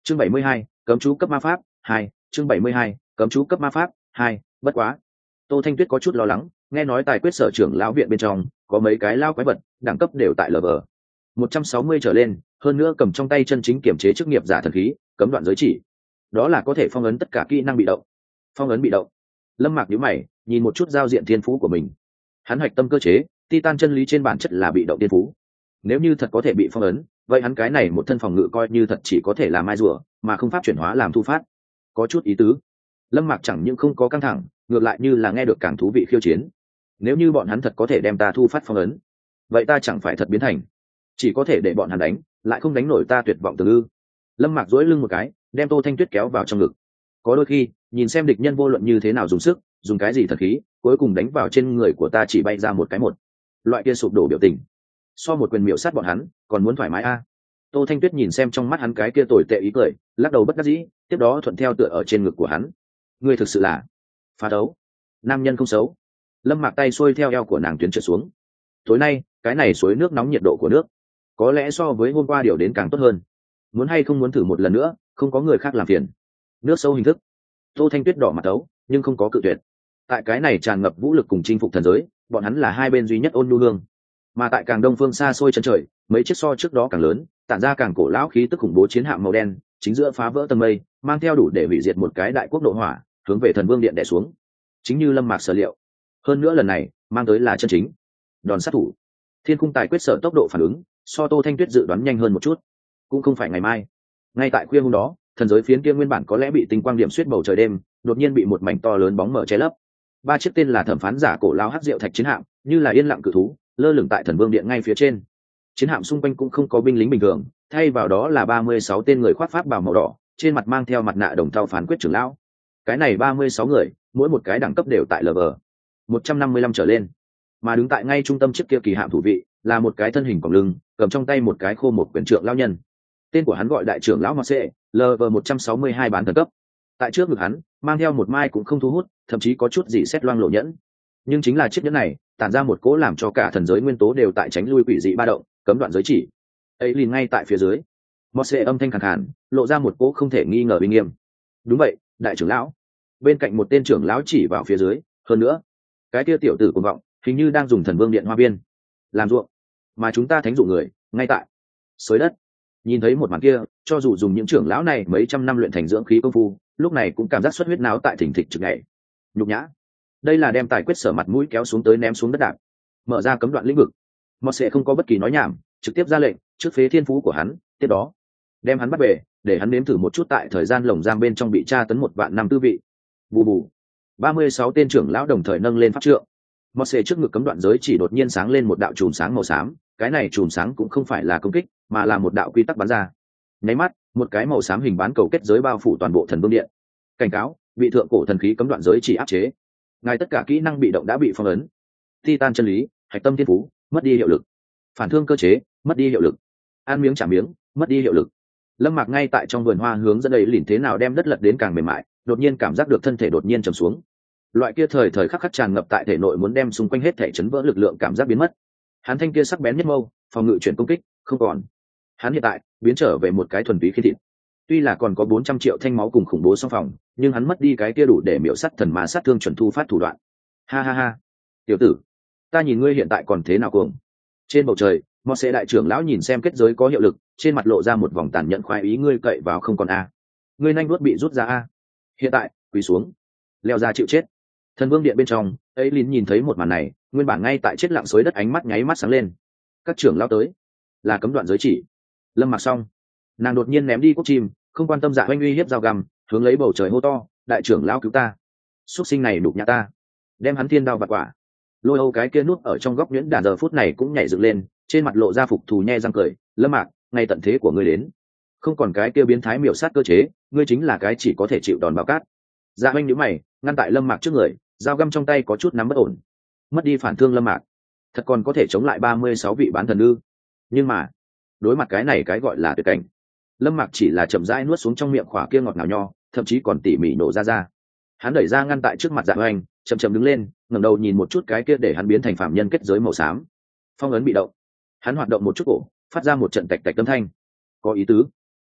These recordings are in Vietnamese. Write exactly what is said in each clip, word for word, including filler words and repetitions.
chương bảy mươi hai, cấm chú cấp ma pháp hai. Chương bảy mươi hai, cấm chú cấp ma pháp hai. Bất quá, Tô Thanh Tuyết có chút lo lắng, nghe nói tài quyết sở trưởng lão viện bên trong có mấy cái lao quái vật đẳng cấp đều tại lv một trăm sáu mươi trở lên, hơn nữa cầm trong tay chân chính kiểm chế chức nghiệp giả thần khí, cấm đoạn giới chỉ, đó là có thể phong ấn tất cả kỹ năng bị động. Phong ấn bị động? Lâm Mạc nhíu mày, nhìn một chút giao diện thiên phú của mình. Hắn hoạch tâm cơ chế, Titan chân lý trên bản chất là bị động thiên phú. Nếu như thật có thể bị phong ấn, vậy hắn cái này một thân phòng ngự coi như thật chỉ có thể là mai rùa, mà không pháp chuyển hóa làm thu phát. Có chút ý tứ. Lâm Mạc chẳng những không có căng thẳng, ngược lại như là nghe được càng thú vị khiêu chiến. Nếu như bọn hắn thật có thể đem ta thu phát phong ấn, vậy ta chẳng phải thật biến thành chỉ có thể để bọn hắn đánh, lại không đánh nổi ta tuyệt vọng từ ư? Lâm Mạc duỗi lưng một cái, đem Tô Thanh Tuyết kéo vào trong ngực. Có đôi khi, nhìn xem địch nhân vô luận như thế nào dùng sức, dùng cái gì thần khí, cuối cùng đánh vào trên người của ta chỉ bay ra một cái một. Loại kia sụp đổ biểu tình, so một quyền miểu sát bọn hắn, còn muốn thoải mái a. À. Tô Thanh Tuyết nhìn xem trong mắt hắn cái kia tồi tệ ý cười, lắc đầu bất đắc dĩ, tiếp đó thuận theo tựa ở trên ngực của hắn. Ngươi thực sự là phá đấu, nam nhân không xấu. Lâm Mạc tay xuôi theo eo của nàng tuyến trượt xuống. Tối nay, cái này suối nước nóng nhiệt độ của nước, có lẽ so với hôm qua điều đến càng tốt hơn. Muốn hay không muốn thử một lần nữa, không có người khác làm phiền. Nước sâu hình thức. Tô Thanh Tuyết đỏ mặt tấu, nhưng không có cự tuyệt. Tại cái này tràn ngập vũ lực cùng chinh phục thần giới, bọn hắn là hai bên duy nhất ôn nhu hương. Mà tại càng đông phương xa xôi chân trời, mấy chiếc so trước đó càng lớn, tản ra càng cổ lão khí tức khủng bố chiến hạm màu đen, chính giữa phá vỡ tầng mây, mang theo đủ để hủy diệt một cái đại quốc nội hỏa, hướng về thần vương điện đè xuống. Chính như Lâm Mạc sở liệu. Hơn nữa lần này, mang tới là chân chính đòn sát thủ. Thiên cung tài quyết sở tốc độ phản ứng, so Tô Thanh Tuyết dự đoán nhanh hơn một chút. Cũng không phải ngày mai. Ngay tại khuya hôm đó, thần giới phiến kia nguyên bản có lẽ bị tinh quang điểm xuyết bầu trời đêm, đột nhiên bị một mảnh to lớn bóng mờ che lấp. Ba chiếc tên là thẩm phán giả cổ lao hắc diệu thạch chiến hạm, như là yên lặng cự thú, lơ lửng tại thần vương điện ngay phía trên. Chiến hạm xung quanh cũng không có binh lính bình thường, thay vào đó là ba mươi sáu tên người khoác pháp bào màu đỏ, trên mặt mang theo mặt nạ đồng thau phán quyết trưởng lão. Cái này ba mươi sáu người, mỗi một cái đẳng cấp đều tại lv một trăm năm mươi lăm trở lên. Mà đứng tại ngay trung tâm chiếc kia kỳ hạm thủ vị, là một cái thân hình còng lưng, cầm trong tay một cái khô một quyển trượng lão nhân. Tên của hắn gọi đại trưởng lão Mạc Sệ, lv một trăm sáu mươi hai bán thần cấp. Tại trước ngực hắn, mang theo một mai cũng không thu hút, thậm chí có chút gì xét loang lộ nhẫn. Nhưng chính là chiếc nhẫn này, tản ra một cỗ làm cho cả thần giới nguyên tố đều tại tránh lui quỷ dị ba động, cấm đoạn giới chỉ. Ấy liền ngay tại phía dưới. Mạc Sệ âm thanh khàn khàn, lộ ra một cỗ không thể nghi ngờ uy nghiêm. Đúng vậy, đại trưởng lão. Bên cạnh một tên trưởng lão chỉ vào phía dưới, hơn nữa, cái kia tiểu tử cuồng vọng, hình như đang dùng thần vương điện hoa viên làm ruộng, mà chúng ta thánh dụ người ngay tại xới đất. Nhìn thấy một màn kia, cho dù dùng những trưởng lão này mấy trăm năm luyện thành dưỡng khí công phu, lúc này cũng cảm giác xuất huyết náo tại thỉnh thịch trực ngày. Nhục nhã. Đây là đem tài quyết sở mặt mũi kéo xuống tới ném xuống đất đạp, mở ra cấm đoạn lĩnh vực. Mọt sẽ không có bất kỳ nói nhảm, trực tiếp ra lệnh trước phế thiên phú của hắn, tiếp đó đem hắn bắt về, để hắn nếm thử một chút tại thời gian lồng giam bên trong bị tra tấn một vạn năm tư vị. Bù bù. ba mươi sáu tên trưởng lão đồng thời nâng lên pháp trượng. Mọt sẽ trước ngực cấm đoạn giới chỉ đột nhiên sáng lên một đạo chùm sáng màu xám, cái này chùm sáng cũng không phải là công kích, mà là một đạo quy tắc bắn ra. Nháy mắt, một cái màu xám hình bán cầu kết giới bao phủ toàn bộ thần vương điện. Cảnh cáo, bị thượng cổ thần khí cấm đoạn giới chỉ áp chế. Ngài tất cả kỹ năng bị động đã bị phong ấn. Titan chân lý, hạch tâm thiên phú, mất đi hiệu lực. Phản thương cơ chế, mất đi hiệu lực. Ăn miếng trả miếng, mất đi hiệu lực. Lâm Mạc ngay tại trong vườn hoa hướng dẫn ấy lìn thế nào đem đất lật đến càng mềm mại, đột nhiên cảm giác được thân thể đột nhiên trầm xuống. Loại kia thời thời khắc khắc tràn ngập tại thể nội muốn đem xung quanh hết thể chấn vỡ lực lượng cảm giác biến mất. Hắn thanh kia sắc bén nhất mâu, phòng ngự chuyển công kích, không còn. Hắn hiện tại biến trở về một cái thuần túy khí thịt. Tuy là còn có bốn trăm triệu thanh máu cùng khủng bố song phòng, nhưng hắn mất đi cái kia đủ để miểu sát thần ma sát thương chuẩn thu phát thủ đoạn. Ha ha ha, tiểu tử, ta nhìn ngươi hiện tại còn thế nào cuồng. Trên bầu trời, Mộ Sẽ đại trưởng lão nhìn xem kết giới có hiệu lực, trên mặt lộ ra một vòng tàn nhẫn khoái ý, ngươi cậy vào không còn a. Ngươi nhanh nuốt bị rút ra a. Hiện tại, quỳ xuống, leo ra chịu chết. Thần vương điện bên trong, ấy lín nhìn thấy một màn này, nguyên bản ngay tại chết lặng xối đất ánh mắt nháy mắt sáng lên. Các trưởng lão tới, là cấm đoạn giới chỉ. Lâm Mặc xong, nàng đột nhiên ném đi cúc chim, không quan tâm Dạ Oanh uy hiếp dao găm, hướng lấy bầu trời hô to, đại trưởng lão cứu ta, xuất sinh này đục nhã ta, đem hắn thiên đao vặt quả. Lôi Âu cái kia nút ở trong góc nhuyễn đàn giờ phút này cũng nhảy dựng lên, trên mặt lộ ra phục thù nhe răng cười, Lâm Mạc, ngay tận thế của ngươi đến, không còn cái kia biến thái miểu sát cơ chế, ngươi chính là cái chỉ có thể chịu đòn bão cát. Dạ Oanh nhíu mày, ngăn tại Lâm Mạc trước người, dao găm trong tay có chút nắm bất ổn. Mất đi phản thương Lâm Mạc, thật còn có thể chống lại ba mươi sáu vị bán thần ư? Nhưng mà, đối mặt cái này cái gọi là tuyệt cảnh, Lâm Mạc chỉ là chậm rãi nuốt xuống trong miệng khỏa kia ngọt ngào nho, thậm chí còn tỉ mỉ nổ ra ra. Hắn đẩy ra ngăn tại trước mặt Dạ Oanh, chậm chậm đứng lên, ngẩng đầu nhìn một chút cái kia để hắn biến thành phạm nhân kết giới màu xám. Phong ấn bị động. Hắn hoạt động một chút cổ, phát ra một trận tạch tạch âm thanh. Có ý tứ.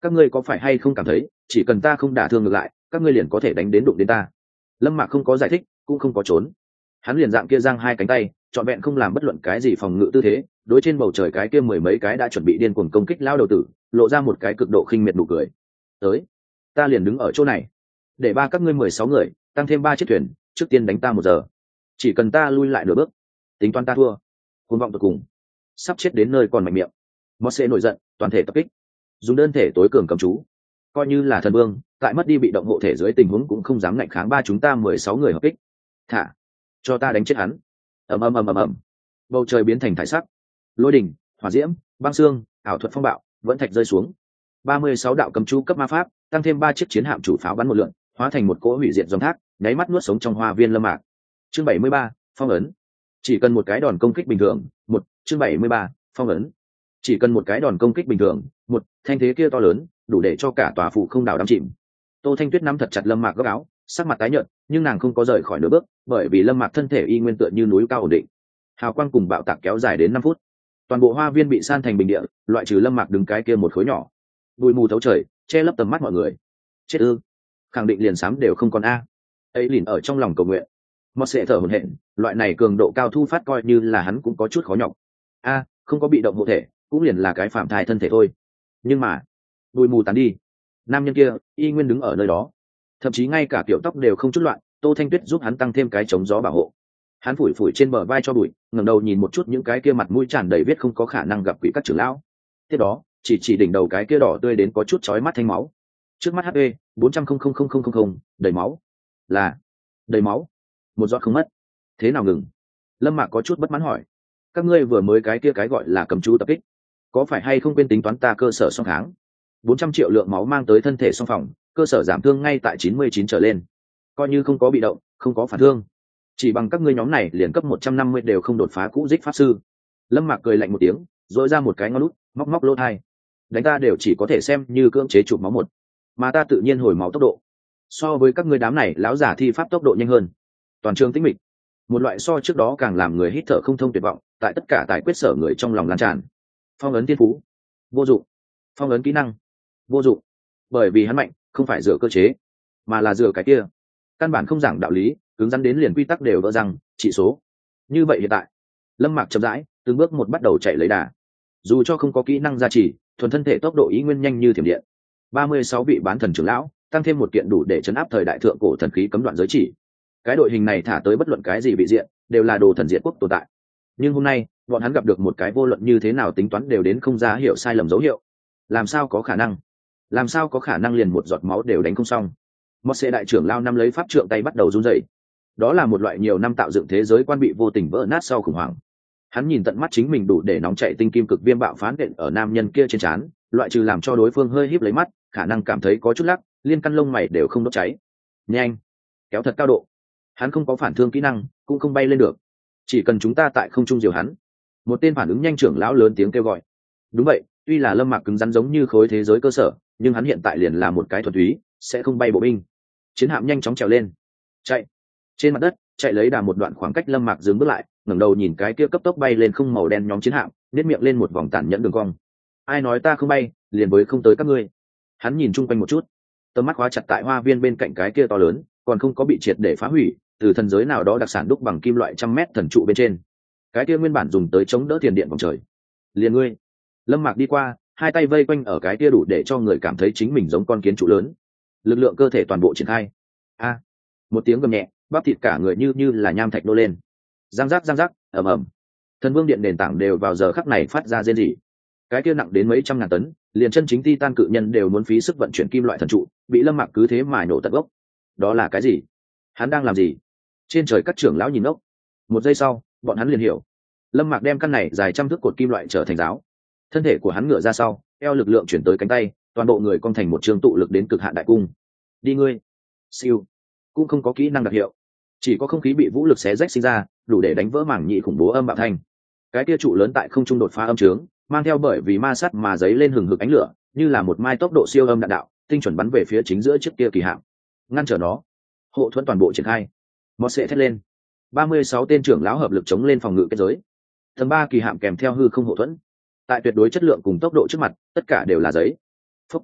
các ngươi có phải hay không cảm thấy chỉ cần ta không đả thương ngược lại các ngươi liền có thể đánh đến đụng đến ta? Lâm Mạc không có giải thích cũng không có trốn, hắn liền dạng kia giang hai cánh tay trọn vẹn không làm bất luận cái gì phòng ngự tư thế, đối trên bầu trời cái kia mười mấy cái đã chuẩn bị điên cuồng công kích lao đầu tử lộ ra một cái cực độ khinh miệt nụ cười. Tới, ta liền đứng ở chỗ này, để ba các ngươi mười sáu người tăng thêm ba chiếc thuyền, trước tiên đánh ta một giờ, chỉ cần ta lui lại nửa bước tính toán ta thua. Cuồng vọng tột cùng, sắp chết đến nơi còn mạnh miệng. Mosse nổi giận, toàn thể tập kích, dùng đơn thể tối cường cầm chú, coi như là thần vương tại mất đi bị động hộ thể dưới tình huống cũng không dám ngạnh kháng ba chúng ta mười sáu người hợp kích. Thả, cho ta đánh chết hắn. Ầm ầm ầm ầm ầm, bầu trời biến thành thải sắc, lôi đỉnh, hỏa diễm, băng xương, ảo thuật phong bạo, vẫn thạch rơi xuống. ba mươi sáu đạo cầm chú cấp ma pháp, tăng thêm ba chiếc chiến hạm chủ pháo bắn một lượn, hóa thành một cỗ hủy diệt dòng thác, nháy mắt nuốt sống trong hoa viên Lâm Mạc. Chương bảy mươi ba, phong ấn. Chỉ cần một cái đòn công kích bình thường, một, chương bảy mươi ba, phong ấn. Chỉ cần một cái đòn công kích bình thường, một, thanh thế kia to lớn, đủ để cho cả tòa phủ không đảo đắm chìm. Tô Thanh Tuyết nắm thật chặt Lâm Mạc góc áo, sắc mặt tái nhợt, nhưng nàng không có rời khỏi nửa bước, bởi vì Lâm Mạc thân thể y nguyên tựa như núi cao ổn định. Hào quang cùng bạo tạc kéo dài đến năm phút. Toàn bộ hoa viên bị san thành bình địa, loại trừ Lâm Mạc đứng cái kia một khối nhỏ. Bụi mù thấu trời, che lấp tầm mắt mọi người. Chết ư? Khẳng định liền sám đều không còn a. Ấy liền ở trong lòng cầu nguyện. Mọt sẽ thở hổn hển, loại này cường độ cao thu phát coi như là hắn cũng có chút khó nhọc. A, không có bị động hộ thể, cũng liền là cái phạm thai thân thể thôi. Nhưng mà, bụi mù tán đi, nam nhân kia y nguyên đứng ở nơi đó, thậm chí ngay cả kiểu tóc đều không chút loạn. Tô Thanh Tuyết giúp hắn tăng thêm cái chống gió bảo hộ. Hắn phủi phủi trên bờ vai cho bụi, ngẩng đầu nhìn một chút những cái kia mặt mũi tràn đầy viết không có khả năng gặp quỷ các trưởng lão. Tiếp đó, chỉ chỉ đỉnh đầu cái kia đỏ tươi đến có chút chói mắt thanh máu. Trước mắt hát pê bốn trăm không không không không không, đầy máu. Là đầy máu, một giọt không mất. Thế nào ngừng? Lâm Mạc có chút bất mãn hỏi. Các ngươi vừa mới cái kia cái gọi là cầm chú tập kích, có phải hay không quên tính toán ta cơ sở song kháng? bốn trăm triệu lượng máu mang tới thân thể song phòng, cơ sở giảm thương ngay tại chín mươi chín trở lên. Coi như không có bị động, không có phản thương, chỉ bằng các ngươi nhóm này liền cấp một trăm năm mươi đều không đột phá cũ dích pháp sư. Lâm Mạc cười lạnh một tiếng, dội ra một cái ngón lút, móc móc lỗ hai. Đánh ta đều chỉ có thể xem như cưỡng chế chụp máu một, mà ta tự nhiên hồi máu tốc độ so với các ngươi đám này lão giả thi pháp tốc độ nhanh hơn. Toàn trường tĩnh mịch, một loại so trước đó càng làm người hít thở không thông tuyệt vọng tại tất cả tài quyết sở người trong lòng lan tràn. Phong ấn thiên phú vô dụng, phong ấn kỹ năng vô dụng, bởi vì hắn mạnh không phải dựa cơ chế mà là dựa cái kia, căn bản không giảng đạo lý, cứng rắn đến liền quy tắc đều vỡ rằng trị số. Như vậy hiện tại Lâm Mạc chậm rãi từng bước một bắt đầu chạy lấy đà, dù cho không có kỹ năng gia trì, thuần thân thể tốc độ ý nguyên nhanh như thiểm điện. ba mươi sáu vị bán thần trưởng lão tăng thêm một kiện đủ để chấn áp thời đại thượng cổ thần khí cấm đoạn giới chỉ. Cái đội hình này thả tới bất luận cái gì bị diện đều là đồ thần diệt quốc tồn tại, nhưng hôm nay bọn hắn gặp được một cái vô luận như thế nào tính toán đều đến không ra hiểu sai lầm dấu hiệu. Làm sao có khả năng? Làm sao có khả năng liền một giọt máu đều đánh không xong? Một xe đại trưởng lao năm lấy pháp trượng tay bắt đầu run rẩy. Đó là một loại nhiều năm tạo dựng thế giới quan bị vô tình vỡ nát sau khủng hoảng. Hắn nhìn tận mắt chính mình đủ để nóng chạy tinh kim cực viêm bạo phán đện ở nam nhân kia trên trán, loại trừ làm cho đối phương hơi híp lấy mắt, khả năng cảm thấy có chút lắc, liên căn lông mày đều không đốt cháy. Nhanh, kéo thật cao độ. Hắn không có phản thương kỹ năng, cũng không bay lên được. Chỉ cần chúng ta tại không trung diều hắn. Một tên phản ứng nhanh trưởng lão lớn tiếng kêu gọi. Đúng vậy, tuy là Lâm Mạc cứng rắn giống như khối thế giới cơ sở, nhưng hắn hiện tại liền là một cái thuần túy sẽ không bay bộ binh. Chiến hạm nhanh chóng trèo lên, chạy trên mặt đất, chạy lấy đà một đoạn khoảng cách. Lâm Mạc dừng bước lại, ngẩng đầu nhìn cái kia cấp tốc bay lên không màu đen nhóm chiến hạm, nét miệng lên một vòng tàn nhẫn đường cong. Ai nói ta không bay, liền với không tới các ngươi. Hắn nhìn chung quanh một chút, tầm mắt khóa chặt tại hoa viên bên cạnh cái kia to lớn, còn không có bị triệt để phá hủy, từ thần giới nào đó đặc sản đúc bằng kim loại trăm mét thần trụ bên trên. Cái kia nguyên bản dùng tới chống đỡ thiền điện vòng trời. Liền ngươi. Lâm Mạc đi qua, hai tay vây quanh ở cái kia đủ để cho người cảm thấy chính mình giống con kiến trụ lớn. Lực lượng cơ thể toàn bộ triển khai. A, một tiếng gầm nhẹ, bắp thịt cả người như như là nham thạch nô lên. Giang giác giang giác, ầm ầm. Thần vương điện nền tảng đều vào giờ khắc này phát ra rên rỉ. Cái kia nặng đến mấy trăm ngàn tấn, liền chân chính titan cự nhân đều muốn phí sức vận chuyển kim loại thần trụ, bị Lâm Mạc cứ thế mà nổ tận gốc. Đó là cái gì? Hắn đang làm gì? Trên trời các trưởng lão nhìn ốc. Một giây sau, bọn hắn liền hiểu. Lâm Mạc đem căn này dài trăm thước cột kim loại trở thành giáo. Thân thể của hắn ngửa ra sau, eo lực lượng chuyển tới cánh tay, toàn bộ người cong thành một trường tụ lực đến cực hạn đại cung. Đi ngươi. Siêu. Cũng không có kỹ năng đặc hiệu, chỉ có không khí bị vũ lực xé rách sinh ra, đủ để đánh vỡ mảng nhị khủng bố âm bạo thanh. Cái kia trụ lớn tại không trung đột phá âm trướng, mang theo bởi vì ma sát mà giấy lên hừng hực ánh lửa, như là một mai tốc độ siêu âm đạn đạo, tinh chuẩn bắn về phía chính giữa chiếc kia kỳ hạm, ngăn trở nó. Hộ thuẫn toàn bộ triển khai. Mọt sẽ thét lên. ba mươi sáu tên trưởng lão hợp lực chống lên phòng ngự kết giới. Tầng ba kỳ hạm kèm theo hư không hộ thuẫn. Tại tuyệt đối chất lượng cùng tốc độ trước mặt, tất cả đều là giấy. Phúc.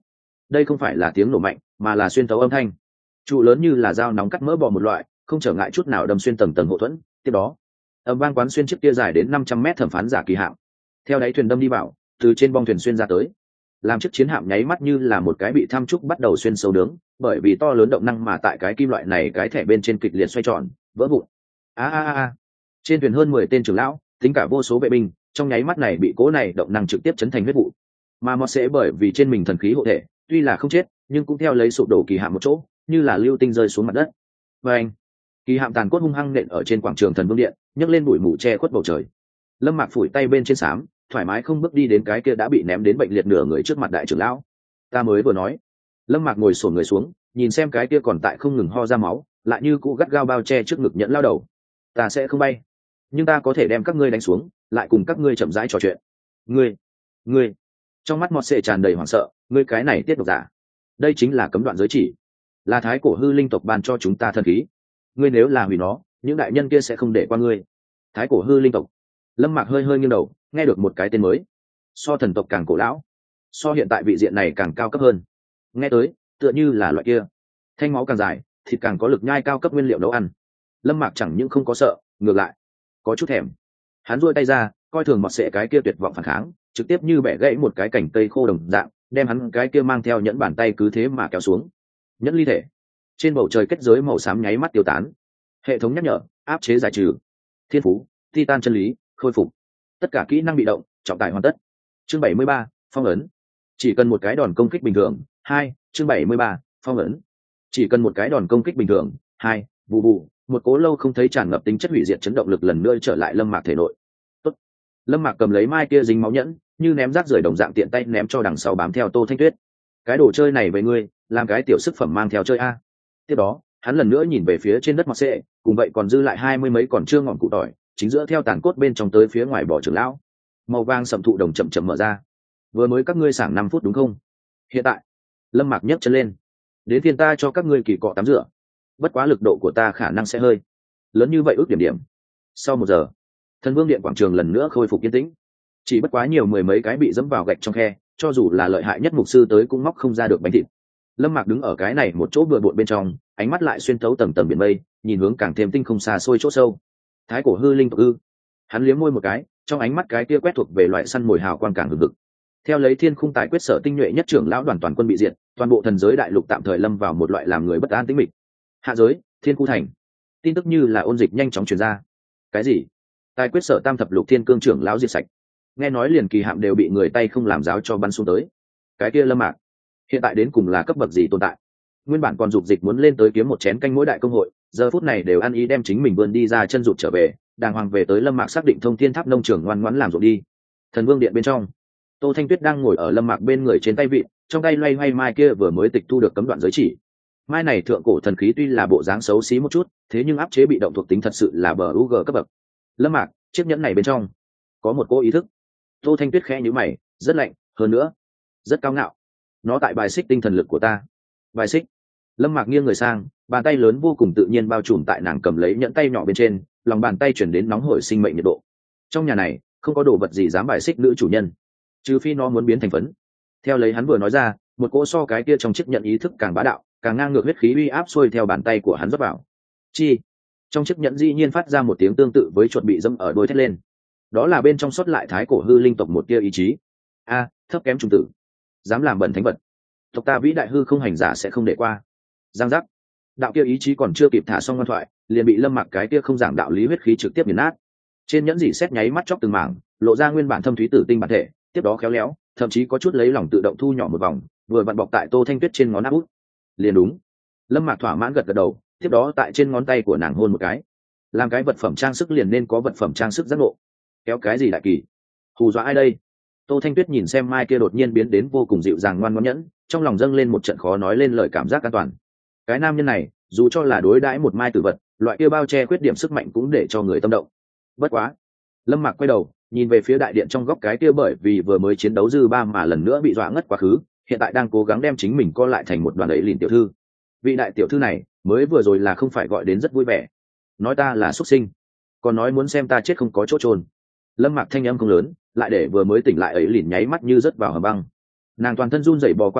đây không phải là tiếng nổ mạnh mà là xuyên tấu âm thanh. Trụ lớn như là dao nóng cắt mỡ bò một loại, không trở ngại chút nào đâm xuyên tầng tầng hộ thuẫn. Tiếp đó âm vang quán xuyên chiếc kia dài đến năm trăm mét thẩm phán giả kỳ hạm, theo đáy thuyền đâm đi vào, từ trên bong thuyền xuyên ra tới, làm chiếc chiến hạm nháy mắt như là một cái bị tham trúc bắt đầu xuyên sâu nướng, bởi vì to lớn động năng mà tại cái kim loại này cái thẻ bên trên kịch liệt xoay tròn vỡ vụn. a a a trên thuyền hơn mười tên trưởng lão, tính cả vô số vệ binh, trong nháy mắt này bị cố này động năng trực tiếp chấn thành huyết vụ. Mà mọt sẽ bởi vì trên mình thần khí hộ thể, tuy là không chết nhưng cũng theo lấy sụp đổ kỳ hạm một chỗ, như là lưu tinh rơi xuống mặt đất. Và anh kỳ hạm tàn cốt hung hăng nện ở trên quảng trường thần vương điện, nhấc lên bụi mù che khuất bầu trời. Lâm Mạc phủi tay bên trên xám, thoải mái không bước đi đến cái kia đã bị ném đến bệnh liệt nửa người trước mặt đại trưởng lão. Ta mới vừa nói. Lâm Mạc ngồi xổm người xuống, nhìn xem cái kia còn tại không ngừng ho ra máu, lại như cũ gắt gao bao che trước ngực nhẫn lao đầu. Ta sẽ không bay, nhưng ta có thể đem các ngươi đánh xuống, lại cùng các ngươi chậm rãi trò chuyện. Ngươi, ngươi. Trong mắt Mọt Sệ tràn đầy hoảng sợ, ngươi cái này tiết độc giả. Đây chính là cấm đoạn giới chỉ, là thái cổ hư linh tộc ban cho chúng ta thần khí. Ngươi nếu là hủy nó, những đại nhân kia sẽ không để qua ngươi. Thái cổ hư linh tộc. Lâm Mạc hơi hơi nghiêng đầu, nghe được một cái tên mới, so thần tộc càng cổ lão, so hiện tại vị diện này càng cao cấp hơn. Nghe tới tựa như là loại kia thanh máu càng dài, thịt càng có lực nhai cao cấp nguyên liệu nấu ăn. Lâm Mạc chẳng những không có sợ, ngược lại có chút thèm. Hắn duỗi tay ra, coi thường Mọt Sệ cái kia tuyệt vọng phản kháng, trực tiếp như bẻ gãy một cái cành cây khô đồng dạng, đem hắn cái kia mang theo nhẫn bàn tay cứ thế mà kéo xuống. Nhẫn ly thể trên bầu trời kết giới màu xám nháy mắt tiêu tán. Hệ thống nhắc nhở, áp chế giải trừ, thiên phú titan chân lý khôi phục, tất cả kỹ năng bị động trọng tải hoàn tất. Chương bảy mươi ba, phong ấn. Chỉ cần một cái đòn công kích bình thường. Hai, chương bảy mươi ba, phong ấn. Chỉ cần một cái đòn công kích bình thường. Hai, vụ vụ, một cố lâu không thấy tràn ngập tính chất hủy diệt chấn động lực lần nữa trở lại Lâm Mạc thể nội. Tốt. Lâm Mạc cầm lấy mai kia dính máu nhẫn, như ném rác rưởi đồng dạng tiện tay ném cho đằng sau bám theo Tô Thanh Tuyết. Cái đồ chơi này với ngươi, làm cái tiểu sức phẩm mang theo chơi a. Tiếp đó, hắn lần nữa nhìn về phía trên đất Mọt Sệ, cùng vậy còn dư lại hai mươi mấy còn chưa ngọn cụ tỏi, chính giữa theo tàn cốt bên trong tới phía ngoài bỏ trưởng lão. Màu vàng sậm thụ đồng chậm chậm mở ra. Vừa mới các ngươi sảng năm phút đúng không? Hiện tại, Lâm Mạc nhấc chân lên, đến phiên ta cho các ngươi kỳ cọ tắm rửa. Bất quá lực độ của ta khả năng sẽ hơi lớn như vậy ước điểm điểm. Sau một giờ, Thần Vương điện quảng trường lần nữa khôi phục yên tĩnh. Chỉ bất quá nhiều mười mấy cái bị dẫm vào gạch trong khe, cho dù là lợi hại nhất mục sư tới cũng móc không ra được bánh thịt. Lâm Mạc đứng ở cái này một chỗ bừa bộn bên trong, ánh mắt lại xuyên thấu tầng tầng biển mây, nhìn hướng càng thêm tinh không xa xôi chỗ sâu. Thái cổ hư linh tộc ư? Hắn liếm môi một cái, trong ánh mắt cái kia quét thuộc về loại săn mồi hào quang càng hừng hực. Theo lấy thiên khung tài quyết sở tinh nhuệ nhất trưởng lão đoàn toàn quân bị diệt, toàn bộ thần giới đại lục tạm thời lâm vào một loại làm người bất an tĩnh mịch. Hạ giới, Thiên Khu thành, tin tức như là ôn dịch nhanh chóng truyền ra. Cái gì? Tài quyết sở tam thập lục thiên cương trưởng lão diệt sạch. Nghe nói liền kỳ hạm đều bị người tay không làm giáo cho bắn xuống tới. Cái kia Lâm Mạc, hiện tại đến cùng là cấp bậc gì tồn tại? Nguyên bản còn dục dịch muốn lên tới kiếm một chén canh mỗi đại công hội, giờ phút này đều ăn ý đem chính mình vươn đi ra chân rụt trở về, đàng hoàng về tới Lâm Mạc xác định thông thiên tháp nông trường ngoan ngoãn làm ruộng đi. Thần Vương điện bên trong, Tô Thanh Tuyết đang ngồi ở Lâm Mạc bên người trên tay vịn, trong tay loay hoay mai kia vừa mới tịch thu được cấm đoạn giới chỉ. Mai này thượng cổ thần khí tuy là bộ dáng xấu xí một chút, thế nhưng áp chế bị động thuộc tính thật sự là bờ u gờ cấp bậc. Lâm Mạc, chiếc nhẫn này bên trong có một cô ý thức. Tô Thanh Tuyết khẽ nhíu mày, rất lạnh, hơn nữa rất cao ngạo. Nó tại bài xích tinh thần lực của ta. Bài xích? Lâm Mạc nghiêng người sang, bàn tay lớn vô cùng tự nhiên bao trùm tại nàng cầm lấy nhẫn tay nhỏ bên trên, lòng bàn tay chuyển đến nóng hổi sinh mệnh nhiệt độ. Trong nhà này không có đồ vật gì dám bài xích nữ chủ nhân, trừ phi nó muốn biến thành phấn. Theo lấy hắn vừa nói ra, một cỗ so cái kia trong chiếc nhẫn ý thức càng bá đạo, càng ngang ngược huyết khí uy áp xuôi theo bàn tay của hắn rót vào. Chi? Trong chiếc nhẫn dĩ nhiên phát ra một tiếng tương tự với chuột bị dẫm ở đôi thét lên. Đó là bên trong xuất lại thái cổ hư linh tộc một tia ý chí. A, thấp kém trung tử, dám làm bẩn thánh vật, tộc ta vĩ đại hư không hành giả sẽ không để qua. Giang giác. Đạo kia ý chí còn chưa kịp thả xong ngoan thoại, liền bị Lâm Mạc cái kia không giảng đạo lý huyết khí trực tiếp nghiền nát. Trên nhẫn dỉ xét nháy mắt chóc từng mảng, lộ ra nguyên bản thâm thúy tử tinh bản thể, tiếp đó khéo léo, thậm chí có chút lấy lòng tự động thu nhỏ một vòng, vừa vặn bọc tại Tô Thanh Tuyết trên ngón áp út. Liền đúng. Lâm Mạc thỏa mãn gật gật đầu, tiếp đó tại trên ngón tay của nàng hôn một cái. Làm cái vật phẩm trang sức liền nên có vật phẩm trang sức giác ngộ. Kéo cái gì đại kỳ? Hù dọa ai đây? Tô Thanh Tuyết nhìn xem mai kia đột nhiên biến đến vô cùng dịu dàng ngoan ngoãn nhẫn, trong lòng dâng lên một trận khó nói lên lời cảm giác an toàn. Cái nam nhân này, dù cho là đối đãi một mai tử vật, loại kia bao che khuyết điểm sức mạnh cũng để cho người tâm động. Bất quá, Lâm Mạc quay đầu, nhìn về phía đại điện trong góc cái kia bởi vì vừa mới chiến đấu dư ba mà lần nữa bị dọa ngất quá khứ, hiện tại đang cố gắng đem chính mình co lại thành một đoàn ấy lìn tiểu thư. Vị đại tiểu thư này, mới vừa rồi là không phải gọi đến rất vui vẻ. Nói ta là xuất sinh, còn nói muốn xem ta chết không có chỗ trôn. Lâm Mạc thanh âm không lớn, lại để vừa mới tỉnh lại ấy lìn nháy mắt như rớt vào hầm băng. Nàng toàn thân run rẩy bò qua tới,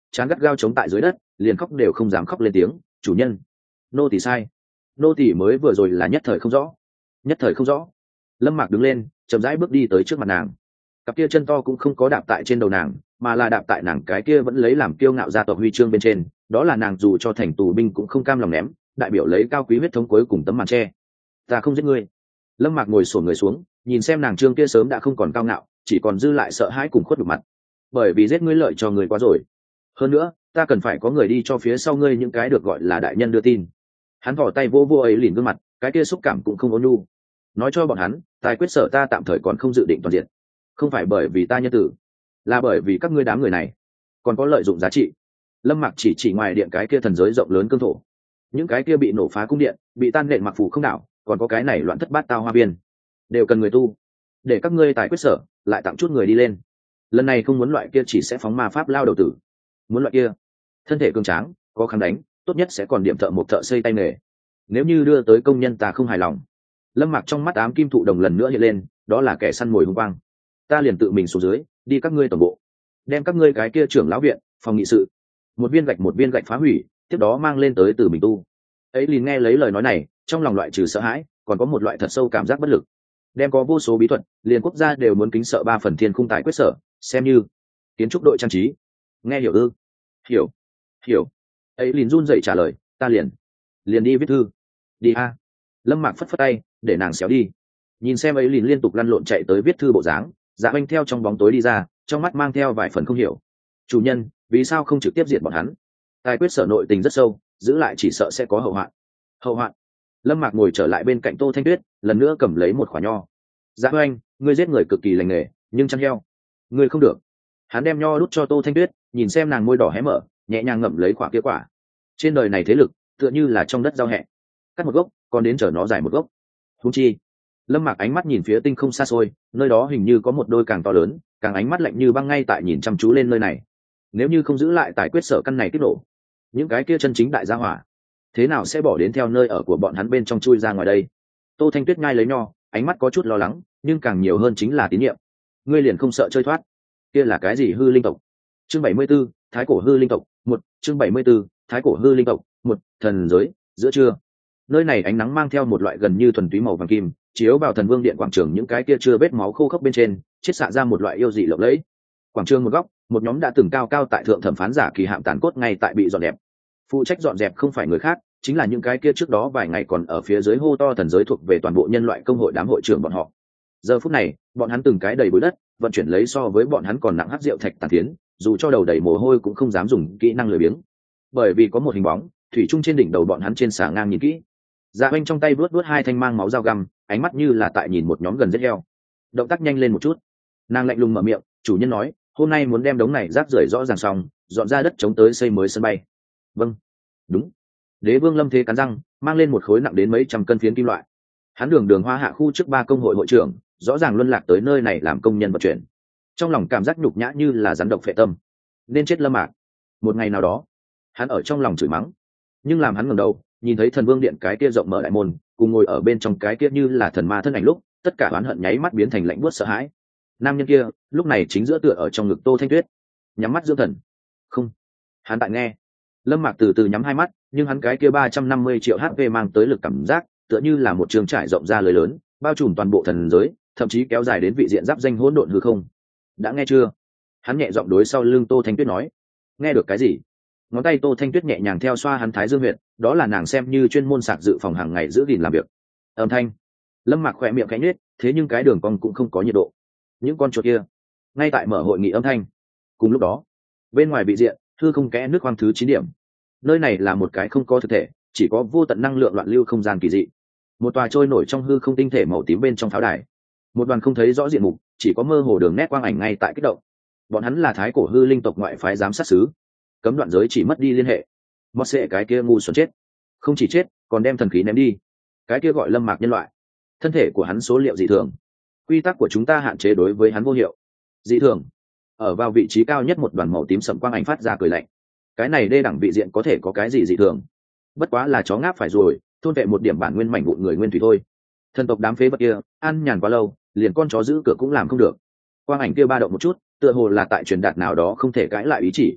chán gắt gao chống tại dưới đất, liền khóc đều không dám khóc lên tiếng. Chủ nhân, nô tỳ sai, nô tỳ mới vừa rồi là nhất thời không rõ, nhất thời không rõ. Lâm Mạc đứng lên, chậm rãi bước đi tới trước mặt nàng. Cặp kia chân to cũng không có đạp tại trên đầu nàng, mà là đạp tại nàng cái kia vẫn lấy làm kiêu ngạo gia tộc huy chương bên trên. Đó là nàng dù cho thành tù binh cũng không cam lòng ném, đại biểu lấy cao quý huyết thống cuối cùng tấm màn tre. Ta không giết ngươi. Lâm Mạc ngồi xổm người xuống, nhìn xem nàng trương kia sớm đã không còn cao ngạo, chỉ còn dư lại sợ hãi cùng khuất đục mặt. Bởi vì giết ngươi lợi cho người quá rồi. Hơn nữa, ta cần phải có người đi cho phía sau ngươi những cái được gọi là đại nhân đưa tin. Hắn vò tay vô vô ấy lìn gương mặt, cái kia xúc cảm cũng không ôn nhu. Nói cho bọn hắn, tài quyết sở ta tạm thời còn không dự định toàn diện. Không phải bởi vì ta nhân tử, là bởi vì các ngươi đám người này còn có lợi dụng giá trị. Lâm Mạc chỉ chỉ ngoài điện cái kia thần giới rộng lớn cương thổ, những cái kia bị nổ phá cung điện, bị tan nện mặc phủ không đảo, còn có cái này loạn thất bát tao hoa viên, đều cần người tu. Để các ngươi tài quyết sở lại tặng chút người đi lên. Lần này không muốn loại kia chỉ sẽ phóng ma pháp lao đầu tử, muốn loại kia thân thể cường tráng, có kháng đánh, tốt nhất sẽ còn điểm thợ một thợ xây tay nghề. Nếu như đưa tới công nhân ta không hài lòng. Lâm Mạc trong mắt ám kim thụ đồng lần nữa hiện lên, đó là kẻ săn mồi hung quang. Ta liền tự mình xuống dưới, đi các ngươi tổng bộ, đem các ngươi cái kia trưởng lão viện, phòng nghị sự, một viên gạch một viên gạch phá hủy, tiếp đó mang lên tới từ mình tu. Ấy liền nghe lấy lời nói này, trong lòng loại trừ sợ hãi, còn có một loại thật sâu cảm giác bất lực. Đem có vô số bí thuật, liền quốc gia đều muốn kính sợ ba phần thiên khung tài quyết sở, xem như kiến trúc đội trang trí. Nghe hiểu ư? Hiểu, hiểu. Ấy liền run rẩy trả lời, ta liền liền đi viết thư. Đi a. Lâm Mạc phất phất tay, để nàng xéo đi. Nhìn xem ấy liền liên tục lăn lộn chạy tới viết thư bộ dáng, Dạ Oanh theo trong bóng tối đi ra, trong mắt mang theo vài phần không hiểu. Chủ nhân, vì sao không trực tiếp diệt bọn hắn? Tài quyết sở nội tình rất sâu, giữ lại chỉ sợ sẽ có hậu hoạn. Hậu hoạn? Lâm Mạc ngồi trở lại bên cạnh Tô Thanh Tuyết, lần nữa cầm lấy một quả nho. Dạ Oanh, ngươi giết người cực kỳ lành nghề, nhưng chăn heo, ngươi không được. Hắn đem nho đút cho Tô Thanh Tuyết, nhìn xem nàng môi đỏ hé mở, nhẹ nhàng ngậm lấy quả kia quả. Trên đời này thế lực, tựa như là trong đất giao hẹ, cắt một gốc, còn đến chờ nó dài một gốc. Huống chi, Lâm Mạc ánh mắt nhìn phía tinh không xa xôi, nơi đó hình như có một đôi càng to lớn, càng ánh mắt lạnh như băng ngay tại nhìn chăm chú lên nơi này. Nếu như không giữ lại tài quyết sở căn này tiết nổ, những cái kia chân chính đại gia hỏa, thế nào sẽ bỏ đến theo nơi ở của bọn hắn bên trong chui ra ngoài đây? Tô Thanh Tuyết ngay lấy nho, ánh mắt có chút lo lắng, nhưng càng nhiều hơn chính là tín nhiệm. Ngươi liền không sợ chơi thoát? Kia là cái gì hư linh tộc? Chương bảy mươi 74, Thái cổ hư linh tộc, một, chương bảy mươi 74, Thái cổ hư linh tộc, một, thần giới, giữa trưa. Nơi này ánh nắng mang theo một loại gần như thuần túy màu vàng kim, chiếu vào thần vương điện quảng trường những cái kia chưa vết máu khô khốc bên trên, chiết xạ ra một loại yêu dị lộng lẫy. Quảng trường một góc, một nhóm đã từng cao cao tại thượng thẩm phán giả kỳ hạm tàn cốt ngay tại bị dọn dẹp. Phụ trách dọn dẹp không phải người khác, chính là những cái kia trước đó vài ngày còn ở phía dưới hô to thần giới thuộc về toàn bộ nhân loại công hội đám hội trưởng bọn họ. Giờ phút này, bọn hắn từng cái đầy bụi đất, vận chuyển lấy so với bọn hắn còn nặng hắc rượu thạch tàn tiến, dù cho đầu đầy mồ hôi cũng không dám dùng kỹ năng lười biếng. Bởi vì có một hình bóng, thủy chung trên đỉnh đầu bọn hắn trên xà ngang nhìn kỹ. Dạ Oanh trong tay vuốt vuốt hai thanh mang máu dao găm, ánh mắt như là tại nhìn một nhóm gần giết heo. Động tác nhanh lên một chút. Nàng lạnh lùng mở miệng, chủ nhân nói, hôm nay muốn đem đống này rác rưởi rõ ràng xong, dọn ra đất chống tới xây mới sân bay. Vâng, đúng. Đế Vương Lâm Thế cắn răng, mang lên một khối nặng đến mấy trăm cân phiến kim loại. Hắn đường đường hoa hạ khu trước ba công hội hội trưởng, rõ ràng luân lạc tới nơi này làm công nhân vận chuyển. Trong lòng cảm giác nhục nhã như là rắn độc phệ tâm. Nên chết Lâm Mạc. Một ngày nào đó, hắn ở trong lòng chửi mắng, nhưng làm hắn ngẩng đầu, nhìn thấy thần vương điện cái kia rộng mở đại môn, cùng ngồi ở bên trong cái kia như là thần ma thân ảnh lúc, tất cả oán hận nháy mắt biến thành lạnh buốt sợ hãi. Nam nhân kia lúc này chính giữa tựa ở trong ngực Tô Thanh Tuyết, nhắm mắt dưỡng thần. Không, hắn tại nghe. Lâm Mạc từ từ nhắm hai mắt, nhưng hắn cái kia ba trăm năm mươi triệu hát pê mang tới lực cảm giác, tựa như là một trường trải rộng ra lưới lớn, bao trùm toàn bộ thần giới, thậm chí kéo dài đến vị diện giáp danh hỗn độn hư không. Đã nghe chưa? Hắn nhẹ giọng đối sau lưng Tô Thanh Tuyết nói. Nghe được cái gì? Ngón tay Tô Thanh Tuyết nhẹ nhàng theo xoa hắn thái dương huyệt, đó là nàng xem như chuyên môn sạc dự phòng hàng ngày giữ gìn làm việc. Âm thanh. Lâm Mạc khỏe miệng khẽ nhếch, thế nhưng cái đường cong cũng không có nhiệt độ. Những con chuột kia, ngay tại mở hội nghị âm thanh. Cùng lúc đó, bên ngoài bị diện, hư không kẽ nước khoang thứ chín điểm. Nơi này là một cái không có thực thể, chỉ có vô tận năng lượng loạn lưu không gian kỳ dị. Một tòa trôi nổi trong hư không tinh thể màu tím bên trong pháo đài. Một đoàn không thấy rõ diện mục, chỉ có mơ hồ đường nét quang ảnh ngay tại kích động. Bọn hắn là thái cổ hư linh tộc ngoại phái giám sát sứ, cấm đoạn giới chỉ mất đi liên hệ. Mót xệ cái kia ngu xuẩn chết, không chỉ chết, còn đem thần khí ném đi. Cái kia gọi Lâm Mạc nhân loại, thân thể của hắn số liệu dị thường, quy tắc của chúng ta hạn chế đối với hắn vô hiệu. Dị thường. Ở vào vị trí cao nhất một đoàn màu tím sẫm quang ảnh phát ra cười lạnh. Cái này đê đẳng vị diện có thể có cái gì dị thường? Bất quá là chó ngáp phải rồi, thôn vệ một điểm bản nguyên mảnh vụn người nguyên thủy thôi. Thần tộc đám phế vật kia, ăn nhàn quá lâu, liền con chó giữ cửa cũng làm không được. Quang ảnh kia ba động một chút, tựa hồ là tại truyền đạt nào đó không thể cãi lại ý chỉ.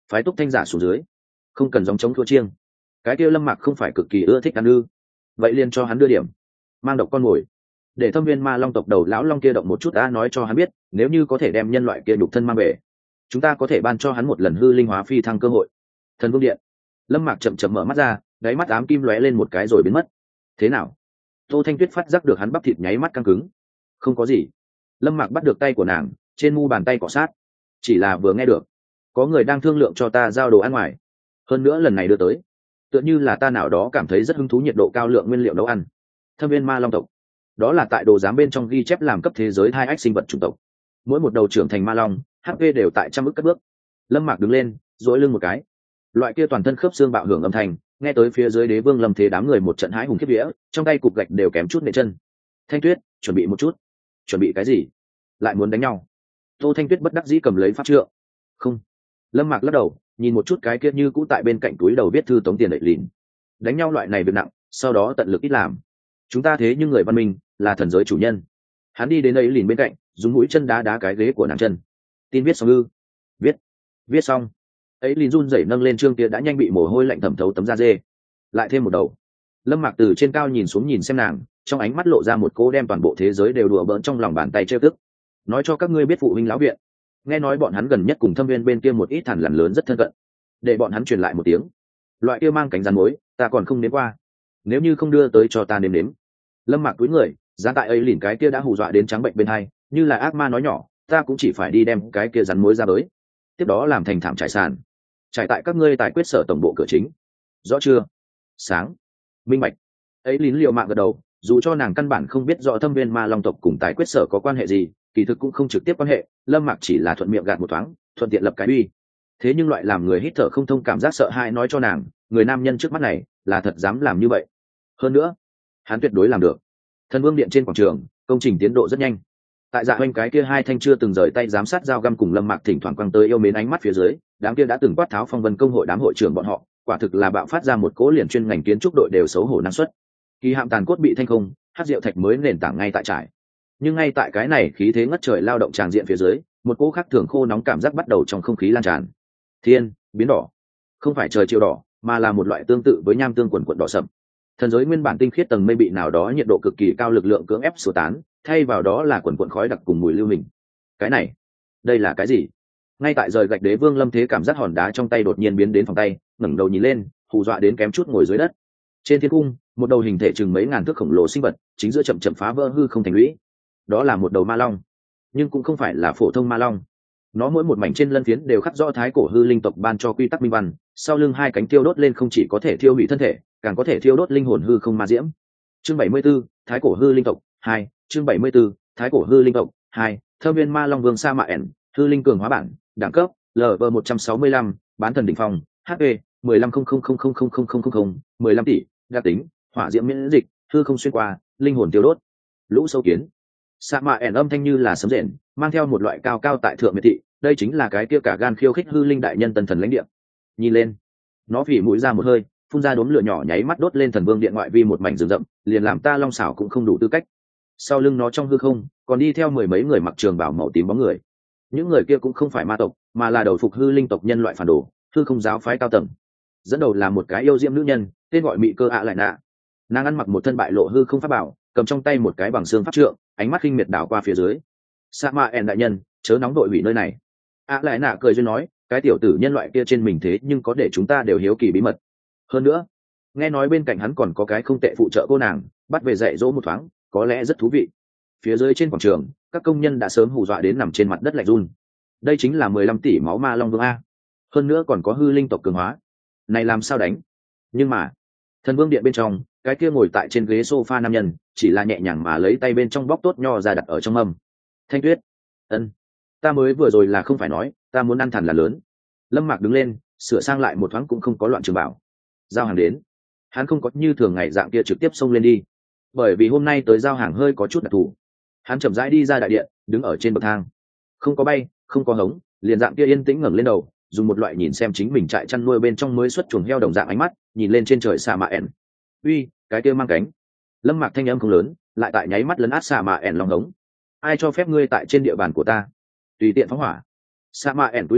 phái túc thanh giả xuống dưới, không cần dòng chống thua chiêng. Cái kia Lâm Mạc không phải cực kỳ ưa thích ăn ư? Vậy liền cho hắn đưa điểm, mang độc con mồi, để Thâm Viên Ma Long tộc đầu lão long kia động một chút đã nói cho hắn biết, nếu như có thể đem nhân loại kia nhục thân mang về, chúng ta có thể ban cho hắn một lần hư linh hóa phi thăng cơ hội. Thần Vương Điện. Lâm Mạc chậm chậm mở mắt ra, đáy mắt ám kim lóe lên một cái rồi biến mất. Thế nào? Tô Thanh Tuyết phát giác được hắn bắp thịt nháy mắt căng cứng. Không có gì. Lâm Mạc bắt được tay của nàng, trên mu bàn tay cọ sát. Chỉ là vừa nghe được, có người đang thương lượng cho ta giao đồ ăn ngoài. Hơn nữa lần này đưa tới, tựa như là ta nào đó cảm thấy rất hứng thú nhiệt độ cao lượng nguyên liệu nấu ăn. Thâm Viên Ma Long tộc, đó là tại đồ giám bên trong ghi chép làm cấp thế giới hai ách sinh vật chủng tộc. Mỗi một đầu trưởng thành ma long, hát pê đều tại trăm ức cất bước. Lâm Mạc đứng lên, duỗi lưng một cái. Loại kia toàn thân khớp xương bạo hưởng âm thanh, nghe tới phía dưới Đế Vương Lâm Thế đám người một trận hãi hùng khiếp vía, trong tay cục gạch đều kém chút nệ chân. Thanh Tuyết, chuẩn bị một chút. Chuẩn bị cái gì? Lại muốn đánh nhau? Tô Thanh Tuyết bất đắc dĩ cầm lấy pháp trượng. Không. Lâm Mạc lắc đầu, nhìn một chút cái kia như cũ tại bên cạnh túi đầu viết thư tống tiền đậy lìn. Đánh nhau loại này việc nặng, sau đó tận lực ít làm. Chúng ta thế nhưng người văn minh, là thần giới chủ nhân. Hắn đi đến ấy lìn bên cạnh, dùng mũi chân đá đá cái ghế của nàng chân. Tin viết xong ư? Viết. Viết xong. Ấy lìn run rẩy nâng lên trương kia đã nhanh bị mồ hôi lạnh thẩm thấu tấm da dê. Lại thêm một đầu. Lâm Mạc từ trên cao nhìn xuống nhìn xem nàng, trong ánh mắt lộ ra một cô đem toàn bộ thế giới đều đùa bỡn trong lòng bàn tay trêu tức. Nói cho các ngươi biết phụ huynh lão viện, nghe nói bọn hắn gần nhất cùng Thâm Viên bên kia một ít thằn lằn lớn rất thân cận, để bọn hắn truyền lại một tiếng. Loại kia mang cánh rắn mối, ta còn không nếm qua. Nếu như không đưa tới cho ta nếm nếm. Lâm Mạc túi người, giá tại ấy lìn cái kia đã hù dọa đến trắng bệnh bên hai, như là ác ma nói nhỏ, ta cũng chỉ phải đi đem cái kia rắn mối ra bới. Tiếp đó làm thành thảm trải sàn, trải tại các ngươi tài quyết sở tổng bộ cửa chính. Rõ chưa? Sáng. Minh bạch. Ấy lín liều mạng gật đầu, dù cho nàng căn bản không biết rõ Thâm Viên Ma Long tộc cùng tài quyết sở có quan hệ gì, kỳ thực cũng không trực tiếp quan hệ. Lâm Mạc chỉ là thuận miệng gạt một thoáng, thuận tiện lập cái uy. Thế nhưng loại làm người hít thở không thông cảm giác sợ hãi nói cho nàng, người nam nhân trước mắt này là thật dám làm như vậy. Hơn nữa, hắn tuyệt đối làm được. Thần Vương Điện trên quảng trường, công trình tiến độ rất nhanh. Tại dạ hoanh cái kia hai thanh chưa từng rời tay giám sát dao găm cùng Lâm Mạc thỉnh thoảng quăng tới yêu mến ánh mắt phía dưới, đám kia đã từng quát tháo phong vân công hội đám hội trưởng bọn họ, quả thực là bạo phát ra một cỗ liền chuyên ngành kiến trúc đội đều xấu hổ năng suất. Kỳ hạm tàn cốt bị thanh không, hát rượu thạch mới nền tảng ngay tại trại. Nhưng ngay tại cái này khí thế ngất trời lao động tràng diện phía dưới, một cỗ khác thường khô nóng cảm giác bắt đầu trong không khí lan tràn. Thiên biến đỏ, không phải trời chiều đỏ, mà là một loại tương tự với nham tương quần quần đỏ sậm. Thần giới nguyên bản tinh khiết tầng mây bị nào đó nhiệt độ cực kỳ cao lực lượng cưỡng ép sửa tán, thay vào đó là quần quần khói đặc cùng mùi lưu hình. Cái này, đây là cái gì? Ngay tại rời gạch Đế Vương Lâm Thế cảm giác hòn đá trong tay đột nhiên biến đến phòng tay, ngẩng đầu nhìn lên, hù dọa đến kém chút ngồi dưới đất. Trên thiên cung, một đầu hình thể chừng mấy ngàn thước khổng lồ sinh vật, chính giữa chậm chậm phá vỡ hư không thành lũy. Đó là một đầu ma long, nhưng cũng không phải là phổ thông ma long. Nó mỗi một mảnh trên lân phiến đều khắc rõ thái cổ hư linh tộc ban cho quy tắc minh văn, sau lưng hai cánh tiêu đốt lên không chỉ có thể thiêu hủy thân thể, càng có thể thiêu đốt linh hồn hư không ma diễm. Chương bảy mươi 74, thái cổ hư linh tộc hai. Chương bảy mươi 74, thái cổ hư linh tộc hai. Thâm Viên Ma Long Vương Sa Mạ ẻn, hư linh cường hóa bản, đẳng cấp L V một trăm sáu mươi lăm, bán thần đỉnh phong, H P mười lăm không không không không không không không không, mười lăm tỷ, đặc tính, hỏa diễm miễn dịch, hư không xuyên qua, linh hồn tiêu đốt. Lũ sâu kiến. Sa Mạ ẻn âm thanh như là sấm rền, mang theo một loại cao cao tại thượng miệt thị, đây chính là cái kia cả gan khiêu khích hư linh đại nhân tân thần lãnh địa. Nhìn lên, nó phỉ mũi ra một hơi, phun ra đốm lửa nhỏ nháy mắt đốt lên Thần Vương Điện ngoại vi một mảnh rừng rậm, liền làm ta long xảo cũng không đủ tư cách. Sau lưng nó trong hư không còn đi theo mười mấy người mặc trường bào màu tím bóng người. Những người kia cũng không phải ma tộc, mà là đầu phục hư linh tộc nhân loại phản đồ, hư không giáo phái cao tầng. Dẫn đầu là một cái yêu diễm nữ nhân, tên gọi Mị Cơ ạ lại nạ. Nàng ăn mặc một thân bại lộ hư không pháp bảo, cầm trong tay một cái bằng xương pháp trượng, ánh mắt khinh miệt đảo qua phía dưới. Sa Ma ẻn đại nhân, chớ nóng đội hủy nơi này. ạ lại nạ cười duyên nói, cái tiểu tử nhân loại kia trên mình thế nhưng có để chúng ta đều hiếu kỳ bí mật. Hơn nữa, nghe nói bên cạnh hắn còn có cái không tệ phụ trợ cô nàng, bắt về dạy dỗ một thoáng, có lẽ rất thú vị. Phía dưới trên quảng trường, các công nhân đã sớm hù dọa đến nằm trên mặt đất lạnh run. Đây chính là mười lăm tỷ máu ma long vương a. Hơn nữa còn có hư linh tộc cường hóa. Này làm sao đánh? Nhưng mà, Thần Vương Điện bên trong, cái kia ngồi tại trên ghế sofa nam nhân, chỉ là nhẹ nhàng mà lấy tay bên trong bóc tốt nho ra đặt ở trong mâm. Thanh Tuyết, ân, ta mới vừa rồi là không phải nói, ta muốn ăn thằn là lớn. Lâm Mạc đứng lên, sửa sang lại một thoáng cũng không có loạn trường bảo. Giao hàng đến, hắn không có như thường ngày dạng kia trực tiếp xông lên đi, bởi vì hôm nay tới giao hàng hơi có chút đặc thù. Hắn chậm rãi đi ra đại điện, đứng ở trên bậc thang, không có bay, không có hống, liền dạng kia yên tĩnh ngẩng lên đầu, dùng một loại nhìn xem chính mình trại chăn nuôi bên trong mới xuất chuồng heo đồng dạng ánh mắt, nhìn lên trên trời Sa Mạ ẻn. Uy, cái kia mang cánh. Lâm Mạc thanh âm không lớn, lại tại nháy mắt lấn át Sa Mạ ẻn lòng hống. Ai cho phép ngươi tại trên địa bàn của ta tùy tiện phóng hỏa? Sa Mạ ẻn cúi đầu,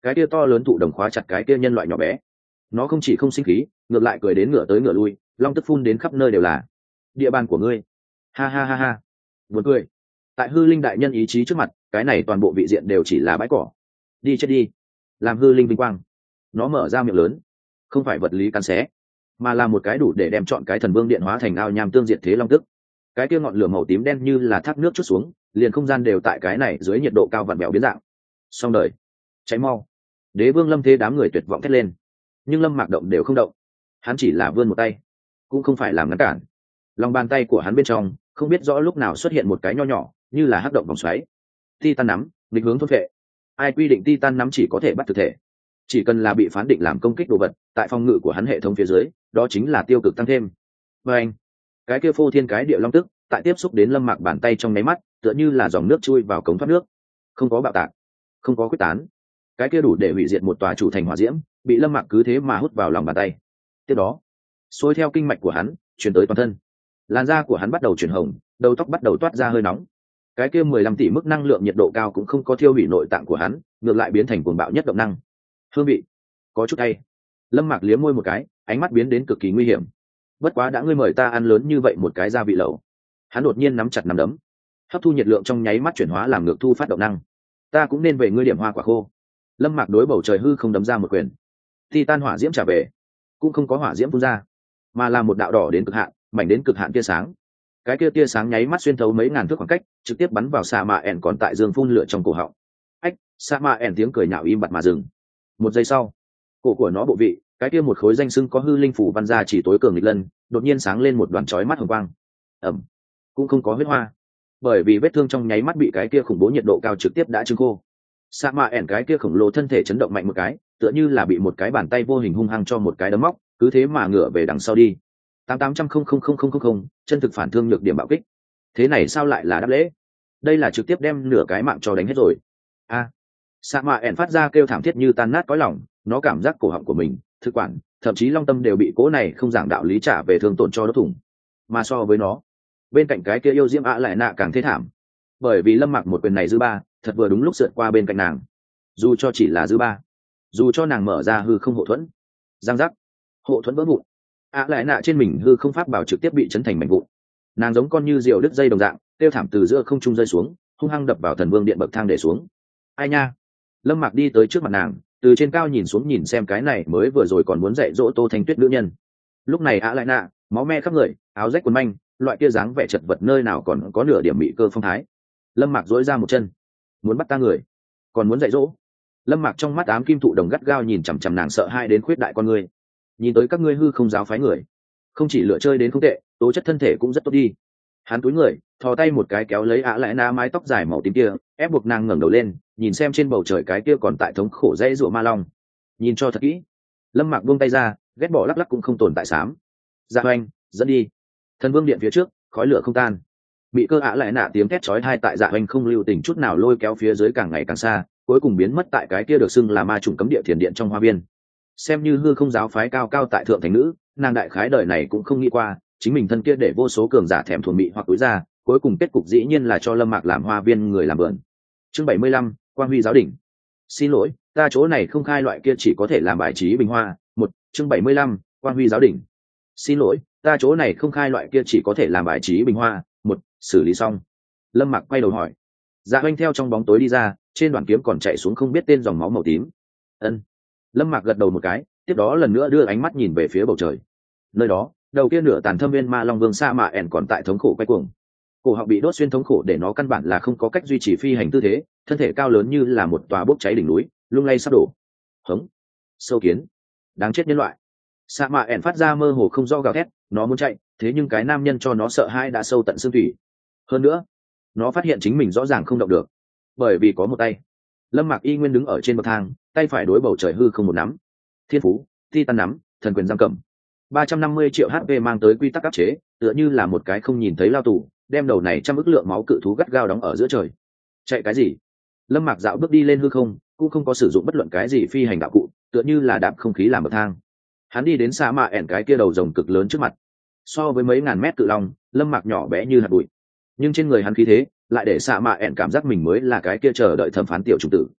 cái kia to lớn thụ đồng khóa chặt cái kia nhân loại nhỏ bé. Nó không chỉ không sinh khí, ngược lại cười đến ngửa tới ngửa lui, long tức phun đến khắp nơi đều là. Địa bàn của ngươi. Ha ha ha ha. Buồn cười. Tại hư linh đại nhân ý chí trước mặt, cái này toàn bộ vị diện đều chỉ là bãi cỏ. Đi chết đi. Làm hư linh vinh quang. Nó mở ra miệng lớn, không phải vật lý cắn xé, mà là một cái đủ để đem chọn cái thần vương điện hóa thành ao nham tương diệt thế long tức. Cái kia ngọn lửa màu tím đen như là thác nước chút xuống, liền không gian đều tại cái này dưới nhiệt độ cao vặn vẹo biến dạng. Xong đời. Cháy mau. Đế vương Lâm Thế đám người tuyệt vọng thét lên, nhưng Lâm Mạc động đều không động. Hắn chỉ là vươn một tay, cũng không phải làm ngăn cản. Lòng bàn tay của hắn bên trong không biết rõ lúc nào xuất hiện một cái nho nhỏ như là hắc động vòng xoáy. Titan nắm, định hướng thôn vệ. Ai quy định Titan nắm chỉ có thể bắt thực thể? Chỉ cần là bị phán định làm công kích đồ vật, tại phòng ngự của hắn hệ thống phía dưới, đó chính là tiêu cực tăng thêm. Và anh, cái kia phô thiên cái địa long tức, tại tiếp xúc đến Lâm Mạc bàn tay trong nháy mắt, tựa như là dòng nước chui vào cống thoát nước, không có bạo tạc, không có quyết tán. Cái kia đủ để hủy diệt một tòa chủ thành hỏa diễm, bị Lâm Mạc cứ thế mà hút vào lòng bàn tay. Tiếp đó, xuôi theo kinh mạch của hắn, truyền tới toàn thân. Làn da của hắn bắt đầu chuyển hồng, đầu tóc bắt đầu toát ra hơi nóng. Cái kia mười lăm tỷ mức năng lượng nhiệt độ cao cũng không có thiêu hủy nội tạng của hắn, ngược lại biến thành cuồng bạo nhất động năng. Hương vị có chút hay. Lâm Mạc liếm môi một cái, ánh mắt biến đến cực kỳ nguy hiểm. Bất quá đã ngươi mời ta ăn lớn như vậy một cái gia vị lẩu. Hắn đột nhiên nắm chặt nắm đấm, hấp thu nhiệt lượng trong nháy mắt chuyển hóa làm ngược thu phát động năng. Ta cũng nên về ngươi điểm hoa quả khô. Lâm Mạc đối bầu trời hư không đấm ra một quyền. Titan hỏa diễm trả về, cũng không có hỏa diễm phun ra, mà là một đạo đỏ đến cực hạn, mảnh đến cực hạn tia sáng. Cái kia tia sáng nháy mắt xuyên thấu mấy ngàn thước khoảng cách, trực tiếp bắn vào Sa Ma ẻn còn tại dương phun lửa trong cổ họng. Ách, Sa Ma ẻn tiếng cười nhạo im bặt mà dừng. Một giây sau, cổ của nó bộ vị, cái kia một khối danh xưng có hư linh phủ văn ra chỉ tối cường nghịch lân, đột nhiên sáng lên một đoàn chói mắt hồng quang. Ẩm, cũng không có huyết hoa, bởi vì vết thương trong nháy mắt bị cái kia khủng bố nhiệt độ cao trực tiếp đã trưng khô. Sa Ma ẻn cái kia khổng lồ thân thể chấn động mạnh một cái, tựa như là bị một cái bàn tay vô hình hung hăng cho một cái đấm móc, cứ thế mà ngửa về đằng sau đi. tám tám trăm không không không không không chân thực phản thương nhược điểm bạo kích. Thế này sao lại là đáp lễ? Đây là trực tiếp đem nửa cái mạng cho đánh hết rồi. A. À, Sa Ma ẻn phát ra kêu thảm thiết như tan nát cõi lòng, nó cảm giác cổ họng của mình, thực quản, thậm chí long tâm đều bị cố này không giảng đạo lý trả về thương tổn cho đốt thủng. Mà so với nó, bên cạnh cái kia yêu diễm ạ lại nạ càng thế thảm, bởi vì Lâm Mạc một quyền này dư ba, thật vừa đúng lúc sượt qua bên cạnh nàng. Dù cho chỉ là dư ba, dù cho nàng mở ra hư không hộ thuẫn, giang giác, hộ thuẫn vỡ vụn, ạ lại nạ trên mình hư không pháp bảo trực tiếp bị chấn thành mảnh vụn. Nàng giống con như diều đứt dây đồng dạng, tiêu thảm từ giữa không trung rơi xuống, hung hăng đập vào thần vương điện bậc thang để xuống. Ai nha? Lâm Mạc đi tới trước mặt nàng, từ trên cao nhìn xuống nhìn xem cái này mới vừa rồi còn muốn dạy dỗ Tô Thanh Tuyết nữ nhân. Lúc này ạ lại nạ, máu me khắp người, áo rách quần manh, loại kia dáng vẻ chật vật nơi nào còn có nửa điểm mị cơ phong thái. Lâm Mạc dỗi ra một chân, muốn bắt ta người, còn muốn dạy dỗ. Lâm Mạc trong mắt ám kim thụ đồng gắt gao nhìn chằm chằm nàng, sợ hai đến khuyết đại con người. Nhìn tới các ngươi hư không giáo phái người, không chỉ lựa chơi đến không tệ, tố chất thân thể cũng rất tốt đi. Hắn túi người, thò tay một cái kéo lấy ạ lại nạ mái tóc dài màu tím kia, ép buộc nàng ngẩng đầu lên, nhìn xem trên bầu trời cái kia còn tại thống khổ dãy rủa ma long. Nhìn cho thật kỹ. Lâm Mạc buông tay ra, ghét bỏ lắc lắc cũng không tồn tại xám. Dạ oanh, dẫn đi. Thần vương điện phía trước, khói lửa không tan. Bị cơ ạ lại nạ tiếng thét chói tai tại dạ oanh không lưu tình chút nào lôi kéo phía dưới càng ngày càng xa, cuối cùng biến mất tại cái kia được xưng là ma trùng cấm địa thiền điện trong hoa viên. Xem như hư không giáo phái cao cao tại thượng thành nữ, nàng đại khái đời này cũng không nghĩ qua, chính mình thân kia để vô số cường giả thèm thuồng mị hoặc túi ra, cuối cùng kết cục dĩ nhiên là cho Lâm Mạc làm hoa viên người làm vườn. Chương bảy mươi lăm, Quang Huy giáo đỉnh. Xin lỗi, ta chỗ này không khai loại kia chỉ có thể làm bài trí bình hoa. Một, chương bảy mươi lăm, Quang Huy giáo đỉnh. Xin lỗi, ta chỗ này không khai loại kia chỉ có thể làm bài trí bình hoa. Một, xử lý xong. Lâm Mạc quay đầu hỏi. Dạ Oanh theo trong bóng tối đi ra, trên đoàn kiếm còn chạy xuống không biết tên dòng máu màu tím. Ân. Lâm Mạc gật đầu một cái, tiếp đó lần nữa đưa ánh mắt nhìn về phía bầu trời. Nơi đó, đầu kia nửa tàn thâm viên ma long vương Sa Ma ẻn còn tại thống khổ quay cuồng. Cổ họng bị đốt xuyên thống khổ để nó căn bản là không có cách duy trì phi hành tư thế, thân thể cao lớn như là một tòa bốc cháy đỉnh núi, lung lay sắp đổ. Hống, sâu kiến, đáng chết nhân loại. Sa Ma ẻn phát ra mơ hồ không do gào thét, nó muốn chạy, thế nhưng cái nam nhân cho nó sợ hãi đã sâu tận xương thủy. Hơn nữa, nó phát hiện chính mình rõ ràng không động được, bởi vì có một tay. Lâm Mạc y nguyên đứng ở trên bậc thang, tay phải đối bầu trời hư không một nắm. Thiên phú, Titan nắm, thần quyền giam cầm. ba trăm năm mươi triệu hát pê mang tới quy tắc áp chế, tựa như là một cái không nhìn thấy lao tù, đem đầu này trăm ức lượng máu cự thú gắt gao đóng ở giữa trời. Chạy cái gì? Lâm Mạc dạo bước đi lên hư không, cũng không có sử dụng bất luận cái gì phi hành đạo cụ, tựa như là đạp không khí làm bậc thang. Hắn đi đến Sa Ma ẻn cái kia đầu rồng cực lớn trước mặt. So với mấy ngàn mét cự long, Lâm Mạc nhỏ bé như hạt bụi, nhưng trên người hắn khí thế lại để Sa Ma ẻn cảm giác mình mới là cái kia chờ đợi thẩm phán tiểu trùng tử.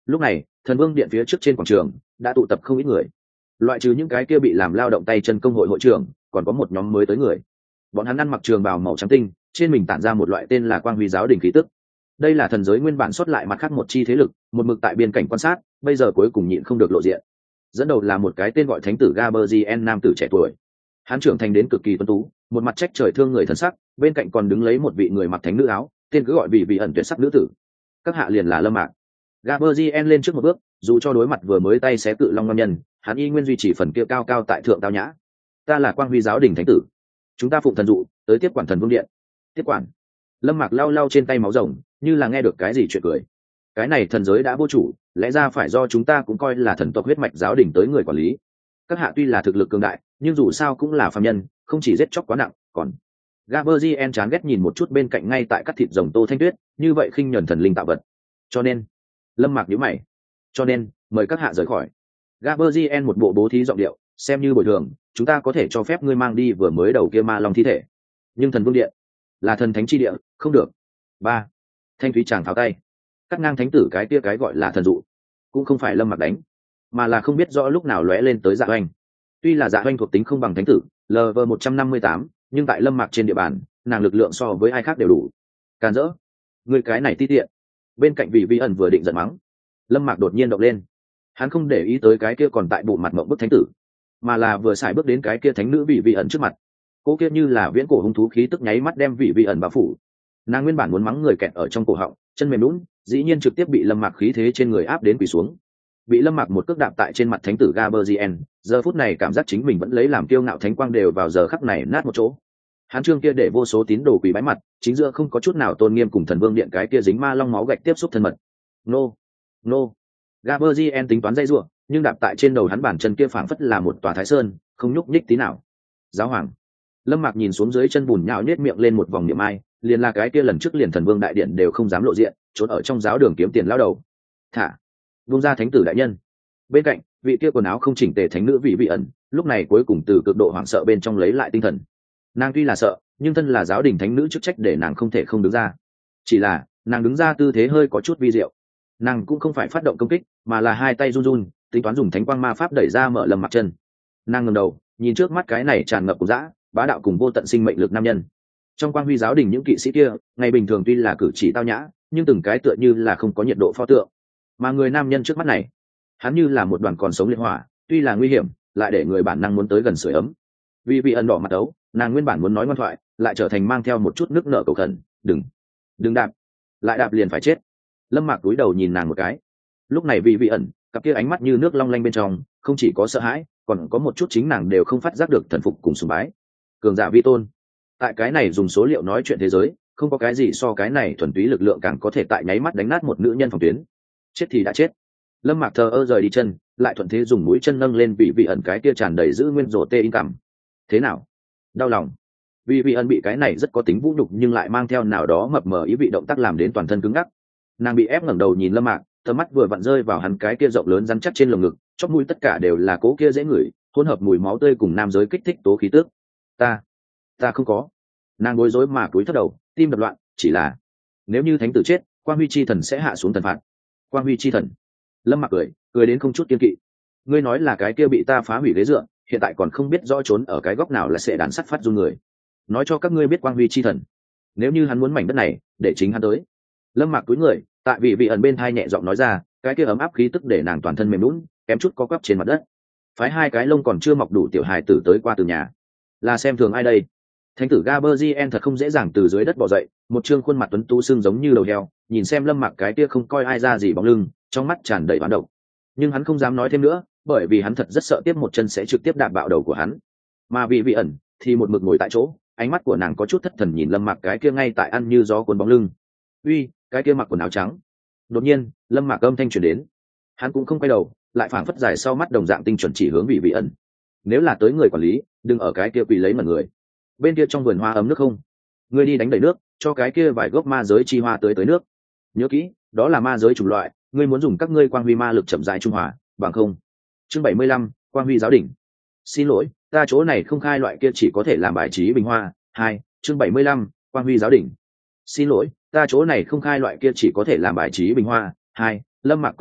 Lúc này thần vương điện phía trước trên quảng trường đã tụ tập không ít người, loại trừ những cái kia bị làm lao động tay chân công hội hội trưởng, còn có một nhóm mới tới người. Bọn hắn ăn mặc trường bào màu trắng tinh, trên mình tản ra một loại tên là quang huy giáo đình khí tức. Đây là thần giới nguyên bản xuất lại mặt khác một chi thế lực, một mực tại biên cảnh quan sát, bây giờ cuối cùng nhịn không được lộ diện. Dẫn đầu là một cái tên gọi thánh tử Gaberzien nam tử trẻ tuổi. Hắn trưởng thành đến cực kỳ tuấn tú, một mặt trách trời thương người thần sắc, bên cạnh còn đứng lấy một vị người mặc thánh nữ áo, tên cứ gọi vị vị ẩn tuyệt sắc nữ tử. Các hạ liền là Lâm Mạc. Gaberzien lên trước một bước, dù cho đối mặt vừa mới tay xé cự long nam nhân, hắn y nguyên duy trì phần kia cao cao tại thượng tao nhã. Ta là quang huy giáo đình thánh tử, chúng ta phụng thần dụ tới tiếp quản thần vương điện. Tiếp quản? Lâm Mạc lau lau trên tay máu rồng, như là nghe được cái gì chuyện cười. Cái này thần giới đã vô chủ, lẽ ra phải do chúng ta cũng coi là thần tộc huyết mạch giáo đình tới người quản lý. Các hạ tuy là thực lực cường đại, nhưng dù sao cũng là phàm nhân, không chỉ giết chóc quá nặng, còn Gaberzien chán ghét nhìn một chút bên cạnh ngay tại cắt thịt rồng Tô Thanh Tuyết, như vậy khinh nhẫn thần linh tạo vật. Cho nên, Lâm Mạc nhíu mày. Cho nên, mời các hạ rời khỏi. Gaberzien một bộ bố thí giọng điệu, xem như bồi thường, chúng ta có thể cho phép ngươi mang đi vừa mới đầu kia ma long thi thể. Nhưng thần vương điện là thần thánh chi địa, không được. Ba. Thanh thúy chàng tháo tay, cắt ngang thánh tử cái kia cái gọi là thần dụ, cũng không phải Lâm Mạc đánh, mà là không biết rõ lúc nào lóe lên tới Dạ Oanh. Tuy là Dạ Oanh thuộc tính không bằng thánh tử, Level một trăm năm mươi tám, nhưng tại Lâm Mạc trên địa bàn, nàng lực lượng so với ai khác đều đủ. Càn rỡ, người cái này ti tiện. Bên cạnh vị vi ẩn vừa định giận mắng, Lâm Mạc đột nhiên động lên. Hắn không để ý tới cái kia còn tại bộ mặt mộng bức thánh tử, mà là vừa xài bước đến cái kia thánh nữ vị vi ẩn trước mặt. Cô kia như là viễn cổ hung thú khí tức nháy mắt đem vị vi ẩn bao phủ. Nàng nguyên bản muốn mắng người kẹt ở trong cổ họng, chân mềm lún, dĩ nhiên trực tiếp bị Lâm Mạc khí thế trên người áp đến quỳ xuống. Bị Lâm Mạc một cước đạp tại trên mặt thánh tử Gaberzien, giờ phút này cảm giác chính mình vẫn lấy làm kiêu ngạo thánh quang đều vào giờ khắc này nát một chỗ. Hắn trương kia để vô số tín đồ quỳ bái mặt, chính giữa không có chút nào tôn nghiêm cùng thần vương điện cái kia dính ma long máu gạch tiếp xúc thân mật. Nô, nô. Gaberzien tính toán dây rủa, nhưng đạp tại trên đầu hắn bản chân kia phảng phất là một tòa thái sơn, không nhúc nhích tí nào. Giáo hoàng. Lâm Mạc nhìn xuống dưới chân bùn nhão nhếch miệng lên một vòng niệm ai, liền là cái kia lần trước liền thần vương đại điện đều không dám lộ diện, trốn ở trong giáo đường kiếm tiền lao đầu. Thả, vung ra thánh tử đại nhân. Bên cạnh, vị kia quần áo không chỉnh tề thánh nữ vị vị ẩn, lúc này cuối cùng từ cực độ hoảng sợ bên trong lấy lại tinh thần. Nàng tuy là sợ, nhưng thân là giáo đình thánh nữ chức trách để nàng không thể không đứng ra. Chỉ là, nàng đứng ra tư thế hơi có chút vi diệu. Nàng cũng không phải phát động công kích, mà là hai tay run run, tính toán dùng thánh quang ma pháp đẩy ra mở Lâm Mạc chân. Nàng ngẩng đầu, nhìn trước mắt cái này tràn ngập cùng dã, bá đạo cùng vô tận sinh mệnh lực nam nhân. Trong quang huy giáo đình những kỵ sĩ kia, ngày bình thường tuy là cử chỉ tao nhã, nhưng từng cái tựa như là không có nhiệt độ pho tượng. Mà người nam nhân trước mắt này, hắn như là một đoàn còn sống liệt hỏa, tuy là nguy hiểm, lại để người bản năng muốn tới gần sưởi ấm. Vì vị ẩn đỏ mặt đấu, nàng nguyên bản muốn nói ngoan thoại, lại trở thành mang theo một chút nước nợ cầu khẩn, đừng, đừng đạp, lại đạp liền phải chết. Lâm Mạc cúi đầu nhìn nàng một cái. Lúc này vị vị ẩn, cặp kia ánh mắt như nước long lanh bên trong, không chỉ có sợ hãi, còn có một chút chính nàng đều không phát giác được thần phục cùng sùng bái. Cường giả vi tôn. Tại cái này dùng số liệu nói chuyện thế giới, không có cái gì so cái này thuần túy lực lượng càng có thể tại nháy mắt đánh nát một nữ nhân phòng tuyến. Chết thì đã chết. Lâm Mạc thờ ơ rời đi chân, lại thuận thế dùng mũi chân nâng lên vị vị ẩn cái kia tràn đầy giữ nguyên rổ tê in cảm. Thế nào? Đau lòng. Vị vị ẩn bị cái này rất có tính vũ nhục nhưng lại mang theo nào đó mập mờ ý vị động tác làm đến toàn thân cứng ngắc. Nàng bị ép ngẩng đầu nhìn Lâm Mạc, tầm mắt vừa vặn rơi vào hắn cái kia rộng lớn rắn chắc trên lồng ngực, chóp mũi tất cả đều là cố kia dễ ngửi, hỗn hợp mùi máu tươi cùng nam giới kích thích tố khí tức. Ta, ta không có. Nàng bối rối mà cúi thấp đầu, tim đập loạn, chỉ là nếu như thánh tử chết, Quang Huy chi thần sẽ hạ xuống thần phạt. Quang Huy chi thần. Lâm Mạc cười, cười đến không chút kiên kỵ. Ngươi nói là cái kia bị ta phá hủy ghế dựa, hiện tại còn không biết rõ trốn ở cái góc nào là sẽ đàn sắt phát run người. Nói cho các ngươi biết Quang Huy chi thần, nếu như hắn muốn mảnh đất này, để chính hắn tới. Lâm Mạc cúi người, tại vị vị ẩn bên thai nhẹ giọng nói ra, cái kia ấm áp khí tức để nàng toàn thân mềm nhũn, kém chút co quắp trên mặt đất. Phái hai cái lông còn chưa mọc đủ tiểu hài tử tới qua từ nhà, là xem thường ai đây? Thánh tử Gaberzien thật không dễ dàng từ dưới đất bò dậy, một trương khuôn mặt tuấn tú xương giống như đầu heo, nhìn xem Lâm Mạc cái kia không coi ai ra gì bóng lưng, trong mắt tràn đầy oán độc. Nhưng hắn không dám nói thêm nữa, bởi vì hắn thật rất sợ tiếp một chân sẽ trực tiếp đạp bạo đầu của hắn. Mà vị vị ẩn thì một mực ngồi tại chỗ, ánh mắt của nàng có chút thất thần nhìn Lâm Mạc cái kia ngay tại ăn như gió cuốn bóng lưng. Uy, cái kia mặc quần áo trắng. Đột nhiên, Lâm Mạc âm thanh truyền đến. Hắn cũng không quay đầu, lại phảng phất dài sau mắt đồng dạng tinh chuẩn chỉ hướng vị vị ẩn. Nếu là tới người quản lý, đừng ở cái kia quỳ lấy mà người. Bên kia trong vườn hoa ấm nước không? Ngươi đi đánh đầy nước, cho cái kia vài gốc ma giới chi hoa tới tới nước. Nhớ kỹ, đó là ma giới chủng loại, ngươi muốn dùng các ngươi quang huy ma lực chậm rãi trung hòa, bằng không. Chương bảy mươi lăm, Quang Huy giáo đỉnh. Xin lỗi, ta chỗ này không khai loại kia chỉ có thể làm bài trí bình hoa. Hai, chương bảy mươi lăm, Quang Huy giáo đỉnh. Xin lỗi, ta chỗ này không khai loại kia chỉ có thể làm bài trí bình hoa. Hai, Lâm Mạc quay đầu,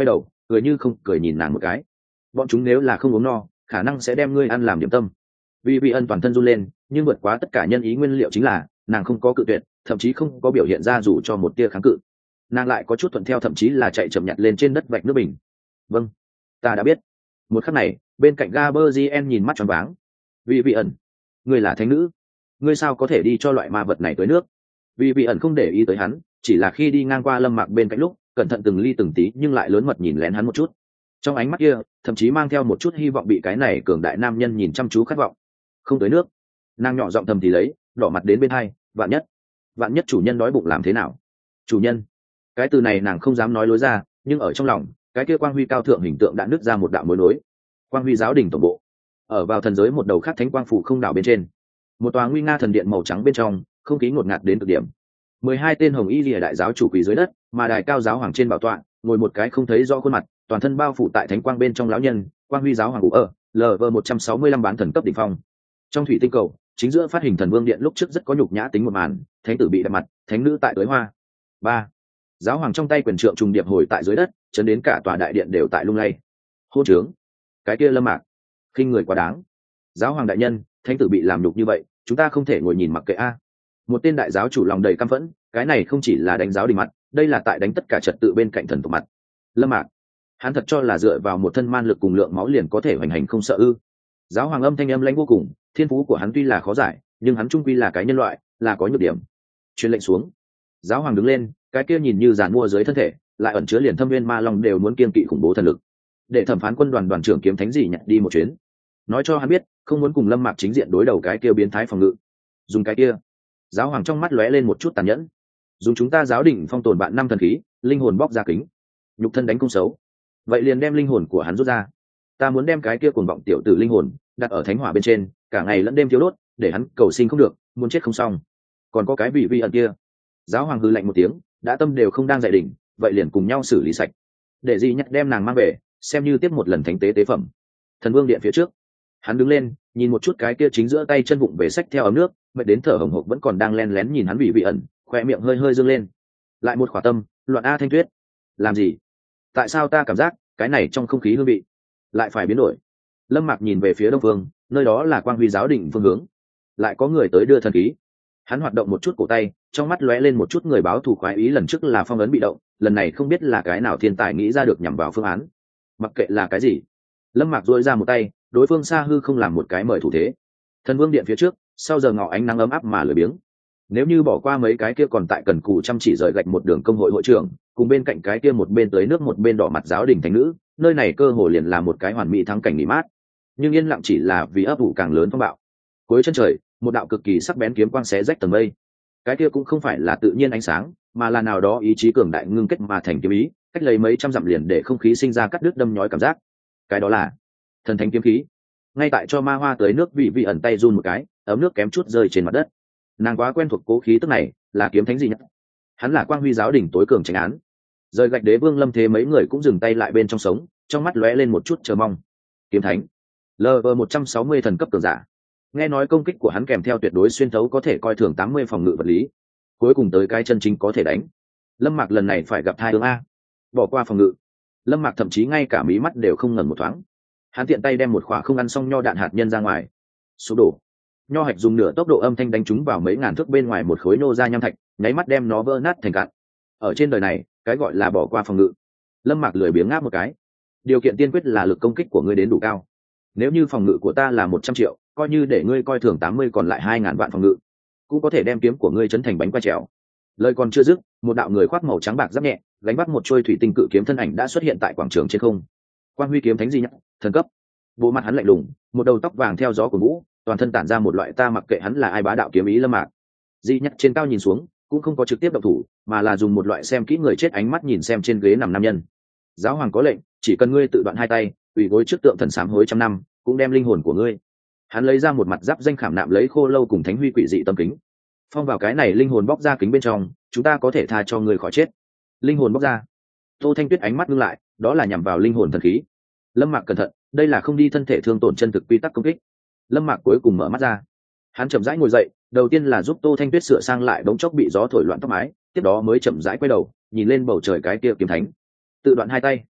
cười như không cười nhìn nàng một cái. Bọn chúng nếu là không uống no khả năng sẽ đem ngươi ăn làm điểm tâm. Vì vị ân toàn thân run lên, nhưng vượt quá tất cả nhân ý nguyên liệu chính là nàng không có cự tuyệt, thậm chí không có biểu hiện ra dù cho một tia kháng cự. Nàng lại có chút thuận theo, thậm chí là chạy chậm nhặt lên trên đất vạch nước bình. Vâng, ta đã biết. Một khắc này bên cạnh Gaberzien nhìn mắt tròn váng. Vì vị ẩn, ngươi là thánh nữ, ngươi sao có thể đi cho loại ma vật này tới nước? Vì vị ẩn không để ý tới hắn, chỉ là khi đi ngang qua Lâm Mạc bên cạnh lúc cẩn thận từng ly từng tí nhưng lại lớn mật nhìn lén hắn một chút. Trong ánh mắt kia thậm chí mang theo một chút hy vọng bị cái này cường đại nam nhân nhìn chăm chú khát vọng. Không tới nước, nàng nhỏ giọng thầm thì lấy, đỏ mặt đến bên hai. Vạn nhất vạn nhất chủ nhân đói bụng làm thế nào? Chủ nhân, cái từ này nàng không dám nói lối ra, nhưng ở trong lòng cái kia quang huy cao thượng hình tượng đã nứt ra một đạo mối nối. Quang huy giáo đình tổng bộ, ở vào thần giới một đầu khác thánh quang phủ không đảo bên trên, một tòa nguy nga thần điện màu trắng bên trong, không khí ngột ngạt đến cực điểm. Mười hai tên hồng y lìa đại giáo chủ quỳ dưới đất, mà đài cao giáo hoàng trên bảo tọa ngồi một cái không thấy rõ khuôn mặt, toàn thân bao phủ tại thánh quang bên trong lão nhân, quang huy giáo hoàng ngủ ở lv một trăm sáu mươi lăm bán thần cấp đỉnh phong. Trong thủy tinh cầu chính giữa phát hình thần vương điện lúc trước rất có nhục nhã tính một màn, thánh tử bị đập mặt, thánh nữ tại tới hoa. Ba, giáo hoàng trong tay quyền trượng trùng điệp hồi tại dưới đất, chấn đến cả tòa đại điện đều tại lung lay. Hôn trướng, cái kia Lâm Mạc khinh người quá đáng. Giáo hoàng đại nhân, thánh tử bị làm nhục như vậy chúng ta không thể ngồi nhìn mặc kệ a. Một tên đại giáo chủ lòng đầy căm phẫn, cái này không chỉ là đánh giáo đình mặt, đây là tại đánh tất cả trật tự bên cạnh thần tộc mặt. Lâm Mạc, hắn thật cho là dựa vào một thân man lực cùng lượng máu liền có thể hoành hành không sợ ư? Giáo hoàng âm thanh âm lãnh vô cùng, thiên phú của hắn tuy là khó giải nhưng hắn trung quy là cái nhân loại, là có nhược điểm. Truyền lệnh xuống. Giáo hoàng đứng lên, cái kia nhìn như giàn mua dưới thân thể lại ẩn chứa liền thâm viên ma long đều muốn kiên kỵ khủng bố thần lực. Để thẩm phán quân đoàn đoàn trưởng kiếm thánh gì nhặt đi một chuyến, nói cho hắn biết không muốn cùng Lâm Mạc chính diện đối đầu cái kia biến thái phòng ngự. Dùng cái kia. Giáo hoàng trong mắt lóe lên một chút tàn nhẫn. Dùng chúng ta giáo đình phong tồn bạn năm thần khí, linh hồn bóc ra kính, nhục thân đánh công xấu, vậy liền đem linh hồn của hắn rút ra. Ta muốn đem cái kia cuồng vọng tiểu tử linh hồn đặt ở thánh hỏa bên trên, cả ngày lẫn đêm thiếu đốt, để hắn cầu sinh không được, muốn chết không xong. Còn có cái vị vi ẩn kia. Giáo hoàng hừ lạnh một tiếng, đã tâm đều không đang dạy đỉnh, vậy liền cùng nhau xử lý sạch. Để gì nhắc đem nàng mang về, xem như tiếp một lần thánh tế tế phẩm. Thần vương điện phía trước, hắn đứng lên, nhìn một chút cái kia chính giữa tay chân vụng về sách theo ấm nước, mệt đến thở hổn hộc vẫn còn đang len lén nhìn hắn vị vị ẩn, khoe miệng hơi hơi dương lên. Lại một khỏa tâm, loạn a Thanh Tuyết, làm gì? Tại sao ta cảm giác cái này trong không khí hương vị lại phải biến đổi? Lâm Mạc nhìn về phía đông phương, nơi đó là quang huy giáo đình phương hướng. Lại có người tới đưa thần khí. Hắn hoạt động một chút cổ tay, trong mắt lóe lên một chút người báo thù khoái ý, lần trước là phong ấn bị động, lần này không biết là cái nào thiên tài nghĩ ra được nhằm vào phương án. Mặc kệ là cái gì, Lâm Mạc duỗi ra một tay, đối phương xa hư không làm một cái mời thủ thế. Thần vương điện phía trước, sau giờ ngọ ánh nắng ấm áp mà lười biếng. Nếu như bỏ qua mấy cái kia còn tại cần cù chăm chỉ rời gạch một đường công hội hội trưởng, cùng bên cạnh cái kia một bên tới nước một bên đỏ mặt giáo đình thánh nữ, nơi này cơ hồ liền là một cái hoàn mỹ thắng cảnh nghỉ mát. Nhưng yên lặng chỉ là vì ấp ủ càng lớn phong bạo. Cuối chân trời, một đạo cực kỳ sắc bén kiếm quang xé rách tầng mây. Cái kia cũng không phải là tự nhiên ánh sáng, mà là nào đó ý chí cường đại ngưng kết mà thành kiếm ý, cách lấy mấy trăm dặm liền để không khí sinh ra cắt đứt đâm nhói cảm giác. Cái đó là thần thánh kiếm khí. Ngay tại cho ma hoa tới nước vị vị ẩn tay run một cái, ấm nước kém chút rơi trên mặt đất. Nàng quá quen thuộc cố khí tức này, là kiếm thánh gì nhất? Hắn là quang huy giáo đỉnh tối cường tránh án. Rời gạch đế vương Lâm Thế mấy người cũng dừng tay lại bên trong sống, trong mắt lóe lên một chút chờ mong. Kiếm thánh, lv một trăm sáu mươi thần cấp cường giả. Nghe nói công kích của hắn kèm theo tuyệt đối xuyên thấu có thể coi thường tám mươi phòng ngự vật lý. Cuối cùng tới cái chân chính có thể đánh. Lâm Mạc lần này phải gặp thai tướng a. Bỏ qua phòng ngự, Lâm Mạc thậm chí ngay cả mí mắt đều không ngẩng một thoáng. Hắn tiện tay đem một quả không ăn xong nho đạn hạt nhân ra ngoài. Sụp đổ. Nho hạch dùng nửa tốc độ âm thanh đánh trúng vào mấy ngàn thước bên ngoài một khối nô ra nham thạch, nháy mắt đem nó vỡ nát thành cạn. Ở trên đời này, cái gọi là bỏ qua phòng ngự. Lâm Mạc lười biếng ngáp một cái. Điều kiện tiên quyết là lực công kích của ngươi đến đủ cao. Nếu như phòng ngự của ta là một trăm triệu, coi như để ngươi coi thường tám mươi còn lại hai ngàn vạn phòng ngự, cũng có thể đem kiếm của ngươi chấn thành bánh qua trèo. Lời còn chưa dứt, một đạo người khoác màu trắng bạc giáp nhẹ, gánh bắt một trôi thủy tinh cự kiếm thân ảnh đã xuất hiện tại quảng trường trên không. Quang huy kiếm thánh gì nhá, thần cấp. Bộ mặt hắn lạnh lùng, một đầu tóc vàng theo gió của vũ, toàn thân tản ra một loại ta mặc kệ hắn là ai bá đạo kiếm ý Lâm Mạc. Di nhắc trên cao nhìn xuống, cũng không có trực tiếp động thủ, mà là dùng một loại xem kỹ người chết ánh mắt nhìn xem trên ghế nằm nam nhân. Giáo hoàng có lệnh, chỉ cần ngươi tự đoạn hai tay, ủy gối trước tượng thần sám hối trăm năm, cũng đem linh hồn của ngươi. Hắn lấy ra một mặt giáp danh khảm nạm lấy khô lâu cùng thánh huy quỷ dị tâm kính. Phong vào cái này linh hồn bóc ra kính bên trong, chúng ta có thể tha cho ngươi khỏi chết. Linh hồn bóc ra. Tô Thanh Tuyết ánh mắt ngưng lại, đó là nhằm vào linh hồn thần khí. Lâm Mạc cẩn thận, đây là không đi thân thể thương tổn chân thực quy tắc công kích. Lâm Mạc cuối cùng mở mắt ra. Hắn chậm rãi ngồi dậy, đầu tiên là giúp Tô Thanh Tuyết sửa sang lại đống chốc bị gió thổi loạn tóc mái, tiếp đó mới chậm rãi quay đầu, nhìn lên bầu trời cái kia kiếm thánh. Tự đoạn hai tay.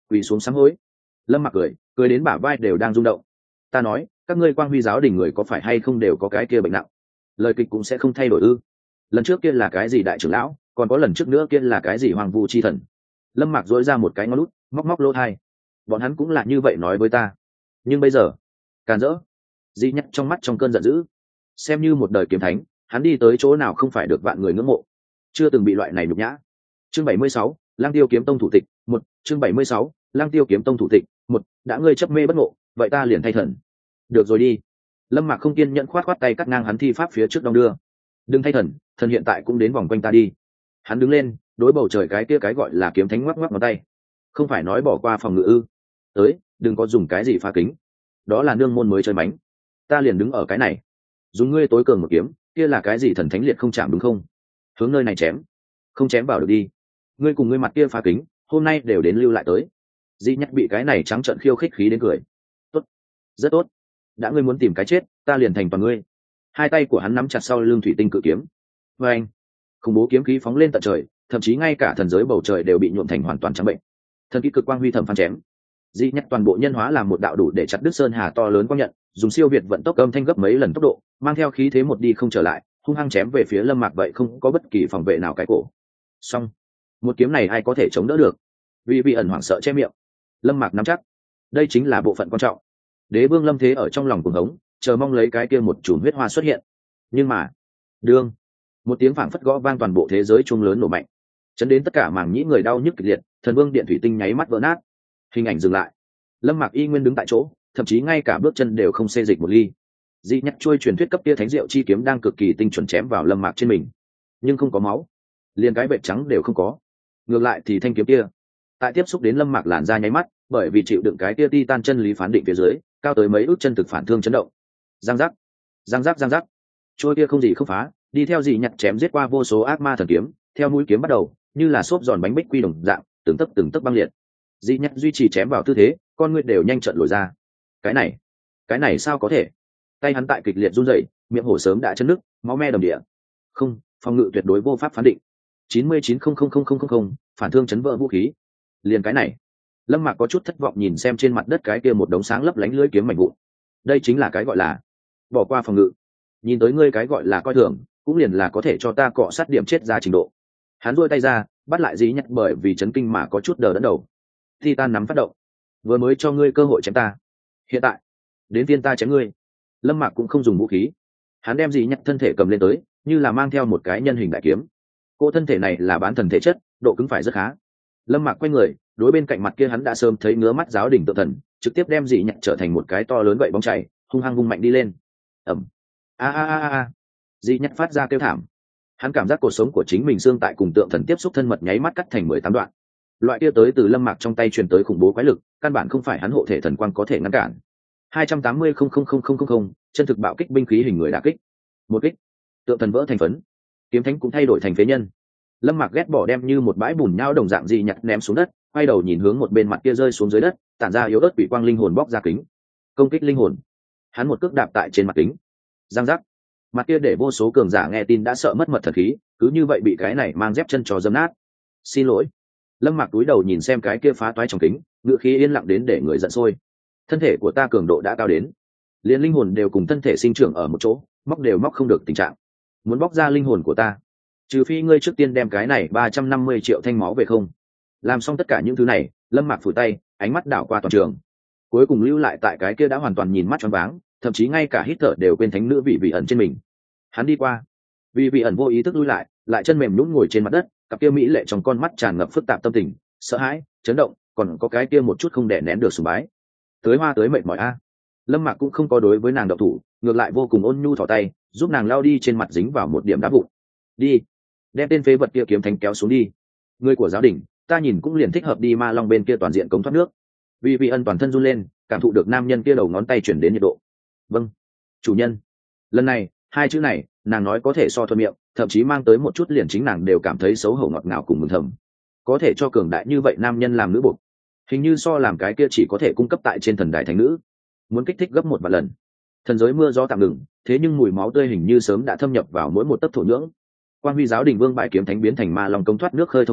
quỳ xuống sám hối. Lâm Mặc cười cười đến bả vai đều đang rung động. Ta nói các ngươi quang huy giáo đình người có phải hay không đều có cái kia bệnh nặng, lời kịch cũng sẽ không thay đổi ư? Lần trước kia là cái gì đại trưởng lão, còn có lần trước nữa kia là cái gì hoàng vu chi thần? Lâm Mặc dỗi ra một cái ngón lút móc móc lỗ thai. Bọn hắn cũng là như vậy nói với ta, nhưng bây giờ càn rỡ. Di Nhất trong mắt trong cơn giận dữ, xem như một đời kiếm thánh, hắn đi tới chỗ nào không phải được vạn người ngưỡng mộ, chưa từng bị loại này nhục nhã. Chương bảy mươi sáu, Lang Tiêu kiếm tông thủ tịch một. Chương bảy mươi sáu, Lang Tiêu kiếm tông thủ tịch một. Đã ngươi chấp mê bất ngộ, vậy ta liền thay thần. Được rồi đi. Lâm Mạc không kiên nhẫn khoát khoát tay cắt ngang hắn thi pháp phía trước đong đưa. Đừng thay thần, thần hiện tại cũng đến vòng quanh ta đi. Hắn đứng lên, đối bầu trời cái kia cái gọi là kiếm thánh ngoắc ngoắc ngón tay. Không phải nói bỏ qua phòng ngự ư? Tới, đừng có dùng cái gì phá kính. Đó là nương môn mới chơi bánh. Ta liền đứng ở cái này, dùng ngươi tối cường một kiếm, kia là cái gì thần thánh liệt không chạm đúng không? Hướng nơi này chém, không chém vào được đi. Ngươi cùng ngươi mặt kia phá kính, hôm nay đều đến lưu lại tới. Di Nhất bị cái này trắng trợn khiêu khích khí đến cười. Tốt, rất tốt. Đã ngươi muốn tìm cái chết, ta liền thành toàn ngươi. Hai tay của hắn nắm chặt sau lưng thủy tinh cự kiếm. Và anh, khủng bố kiếm khí phóng lên tận trời, thậm chí ngay cả thần giới bầu trời đều bị nhuộm thành hoàn toàn trắng bệnh. Thần kỹ cực quang huy thẩm phán chém. Di Nhất toàn bộ nhân hóa làm một đạo đủ để chặt đứt sơn hà to lớn quang nhận, dùng siêu việt vận tốc âm thanh gấp mấy lần tốc độ, mang theo khí thế một đi không trở lại, hung hăng chém về phía Lâm Mạc vậy không có bất kỳ phòng vệ nào cái cổ. Xong, một kiếm này ai có thể chống đỡ được? Vì bị ẩn hoảng sợ che miệng. Lâm Mạc nắm chắc, đây chính là bộ phận quan trọng. Đế vương Lâm Thế ở trong lòng cuồng hống, chờ mong lấy cái kia một chùm huyết hoa xuất hiện. Nhưng mà, đương, một tiếng phảng phất gõ vang toàn bộ thế giới chuông lớn nổ mạnh, chấn đến tất cả màng nhĩ người đau nhức kịch liệt, thần vương điện thủy tinh nháy mắt vỡ nát. Hình ảnh dừng lại, Lâm Mạc y nguyên đứng tại chỗ, thậm chí ngay cả bước chân đều không xê dịch một ly. Di Nhất trôi truyền thuyết cấp tia thánh diệu chi kiếm đang cực kỳ tinh chuẩn chém vào Lâm Mạc trên mình, nhưng không có máu, liền cái vệt trắng đều không có. Ngược lại thì thanh kiếm kia, tại tiếp xúc đến Lâm Mạc làn da nháy mắt, bởi vì chịu đựng cái tia titan chân lý phán định phía dưới, cao tới mấy ước chân thực phản thương chấn động. Giang giác, giang giác giang giác, trôi kia không gì không phá, đi theo Di Nhất chém giết qua vô số ác ma thần kiếm, theo mũi kiếm bắt đầu, như là xốp giòn bánh bích quy đồng dạng, từng tấc từng tấc băng liệt. Di Nhất duy trì chém vào tư thế, con người đều nhanh trận lồi ra. Cái này, cái này sao có thể? Tay hắn tại kịch liệt run rẩy, miệng hổ sớm đã chấn nứt, máu me đầm địa. Không, phòng ngự tuyệt đối vô pháp phán định. chín mươi chín không không không không không, phản thương chấn vỡ vũ khí. Liền cái này, Lâm Mạc có chút thất vọng nhìn xem trên mặt đất cái kia một đống sáng lấp lánh lưỡi kiếm mảnh vụn. Đây chính là cái gọi là bỏ qua phòng ngự. Nhìn tới ngươi cái gọi là coi thường, cũng liền là có thể cho ta cọ sát điểm chết ra trình độ. Hắn duỗi tay ra, bắt lại Di Nhất bởi vì chấn kinh mà có chút đờ đẫn đầu. Titan nắm phát động, vừa mới cho ngươi cơ hội chém ta, hiện tại đến tiên ta chém ngươi. Lâm Mạc cũng không dùng vũ khí, hắn đem Di Nhất thân thể cầm lên tới, như là mang theo một cái nhân hình đại kiếm. Cô thân thể này là bán thần thể chất, độ cứng phải rất khá. Lâm Mạc quay người, đối bên cạnh mặt kia hắn đã sớm thấy ngứa mắt giáo đình tự thần, trực tiếp đem Di Nhất trở thành một cái to lớn gậy bóng chảy, hung hăng vung mạnh đi lên. Ầm, a a a a, Di Nhất phát ra kêu thảm. Hắn cảm giác cuộc sống của chính mình xương tại cùng tượng thần tiếp xúc thân mật nháy mắt cắt thành mười tám đoạn. Loại kia tới từ Lâm Mạc trong tay truyền tới khủng bố quái lực, căn bản không phải hắn hộ thể thần quang có thể ngăn cản. hai trăm tám mươi không không không không không, chân thực bạo kích binh khí hình người đả kích. Một kích, tượng thần vỡ thành phấn, kiếm thánh cũng thay đổi thành phế nhân. Lâm Mạc ghét bỏ đem như một bãi bùn nhão đồng dạng Di Nhất ném xuống đất, quay đầu nhìn hướng một bên mặt kia rơi xuống dưới đất, tản ra yếu ớt bị quang linh hồn bóc ra kính. Công kích linh hồn. Hắn một cước đạp tại trên mặt kính. Giang giác. Mặt kia để vô số cường giả nghe tin đã sợ mất mật thần khí, cứ như vậy bị cái này mang dép chân trò dẫm nát. Xin lỗi. Lâm Mạc cúi đầu nhìn xem cái kia phá toái trong kính, ngựa khí yên lặng đến để người giận sôi. Thân thể của ta cường độ đã cao đến, liền linh hồn đều cùng thân thể sinh trưởng ở một chỗ, móc đều móc không được tình trạng. Muốn bóc ra linh hồn của ta, trừ phi ngươi trước tiên đem cái này ba trăm năm mươi triệu thanh máu về không. Làm xong tất cả những thứ này, Lâm Mạc phủi tay, ánh mắt đảo qua toàn trường, cuối cùng lưu lại tại cái kia đã hoàn toàn nhìn mắt choáng váng, thậm chí ngay cả hít thở đều quên thánh nữ vị vị ẩn trên mình. Hắn đi qua, vị vị ẩn vô ý thức lui lại, lại chân mềm nhũn ngồi trên mặt đất, cặp kia mỹ lệ trong con mắt tràn ngập phức tạp tâm tình, sợ hãi, chấn động, còn có cái kia một chút không đè nén được sùng bái. Tới hoa tới mệt mỏi a. Lâm Mạc cũng không có đối với nàng động thủ, ngược lại vô cùng ôn nhu thò tay, giúp nàng lao đi trên mặt dính vào một điểm đá vụn. Đi, đem tên phế vật kia kiếm thánh kéo xuống đi. Người của giáo đình, ta nhìn cũng liền thích hợp đi Ma Long bên kia toàn diện cống thoát nước. Vì vị ân toàn thân run lên, cảm thụ được nam nhân kia đầu ngón tay chuyển đến nhiệt độ. Vâng, chủ nhân. Lần này, hai chữ này, nàng nói có thể so thuận miệng, thậm chí mang tới một chút liền chính nàng đều cảm thấy xấu hổ ngọt ngào cùng mừng thầm. Có thể cho cường đại như vậy nam nhân làm nữ buộc, hình như so làm cái kia chỉ có thể cung cấp tại trên thần đài thánh nữ, muốn kích thích gấp một vài lần. Thần giới mưa gió tạm ngừng, thế nhưng mùi máu tươi hình như sớm đã thâm nhập vào mỗi một tấc thổ nhưỡng. Quan huy giáo đình vương bại kiếm thánh biến thành Ma Long công thoát nước khơi thông công,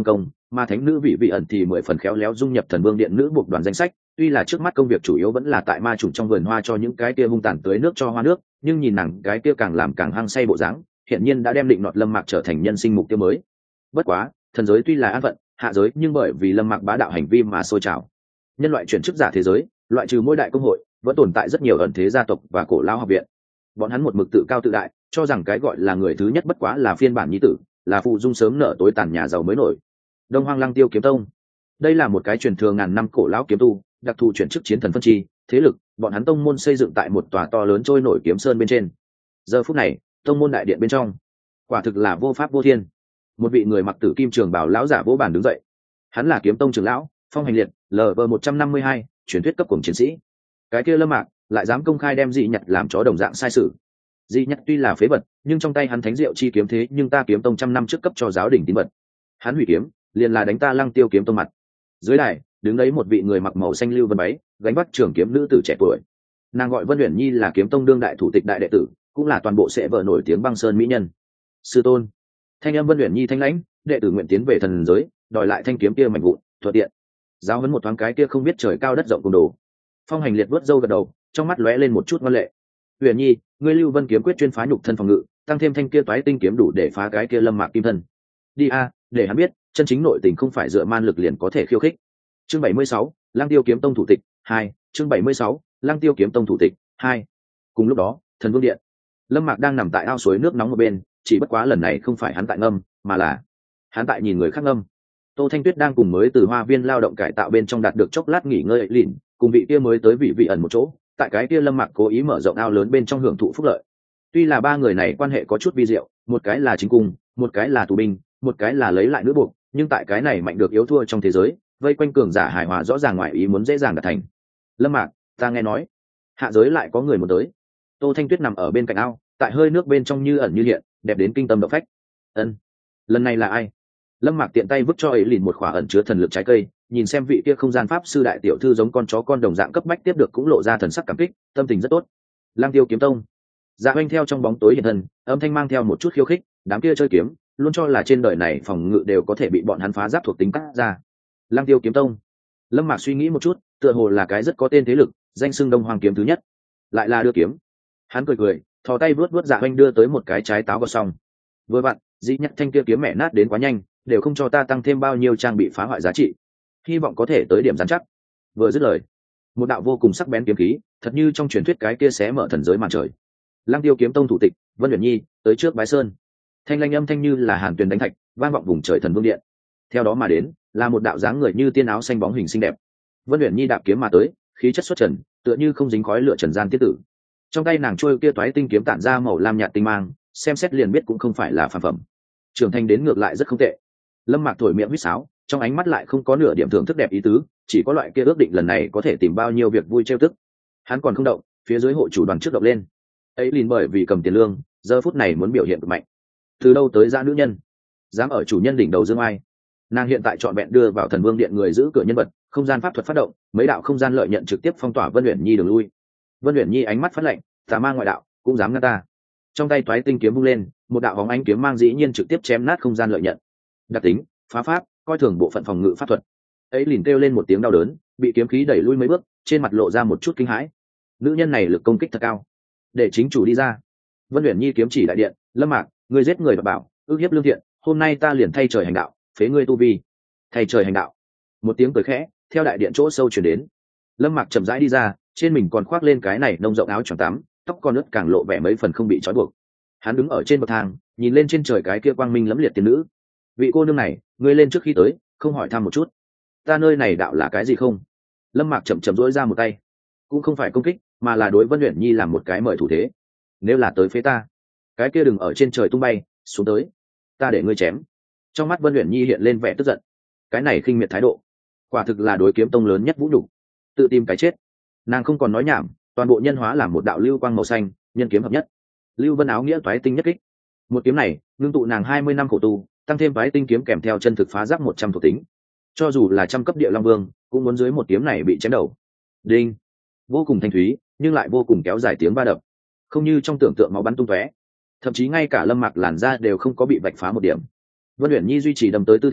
mà thánh nữ vị vị ẩn thì mười phần khéo léo dung nhập thần vương điện nữ buộc đoàn danh sách. Tuy là trước mắt công việc chủ yếu vẫn là tại ma trùng trong vườn hoa cho những cái kia hung tàn tưới nước cho hoa nước, nhưng nhìn nàng cái kia càng làm càng hăng say bộ dáng, hiện nhiên đã đem định nọt Lâm Mạc trở thành nhân sinh mục tiêu mới. Bất quá, thần giới tuy là an phận, hạ giới nhưng bởi vì Lâm Mạc bá đạo hành vi mà sôi trào. Nhân loại chuyển chức giả thế giới, loại trừ mỗi đại công hội, vẫn tồn tại rất nhiều ẩn thế gia tộc và cổ lão học viện. Bọn hắn một mực tự cao tự đại, cho rằng cái gọi là người thứ nhất bất quá là phiên bản nhi tử, là phụ dung sớm nở tối tàn nhà giàu mới nổi. Đông Hoang Lăng Tiêu kiếm tông, đây là một cái truyền thừa ngàn năm cổ lão kiếm tu, đặc thù chuyển chức chiến thần phân chi, thế lực, bọn hắn tông môn xây dựng tại một tòa to lớn trôi nổi kiếm sơn bên trên. Giờ phút này, tông môn đại điện bên trong, quả thực là vô pháp vô thiên. Một vị người mặc tử kim trường bào lão giả vỗ bàn đứng dậy. Hắn là kiếm tông trưởng lão, Phong Hành Liệt, L V một trăm năm mươi hai, truyền thuyết cấp cùng chiến sĩ. Cái kia Lâm Mạc lại dám công khai đem dị nhật làm chó đồng dạng sai sự. Dị nhật tuy là phế vật, nhưng trong tay hắn thánh diệu chi kiếm thế nhưng ta kiếm tông trăm năm trước cấp cho giáo đình tín vật. Hắn hủy kiếm, liền là đánh ta Lăng Tiêu kiếm tông mặt. Dưới đài, đứng đấy một vị người mặc màu xanh lưu vân váy, gánh vác trường kiếm nữ tử trẻ tuổi. Nàng gọi Vân Uyển Nhi là kiếm tông đương đại thủ tịch đại đệ tử, cũng là toàn bộ sẽ vợ nổi tiếng băng sơn mỹ nhân. Sư tôn. Thanh âm Vân Uyển Nhi thanh lãnh, đệ tử nguyện tiến về thần giới, đòi lại thanh kiếm kia mạnh vụn, thuận tiện. Giáo huấn một thoáng cái kia không biết trời cao đất rộng cùng đồ. Phong Hành Liệt vớt râu gật đầu, trong mắt lóe lên một chút ngoan lệ. Uyển Nhi, ngươi Lưu Vân kiếm quyết chuyên phá nhục thân phòng ngự, tăng thêm thanh kia toái tinh kiếm đủ để phá cái kia Lâm Mạc kim thân. Đi a, để hắn biết, chân chính nội tình không phải dựa man lực liền có thể khiêu khích. Chương bảy mươi sáu, Lăng Tiêu kiếm tông thủ tịch hai. Chương bảy mươi sáu, Lăng Tiêu kiếm tông thủ tịch hai. Cùng lúc đó, Thần Vương điện, Lâm Mạc đang nằm tại ao suối nước nóng một bên, chỉ bất quá lần này không phải hắn tại ngâm, mà là hắn tại nhìn người khác ngâm. Tô Thanh Tuyết đang cùng mới từ hoa viên lao động cải tạo bên trong đạt được chốc lát nghỉ ngơi lìn, cùng vị kia mới tới vị vị ẩn một chỗ, tại cái kia Lâm Mạc cố ý mở rộng ao lớn bên trong hưởng thụ phúc lợi. Tuy là ba người này quan hệ có chút vi diệu, một cái là chính cung, một cái là tù binh, một cái là lấy lại nữ buộc, nhưng tại cái này mạnh được yếu thua trong thế giới, vây quanh cường giả hài hòa rõ ràng ngoại ý muốn dễ dàng đạt thành. Lâm Mạc, ta nghe nói hạ giới lại có người muốn tới. Tô Thanh Tuyết nằm ở bên cạnh ao, tại hơi nước bên trong như ẩn như hiện, đẹp đến kinh tâm động phách. Ân, lần này là ai? Lâm Mạc tiện tay vứt cho ấy lìn một khỏa ẩn chứa thần lực trái cây, nhìn xem vị kia không gian pháp sư đại tiểu thư giống con chó con đồng dạng cấp bách tiếp được cũng lộ ra thần sắc cảm kích, tâm tình rất tốt. Lăng Tiêu kiếm tông. Dạ Oanh theo trong bóng tối hiện thân, âm thanh mang theo một chút khiêu khích, đám kia chơi kiếm, luôn cho là trên đời này phòng ngự đều có thể bị bọn hắn phá giáp thuộc tính cắt ra. Lăng Tiêu kiếm tông. Lâm Mạc suy nghĩ một chút, tựa hồ là cái rất có tên thế lực, danh xưng Đông Hoàng kiếm thứ nhất. Lại là đưa kiếm. Hắn cười cười, thò tay vớt vớt Dạ Oanh đưa tới một cái trái táo gọt xong. Vừa vặn, dĩ nhất thanh kia kiếm mẹ nát đến quá nhanh, đều không cho ta tăng thêm bao nhiêu trang bị phá hoại giá trị. Hy vọng có thể tới điểm giám chắc. Vừa dứt lời, một đạo vô cùng sắc bén kiếm khí, thật như trong truyền thuyết cái kia xé mở thần giới màn trời. Lăng Tiêu kiếm tông thủ tịch Vân Uyển Nhi tới trước bái sơn. Thanh lanh âm thanh như là hàn tuyền đánh thạch, vang vọng vùng trời thần vương điện. Theo đó mà đến là một đạo dáng người như tiên áo xanh bóng hình xinh đẹp. Vân Uyển Nhi đạp kiếm mà tới, khí chất xuất trần, tựa như không dính khói lửa trần gian tiết tử. Trong tay nàng trôi kia toái tinh kiếm tản ra màu lam nhạt tinh mang, xem xét liền biết cũng không phải là phàm phẩm. Trưởng thành đến ngược lại rất không tệ. Lâm Mạc thổi miệng huýt sáo, trong ánh mắt lại không có nửa điểm thưởng thức đẹp ý tứ, chỉ có loại kia ước định lần này có thể tìm bao nhiêu việc vui trêu tức. Hắn còn không động, phía dưới hộ chủ đoàn trước động lên. Ấy liền bởi vì cầm tiền lương, giờ phút này muốn biểu hiện cực mạnh. Từ đâu tới ra nữ nhân, dám ở chủ nhân đỉnh đầu dương ai? Nàng hiện tại chọn vẹn đưa vào thần vương điện người giữ cửa nhân vật, không gian pháp thuật phát động, mấy đạo không gian lợi nhận trực tiếp phong tỏa Vân Uyển Nhi đường lui. Vân Uyển Nhi ánh mắt phát lạnh, tà ma ngoại đạo cũng dám ngăn ta. Trong tay toái tinh kiếm vung lên, một đạo bóng ánh kiếm mang dĩ nhiên trực tiếp chém nát không gian lợi nhận. Đặc tính phá pháp, coi thường bộ phận phòng ngự pháp thuật. Ấy liền kêu lên một tiếng đau đớn, bị kiếm khí đẩy lui mấy bước, trên mặt lộ ra một chút kinh hãi. Nữ nhân này lực công kích thật cao. Để chính chủ đi ra. Vân Uyển Nhi kiếm chỉ đại điện, Lâm Mạc, ngươi giết người và bảo, ước hiếp lương thiện, hôm nay ta liền thay trời hành đạo, phế ngươi tu vi. Thay trời hành đạo. Một tiếng cười khẽ theo đại điện chỗ sâu truyền đến. Lâm Mạc chậm rãi đi ra, trên mình còn khoác lên cái này nông rộng áo choàng tắm, tóc con ướt càng lộ vẻ mấy phần không bị trói buộc. Hắn đứng ở trên bậc thang, nhìn lên trên trời cái kia quang minh lẫm liệt tiên nữ. Vị cô nương này, ngươi lên trước khi tới, không hỏi thăm một chút, ta nơi này đạo là cái gì không? Lâm Mạc chậm chậm duỗi ra một tay, cũng không phải công kích, mà là đối Vân Uyển Nhi làm một cái mời thủ thế. Nếu là tới phế ta, cái kia đừng ở trên trời tung bay, xuống tới, ta để ngươi chém. Trong mắt Vân Uyển Nhi hiện lên vẻ tức giận. Cái này khinh miệt thái độ, quả thực là đối kiếm tông lớn nhất vũ nhục, tự tìm cái chết. Nàng không còn nói nhảm, toàn bộ nhân hóa làm một đạo lưu quang màu xanh, nhân kiếm hợp nhất. Lưu Vân áo nghĩa toái tinh nhất kích. Một kiếm này, ngưng tụ nàng hai mươi năm khổ tu, tăng thêm toái tinh kiếm kèm theo chân thực phá giáp một trăm thuộc tính. Cho dù là trăm cấp địa long vương, cũng muốn dưới một kiếm này bị chém đầu. Đinh. Vô cùng thanh thúy, nhưng lại vô cùng kéo dài tiếng ba đập. Không như trong tưởng tượng máu bắn tung tóe, thậm chí ngay cả Lâm Mạc làn da đều không có bị vạch phá một điểm. Vân Uyển Nhi duy trì đâm tới tư thế,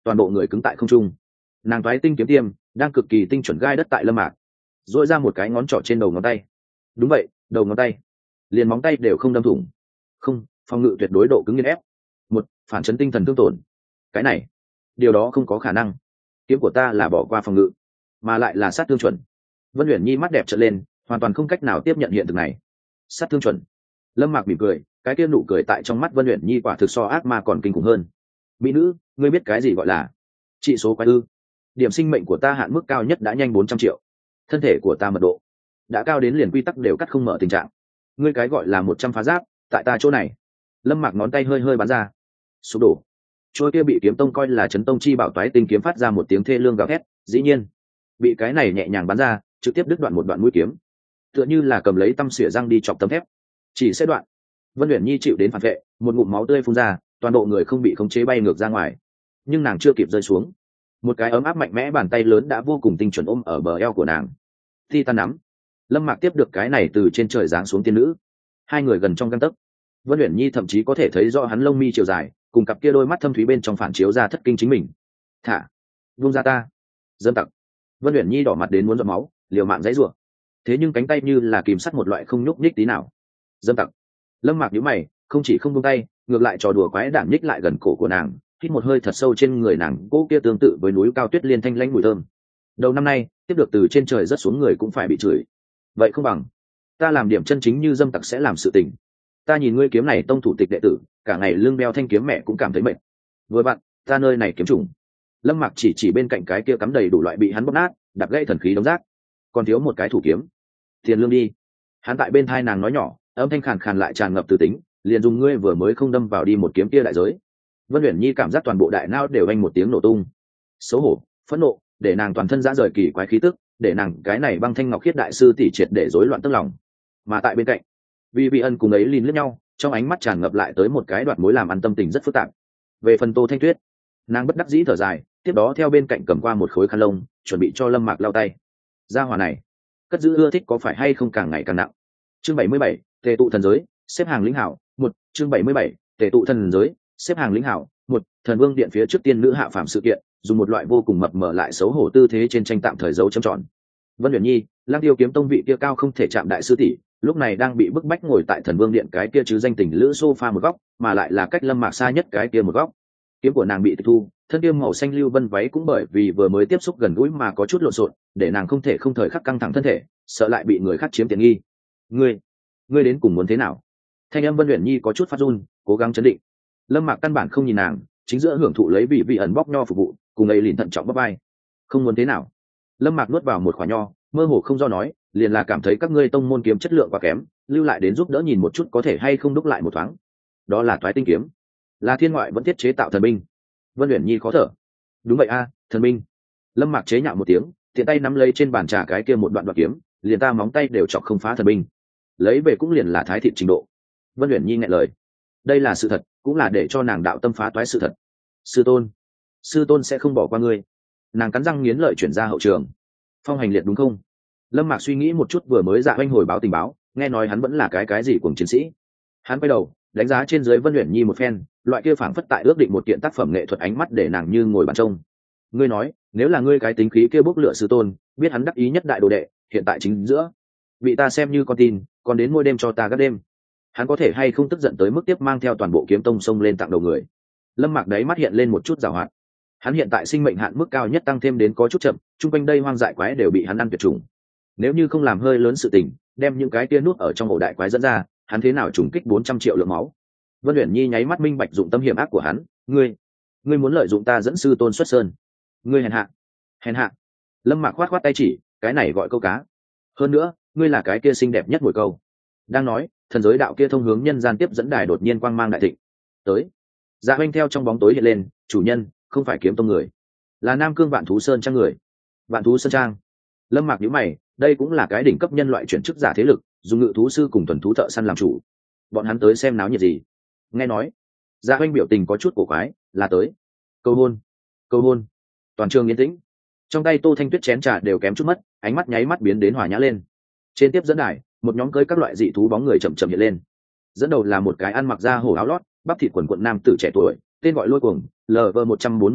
toàn bộ người cứng tại không trung. Nàng thoái tinh kiếm tiêm đang cực kỳ tinh chuẩn gai đất tại lâm mạc, dội ra một cái ngón trỏ trên đầu ngón tay. Đúng vậy, đầu ngón tay, liền móng tay đều không đâm thủng. Không, phòng ngự tuyệt đối độ cứng nghiên ép. Một, phản chấn tinh thần thương tổn. Cái này, điều đó không có khả năng. Kiếm của ta là bỏ qua phòng ngự, mà lại là sát thương chuẩn. Vân Uyển Nhi mắt đẹp trợn lên, hoàn toàn không cách nào tiếp nhận hiện thực này. Sát thương chuẩn. Lâm Mạc mỉm cười, cái kia nụ cười tại trong mắt Vân Uyển Nhi quả thực so ác ma còn kinh khủng hơn. Mỹ nữ, ngươi biết cái gì gọi là trị số quái ư? Điểm sinh mệnh của ta hạn mức cao nhất đã nhanh bốn trăm triệu. Thân thể của ta mật độ đã cao đến liền quy tắc đều cắt không mở tình trạng. Ngươi cái gọi là một trăm phá giáp, tại ta chỗ này. Lâm Mạc ngón tay hơi hơi bắn ra, sụp đổ. Trôi kia bị kiếm tông coi là chấn tông chi bảo toái tinh kiếm phát ra một tiếng thê lương gào thét, dĩ nhiên, bị cái này nhẹ nhàng bắn ra, trực tiếp đứt đoạn một đoạn mũi kiếm. Tựa như là cầm lấy tăm xỉa răng đi chọc tấm thép, chỉ sẽ đoạn. Vân Uyển Nhi chịu đến phản vệ, một ngụm máu tươi phun ra, toàn bộ người không bị khống chế bay ngược ra ngoài. Nhưng nàng chưa kịp rơi xuống, một cái ấm áp mạnh mẽ bàn tay lớn đã vô cùng tinh chuẩn ôm ở bờ eo của nàng. Thi tan nắm. Lâm Mạc tiếp được cái này từ trên trời giáng xuống tiên nữ, hai người gần trong gang tấc. Vân Uyển Nhi thậm chí có thể thấy rõ hắn lông mi chiều dài, cùng cặp kia đôi mắt thâm thúy bên trong phản chiếu ra thất kinh chính mình. Thả, vung ra ta, dâm tặc. Vân Uyển Nhi đỏ mặt đến muốn giọt máu, liều mạng giãy giụa. Thế nhưng cánh tay như là kìm sắt một loại không nhúc nhích tí nào. Dâm tặc. Lâm Mạc nhíu mày, không chỉ không buông tay, ngược lại trò đùa quái đản nhích lại gần cổ của nàng, hít một hơi thật sâu trên người nàng, cô kia tương tự với núi cao tuyết liên thanh lãnh mùi thơm. Đầu năm nay, tiếp được từ trên trời rất xuống người cũng phải bị chửi. Vậy không bằng ta làm điểm chân chính như dâm tặc sẽ làm sự tình. Ta nhìn ngươi kiếm này tông thủ tịch đệ tử, cả ngày lưng beo thanh kiếm mẹ cũng cảm thấy mệt. Với bạn, ta nơi này kiếm trùng. Lâm Mạc chỉ chỉ bên cạnh cái kia cắm đầy đủ loại bị hắn bóp nát, đạp gãy thần khí đống rác. Còn thiếu một cái thủ kiếm. Tiền lương đi. Hắn tại bên thai nàng nói nhỏ, âm thanh khàn khàn lại tràn ngập từ tính, liền dùng ngươi vừa mới không đâm vào đi một kiếm kia đại giới. Vân Uyển Nhi cảm giác toàn bộ đại não đều vang một tiếng nổ tung. Xấu hổ, phẫn nộ, để nàng toàn thân rã rời kỳ quái khí tức, để nàng cái này băng thanh ngọc khiết đại sư tỷ triệt để rối loạn tức lòng. Mà tại bên cạnh, Vi Vi Ân cùng ấy lìn lướt nhau, trong ánh mắt tràn ngập lại tới một cái đoạt mối làm ăn tâm tình rất phức tạp. Về phần Tô Thanh Tuyết, nàng bất đắc dĩ thở dài, tiếp đó theo bên cạnh cầm qua một khối khăn lông, chuẩn bị cho Lâm Mạc lau tay. Gia hỏa này, cất giữ ưa thích có phải hay không càng ngày càng nặng. Chương bảy mươi bảy, Tề tụ thần giới, xếp hàng lĩnh hảo, một, chương bảy mươi bảy, Tề tụ thần giới, xếp hàng lĩnh hảo, một, Thần Vương điện phía trước tiên nữ hạ phàm sự kiện, dùng một loại vô cùng mập mờ lại xấu hổ tư thế trên tranh tạm thời dấu chấm tròn. Vân Uyển Nhi, Lăng Tiêu kiếm tông vị kia cao không thể chạm đại sư tỷ, lúc này đang bị bức bách ngồi tại Thần Vương điện cái kia chứ danh tình lữ sofa một góc, mà lại là cách Lâm Mạc xa nhất cái kia một góc. Kiếm của nàng bị tịch thu, thân kiếm màu xanh lưu vân váy cũng bởi vì vừa mới tiếp xúc gần gũi mà có chút lộn xộn, để nàng không thể không thời khắc căng thẳng thân thể, sợ lại bị người khác chiếm tiện nghi. Ngươi, ngươi đến cùng muốn thế nào? Thanh âm Vân Uyển Nhi có chút phát run, cố gắng chấn định. Lâm Mạc căn bản không nhìn nàng, chính giữa hưởng thụ lấy vị vị ẩn bóc nho phục vụ, cùng ấy liền thận trọng bắp vai. Không muốn thế nào? Lâm Mạc nuốt vào một quả nho, mơ hồ không do nói, liền là cảm thấy các ngươi tông môn kiếm chất lượng quá kém, lưu lại đến giúp đỡ nhìn một chút có thể hay không đúc lại một thoáng. Đó là toái tinh kiếm, là thiên ngoại vẫn thiết chế tạo thần binh. Vân Uyển Nhi khó thở. Đúng vậy a, thần binh. Lâm Mạc chế nhạo một tiếng, tiện tay nắm lấy trên bàn trà cái kia một đoạn đoạn kiếm, liền ta móng tay đều chọc không phá thần binh. Lấy về cũng liền là thái thịt trình độ. Vân Uyển Nhi nghẹn lời. Đây là sự thật, cũng là để cho nàng đạo tâm phá toái sự thật. Sư tôn, sư tôn sẽ không bỏ qua ngươi. Nàng cắn răng nghiến lợi chuyển ra hậu trường. Phong hành liệt đúng không? Lâm Mạc suy nghĩ một chút vừa mới dạ oanh hồi báo tình báo, nghe nói hắn vẫn là cái cái gì cùng chiến sĩ. Hắn quay đầu đánh giá trên dưới Vân Uyển Nhi một phen, loại kia phảng phất tại ước định một kiện tác phẩm nghệ thuật ánh mắt để nàng như ngồi bàn trông. Ngươi nói, nếu là ngươi cái tính khí kia bốc lửa sư tôn, biết hắn đắc ý nhất đại đồ đệ, hiện tại chính giữa, bị ta xem như con tin, còn đến mỗi đêm cho ta gác đêm, hắn có thể hay không tức giận tới mức tiếp mang theo toàn bộ kiếm tông xông lên tặng đầu người. Lâm Mạc đấy mắt hiện lên một chút giảo hoạt. Hắn hiện tại sinh mệnh hạn mức cao nhất tăng thêm đến có chút chậm, chung quanh đây hoang dại quái đều bị hắn ăn tuyệt chủng. Nếu như không làm hơi lớn sự tình, đem những cái tia nút ở trong ổ đại quái dẫn ra, hắn thế nào trùng kích bốn trăm triệu lượng máu. Vân Uyển Nhi nháy mắt minh bạch dụng tâm hiểm ác của hắn, ngươi, ngươi muốn lợi dụng ta dẫn sư tôn xuất sơn, ngươi hèn hạ, hèn hạ. Lâm Mạc khoát khoát tay chỉ, cái này gọi câu cá. Hơn nữa, ngươi là cái kia xinh đẹp nhất mồi câu. Đang nói, thần giới đạo kia thông hướng nhân gian tiếp dẫn đài đột nhiên quang mang đại thịnh. Tới. Dạ Hoành theo trong bóng tối hiện lên, chủ nhân, không phải kiếm tông người, là Nam Cương Vạn Thú Sơn trang người. Vạn Thú Sơn trang. Lâm Mạc nhíu mày, đây cũng là cái đỉnh cấp nhân loại chuyển chức giả thế lực, dùng ngự thú sư cùng thuần thú thợ săn làm chủ. Bọn hắn tới xem náo nhiệt gì? Nghe nói, Dạ Hoành biểu tình có chút cổ quái, là tới câu hôn. Câu hôn. Toàn trường yên tĩnh. Trong tay Tô Thanh Tuyết chén trà đều kém chút mất, ánh mắt nháy mắt biến đến hòa nhã lên. Trên tiếp dẫn đài, một nhóm cưới các loại dị thú bóng người chậm chậm hiện lên. Dẫn đầu là một cái ăn mặc da hổ áo lót, bắp thịt quần quận nam tử trẻ tuổi, tên gọi Lôi Cuồng, L V một trăm bốn mươi lăm,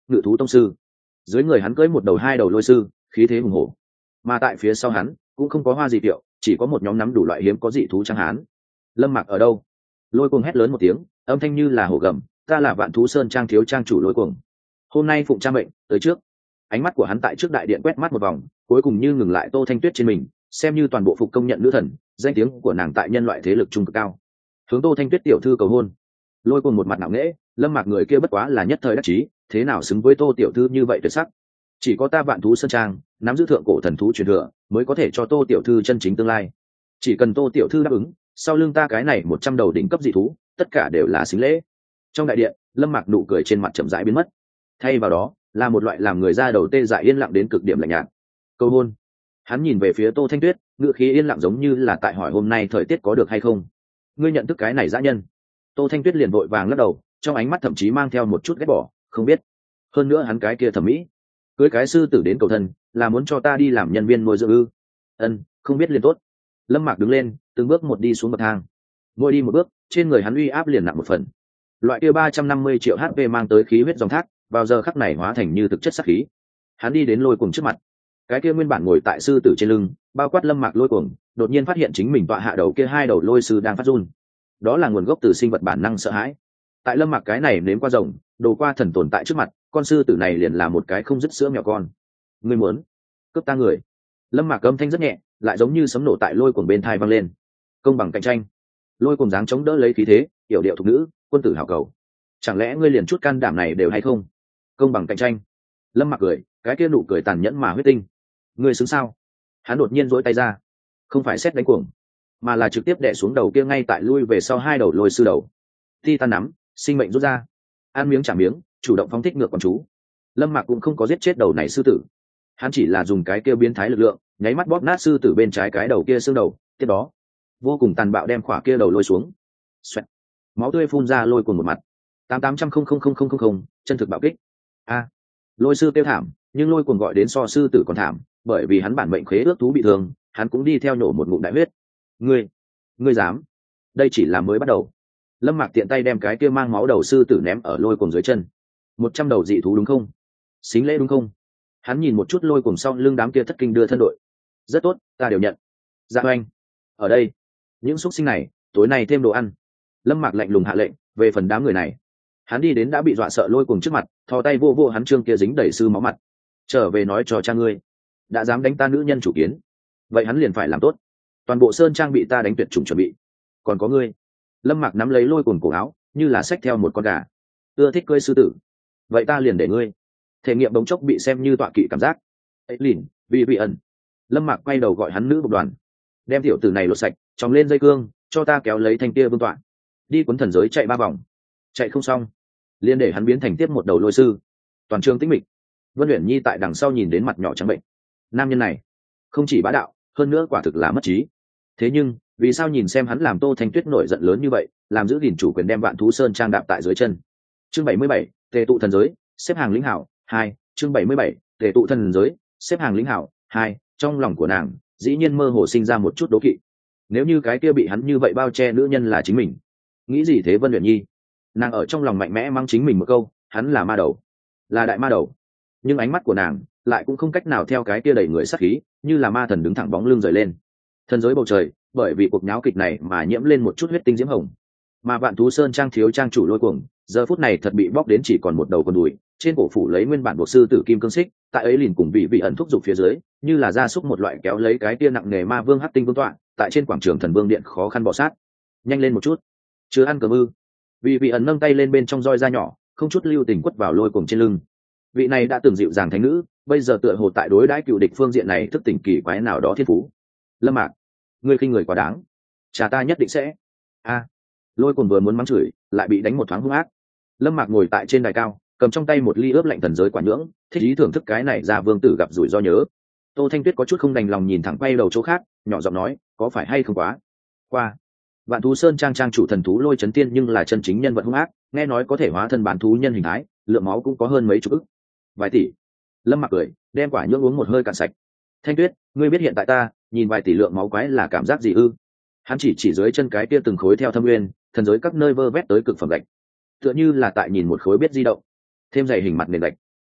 ngự thú tông sư. Dưới người hắn cưỡi một đầu hai đầu lôi sư, khí thế hùng hổ. Mà tại phía sau hắn cũng không có hoa gì tiệu, chỉ có một nhóm nắm đủ loại hiếm có dị thú trắng hán. Lâm Mạc ở đâu? Lôi Cuồng hét lớn một tiếng, âm thanh như là hổ gầm, ta là Vạn Thú Sơn trang thiếu trang chủ Lôi Cuồng. Hôm nay phụng cha mệnh, tới trước. Ánh mắt của hắn tại trước đại điện quét mắt một vòng, cuối cùng như ngừng lại Tô Thanh Tuyết trên mình, xem như toàn bộ phục công nhận nữ thần, danh tiếng của nàng tại nhân loại thế lực trung cực cao. Hướng Tô Thanh Tuyết tiểu thư cầu hôn. Lôi Cuồng một mặt ngạo nghễ, Lâm Mạc người kia bất quá là nhất thời đắc chí, thế nào xứng với Tô tiểu thư như vậy tuyệt sắc. Chỉ có ta Vạn Thú Sơn trang nắm giữ thượng cổ thần thú truyền thừa, mới có thể cho Tô tiểu thư chân chính tương lai. Chỉ cần Tô tiểu thư đáp ứng, sau lưng ta cái này một trăm đầu đỉnh cấp dị thú, tất cả đều là xính lễ. Trong đại điện, Lâm Mạc nụ cười trên mặt chậm rãi biến mất, thay vào đó là một loại làm người ra đầu tê dại yên lặng đến cực điểm lạnh nhạt. Cầu hôn. Hắn nhìn về phía Tô Thanh Tuyết, ngữ khí yên lặng giống như là tại hỏi hôm nay thời tiết có được hay không. Ngươi nhận thức cái này dã nhân? Tô Thanh Tuyết liền vội vàng lắc đầu, trong ánh mắt thậm chí mang theo một chút ghét bỏ, không biết. Hơn nữa hắn cái kia thẩm mỹ, cưới cái sư tử đến cầu thân, là muốn cho ta đi làm nhân viên nuôi dưỡng ư? Ân, không biết liền tốt. Lâm Mạc đứng lên, từng bước một đi xuống bậc thang. Mỗi đi một bước, trên người hắn uy áp liền nặng một phần. Loại kia ba trăm năm mươi triệu hát pê mang tới khí huyết dòng thác, vào giờ khắc này hóa thành như thực chất sát khí. Hắn đi đến Lôi Cuồng trước mặt. Cái kia nguyên bản ngồi tại sư tử trên lưng, bao quát Lâm Mạc Lôi Cuồng, đột nhiên phát hiện chính mình tọa hạ đầu kia hai đầu lôi sư đang phát run. Đó là nguồn gốc từ sinh vật bản năng sợ hãi. Tại Lâm Mạc cái này nếm qua rồng, đồ qua thần tồn tại trước mặt, con sư tử này liền là một cái không dứt sữa mèo con. Ngươi muốn cướp ta người? Lâm Mạc âm thanh rất nhẹ, lại giống như sấm nổ tại Lôi Cuồng bên tai vang lên. Công bằng cạnh tranh. Lôi Cuồng dáng chống đỡ lấy khí thế, yểu điệu thục nữ, quân tử hảo cầu. Chẳng lẽ ngươi liền chút can đảm này đều hay không? Công bằng cạnh tranh. Lâm Mạc cười, cái kia nụ cười tàn nhẫn mà huyết tinh. Ngươi xứng sao? Hắn đột nhiên duỗi tay ra, không phải xét đánh cuồng, mà là trực tiếp đè xuống đầu kia ngay tại lui về sau hai đầu lôi sư đầu. Ti tan nắm, sinh mệnh rút ra, ăn miếng trả miếng, chủ động phóng thích ngược con chú. Lâm Mạc cũng không có giết chết đầu này sư tử, hắn chỉ là dùng cái kia biến thái lực lượng, nháy mắt bóp nát sư tử bên trái cái đầu kia xương đầu, tiếp đó vô cùng tàn bạo đem khỏa kia đầu lôi xuống. Xoẹt. Máu tươi phun ra. Lôi Cuồng một mặt tám tám trăm không không không không không chân thực bạo kích. A. Lôi sư kêu thảm, nhưng Lôi Cuồng gọi đến so sư tử còn thảm, bởi vì hắn bản mệnh khế ước thú bị thương, hắn cũng đi theo nhổ một ngụm đại huyết. Ngươi, ngươi dám? Đây chỉ là mới bắt đầu. Lâm Mạc tiện tay đem cái kia mang máu đầu sư tử ném ở Lôi Cuồng dưới chân. Một trăm đầu dị thú đúng không? Xính lễ đúng không? Hắn nhìn một chút Lôi Cuồng sau lưng đám kia thất kinh đưa thân đội. Rất tốt, ta đều nhận. Dạ oanh. Ở đây, những xúc sinh này, tối nay thêm đồ ăn. Lâm Mạc lạnh lùng hạ lệnh, về phần đám người này, hắn đi đến đã bị dọa sợ Lôi Cuồng trước mặt, thò tay vô vô hắn trương kia dính đầy sư máu mặt. Trở về nói cho cha ngươi, đã dám đánh ta nữ nhân chủ kiến, vậy hắn liền phải làm tốt. Toàn bộ sơn trang bị ta đánh tuyệt chủng chuẩn bị. Còn có ngươi. Lâm Mạc nắm lấy Lôi Cuồng cổ áo, như là xách theo một con gà. Ưa thích cưỡi sư tử, vậy ta liền để ngươi thể nghiệm bỗng chốc bị xem như tọa kỵ cảm giác. Ấy lìn, vị vị ẩn. Lâm Mạc quay đầu gọi hắn nữ bộ đoàn, đem tiểu tử này lột sạch, chóng lên dây cương, cho ta kéo lấy thanh kia vương tọa, đi cuốn thần giới chạy ba vòng. Chạy không xong, liền để hắn biến thành tiếp một đầu lôi sư. Toàn trường tĩnh mịch. Vân Uyển Nhi tại đằng sau nhìn đến mặt nhỏ trắng bệnh. Nam nhân này không chỉ bá đạo, hơn nữa quả thực là mất trí. Thế nhưng vì sao nhìn xem hắn làm Tô Thanh Tuyết nổi giận lớn như vậy, làm giữ gìn chủ quyền đem Vạn Thú Sơn trang đạp tại dưới chân. Chương bảy mươi bảy, tề tụ thần giới, xếp hàng lĩnh hảo hai. Chương bảy mươi bảy, tề tụ thần giới, xếp hàng lĩnh hảo hai. Trong lòng của nàng dĩ nhiên mơ hồ sinh ra một chút đố kỵ. Nếu như cái kia bị hắn như vậy bao che nữ nhân là chính mình, nghĩ gì thế Vân Uyển Nhi? Nàng ở trong lòng mạnh mẽ mang chính mình một câu, hắn là ma đầu, là đại ma đầu. Nhưng ánh mắt của nàng lại cũng không cách nào theo cái kia đẩy người sát khí, như là ma thần đứng thẳng bóng lưng rời lên. Thần giới bầu trời bởi vì cuộc nháo kịch này mà nhiễm lên một chút huyết tinh diễm hồng. Mà Vạn Thú Sơn trang thiếu trang chủ Lôi Cuồng giờ phút này thật bị bóc đến chỉ còn một đầu con đùi, trên cổ phủ lấy nguyên bản buộc sư tử kim cương xích, tại ấy liền cùng vị vị ẩn thúc giục phía dưới, như là gia súc một loại kéo lấy cái kia nặng nghề ma vương hắc tinh vương tọa, tại trên quảng trường thần vương điện khó khăn bò sát. Nhanh lên một chút, chưa ăn cơm ư? Vị vị ẩn nâng tay lên bên trong roi da nhỏ, không chút lưu tình quất vào Lôi Cuồng trên lưng. Vị này đã từng dịu dàng thánh nữ, bây giờ tựa hồ tại đối đãi cựu địch phương diện này thức tỉnh kỳ quái nào đó thiên phú. Lâm Mạc, ngươi khinh người quá đáng, cha ta nhất định sẽ. A. Lôi Cuồng vừa muốn mắng chửi, lại bị đánh một thoáng hung ác. Lâm Mạc ngồi tại trên đài cao, cầm trong tay một ly ướp lạnh thần giới quả nhưỡng, thích ý thưởng thức cái này ra vương tử gặp rủi ro nhớ. Tô Thanh Tuyết có chút không đành lòng nhìn thẳng quay đầu chỗ khác, nhỏ giọng nói, có phải hay không quá qua. Vạn Thú Sơn trang trang chủ thần thú Lôi Chấn Tiên nhưng là chân chính nhân vật hung ác, nghe nói có thể hóa thân bán thú nhân hình thái, lượng máu cũng có hơn mấy chục ức, vài tỷ. Lâm Mạc cười, đem quả nhưỡng uống một hơi cạn sạch. Thanh Tuyết, ngươi biết hiện tại ta nhìn vài tỷ lượng máu quái là cảm giác gì ư? Hắn chỉ chỉ dưới chân cái kia từng khối theo thâm nguyên thần giới các nơi vơ vét tới cực phẩm gạch, tựa như là tại nhìn một khối biết di động, thêm dày hình mặt nền gạch.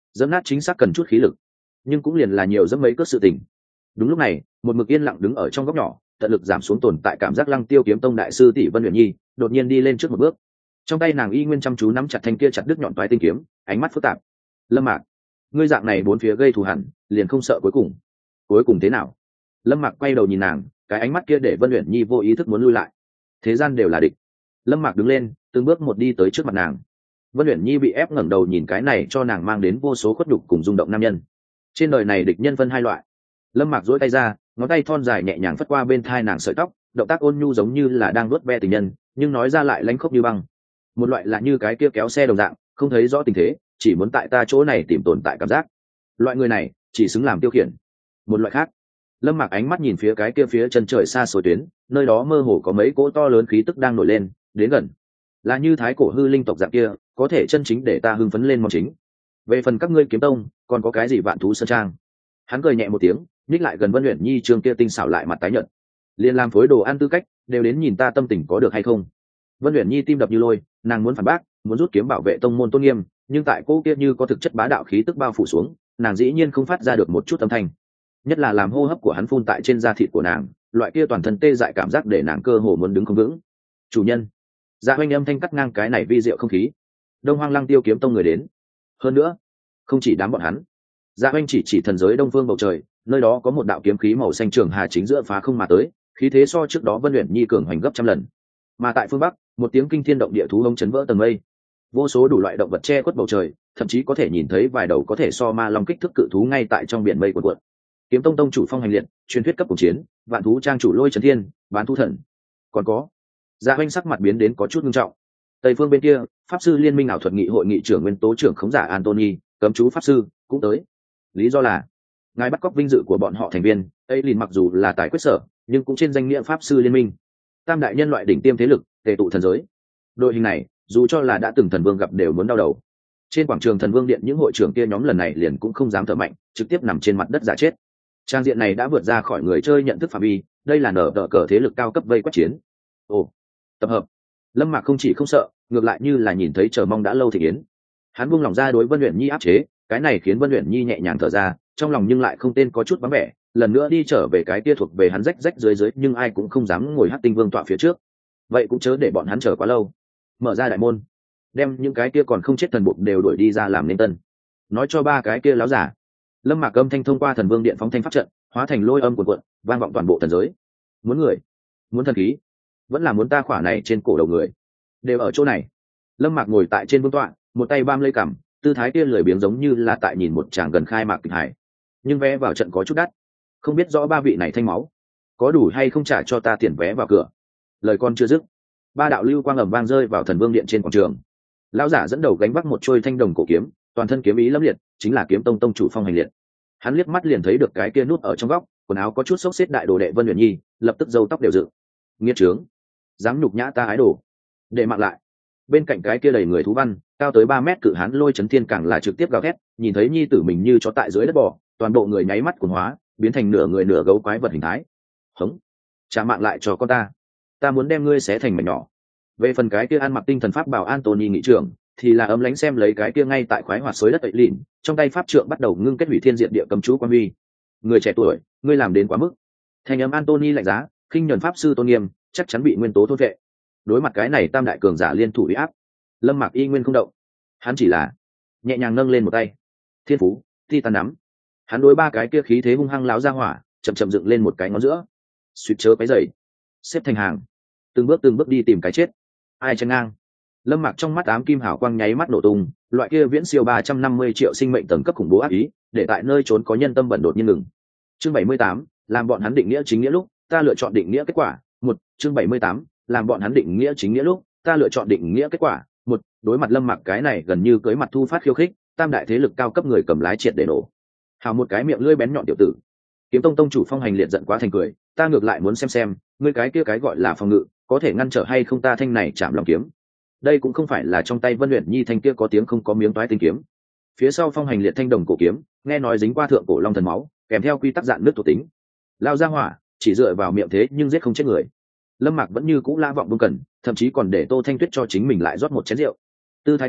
dẫm nát chính xác cần chút khí lực, nhưng cũng liền là nhiều dẫm mấy cước sự tình. Đúng lúc này, một mực yên lặng đứng ở trong góc nhỏ, tận lực giảm xuống tồn tại cảm giác Lăng Tiêu kiếm tông đại sư tỷ Vân Uyển Nhi đột nhiên đi lên trước một bước. Trong tay nàng y nguyên chăm chú nắm chặt thanh kia chặt đứt nhọn toái tinh kiếm, ánh mắt phức tạp. Lâm Mạc, ngươi dạng này bốn phía gây thù hằn, liền không sợ cuối cùng? Cuối cùng thế nào? Lâm Mạc quay đầu nhìn nàng, cái ánh mắt kia để Vân Uyển Nhi vô ý thức muốn lui lại. Thế gian đều là địch. Lâm Mạc đứng lên, từng bước một đi tới trước mặt nàng. Vân Uyển Nhi bị ép ngẩng đầu nhìn cái này cho nàng mang đến vô số khuất nhục cùng rung động nam nhân. Trên đời này địch nhân phân hai loại. Lâm Mạc duỗi tay ra, ngón tay thon dài nhẹ nhàng phất qua bên thai nàng sợi tóc, động tác ôn nhu giống như là đang vuốt ve tình nhân, nhưng nói ra lại lãnh khốc như băng. Một loại là như cái kia kéo xe đồng dạng, không thấy rõ tình thế, chỉ muốn tại ta chỗ này tìm tồn tại cảm giác. Loại người này chỉ xứng làm tiêu khiển. Một loại khác. Lâm Mạc ánh mắt nhìn phía cái kia phía chân trời xa xôi tuyến, nơi đó mơ hồ có mấy cỗ to lớn khí tức đang nổi lên, đến gần. Là như thái cổ hư linh tộc dạng kia, có thể chân chính để ta hưng phấn lên mong chính. Về phần các ngươi kiếm tông, còn có cái gì vạn thú sơn trang? Hắn cười nhẹ một tiếng, nhích lại gần Vân Uyển Nhi, trường kia tinh xảo lại mặt tái nhợt. Liên làm phối đồ ăn tư cách, đều đến nhìn ta tâm tình có được hay không. Vân Uyển Nhi tim đập như lôi, nàng muốn phản bác, muốn rút kiếm bảo vệ tông môn tôn nghiêm, nhưng tại cô kia như có thực chất bá đạo khí tức bao phủ xuống, nàng dĩ nhiên không phát ra được một chút âm thanh. Nhất là làm hô hấp của hắn phun tại trên da thịt của nàng, loại kia toàn thân tê dại cảm giác để nàng cơ hồ muốn đứng không vững. Chủ nhân. Dạ Hoành âm thanh cắt ngang cái này vi diệu không khí. Đông Hoang Lăng Tiêu kiếm tông người đến. Hơn nữa, không chỉ đám bọn hắn. Dạ Hoành chỉ chỉ thần giới đông phương bầu trời, nơi đó có một đạo kiếm khí màu xanh trường hà chính giữa phá không mà tới, khí thế so trước đó Vân Uyển Nhi cường hoành gấp trăm lần. Mà tại phương bắc, một tiếng kinh thiên động địa thú hống chấn vỡ tầng mây, vô số đủ loại động vật che khuất bầu trời, thậm chí có thể nhìn thấy vài đầu có thể so ma long kích thước cự thú ngay tại trong biển mây cuộn cuộn. Kiếm tông tông chủ Phong Hành Liệt, truyền thuyết cấp cuộc chiến, vạn thú trang chủ Lôi Chấn Thiên, bán thú thần. Còn có, Dạ Hoành sắc mặt biến đến có chút nghiêm trọng. Tây phương bên kia, pháp sư liên minh ảo thuật nghị hội nghị trưởng nguyên tố trưởng khống giả Anthony, cấm chú pháp sư cũng tới. Lý do là ngài bắt cóc vinh dự của bọn họ thành viên. Aylin mặc dù là tài quyết sở, nhưng cũng trên danh nghĩa pháp sư liên minh, tam đại nhân loại đỉnh tiêm thế lực, tề tụ thần giới. Đội hình này, dù cho là đã từng thần vương gặp đều muốn đau đầu. Trên quảng trường thần vương điện, những hội trưởng kia nhóm lần này liền cũng không dám thở mạnh, trực tiếp nằm trên mặt đất giả chết. Trang diện này đã vượt ra khỏi người chơi nhận thức phạm vi, đây là nở đỡ cờ thế lực cao cấp vây quét chiến. Ồ, tập hợp. Lâm Mạc không chỉ không sợ, ngược lại như là nhìn thấy chờ mong đã lâu thị yến. Hắn buông lòng ra đối Vân Uyển Nhi áp chế, cái này khiến Vân Uyển Nhi nhẹ nhàng thở ra, trong lòng nhưng lại không tên có chút vắng vẻ, lần nữa đi trở về cái kia thuộc về hắn rách rách dưới dưới, nhưng ai cũng không dám ngồi Hắc Tinh Vương tọa phía trước. Vậy cũng chớ để bọn hắn chờ quá lâu. Mở ra đại môn, đem những cái kia còn không chết thần buộc đều đuổi đi ra làm nên tân. Nói cho ba cái kia láo giả. Lâm Mạc âm thanh thông qua thần vương điện phóng thanh pháp trận, hóa thành lôi âm cuồn cuộn, vang vọng toàn bộ thần giới. Muốn người, muốn thần khí, vẫn là muốn ta khỏa này trên cổ đầu người, đều ở chỗ này. Lâm Mạc ngồi tại trên vương tọa, một tay bam lấy cằm, tư thái kia lười biếng giống như là tại nhìn một tràng gần khai mạc kịch hài. Nhưng vé vào trận có chút đắt, không biết rõ ba vị này thanh máu có đủ hay không trả cho ta tiền vé vào cửa. Lời con chưa dứt, ba đạo lưu quang ầm vang rơi vào thần vương điện trên quảng trường. Lão giả dẫn đầu gánh vác một trôi thanh đồng cổ kiếm, toàn thân kiếm ý lâm liệt, chính là kiếm tông tông chủ Phong Hành Liệt. Hắn liếc mắt liền thấy được cái kia nút ở trong góc, quần áo có chút xốc xếp đại đồ đệ Vân Uyển Nhi, lập tức râu tóc đều dựng. Nghiệt trướng, dám nhục nhã ta ái đồ, để mạng lại. Bên cạnh cái kia đầy người thú văn, cao tới ba mét cự hán Lôi Chấn Thiên càng là trực tiếp gào thét, nhìn thấy nhi tử mình như chó tại dưới đất bò, toàn bộ người nháy mắt cuồng hóa, biến thành nửa người nửa gấu quái vật hình thái. Hống, trả mạng lại cho con ta, ta muốn đem ngươi xé thành mảnh nhỏ. Về phần cái kia ăn mặc tinh thần pháp bảo Anthony nghị trưởng, thì là ấm lánh xem lấy cái kia ngay tại khoái hoạt xối đất tẩy lìn, trong tay pháp trượng bắt đầu ngưng kết hủy thiên diệt địa cấm chú quan huy. Người trẻ tuổi, ngươi làm đến quá mức. Thành âm Anthony lạnh giá, khinh nhẫn pháp sư tôn nghiêm, chắc chắn bị nguyên tố thôn vệ. Đối mặt cái này tam đại cường giả liên thủ uy áp, Lâm Mạc y nguyên không động. Hắn chỉ là nhẹ nhàng nâng lên một tay. Thiên phú, Titan nắm. Hắn đối ba cái kia khí thế hung hăng láo ra hỏa, chậm chậm dựng lên một cái ngón giữa. Suýt chớ cái dậy, xếp thành hàng, từng bước từng bước đi tìm cái chết. Ai chân ngang. Lâm Mạc trong mắt ám kim hào quang nháy mắt nổ tung, loại kia viễn siêu ba trăm năm mươi triệu sinh mệnh tầng cấp khủng bố ác ý, để tại nơi trốn có nhân tâm bẩn đột nhiên ngừng. Chương bảy mươi tám, làm bọn hắn định nghĩa chính nghĩa lúc, ta lựa chọn định nghĩa kết quả. Một, chương bảy mươi tám, làm bọn hắn định nghĩa chính nghĩa lúc, ta lựa chọn định nghĩa kết quả. Một, đối mặt Lâm Mạc cái này gần như cưới mặt thu phát khiêu khích, tam đại thế lực cao cấp người cầm lái triệt để nổ. Hào một cái miệng lưỡi bén nhọn tiểu tử. Kiếm tông tông chủ Phong Hành Liệt giận quá thành cười, ta ngược lại muốn xem xem, ngươi cái kia cái gọi là phòng ngự, có thể ngăn trở hay không ta thanh này chạm lòng kiếm. Đây cũng không phải là trong tay Vân Uyển Nhi thanh kia có tiếng không có miếng toái tinh kiếm. Phía sau Phong Hành Liệt thanh đồng cổ kiếm, nghe nói dính qua thượng cổ long thần máu, kèm theo quy tắc dạn nước thuộc tính. Lao ra hỏa, chỉ dựa vào miệng thế nhưng giết không chết người. Lâm Mạc vẫn như cũ la vọng buông cần, thậm chí còn để Tô Thanh Tuyết cho chính mình lại rót một chén rượu. Tư thái kia,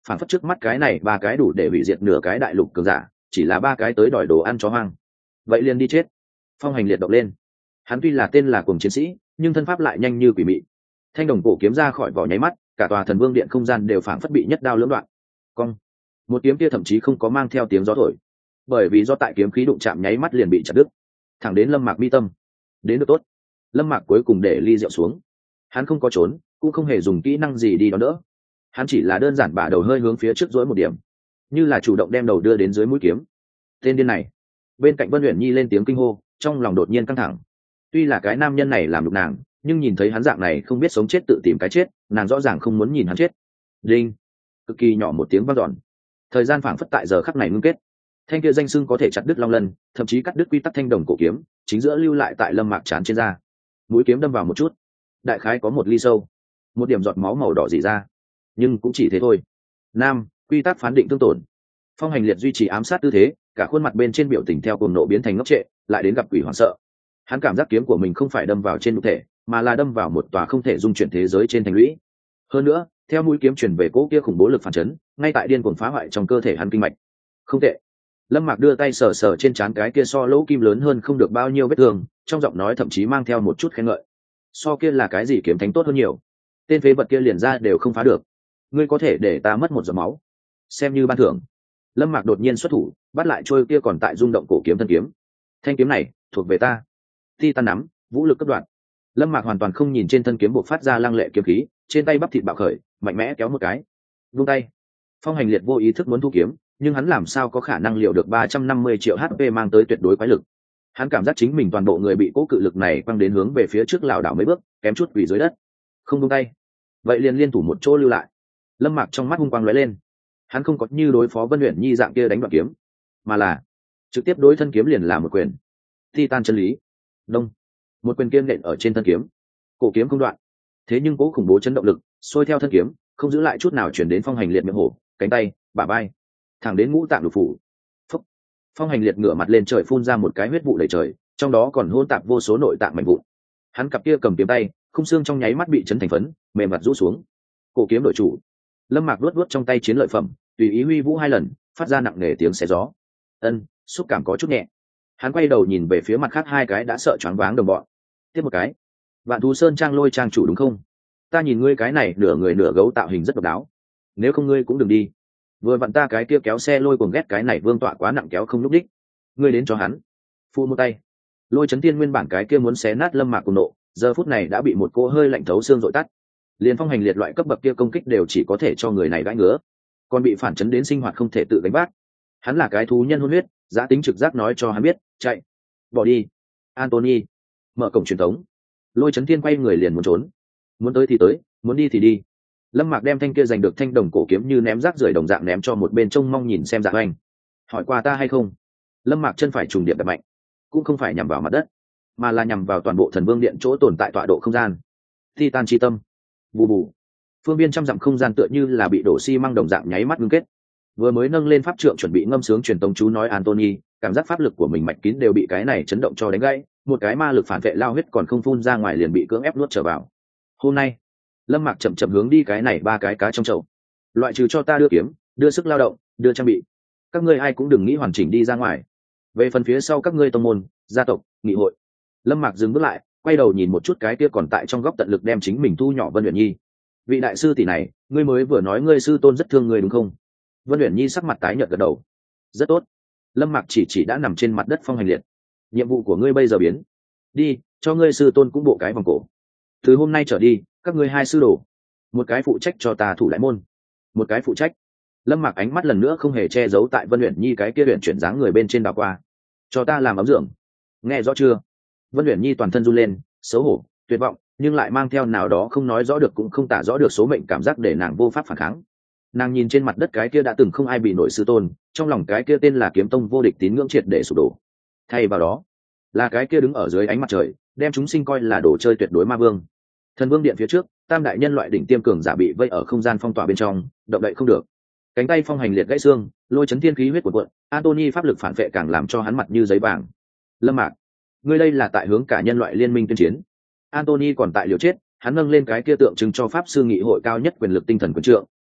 phản phất trước mắt cái này ba cái đủ để hủy diệt nửa cái đại lục cường giả, chỉ là ba cái tới đòi đồ ăn chó hoang. Vậy liền đi chết. Phong Hành liệt động lên. Hắn tuy là tên là cuồng chiến sĩ, nhưng thân pháp lại nhanh như quỷ mị. Thanh đồng cổ kiếm ra khỏi vỏ nháy mắt, cả tòa thần vương điện không gian đều phảng phất bị nhất đao lưỡng đoạn. Cong. Một kiếm kia thậm chí không có mang theo tiếng gió thổi, bởi vì do tại kiếm khí đụng chạm nháy mắt liền bị chặt đứt, thẳng đến Lâm Mạc mi tâm. Đến được tốt. Lâm Mạc cuối cùng để ly rượu xuống. Hắn không có trốn, cũng không hề dùng kỹ năng gì đi đón đỡ. Hắn chỉ là đơn giản bả đầu hơi hướng phía trước dỗi một điểm, như là chủ động đem đầu đưa đến dưới mũi kiếm. Tên điên này. Bên cạnh Vân Uyển Nhi lên tiếng kinh hô, trong lòng đột nhiên căng thẳng. Tuy là cái nam nhân này làm nhục nàng, nhưng nhìn thấy hắn dạng này không biết sống chết tự tìm cái chết, nàng rõ ràng không muốn nhìn hắn chết. Đinh. Cực kỳ nhỏ một tiếng vang dọn. Thời gian phảng phất tại giờ khắc này ngưng kết. Thanh kia danh xưng có thể chặt đứt long lân, thậm chí cắt đứt quy tắc thanh đồng cổ kiếm, chính giữa lưu lại tại Lâm Mạc trán trên da. Mũi kiếm đâm vào một chút, đại khái có một ly sâu, một điểm giọt máu màu đỏ rỉ ra, nhưng cũng chỉ thế thôi. Nam, quy tắc phán định tương tổn. Phong Hành liệt duy trì ám sát tư thế, cả khuôn mặt bên trên biểu tình theo cuồng nộ biến thành ngốc trệ, lại đến gặp quỷ hoảng sợ. Hắn cảm giác kiếm của mình không phải đâm vào trên nhục thể, mà là đâm vào một tòa không thể dung chuyển thế giới trên thành lũy. Hơn nữa, theo mũi kiếm truyền về cỗ kia khủng bố lực phản chấn, ngay tại điên cuồng phá hoại trong cơ thể hắn kinh mạch. Không tệ. Lâm Mạc đưa tay sờ sờ trên trán cái kia so lỗ kim lớn hơn không được bao nhiêu vết thương, trong giọng nói thậm chí mang theo một chút khen ngợi. So kia là cái gì kiếm thánh tốt hơn nhiều. Tên phế vật kia liền ra đều không phá được. Ngươi có thể để ta mất một giọt máu, xem như ban thưởng. Lâm Mạc đột nhiên xuất thủ, bắt lại trôi kia còn tại rung động cổ kiếm thân kiếm. Thanh kiếm này thuộc về ta. Titan nắm, vũ lực cấp đoạn. Lâm Mạc hoàn toàn không nhìn trên thân kiếm bộc phát ra lăng lệ kiếm khí, trên tay bắp thịt bạo khởi, mạnh mẽ kéo một cái. Vung tay. Phong Hành liệt vô ý thức muốn thu kiếm, nhưng hắn làm sao có khả năng liệu được ba trăm năm mươi triệu hát pê mang tới tuyệt đối quái lực. Hắn cảm giác chính mình toàn bộ người bị cố cự lực này quăng đến hướng về phía trước lảo đảo mấy bước, kém chút quỳ dưới đất. Không buông tay. Vậy liền liên thủ một chỗ lưu lại. Lâm Mạc trong mắt hung quang lóe lên. Hắn không có như đối phó Vân Uyển Nhi dạng kia đánh đoạn kiếm, mà là trực tiếp đối thân kiếm liền là một quyền. Titan chân lý. Đông. Một quyền kiếm nện ở trên thân kiếm. Cổ kiếm không đoạn. Thế nhưng cố khủng bố chấn động lực, xuôi theo thân kiếm, không giữ lại chút nào chuyển đến Phong Hành liệt miệng hổ, cánh tay, bả vai, thẳng đến ngũ tạng lục phủ. Phúc. Phong Hành liệt ngửa mặt lên trời phun ra một cái huyết vụ đầy trời, trong đó còn hỗn tạp vô số nội tạng mảnh vụn. Hắn cặp kia cầm kiếm tay, khung xương trong nháy mắt bị chấn thành phấn, mềm mặt rũ xuống. Cổ kiếm đổi chủ. Lâm Mạc luốt luốt trong tay chiến lợi phẩm, tùy ý huy vũ hai lần, phát ra nặng nề tiếng xé gió. Ân, xúc cảm có chút nhẹ. Hắn quay đầu nhìn về phía mặt khác hai cái đã sợ choáng váng đồng bọn. Tiếp một cái. Vạn Thú Sơn Trang Lôi trang chủ đúng không? Ta nhìn ngươi cái này nửa người nửa gấu tạo hình rất độc đáo. Nếu không ngươi cũng đừng đi. Vừa vặn ta cái kia kéo xe lôi cuồng ghét cái này vương tọa quá nặng kéo không lúc đích. Ngươi đến cho hắn. Phu một tay. Lôi chấn tiên nguyên bản cái kia muốn xé nát Lâm Mạc cùng nộ, giờ phút này đã bị một cỗ hơi lạnh thấu xương dội tắt. Liên Phong Hành liệt loại cấp bậc kia công kích đều chỉ có thể cho người này gãi ngứa, còn bị phản chấn đến sinh hoạt không thể tự gánh vác. Hắn là cái thú nhân hôn huyết, giá tính trực giác nói cho hắn biết, chạy, bỏ đi. Anthony, mở cổng truyền thống. Lôi chấn thiên quay người liền muốn trốn, muốn tới thì tới, muốn đi thì đi. Lâm Mạc đem thanh kia giành được thanh đồng cổ kiếm như ném rác rưởi đồng dạng ném cho một bên trông mong nhìn xem Dạ Hoành. Hỏi qua ta hay không? Lâm Mạc chân phải trùng điệp đập mạnh, cũng không phải nhằm vào mặt đất, mà là nhằm vào toàn bộ thần vương điện chỗ tồn tại tọa độ không gian. Titan chi tâm. Bù bù. Phương viên trăm dặm không gian tựa như là bị đổ xi măng đồng dạng nháy mắt ngưng kết. Vừa mới nâng lên pháp trượng chuẩn bị ngâm sướng truyền tống chú nói Anthony, cảm giác pháp lực của mình mạch kín đều bị cái này chấn động cho đánh gãy, một cái ma lực phản vệ lao huyết còn không phun ra ngoài liền bị cưỡng ép nuốt trở vào. Hôm nay, Lâm Mạc chậm chậm hướng đi cái này ba cái cá trong chậu. Loại trừ cho ta đưa kiếm, đưa sức lao động, đưa trang bị. Các ngươi ai cũng đừng nghĩ hoàn chỉnh đi ra ngoài. Về phần phía sau các ngươi tông môn, gia tộc, nghị hội. Lâm Mạc dừng bước lại, quay đầu nhìn một chút cái kia còn tại trong góc tận lực đem chính mình thu nhỏ Vân Uyển Nhi. Vị đại sư tỷ này, ngươi mới vừa nói ngươi sư tôn rất thương ngươi đúng không? Vân Uyển Nhi sắc mặt tái nhợt gật đầu. Rất tốt. Lâm Mạc chỉ chỉ đã nằm trên mặt đất Phong Hành liệt. Nhiệm vụ của ngươi bây giờ biến. Đi, cho ngươi sư tôn cũng bộ cái vòng cổ. Từ hôm nay trở đi, các ngươi hai sư đồ, một cái phụ trách cho ta thủ lại môn, một cái phụ trách. Lâm Mạc ánh mắt lần nữa không hề che giấu tại Vân Uyển Nhi cái kia luyện chuyển dáng người bên trên đảo qua. Cho ta làm ấm dưỡng. Nghe rõ chưa? Vân Uyển Nhi toàn thân run lên, xấu hổ, tuyệt vọng, nhưng lại mang theo nào đó không nói rõ được cũng không tả rõ được số mệnh cảm giác để nàng vô pháp phản kháng. Nàng nhìn trên mặt đất cái kia đã từng không ai bị nổi sư tôn, trong lòng cái kia tên là kiếm tông vô địch tín ngưỡng triệt để sụp đổ. Thay vào đó, là cái kia đứng ở dưới ánh mặt trời, đem chúng sinh coi là đồ chơi tuyệt đối ma vương. Thần vương điện phía trước, tam đại nhân loại đỉnh tiêm cường giả bị vây ở không gian phong tỏa bên trong, động đậy không được. Cánh tay Phong Hành liệt gãy xương, lôi chấn thiên khí huyết cuộn cuộn, Anthony pháp lực phản vệ càng làm cho hắn mặt như giấy vàng. Lâm Mạc, ngươi đây là tại hướng cả nhân loại liên minh tuyên chiến. Anthony còn tại liều chết, hắn nâng lên cái kia tượng trưng cho pháp sư nghị hội cao nhất quyền lực tinh thần quyền trượng,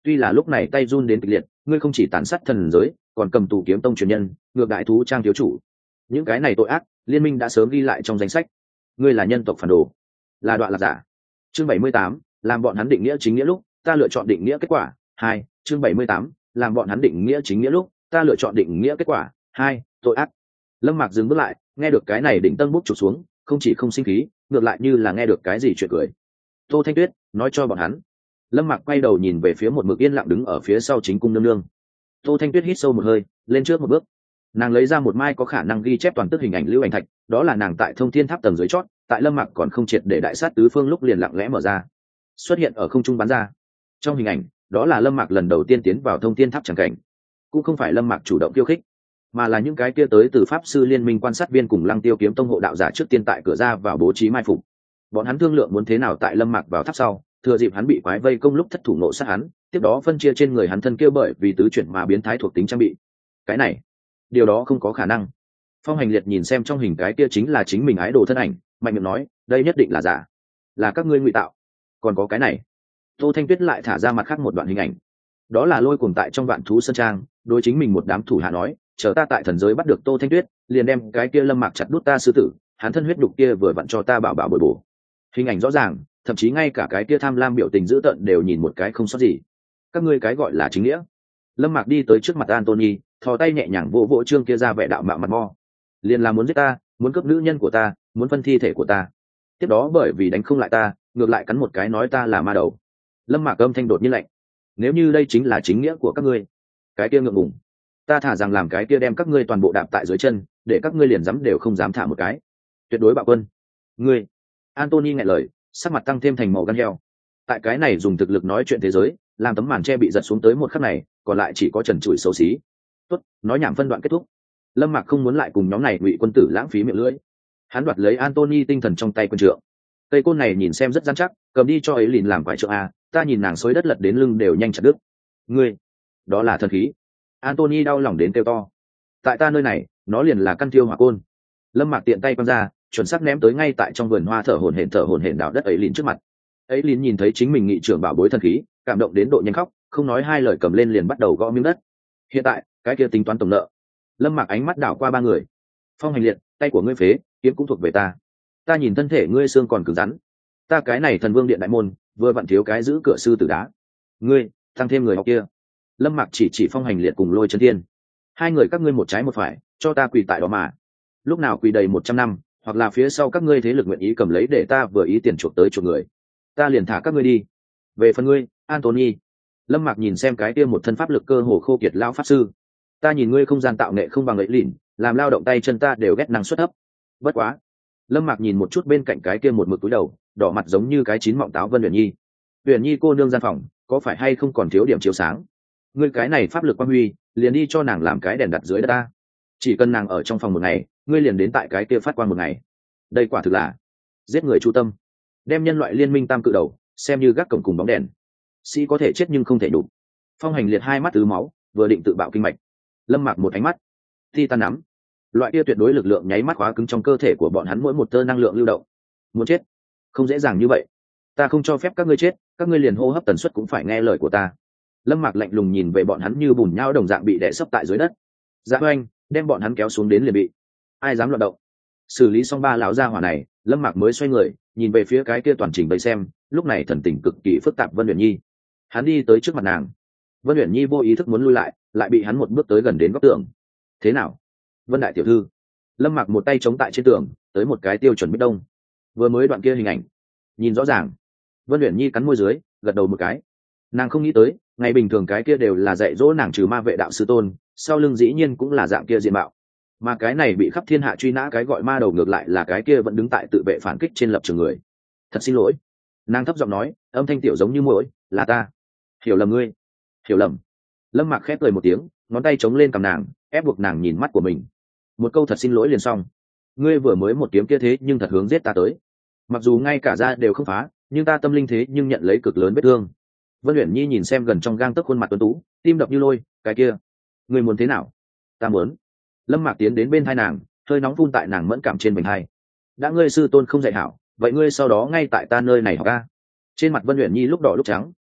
tuy là lúc này tay run đến kịch liệt, ngươi không chỉ tàn sát thần giới, còn cầm tù kiếm tông truyền nhân, ngược đại thú trang thiếu chủ, những cái này tội ác liên minh đã sớm ghi lại trong danh sách. Ngươi là nhân tộc phản đồ, là đoạn lạc giả. Chương bảy mươi tám, làm bọn hắn định nghĩa chính nghĩa lúc ta lựa chọn định nghĩa kết quả. Hai, chương bảy mươi tám, làm bọn hắn định nghĩa chính nghĩa lúc ta lựa chọn định nghĩa kết quả. Hai, tội ác. Lâm Mạc dừng bước lại, nghe được cái này định tân bút chụp xuống, không chỉ không sinh khí, ngược lại như là nghe được cái gì chuyện cười. Tô Thanh Tuyết nói cho bọn hắn. Lâm Mạc quay đầu nhìn về phía một mực yên lặng đứng ở phía sau chính cung nương nương. Tô Thanh Tuyết hít sâu một hơi, lên trước một bước. Nàng lấy ra một mai có khả năng ghi chép toàn tức hình ảnh lưu ảnh thạch, đó là nàng tại Thông Thiên Tháp tầng dưới chót, tại Lâm Mạc còn không triệt để đại sát tứ phương lúc liền lặng lẽ mở ra, xuất hiện ở không trung bắn ra. Trong hình ảnh, đó là Lâm Mạc lần đầu tiên tiến vào Thông Thiên Tháp chẳng cảnh, cũng không phải Lâm Mạc chủ động khiêu khích, mà là những cái kia tới từ Pháp sư liên minh quan sát viên cùng Lăng Tiêu kiếm tông hộ đạo giả trước tiên tại cửa ra vào bố trí mai phục. Bọn hắn thương lượng muốn thế nào tại Lâm Mạc vào tháp sau, thừa dịp hắn bị quái vây công lúc thất thủ nộ sát hắn, tiếp đó phân chia trên người hắn thân kia bởi vì tứ chuyển mà biến thái thuộc tính trang bị. Cái này, điều đó không có khả năng. Phong Hành Liệt nhìn xem trong hình cái kia chính là chính mình ái đồ thân ảnh, mạnh miệng nói, đây nhất định là giả, là các ngươi ngụy tạo. Còn có cái này. Tô Thanh Tuyết lại thả ra mặt khác một đoạn hình ảnh, đó là Lôi Cuồng tại trong Vạn Thú Sơn Trang đối chính mình một đám thủ hạ nói, chờ ta tại thần giới bắt được Tô Thanh Tuyết, liền đem cái kia Lâm Mạc chặt đút ta sư tử, hắn thân huyết đục kia vừa vặn cho ta bảo bảo bồi bổ. Hình ảnh rõ ràng, thậm chí ngay cả cái kia tham lam biểu tình dữ tợn đều nhìn một cái không sót gì. Các ngươi cái gọi là chính nghĩa. Lâm Mạc đi tới trước mặt Anthony, thò tay nhẹ nhàng vỗ vỗ trương kia ra vẻ đạo mạo mặt mo. Liền là muốn giết ta, muốn cướp nữ nhân của ta, muốn phân thi thể của ta. Tiếp đó bởi vì đánh không lại ta, ngược lại cắn một cái nói ta là ma đầu. Lâm Mạc âm thanh đột nhiên lạnh. Nếu như đây chính là chính nghĩa của các ngươi, cái kia ngượng ngùng, ta thả rằng làm cái kia đem các ngươi toàn bộ đạp tại dưới chân, để các ngươi liền dám đều không dám thả một cái. Tuyệt đối bạo quân. Ngươi. Anthony nghẹn lời, sắc mặt tăng thêm thành màu gan heo. Tại cái này dùng thực lực nói chuyện thế giới, làm tấm màn che bị giật xuống tới một khắc này, còn lại chỉ có trần trụi xấu xí. Tốt, nói nhảm phân đoạn kết thúc. Lâm Mạc không muốn lại cùng nhóm này ngụy quân tử lãng phí miệng lưỡi. Hắn đoạt lấy Anthony tinh thần trong tay quân trượng. Cây côn này nhìn xem rất rắn chắc, cầm đi cho ấy lìn làm quái trượng a, ta nhìn nàng xối đất lật đến lưng đều nhanh chặt đứt. Ngươi, đó là thần khí. Anthony đau lòng đến kêu to. Tại ta nơi này, nó liền là căn tiêu hỏa côn. Lâm Mạc tiện tay quăng ra, chuẩn xác ném tới ngay tại trong vườn hoa thở hổn hển thở hổn hển đào đất ấy lìn trước mặt. Ấy lìn nhìn thấy chính mình nghị trưởng bảo bối thần khí, cảm động đến độ nhanh khóc, không nói hai lời cầm lên liền bắt đầu gõ miếng đất. Hiện tại, cái kia tính toán tổng nợ. Lâm Mạc ánh mắt đảo qua ba người. Phong Hành Liệt, tay của ngươi phế, kiếm cũng thuộc về ta. Ta nhìn thân thể ngươi xương còn cứng rắn, ta cái này thần vương điện đại môn vừa vặn thiếu cái giữ cửa sư tử đá, ngươi tăng thêm người học kia. Lâm Mạc chỉ chỉ Phong Hành Liệt cùng Lôi Chấn Thiên, hai người các ngươi một trái một phải, cho ta quỳ tại đó mà. Lúc nào quỳ đầy một trăm năm, hoặc là phía sau các ngươi thế lực nguyện ý cầm lấy để ta vừa ý tiền chuộc tới chuộc người, ta liền thả các ngươi đi. Về phần ngươi, Anthony. Lâm Mạc nhìn xem cái kia một thân pháp lực cơ hồ khô kiệt lão pháp sư, ta nhìn ngươi không gian tạo nghệ không bằng ấy lìn, làm lao động tay chân ta đều ghét năng suất thấp. Bất quá. Lâm Mạc nhìn một chút bên cạnh cái kia một mực túi đầu, đỏ mặt giống như cái chín mọng táo Vân Uyển Nhi. Uyển Nhi cô nương gian phòng, có phải hay không còn thiếu điểm chiếu sáng? Ngươi cái này pháp lực quang huy, liền đi cho nàng làm cái đèn đặt dưới đất ta. Chỉ cần nàng ở trong phòng một ngày, ngươi liền đến tại cái kia phát quang một ngày. Đây quả thực là giết người chu tâm, đem nhân loại liên minh tam cự đầu xem như gác cổng cùng bóng đèn. Sĩ có thể chết nhưng không thể đủ. Phong Hành Liệt hai mắt tứ máu, vừa định tự bạo kinh mạch. Lâm Mạc một ánh mắt, thi tan nắm. Loại kia tuyệt đối lực lượng nháy mắt khóa cứng trong cơ thể của bọn hắn mỗi một tơ năng lượng lưu động. Muốn chết, không dễ dàng như vậy. Ta không cho phép các ngươi chết, các ngươi liền hô hấp tần suất cũng phải nghe lời của ta. Lâm Mạc lạnh lùng nhìn về bọn hắn như bùn nhão đồng dạng bị đè sấp tại dưới đất. Dạ oanh, đem bọn hắn kéo xuống đến liền bị. Ai dám loạn động? Xử lý xong ba lão gia hỏa này, Lâm Mạc mới xoay người, nhìn về phía cái kia toàn trình bầy xem, lúc này thần tình cực kỳ phức tạp Vân Uyển Nhi. Hắn đi tới trước mặt nàng. Vân Uyển Nhi vô ý thức muốn lui lại, lại bị hắn một bước tới gần đến góc tường. Thế nào, Vân đại tiểu thư? Lâm Mạc một tay chống tại trên tường, tới một cái tiêu chuẩn bích đông. Vừa mới đoạn kia hình ảnh, nhìn rõ ràng. Vân Uyển Nhi cắn môi dưới, gật đầu một cái. Nàng không nghĩ tới, ngày bình thường cái kia đều là dạy dỗ nàng trừ ma vệ đạo sư tôn, sau lưng dĩ nhiên cũng là dạng kia diện mạo. Mà cái này bị khắp thiên hạ truy nã cái gọi ma đầu ngược lại là cái kia vẫn đứng tại tự vệ phản kích trên lập trường người. Thật xin lỗi. Nàng thấp giọng nói, âm thanh tiểu giống như muỗi, là ta. Hiểu lầm ngươi. Hiểu lầm. Lâm Mạc khép cười một tiếng, ngón tay chống lên cằm nàng, ép buộc nàng nhìn mắt của mình. Một câu thật xin lỗi liền xong. Ngươi vừa mới một kiếm kia thế nhưng thật hướng giết ta tới. Mặc dù ngay cả da đều không phá, nhưng ta tâm linh thế nhưng nhận lấy cực lớn vết thương. Vân Uyển Nhi nhìn xem gần trong gang tấc khuôn mặt tuấn tú, tim đập như lôi, cái kia, ngươi muốn thế nào? Ta muốn. Lâm Mạc tiến đến bên thai nàng, hơi nóng phun tại nàng mẫn cảm trên bình hai. Đã ngươi sư tôn không dạy hảo, vậy ngươi sau đó ngay tại ta nơi này học ca. Trên mặt Vân Uyển Nhi lúc đỏ lúc trắng,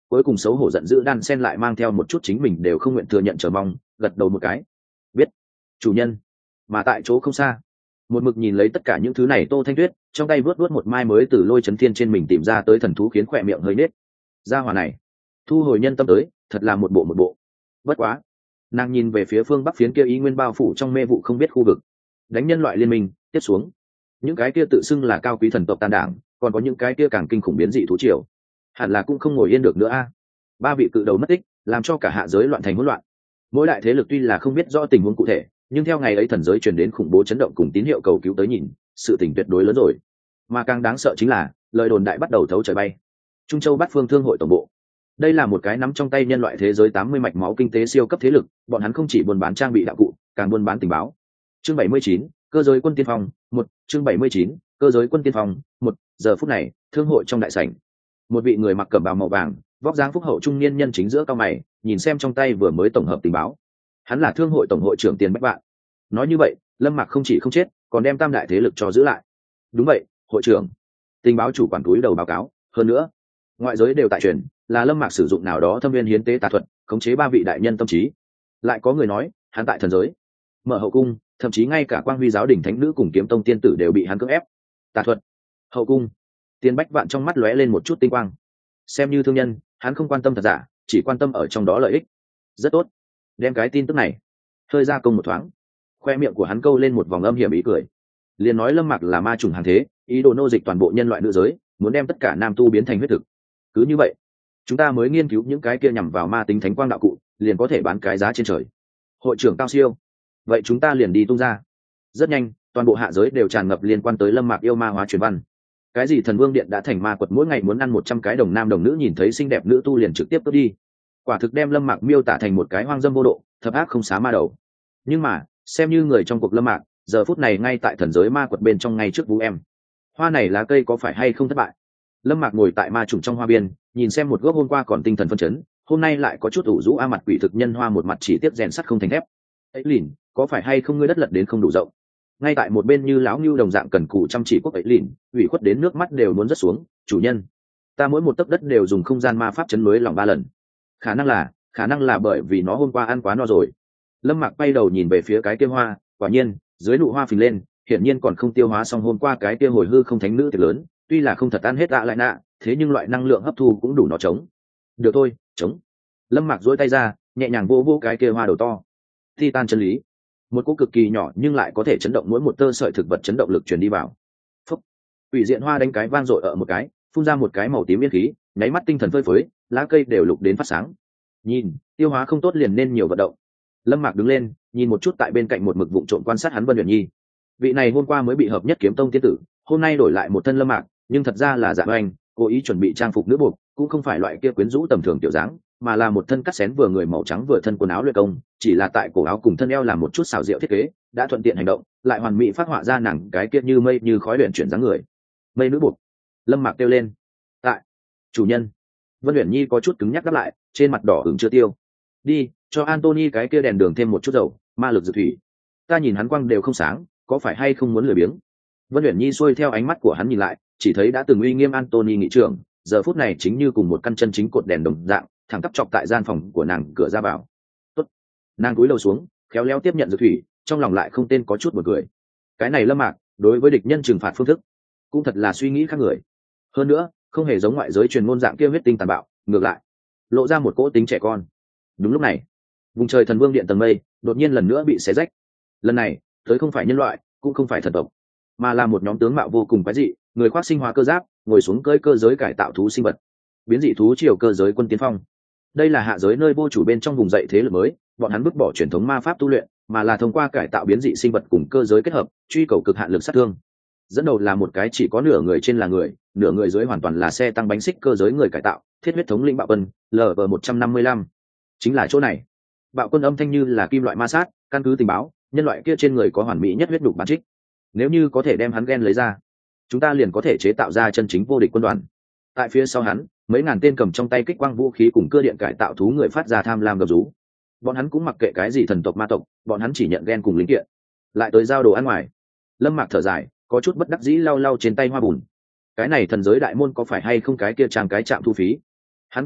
cuối cùng xấu hổ giận dữ đan sen lại mang theo một chút chính mình đều không nguyện thừa nhận chờ mong, gật đầu một cái. Biết, chủ nhân. Mà tại chỗ không xa, một mực nhìn lấy tất cả những thứ này Tô Thanh Tuyết trong tay vớt vớt một mai mới từ lôi chấn thiên trên mình tìm ra tới thần thú, khiến khỏe miệng hơi nết. Gia hỏa này thu hồi nhân tâm tới, thật là một bộ một bộ. Bất quá, nàng nhìn về phía phương bắc phiến kia ý nguyên bao phủ trong mê vụ không biết khu vực, đánh nhân loại liên minh tiếp xuống, những cái kia tự xưng là cao quý thần tộc tàn đảng, còn có những cái kia càng kinh khủng biến dị thú triều, hẳn là cũng không ngồi yên được nữa a. Ba vị cự đầu mất tích, làm cho cả hạ giới loạn thành hỗn loạn. Mỗi đại thế lực tuy là không biết rõ tình huống cụ thể, nhưng theo ngày ấy thần giới truyền đến khủng bố chấn động cùng tín hiệu cầu cứu tới nhìn, sự tình tuyệt đối lớn rồi. Mà càng đáng sợ chính là lời đồn đại bắt đầu thấu trời bay. Trung Châu Bát Phương Thương hội tổng bộ, đây là một cái nắm trong tay nhân loại thế giới tám mươi mạch máu kinh tế siêu cấp thế lực, bọn hắn không chỉ buôn bán trang bị đạo cụ, càng buôn bán tình báo. Chương bảy mươi chín, cơ giới quân tiên phong, một, chương bảy mươi chín, cơ giới quân tiên phong, một, giờ phút này, thương hội trong đại sảnh. Một vị người mặc cẩm bào màu vàng, vóc dáng phúc hậu trung niên nhân chính giữa cao mày, nhìn xem trong tay vừa mới tổng hợp tình báo. Hắn là thương hội tổng hội trưởng Tiền Bách Vạn. Nói như vậy, Lâm Mạc không chỉ không chết, còn đem tam đại thế lực cho giữ lại. Đúng vậy, hội trưởng. Tình báo chủ quản túi đầu báo cáo, hơn nữa, ngoại giới đều tại truyền, là Lâm Mạc sử dụng nào đó thâm viên hiến tế tà thuật, khống chế ba vị đại nhân tâm trí. Lại có người nói, hắn tại thần giới mở hậu cung, thậm chí ngay cả Quang Huy giáo đỉnh thánh nữ cùng Kiếm Tông tiên tử đều bị hắn cưỡng ép. Tà thuật, hậu cung. Tiền Bách Vạn trong mắt lóe lên một chút tinh quang. Xem như thương nhân, hắn không quan tâm thật giả, chỉ quan tâm ở trong đó lợi ích. Rất tốt, đem cái tin tức này hơi ra công một thoáng. Khoe miệng của hắn câu lên một vòng âm hiểm ý cười, liền nói Lâm Mạc là ma trùng hàng thế, ý đồ nô dịch toàn bộ nhân loại nữ giới, muốn đem tất cả nam tu biến thành huyết thực. Cứ như vậy, chúng ta mới nghiên cứu những cái kia nhằm vào ma tính thánh quang đạo cụ, liền có thể bán cái giá trên trời. Hội trưởng cao siêu, vậy chúng ta liền đi tung ra. Rất nhanh, toàn bộ hạ giới đều tràn ngập liên quan tới Lâm Mạc yêu ma hóa truyền văn. Cái gì thần vương điện đã thành ma quật, mỗi ngày muốn ăn một trăm cái đồng nam đồng nữ, nhìn thấy xinh đẹp nữ tu liền trực tiếp cướp đi. Quả thực đem Lâm Mạc miêu tả thành một cái hoang dâm vô độ, thập ác không xá ma đầu. Nhưng mà, xem như người trong cuộc Lâm Mạc, giờ phút này ngay tại thần giới ma quật bên trong, ngay trước vũ em. Hoa này lá cây có phải hay không thất bại? Lâm Mạc ngồi tại ma trùng trong hoa biên, nhìn xem một gốc hôm qua còn tinh thần phân chấn, hôm nay lại có chút ủ rũ a mặt quỷ thực nhân hoa, một mặt chỉ tiếp rèn sắt không thành thép. Ấy lìn, có phải hay không ngươi đất lật đến không đủ rộng? Ngay tại một bên như lão ngưu đồng dạng cần cù chăm chỉ quốc ấy lìn, ủy khuất đến nước mắt đều muốn rớt xuống. Chủ nhân, ta mỗi một tấc đất đều dùng không gian ma pháp chấn lưới lòng ba lần. Khả năng là, khả năng là bởi vì nó hôm qua ăn quá no rồi. Lâm Mạc bay đầu nhìn về phía cái kia hoa, quả nhiên, dưới nụ hoa phình lên, hiển nhiên còn không tiêu hóa xong hôm qua cái kia hồi hư không thánh nữ thiệt lớn, tuy là không thật ăn hết ạ lại nạ, thế nhưng loại năng lượng hấp thu cũng đủ nó chống. Được thôi, chống. Lâm Mạc duỗi tay ra, nhẹ nhàng vô vô cái kia hoa đầu to. Titan chân lý, một cỗ cực kỳ nhỏ nhưng lại có thể chấn động mỗi một tơ sợi thực vật, chấn động lực truyền đi vào. Phúc. Ủy diện hoa đánh cái vang dội ở một cái, phun ra một cái màu tím yên khí, nháy mắt tinh thần phơi phới, lá cây đều lục đến phát sáng. Nhìn, tiêu hóa không tốt liền nên nhiều vận động. Lâm Mạc đứng lên, nhìn một chút tại bên cạnh một mực vụng trộm quan sát hắn Vân Uyển Nhi. Vị này hôm qua mới bị hợp nhất Kiếm Tông tiên tử, hôm nay đổi lại một thân Lâm Mạc, nhưng thật ra là Dạ Oanh, cố ý chuẩn bị trang phục nữ buộc, cũng không phải loại kia quyến rũ tầm thường tiểu dáng, mà là một thân cắt xén vừa người màu trắng vừa thân quần áo luyện công, chỉ là tại cổ áo cùng thân eo làm một chút xảo diệu thiết kế, đã thuận tiện hành động, lại hoàn mỹ phát họa ra nàng cái kia như mây như khói luyện chuyển dáng người. Mây nữ buộc. Lâm Mạc kêu lên. Tại. Chủ nhân. Vân Uyển Nhi có chút cứng nhắc đáp lại, trên mặt đỏ ửng chưa tiêu. Đi, cho Anthony cái kia đèn đường thêm một chút dầu, ma lực dự thủy. Ta nhìn hắn quang đều không sáng, có phải hay không muốn lười biếng? Vân Uyển Nhi xuôi theo ánh mắt của hắn nhìn lại, chỉ thấy đã từng uy nghiêm Anthony nghị trưởng, giờ phút này chính như cùng một căn chân chính cột đèn đồng dạng, thẳng tắp chọc tại gian phòng của nàng cửa ra vào. Tốt. Nàng cúi đầu xuống, khéo léo tiếp nhận dược thủy, trong lòng lại không tên có chút buồn cười. Cái này Lâm Mạc, đối với địch nhân trừng phạt phương thức, cũng thật là suy nghĩ khác người. Hơn nữa, không hề giống ngoại giới truyền ngôn dạng kia huyết tinh tàn bạo, ngược lại, lộ ra một cỗ tính trẻ con. Đúng lúc này, vùng trời thần vương điện tầng mây đột nhiên lần nữa bị xé rách. Lần này, tới không phải nhân loại, cũng không phải thần tộc, mà là một nhóm tướng mạo vô cùng quái dị, người khoác sinh hóa cơ giáp, ngồi xuống cơi cơ giới cải tạo thú sinh vật. Biến dị thú triều cơ giới quân tiên phong. Đây là hạ giới nơi vô chủ bên trong vùng dậy thế lực mới, bọn hắn vứt bỏ truyền thống ma pháp tu luyện, mà là thông qua cải tạo biến dị sinh vật cùng cơ giới kết hợp, truy cầu cực hạn lực sát thương. Dẫn đầu là một cái chỉ có nửa người trên là người, nửa người dưới hoàn toàn là xe tăng bánh xích cơ giới người cải tạo, thiết huyết thống lĩnh Bạo Quân, L V một trăm năm mươi lăm. Chính là chỗ này. Bạo Quân âm thanh như là kim loại ma sát, căn cứ tình báo, nhân loại kia trên người có hoàn mỹ nhất huyết đục bản trích. Nếu như có thể đem hắn gen lấy ra, chúng ta liền có thể chế tạo ra chân chính vô địch quân đoàn. Tại phía sau hắn, mấy ngàn tên cầm trong tay kích quang vũ khí cùng cơ điện cải tạo thú người phát ra tham lam gầm rú. Bọn hắn cũng mặc kệ cái gì thần tộc ma tộc, bọn hắn chỉ nhận gen cùng linh kiện. Lại tới giao đồ ăn ngoài. Lâm Mạc thở dài, có chút bất đắc dĩ lau lau trên tay hoa bùn. Cái này thần giới đại môn có phải hay không cái kia trang cái trạm thu phí? Hắn quay đầu,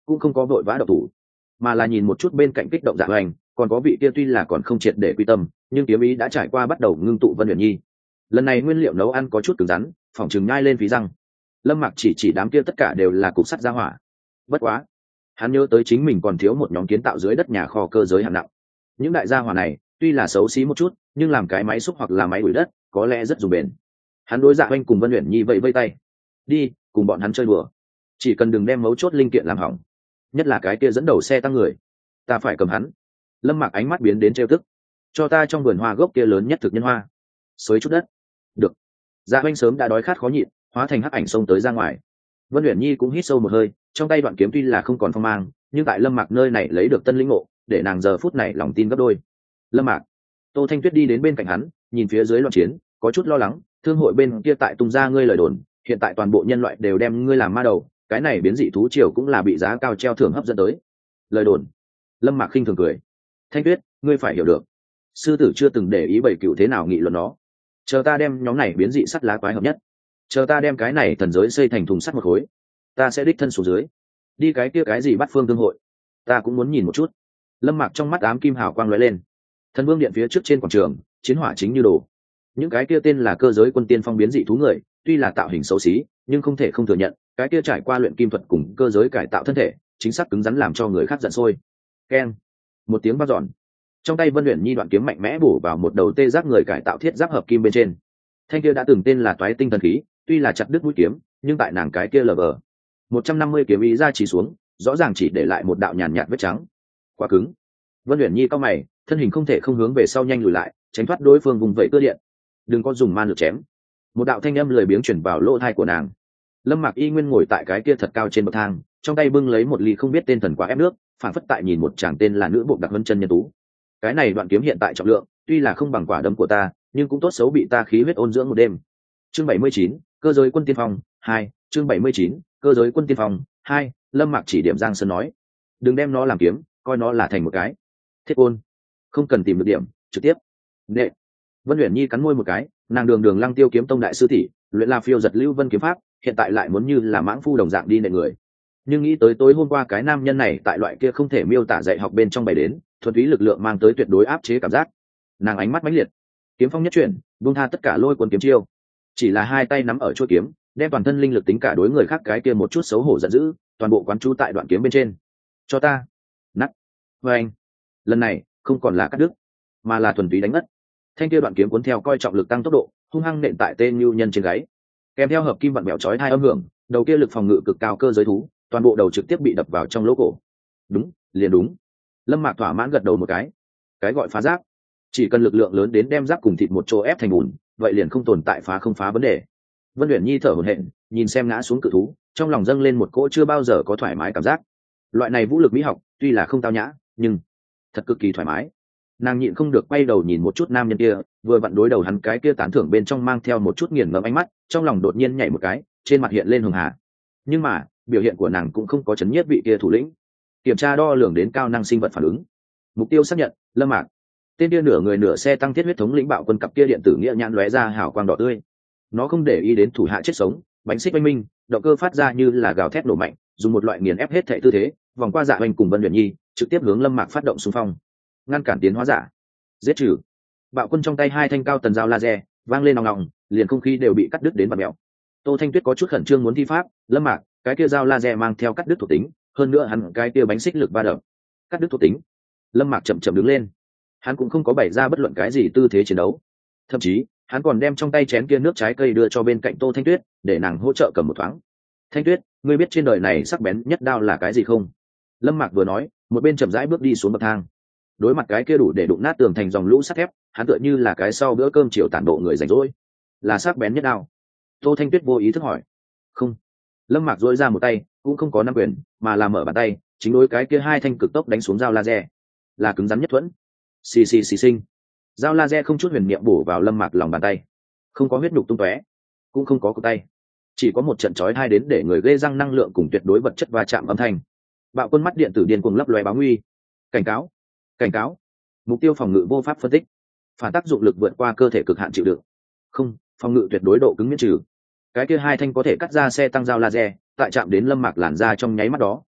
cũng không có vội vã độc thủ, mà là nhìn một chút bên cạnh kích động Dạ Hoành, còn có vị kia tuy là còn không triệt để quy tâm, nhưng kiếm ý đã trải qua bắt đầu ngưng tụ Vân Uyển Nhi. Lần này nguyên liệu nấu ăn có chút cứng rắn, phỏng chừng nhai lên phí răng. Lâm Mạc chỉ chỉ đám kia tất cả đều là cục sắt gia hỏa. Bất quá, hắn nhớ tới chính mình còn thiếu một nhóm kiến tạo dưới đất nhà kho cơ giới hạng nặng. Những đại gia hỏa này tuy là xấu xí một chút, nhưng làm cái máy xúc hoặc là máy đuổi đất có lẽ rất dùng bền. Hắn đối Dạ Hoành cùng Vân Uyển Nhi vẫy vẫy tay, đi cùng bọn hắn chơi đùa, chỉ cần đừng đem mấu chốt linh kiện làm hỏng, nhất là cái kia dẫn đầu xe tăng người, ta phải cầm hắn. Lâm Mạc ánh mắt biến đến trêu tức, cho ta trong vườn hoa gốc kia lớn nhất thực nhân hoa xới chút đất. Được. Dạ Hoành sớm đã đói khát khó nhịn, hóa thành hắc ảnh xông tới ra ngoài. Vân Uyển Nhi cũng hít sâu một hơi, trong tay đoạn kiếm tuy là không còn phong mang, nhưng tại Lâm Mạc nơi này lấy được tân lĩnh ngộ, để nàng giờ phút này lòng tin gấp đôi. Lâm Mạc. Tô Thanh Tuyết đi đến bên cạnh hắn, nhìn phía dưới loạn chiến, có chút lo lắng, thương hội bên kia tại tung ra ngươi lời đồn, hiện tại toàn bộ nhân loại đều đem ngươi làm ma đầu, cái này biến dị thú triều cũng là bị giá cao treo thưởng hấp dẫn tới. Lời đồn. Lâm Mạc khinh thường cười. Thanh Tuyết, ngươi phải hiểu được, sư tử chưa từng để ý bảy cựu thế nào nghị luận nó. Chờ ta đem nhóm này biến dị sắt lá quái hợp nhất, chờ ta đem cái này thần giới xây thành thùng sắt một khối, ta sẽ đích thân xuống dưới, đi cái kia cái gì bắt phương thương hội, ta cũng muốn nhìn một chút. Lâm Mạc trong mắt ám kim hào quang lóe lên. Thần vương điện phía trước trên quảng trường, chiến hỏa chính như đồ. Những cái kia tên là cơ giới quân tiên phong biến dị thú người, tuy là tạo hình xấu xí, nhưng không thể không thừa nhận, cái kia trải qua luyện kim thuật cùng cơ giới cải tạo thân thể, chính xác cứng rắn làm cho người khác giận sôi. Keng, một tiếng vang dọn. Trong tay Vân Uyển Nhi đoạn kiếm mạnh mẽ bổ vào một đầu tê giác người cải tạo thiết giáp hợp kim bên trên. Thanh kia đã từng tên là Toái Tinh thần khí, tuy là chặt đứt mũi kiếm, nhưng tại nàng cái kia lờ vờ một trăm năm mươi kiếm ý ra chỉ xuống, rõ ràng chỉ để lại một đạo nhàn nhạt vết trắng. Quá cứng. Vân Uyển Nhi cau mày, thân hình không thể không hướng về sau nhanh lùi lại, tránh thoát đối phương vùng vẫy cơ điện. Đừng có dùng ma lực chém. Một đạo thanh âm lười biếng truyền vào lỗ tai của nàng. Lâm Mạc y nguyên ngồi tại cái kia thật cao trên bậc thang, trong tay bưng lấy một ly không biết tên thần quả ép nước, phản phất tại nhìn một chàng tên là nữ bộ đặc vân chân nhân tú. Cái này đoạn kiếm hiện tại trọng lượng, tuy là không bằng quả đấm của ta, nhưng cũng tốt xấu bị ta khí huyết ôn dưỡng một đêm. Chương bảy mươi chín, cơ giới quân tiên phong hai. Chương bảy mươi chín, cơ giới quân tiên phong hai. Lâm Mạc chỉ điểm Giang Sơn nói, đừng đem nó làm kiếm, coi nó là thành một cái thiết côn, không cần tìm được điểm, trực tiếp nệ. Vân Uyển Nhi cắn môi một cái, nàng đường đường Lăng Tiêu kiếm tông đại sư tỷ, luyện là phiêu giật lưu vân kiếm pháp, hiện tại lại muốn như là mãng phu đồng dạng đi nệ người. Nhưng nghĩ tới tối hôm qua cái nam nhân này tại loại kia không thể miêu tả dạy học bên trong bày đến, thuần túy lực lượng mang tới tuyệt đối áp chế cảm giác. Nàng ánh mắt mãnh liệt, kiếm phong nhất chuyển, buông tha tất cả lôi cuốn kiếm chiêu, chỉ là hai tay nắm ở chuôi kiếm, đem toàn thân linh lực tính cả đối người khác cái kia một chút xấu hổ giận dữ, toàn bộ quán chú tại đoạn kiếm bên trên. Cho ta nắt. Với anh, lần này không còn là cắt đứt, mà là thuần túy đánh ngất. Thanh kia đoạn kiếm cuốn theo coi trọng lực tăng tốc độ, hung hăng nện tại tên nhu nhân trên gáy, kèm theo hợp kim vặn bẹo chói hai âm hưởng, đầu kia lực phòng ngự cực cao cơ giới thú, toàn bộ đầu trực tiếp bị đập vào trong lỗ cổ. Đúng, liền đúng. Lâm Mạc thỏa mãn gật đầu một cái. Cái gọi phá giáp, chỉ cần lực lượng lớn đến đem giáp cùng thịt một chỗ ép thành bùn, vậy liền không tồn tại phá không phá vấn đề. Vân Uyển Nhi thở hổn hển, nhìn xem ngã xuống cự thú, trong lòng dâng lên một cỗ chưa bao giờ có thoải mái cảm giác. Loại này vũ lực mỹ học, tuy là không tao nhã, nhưng thật cực kỳ thoải mái. Nàng nhịn không được quay đầu nhìn một chút nam nhân kia, vừa vặn đối đầu hắn cái kia tán thưởng bên trong mang theo một chút nghiền ngẫm ánh mắt, trong lòng đột nhiên nhảy một cái, trên mặt hiện lên hường hà. Nhưng mà, biểu hiện của nàng cũng không có chấn nhiếp vị kia thủ lĩnh. Kiểm tra đo lường đến cao năng sinh vật phản ứng. Mục tiêu xác nhận, Lâm Mạc. Tên kia nửa người nửa xe tăng thiết huyết thống lĩnh bạo quân cặp kia điện tử nghĩa nhãn lóe ra hào quang đỏ tươi. Nó không để ý đến thủ hạ chết sống, bánh xích oanh minh, động cơ phát ra như là gào thét nổ mạnh, dùng một loại nghiền ép hết thảy tư thế, vòng qua Dạ Hoành cùng Vân Uyển Nhi, trực tiếp hướng Lâm Mạc phát động xung phong, ngăn cản tiến hóa giả, giết trừ. Bạo quân trong tay hai thanh cao tần dao laser vang lên nòng nòng, liền không khí đều bị cắt đứt đến bạt mèo. Tô Thanh Tuyết có chút khẩn trương muốn thi pháp, Lâm Mạc, cái kia dao laser mang theo cắt đứt thuộc tính, hơn nữa hắn cái kia bánh xích lực ba đập, cắt đứt thuộc tính. Lâm Mạc chậm chậm đứng lên, hắn cũng không có bày ra bất luận cái gì tư thế chiến đấu, thậm chí hắn còn đem trong tay chén kia nước trái cây đưa cho bên cạnh Tô Thanh Tuyết, để nàng hỗ trợ cầm một thoáng. Thanh Tuyết, ngươi biết trên đời này sắc bén nhất đao là cái gì không? Lâm Mạc vừa nói, một bên chậm rãi bước đi xuống bậc thang. Đối mặt cái kia đủ để đụng nát tường thành dòng lũ sắt thép, hắn tựa như là cái sau bữa cơm chiều tản bộ người rảnh rỗi. Là sắc bén nhất đao? Tô Thanh Tuyết vô ý thức hỏi. Không. Lâm Mạc duỗi ra một tay, cũng không có nắm quyền, mà là mở bàn tay, chính đối cái kia hai thanh cực tốc đánh xuống dao laser. Là cứng rắn nhất thuẫn. Xì xì xì sinh. Dao laser không chút huyền niệm bổ vào Lâm Mạc lòng bàn tay. Không có huyết nhục tung tóe, cũng không có cụt tay, chỉ có một trận chói tai đến để người ghê răng năng lượng cùng tuyệt đối vật chất va chạm âm thanh. Bạo quân mắt điện tử điên cuồng lấp loé báo nguy. Cảnh cáo, cảnh cáo, mục tiêu phòng ngự vô pháp phân tích, phản tác dụng lực vượt qua cơ thể cực hạn chịu đựng. Không, phòng ngự tuyệt đối độ cứng miễn trừ. Cái kia hai thanh có thể cắt ra xe tăng dao laser, tại chạm đến Lâm Mạc làn ra trong nháy mắt đó,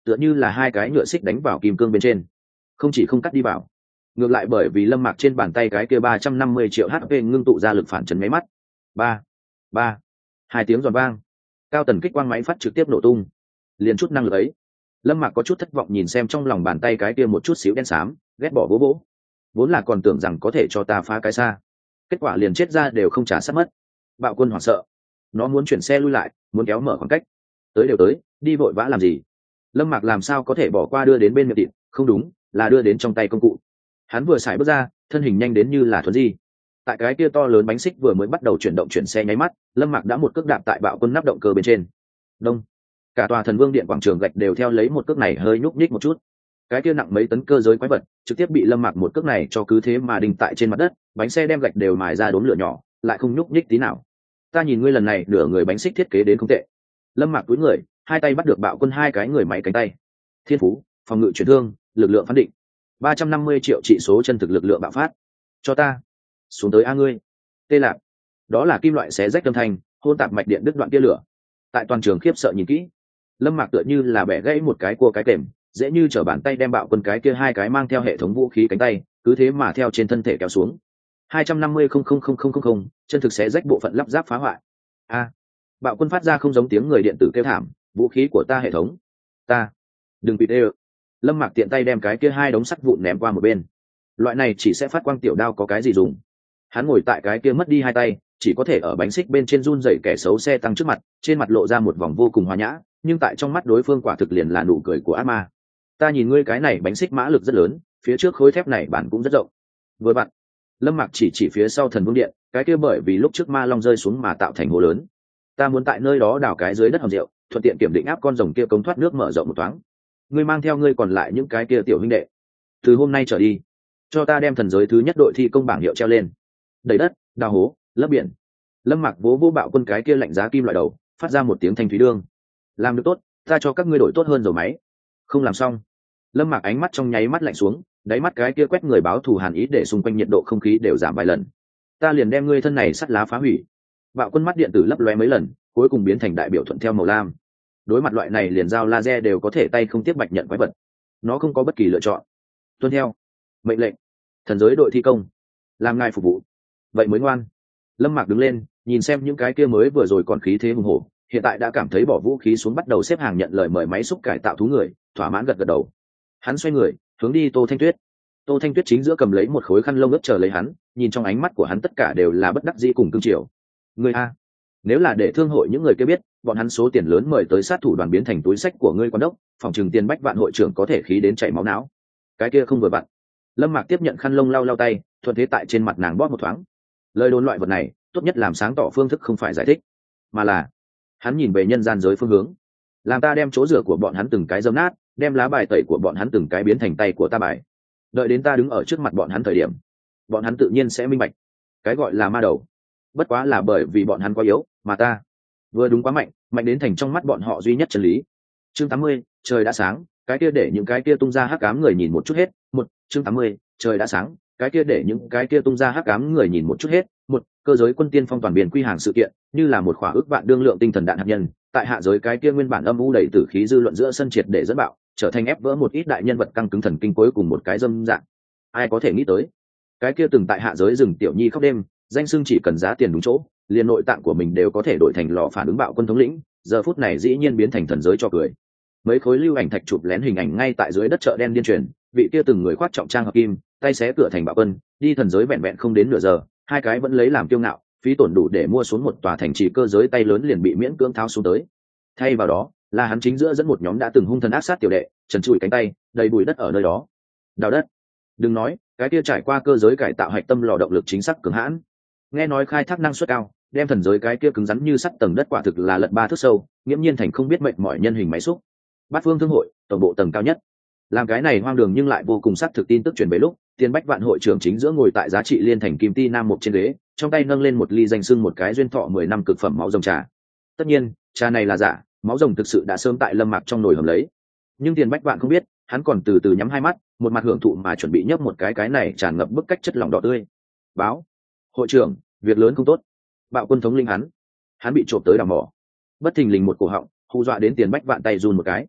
tựa như là hai cái nhựa xích đánh vào kim cương bên trên, không chỉ không cắt đi vào, ngược lại bởi vì lâm mạc trên bàn tay cái kia ba trăm năm mươi triệu hp ngưng tụ ra lực phản chấn máy mắt. Ba, ba, hai tiếng giòn vang, cao tần kích quang máy phát trực tiếp nổ tung. Liền chút năng lực ấy, lâm mạc có chút thất vọng nhìn xem trong lòng bàn tay cái kia một chút xíu đen xám, ghét bỏ vỗ vỗ. Vốn là còn tưởng rằng có thể cho ta phá cái xa, kết quả liền chết ra đều không trả sát mất. Bạo Quân hoảng sợ, nó muốn chuyển xe lui lại, muốn kéo mở khoảng cách. Tới đều tới, đi vội vã làm gì? Lâm Mạc làm sao có thể bỏ qua đưa đến bên miệng thịt, không đúng, là đưa đến trong tay công cụ. Hắn vừa xài bước ra, thân hình nhanh đến như là thuấn di. Tại cái kia to lớn bánh xích vừa mới bắt đầu chuyển động chuyển xe nháy mắt, Lâm Mạc đã một cước đạp tại Bạo Quân nắp động cơ bên trên. Đông, cả tòa Thần Vương Điện quảng trường gạch đều theo lấy một cước này hơi nhúc nhích một chút. Cái kia nặng mấy tấn cơ giới quái vật trực tiếp bị Lâm Mạc một cước này cho cứ thế mà đinh tại trên mặt đất, bánh xe đem gạch đều mài ra đốm lửa nhỏ, lại không nhúc nhích tí nào. Ta nhìn ngươi lần này nửa người bánh xích thiết kế đến không tệ. Lâm Mạc cúi người, hai tay bắt được Bạo Quân hai cái người máy cánh tay. Thiên phú, phòng ngự chuyển thương, lực lượng phán định, ba trăm năm mươi triệu trị số chân thực lực lượng bạo phát. Cho ta xuống tới a ngươi. Tê Lạc, đó là kim loại xé rách âm thanh, hôn tạp mạch điện đứt đoạn tia lửa. Tại toàn trường khiếp sợ nhìn kỹ, Lâm Mạc tựa như là bẻ gãy một cái cua cái kềm, dễ như trở bàn tay đem Bạo Quân cái kia hai cái mang theo hệ thống vũ khí cánh tay, cứ thế mà theo trên thân thể kéo xuống. hai trăm năm mươi không không không không không không, chân thực xé rách bộ phận lắp ráp phá hoại. A. Bạo Quân phát ra không giống tiếng người điện tử kêu thảm, vũ khí của ta hệ thống. Ta. Đừng bị tê. Lâm Mạc tiện tay đem cái kia hai đống sắt vụn ném qua một bên. Loại này chỉ sẽ phát quang tiểu đao có cái gì dùng? Hắn ngồi tại cái kia mất đi hai tay, chỉ có thể ở bánh xích bên trên run rẩy kẻ xấu xe tăng trước mặt, trên mặt lộ ra một vòng vô cùng hòa nhã, nhưng tại trong mắt đối phương quả thực liền là nụ cười của ác ma. Ta nhìn ngươi cái này bánh xích mã lực rất lớn, phía trước khối thép này bản cũng rất rộng. Vừa vặn, Lâm Mạc chỉ chỉ phía sau Thần Vương Điện, cái kia bởi vì lúc trước ma long rơi xuống mà tạo thành hố lớn. Ta muốn tại nơi đó đào cái dưới đất hầm rượu, thuận tiện kiểm định áp con rồng kia cống thoát nước mở rộng một thoáng. Ngươi mang theo ngươi còn lại những cái kia tiểu huynh đệ, từ hôm nay trở đi, cho ta đem thần giới thứ nhất đội thi công bảng hiệu treo lên. Đẩy đất, đào hố, lấp biển. Lâm Mạc vỗ vỗ Bạo Quân cái kia lạnh giá kim loại đầu, phát ra một tiếng thanh thúy đương. Làm được tốt, ta cho các ngươi đổi tốt hơn dầu máy. Không làm xong. Lâm Mạc ánh mắt trong nháy mắt lạnh xuống, đáy mắt cái kia quét người báo thù hàn ý để xung quanh nhiệt độ không khí đều giảm vài lần. Ta liền đem ngươi thân này sắt lá phá hủy. Bạo Quân mắt điện tử lấp lóe mấy lần, cuối cùng biến thành đại biểu thuận theo màu lam. Đối mặt loại này liền dao laser đều có thể tay không tiếp bạch nhận quái vật, nó không có bất kỳ lựa chọn. Tuân theo mệnh lệnh, thần giới đội thi công, làm ngài phục vụ. Vậy mới ngoan. Lâm Mạc đứng lên, nhìn xem những cái kia mới vừa rồi còn khí thế hùng hổ, hiện tại đã cảm thấy bỏ vũ khí xuống bắt đầu xếp hàng nhận lời mời máy xúc cải tạo thú người, thỏa mãn gật gật đầu. Hắn xoay người, hướng đi Tô Thanh Tuyết. Tô Thanh Tuyết chính giữa cầm lấy một khối khăn lông ướt chờ lấy hắn, nhìn trong ánh mắt của hắn tất cả đều là bất đắc dĩ cùng cương triều. Ngươi a, nếu là để thương hội những người kia biết, bọn hắn số tiền lớn mời tới sát thủ đoàn biến thành túi sách của ngươi quan đốc, phòng trừng tiền bách vạn hội trưởng có thể khí đến chảy máu não. Cái kia không vừa vặn. Lâm Mạc tiếp nhận khăn lông lau lau tay, thuận thế tại trên mặt nàng bóp một thoáng. Lời đồn loại vật này, tốt nhất làm sáng tỏ phương thức không phải giải thích, mà là hắn nhìn về nhân gian giới phương hướng. Làm ta đem chỗ rửa của bọn hắn từng cái dâm nát, đem lá bài tẩy của bọn hắn từng cái biến thành tay của ta bài. Đợi đến ta đứng ở trước mặt bọn hắn thời điểm, bọn hắn tự nhiên sẽ minh bạch. Cái gọi là ma đầu, bất quá là bởi vì bọn hắn quá yếu, mà ta vừa đúng quá mạnh, mạnh đến thành trong mắt bọn họ duy nhất chân lý. Chương tám mươi, trời đã sáng, cái kia để những cái kia tung ra hắc ám người nhìn một chút hết. Một, chương tám mươi, trời đã sáng, cái kia để những cái kia tung ra hắc ám người nhìn một chút hết. Một, cơ giới quân tiên phong toàn biển quy hàng sự kiện, như là một khỏa ước vạn đương lượng tinh thần đạn hạt nhân, tại hạ giới cái kia nguyên bản âm u đầy tử khí dư luận giữa sân triệt để dẫn bạo, trở thành ép vỡ một ít đại nhân vật căng cứng thần kinh cuối cùng một cái dâm dạng. Ai có thể nghĩ tới, cái kia từng tại hạ giới rừng tiểu nhi khóc đêm, danh xưng chỉ cần giá tiền đúng chỗ, liền nội tạng của mình đều có thể đổi thành lò phản ứng bạo quân thống lĩnh, giờ phút này dĩ nhiên biến thành thần giới cho cười. Mấy khối lưu ảnh thạch chụp lén hình ảnh ngay tại dưới đất chợ đen điên truyền, vị kia từng người khoác trọng trang hợp kim, tay xé cửa thành bạo quân, đi thần giới vẹn vẹn không đến nửa giờ, hai cái vẫn lấy làm kiêu ngạo, phí tổn đủ để mua xuống một tòa thành trì cơ giới tay lớn liền bị miễn cưỡng tháo xuống tới. Thay vào đó, là hắn chính giữa dẫn một nhóm đã từng hung thần ác sát tiểu đệ, trần trụi cánh tay, đầy bụi đất ở nơi đó. Đào đất. Đừng nói, cái kia trải qua cơ giới cải tạo hạch tâm lò động lực chính xác cường hãn. Nghe nói khai thác năng suất cao, đem thần giới cái kia cứng rắn như sắt tầng đất quả thực là lật ba thước sâu, nghiễm nhiên thành không biết mệnh mọi nhân hình máy xúc. Bát Phương thương hội, tổng bộ tầng cao nhất. Làm cái này hoang đường nhưng lại vô cùng xác thực tin tức truyền về lúc, Tiền Bách Vạn hội trưởng chính giữa ngồi tại giá trị liên thành kim ti nam một trên ghế, trong tay nâng lên một ly danh sưng một cái duyên thọ mười năm cực phẩm máu rồng trà. Tất nhiên, trà này là giả, máu rồng thực sự đã sớm tại Lâm Mạc trong nồi hầm lấy. Nhưng Tiền Bách Vạn không biết, hắn còn từ từ nhắm hai mắt, một mặt hưởng thụ mà chuẩn bị nhấp một cái cái này tràn ngập bức cách chất lỏng đỏ tươi. Báo, hội trưởng, việc lớn không tốt. Bạo quân thống linh hắn, hắn bị trộm tới đào mỏ. Bất thình lình một cổ họng, hù dọa đến Tiền Bách Vạn tay run một cái.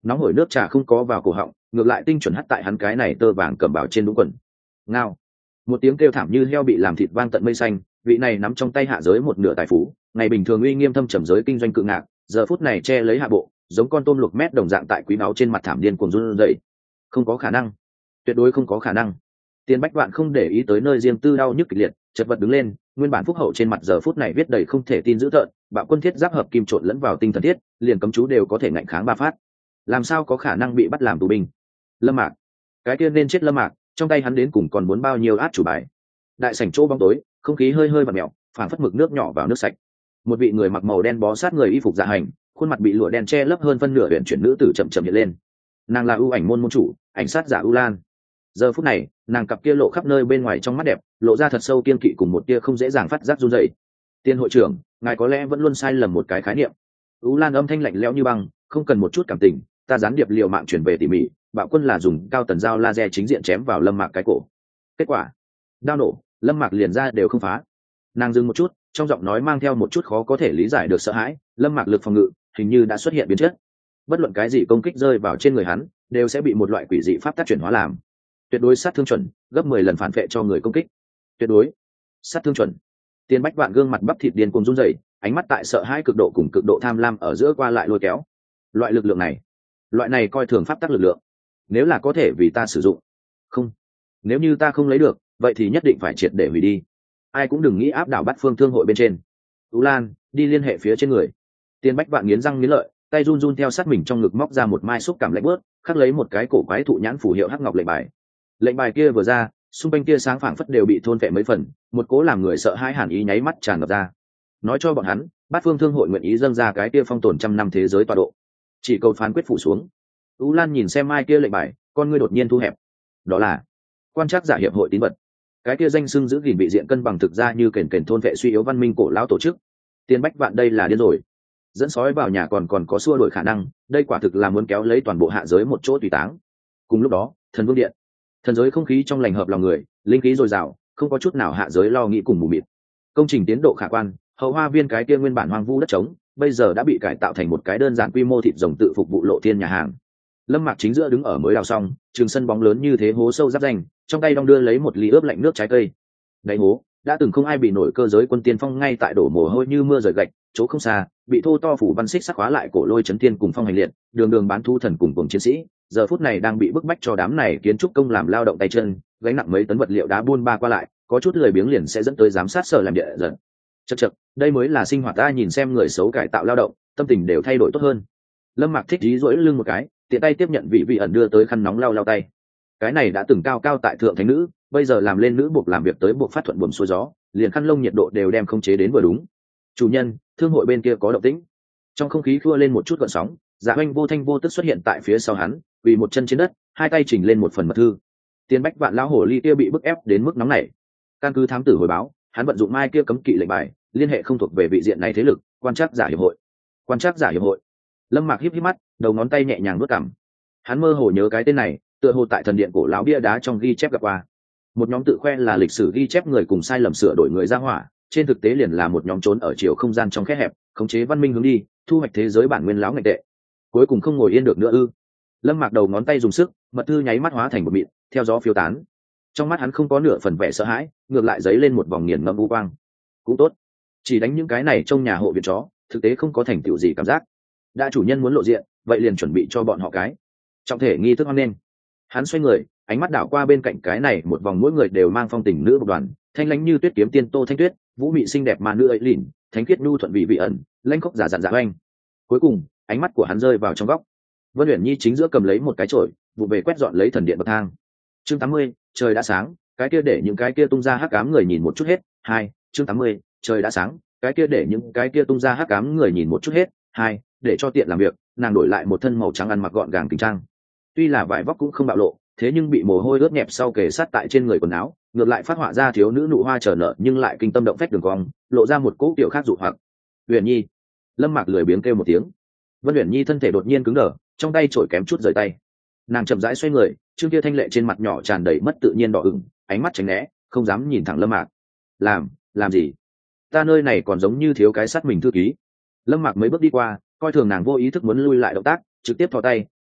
nóng hổi nước trà không có vào cổ họng, ngược lại tinh chuẩn hắt tại hắn cái này tơ vàng cầm bảo trên đúng quần. Ngao, một tiếng kêu thảm như heo bị làm thịt vang tận mây xanh. Vị này nắm trong tay hạ giới một nửa tài phú, ngày bình thường uy nghiêm thâm trầm giới kinh doanh cự ngạc, giờ phút này che lấy hạ bộ, giống con tôm luộc mét đồng dạng tại quý báu trên mặt thảm điên cuồng run rẩy. Không có khả năng, tuyệt đối không có khả năng. Tiền Bách Vạn không để ý tới nơi riêng tư đau nhức kịch liệt, chật vật đứng lên, nguyên bản phúc hậu trên mặt giờ phút này viết đầy không thể tin dữ tợn, bạo quân thiết giáp hợp kim trộn lẫn vào tinh thần thiết, liền cấm chú đều có thể ngạnh kháng ba phát. Làm sao có khả năng bị bắt làm tù binh? Lâm Mạc, cái kia nên chết Lâm Mạc, trong tay hắn đến cùng còn muốn bao nhiêu át chủ bài. Đại sảnh chỗ bóng tối, không khí hơi hơi vặn mèo, phảng phất mực nước nhỏ vào nước sạch. Một vị người mặc màu đen bó sát người y phục dạ hành, khuôn mặt bị lụa đen che lấp hơn phân nửa huyền chuyển nữ tử chậm chậm hiện lên. Nàng là ưu ảnh môn môn chủ, ảnh sát giả ưu lan. Giờ phút này, nàng cặp kia lộ khắp nơi bên ngoài trong mắt đẹp, lộ ra thật sâu kiên kỵ cùng một tia không dễ dàng phát giác run rẩy. Tiên hội trưởng, ngài có lẽ vẫn luôn sai lầm một cái khái niệm. Ưu lan âm thanh lạnh lẽo như băng, không cần một chút cảm tình, ta gián điệp liều mạng chuyển về tỉ mỉ, bạo quân là dùng cao tần dao laser chính diện chém vào Lâm Mạc cái cổ. Kết quả, đao nổ, Lâm Mạc liền ra đều không phá. Nàng dừng một chút, trong giọng nói mang theo một chút khó có thể lý giải được sợ hãi. Lâm Mạc lực phòng ngự hình như đã xuất hiện biến chất, bất luận cái gì công kích rơi vào trên người hắn đều sẽ bị một loại quỷ dị pháp tác chuyển hóa làm tuyệt đối sát thương chuẩn, gấp mười lần phản vệ cho người công kích. Tuyệt đối sát thương chuẩn. Tiền Bách Vạn gương mặt bắp thịt điên cuồng run rẩy, ánh mắt tại sợ hãi cực độ cùng cực độ tham lam ở giữa qua lại lôi kéo. Loại lực lượng này, loại này coi thường pháp tắc lực lượng, nếu là có thể vì ta sử dụng, không, nếu như ta không lấy được, vậy thì nhất định phải triệt để hủy đi. Ai cũng đừng nghĩ áp đảo Bát Phương Thương hội bên trên. Tú Lan, đi liên hệ phía trên người. Tiền Bách Vạn nghiến răng nghiến lợi, tay run run theo sát mình trong ngực móc ra một mai xúc cảm lạnh bớt, khắc lấy một cái cổ quái thụ nhãn phù hiệu hắc ngọc lệnh bài. Lệnh bài kia vừa ra, xung quanh kia sáng phảng phất đều bị thôn phệ mấy phần, một cố làm người sợ hãi hàn ý nháy mắt tràn ngập ra. Nói cho bọn hắn, Bát Phương Thương hội nguyện ý dâng ra cái kia phong tồn trăm năm thế giới tọa độ, chỉ cầu phán quyết phủ xuống. Tú Lan nhìn xem mai kia lệnh bài, con ngươi đột nhiên thu hẹp. Đó là quan trắc giả hiệp hội tín vật. Cái kia danh xưng giữ gìn vị diện cân bằng thực ra như kền kền thôn vệ suy yếu văn minh cổ lão tổ chức. Tiền Bách Vạn đây là điên rồi, dẫn sói vào nhà còn còn có xua đổi khả năng, đây quả thực là muốn kéo lấy toàn bộ hạ giới một chỗ tùy táng. Cùng lúc đó, thần vương điện, thần giới không khí trong lành hợp lòng người, linh khí dồi dào, không có chút nào hạ giới lo nghĩ cùng mù mịt. Công trình tiến độ khả quan, hậu hoa viên cái kia nguyên bản hoang vu đất trống, bây giờ đã bị cải tạo thành một cái đơn giản quy mô thịt rồng tự phục vụ lộ thiên nhà hàng. Lâm Mạc chính giữa đứng ở mới đào xong, trường sân bóng lớn như thế hố sâu giáp danh, trong tay đong đưa lấy một ly ướp lạnh nước trái cây. Đáy hố đã từng không ai bị nổi cơ giới quân tiên phong ngay tại đổ mồ hôi như mưa rời gạch, chỗ không xa bị thô to phủ văn xích sắc khóa lại cổ lôi chấn thiên cùng phong hành liệt, đường đường bán thu thần cùng cùng chiến sĩ, giờ phút này đang bị bức bách cho đám này kiến trúc công làm lao động tay chân, gánh nặng mấy tấn vật liệu đá buôn ba qua lại, có chút lười biếng liền sẽ dẫn tới giám sát sở làm địa dần. Chậc chậc, đây mới là sinh hoạt ta, nhìn xem người xấu cải tạo lao động, tâm tình đều thay đổi tốt hơn. Lâm Mạc thích dí duỗi lưng một cái, tiện tay tiếp nhận vị vị ẩn đưa tới khăn nóng lau lau tay. Cái này đã từng cao cao tại thượng thánh nữ, bây giờ làm lên nữ buộc làm việc tới buộc phát thuận buồm xuôi gió, liền khăn lông nhiệt độ đều đem không chế đến vừa đúng. Chủ nhân, thương hội bên kia có động tĩnh. Trong không khí khua lên một chút gợn sóng, Dạ Oanh vô thanh vô tức xuất hiện tại phía sau hắn, quỳ một chân trên đất, hai tay chỉnh lên một phần mật thư. Tiền Bách Vạn lão hổ ly kia bị bức ép đến mức nóng này. Căn cứ thám tử hồi báo, hắn vận dụng mai kia cấm kỵ lệnh bài, liên hệ không thuộc về vị diện này thế lực, quan trắc giả hiệp hội. Quan trắc giả hiệp hội. Lâm Mạc híp híp mắt, đầu ngón tay nhẹ nhàng vuốt cằm. Hắn mơ hồ nhớ cái tên này, tựa hồ tại thần điện cổ lão bia đá trong ghi chép gặp qua. Một nhóm tự khoe là lịch sử ghi chép người cùng sai lầm sửa đổi người ra hỏa, trên thực tế liền là một nhóm trốn ở chiều không gian trong khe hẹp, khống chế văn minh hướng đi, thu hoạch thế giới bản nguyên lão ngạch tệ. Cuối cùng không ngồi yên được nữa ư? Lâm Mạc đầu ngón tay dùng sức, mật thư nháy mắt hóa thành một mịn, theo gió phiêu tán. Trong mắt hắn không có nửa phần vẻ sợ hãi, ngược lại giấy lên một vòng nghiền ngẫm u quang. Cũng tốt, chỉ đánh những cái này trong nhà hộ viện chó, thực tế không có thành tựu gì cảm giác. Đã chủ nhân muốn lộ diện, vậy liền chuẩn bị cho bọn họ cái trọng thể nghi thức hoan nghênh. Hắn xoay người, ánh mắt đảo qua bên cạnh cái này một vòng, mỗi người đều mang phong tình nữ một đoàn, thanh lãnh như tuyết kiếm tiên Tô Thanh Tuyết, vũ mị xinh đẹp mà nữ ấy lìn, thánh khiết nhu thuận vị vị ẩn, lãnh khốc giả dặn dạ oanh. Cuối cùng, ánh mắt của hắn rơi vào trong góc. Vân Uyển Nhi chính giữa cầm lấy một cái chổi, vụ về quét dọn lấy thần điện bậc thang. Chương tám mươi, trời đã sáng, cái kia để những cái kia tung ra hắc ám người nhìn một chút hết. Hai, chương tám mươi, trời đã sáng, cái kia để những cái kia tung ra hắc ám người nhìn một chút hết. Hai, để cho tiện làm việc, nàng đổi lại một thân màu trắng ăn mặc gọn gàng kính trang. Tuy là vải vóc cũng không bạo lộ, thế nhưng bị mồ hôi ướt nhẹp sau kề sát tại trên người quần áo, ngược lại phát họa ra thiếu nữ nụ hoa chờ nợ nhưng lại kinh tâm động phách đường cong, lộ ra một cỗ kiểu khác dụ hoặc. Uyển Nhi. Lâm Mạc lười biếng kêu một tiếng. Vân Uyển Nhi thân thể đột nhiên cứng đờ, trong tay chổi kém chút rời tay. Nàng chậm rãi xoay người, trương kia thanh lệ trên mặt nhỏ tràn đầy mất tự nhiên đỏ ửng, ánh mắt tránh né, không dám nhìn thẳng Lâm Mạc. Làm, làm gì? Ta nơi này còn giống như thiếu cái sát mình thư ký. Lâm Mạc mấy bước đi qua, coi thường nàng vô ý thức muốn lui lại động tác, trực tiếp thò tay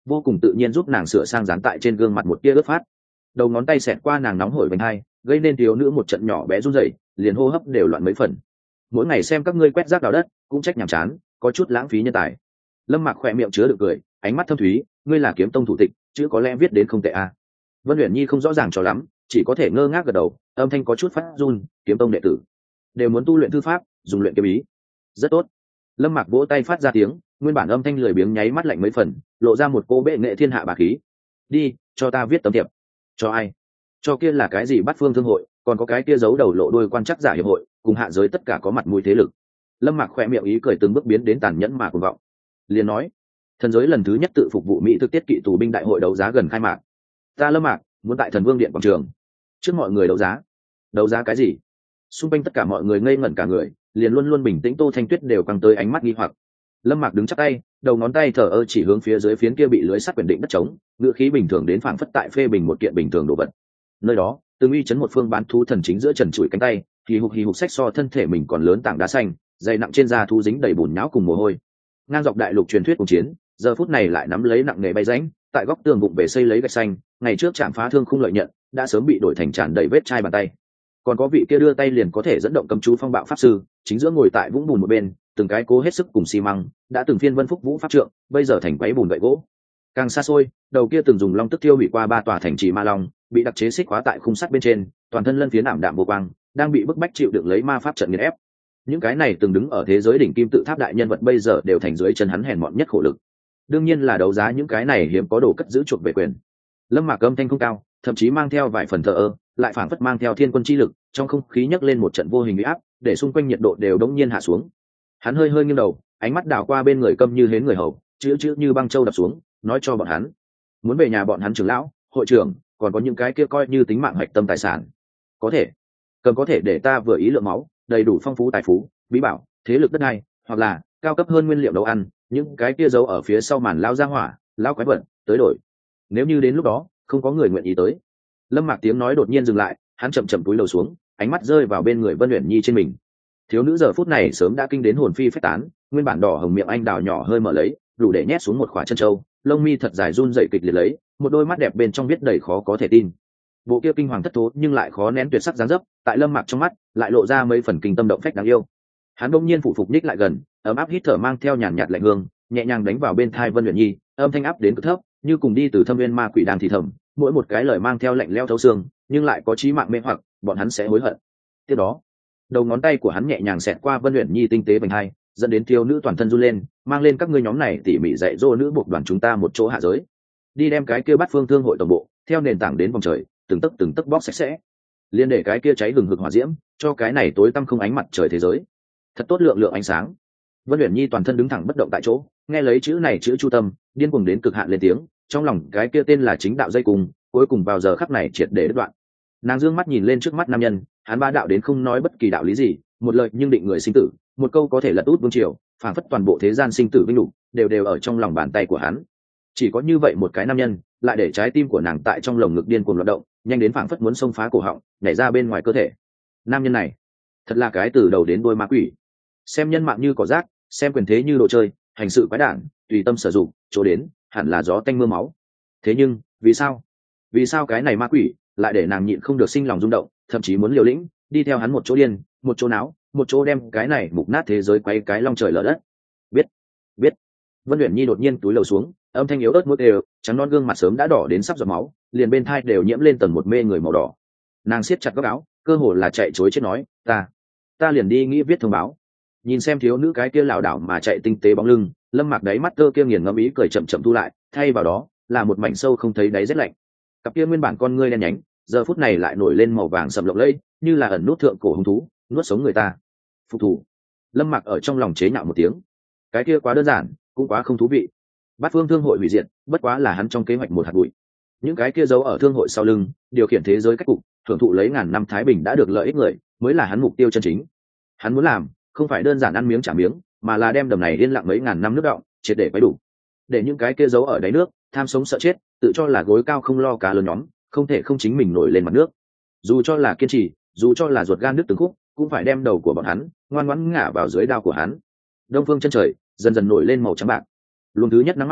vô cùng tự nhiên giúp nàng sửa sang dán tại trên gương mặt một tia ướt phát. Đầu ngón tay xẹt qua nàng nóng hổi vành hai, gây nên thiếu nữ một trận nhỏ bé run rẩy, liền hô hấp đều loạn mấy phần. Mỗi ngày xem các ngươi quét rác đào đất, cũng trách nhàm chán, có chút lãng phí nhân tài. Lâm Mạc khỏe miệng chứa được cười, ánh mắt thâm thúy, ngươi là kiếm tông thủ tịch, chữ có lẽ viết đến không tệ à. Vân Uyển Nhi không rõ ràng cho lắm, chỉ có thể ngơ ngác gật đầu, âm thanh có chút phát run, kiếm tông đệ tử đều muốn tu luyện thư pháp, dùng luyện kiếm ý. Rất tốt. Lâm Mạc vỗ tay phát ra tiếng, nguyên bản âm thanh lười biếng nháy mắt lạnh mấy phần, lộ ra một cô bệ nghệ thiên hạ bà khí. Đi, cho ta viết tấm thiệp. Cho ai? Cho kia là cái gì Bát Phương thương hội, còn có cái kia giấu đầu lộ đuôi quan chắc giả hiệp hội, cùng hạ giới tất cả có mặt mũi thế lực. Lâm Mạc khỏe miệng ý cười từng bước biến đến tàn nhẫn mà cuồng vọng. Liền nói, thần giới lần thứ nhất tự phục vụ mỹ thực tiết kỵ tù binh đại hội đấu giá gần khai mạc. Ta Lâm Mạc muốn tại Thần Vương điện quảng trường trước mọi người đấu giá. Đấu giá cái gì? Xung quanh tất cả mọi người ngây ngẩn cả người, liền luôn luôn bình tĩnh Tô Thanh Tuyết đều căng tới ánh mắt nghi hoặc. Lâm Mạc đứng chắp tay, đầu ngón tay thờ ơ chỉ hướng phía dưới phiến kia bị lưới sắt quyển định đất trống, ngựa khí bình thường đến phảng phất tại phê bình một kiện bình thường đồ vật. Nơi đó, từng uy chấn một phương bán thú thần chính giữa trần trụi cánh tay, hì hục hì hục xách so thân thể mình còn lớn tảng đá xanh, dày nặng trên da thú dính đầy bùn nhão cùng mồ hôi. Ngang dọc đại lục truyền thuyết cùng chiến, giờ phút này lại nắm lấy nặng nghề bay rãnh, tại góc tường bụng về xây lấy gạch xanh, ngày trước chạm phá thương khung lợi nhận, đã sớm bị đổi thành tràn đầy vết chai bàn tay. Còn có vị kia đưa tay liền có thể dẫn động cấm chú phong bạo pháp sư, chính giữa ngồi tại vũng bùn một bên, từng cái cố hết sức cùng xi măng, đã từng phiên vân phúc vũ pháp trượng, bây giờ thành quấy bùn gậy gỗ. Càng xa xôi, đầu kia từng dùng long tức tiêu hủy qua ba tòa thành trì ma long, bị đặc chế xích khóa tại khung sắt bên trên, toàn thân lân phiến ảm đạm vô quang, đang bị bức bách chịu đựng lấy ma pháp trận nghiền ép. Những cái này từng đứng ở thế giới đỉnh kim tự tháp đại nhân vật bây giờ đều thành dưới chân hắn hèn mọn nhất khổ lực. Đương nhiên là đấu giá những cái này hiếm có đồ cất giữ chuộc về quyền. Lâm Mạc âm thanh không cao, thậm chí mang theo vài phần thờ ơ, lại phảng phất mang theo thiên quân chi lực, trong không khí nhấc lên một trận vô hình uy áp, để xung quanh nhiệt độ đều đống nhiên hạ xuống. Hắn hơi hơi nghiêng đầu, ánh mắt đảo qua bên người câm như hến người hầu, chữ chữ như băng châu đập xuống, nói cho bọn hắn, muốn về nhà bọn hắn trưởng lão, hội trưởng, còn có những cái kia coi như tính mạng hạch tâm tài sản. Có thể, cầm có thể để ta vừa ý lượng máu, đầy đủ phong phú tài phú, bí bảo, thế lực đất đai, hoặc là cao cấp hơn nguyên liệu nấu ăn, những cái kia giấu ở phía sau màn lao ra hỏa, lao quái vật, tới đổi. Nếu như đến lúc đó không có người nguyện ý tới. Lâm Mạc tiếng nói đột nhiên dừng lại, hắn chậm chậm cúi đầu xuống, ánh mắt rơi vào bên người Vân Uyển Nhi trên mình. Thiếu nữ giờ phút này sớm đã kinh đến hồn phi phách tán, nguyên bản đỏ hồng miệng anh đào nhỏ hơi mở lấy, đủ để nhét xuống một khỏa chân châu, lông mi thật dài run rẩy kịch liệt lấy, một đôi mắt đẹp bên trong biết đầy khó có thể tin. Bộ kia kinh hoàng thất thố nhưng lại khó nén tuyệt sắc dáng dấp, tại Lâm Mạc trong mắt lại lộ ra mấy phần kinh tâm động phách đáng yêu. Hắn bỗng nhiên phụ phục nhích lại gần, ấm áp hít thở mang theo nhàn nhạt lạnh hương, nhẹ nhàng đánh vào bên thai Vân Uyển Nhi, âm thanh áp đến cực thấp, như cùng đi từ thâm viên ma quỷ đang thì thầm, mỗi một cái lời mang theo lạnh lẽo thấu xương, nhưng lại có chí mạng mê hoặc, bọn hắn sẽ hối hận. Tiếp đó, đầu ngón tay của hắn nhẹ nhàng xẹt qua Vân Uyển Nhi tinh tế vành hai, dẫn đến thiếu nữ toàn thân run lên, mang lên các ngươi nhóm này tỉ mỉ dạy dỗ nữ buộc đoàn chúng ta một chỗ hạ giới, đi đem cái kia Bát Phương thương hội tổng bộ theo nền tảng đến vòng trời, từng tấc từng tấc bóc sạch sẽ, liên để cái kia cháy hừng hực hỏa diễm, cho cái này tối tăm không ánh mặt trời thế giới thật tốt lượng lượng ánh sáng. Vân Uyển Nhi toàn thân đứng thẳng bất động tại chỗ, nghe lấy chữ này chữ chu tâm, điên cuồng đến cực hạn lên tiếng, trong lòng cái kia tên là chính đạo dây cùng, cuối cùng vào giờ khắc này triệt để đứt đoạn. Nàng dương mắt nhìn lên trước mắt nam nhân, hắn ba đạo đến không nói bất kỳ đạo lý gì, một lời nhưng định người sinh tử, một câu có thể lật út vương triều, phảng phất toàn bộ thế gian sinh tử vinh lục đều đều ở trong lòng bàn tay của hắn. Chỉ có như vậy một cái nam nhân, lại để trái tim của nàng tại trong lồng ngực điên cuồng loạn động, nhanh đến phảng phất muốn xông phá cổ họng, nhảy ra bên ngoài cơ thể. Nam nhân này, thật là cái từ đầu đến đuôi ma quỷ. Xem nhân mạng như cỏ rác, xem quyền thế như đồ chơi, hành sự quái đản, tùy tâm sử dụng, chỗ đến hẳn là gió tanh mưa máu. Thế nhưng vì sao vì sao cái này ma quỷ lại để nàng nhịn không được sinh lòng rung động, thậm chí muốn liều lĩnh đi theo hắn một chỗ điên, một chỗ náo, một chỗ đem cái này mục nát thế giới quay cái long trời lở đất. Biết biết Vân Uyển Nhi đột nhiên túi lầu xuống, âm thanh yếu ớt muốt đều, trắng non gương mặt sớm đã đỏ đến sắp giọt máu, liền bên thai đều nhiễm lên tầng một mê người màu đỏ. Nàng siết chặt góc áo, cơ hồ là chạy chối chết nói, ta ta liền đi nghĩ viết thông báo. Nhìn xem thiếu nữ cái kia lảo đảo mà chạy tinh tế bóng lưng, Lâm Mạc đáy mắt cơ kia nghiền ngẫm ý cười chậm chậm thu lại, thay vào đó là một mảnh sâu không thấy đáy rét lạnh. Cặp kia nguyên bản con ngươi đen nhánh, giờ phút này lại nổi lên màu vàng sầm lộng lẫy, như là ẩn nút thượng cổ hung thú, nuốt sống người ta. Phục thủ. Lâm Mạc ở trong lòng chế nhạo một tiếng. Cái kia quá đơn giản, cũng quá không thú vị. Bát Phương thương hội hủy diệt, bất quá là hắn trong kế hoạch một hạt bụi. Những cái kia giấu ở thương hội sau lưng, điều khiển thế giới cách cục, thưởng thụ lấy ngàn năm thái bình đã được lợi ích người, mới là hắn mục tiêu chân chính. Hắn muốn làm, không phải đơn giản ăn miếng trả miếng, mà là đem đầm này yên lặng mấy ngàn năm nước đọng, triệt để quấy đủ. Để những cái kia giấu ở đáy nước, tham sống sợ chết, tự cho là gối cao không lo cá lớn nhóm, không thể không chính mình nổi lên mặt nước. Dù cho là kiên trì, dù cho là ruột gan đứt từng khúc, cũng phải đem đầu của bọn hắn ngoan ngoãn ngã vào dưới đao của hắn. Đông phương chân trời dần dần nổi lên màu trắng bạc. Luồng thứ nhất nắng mai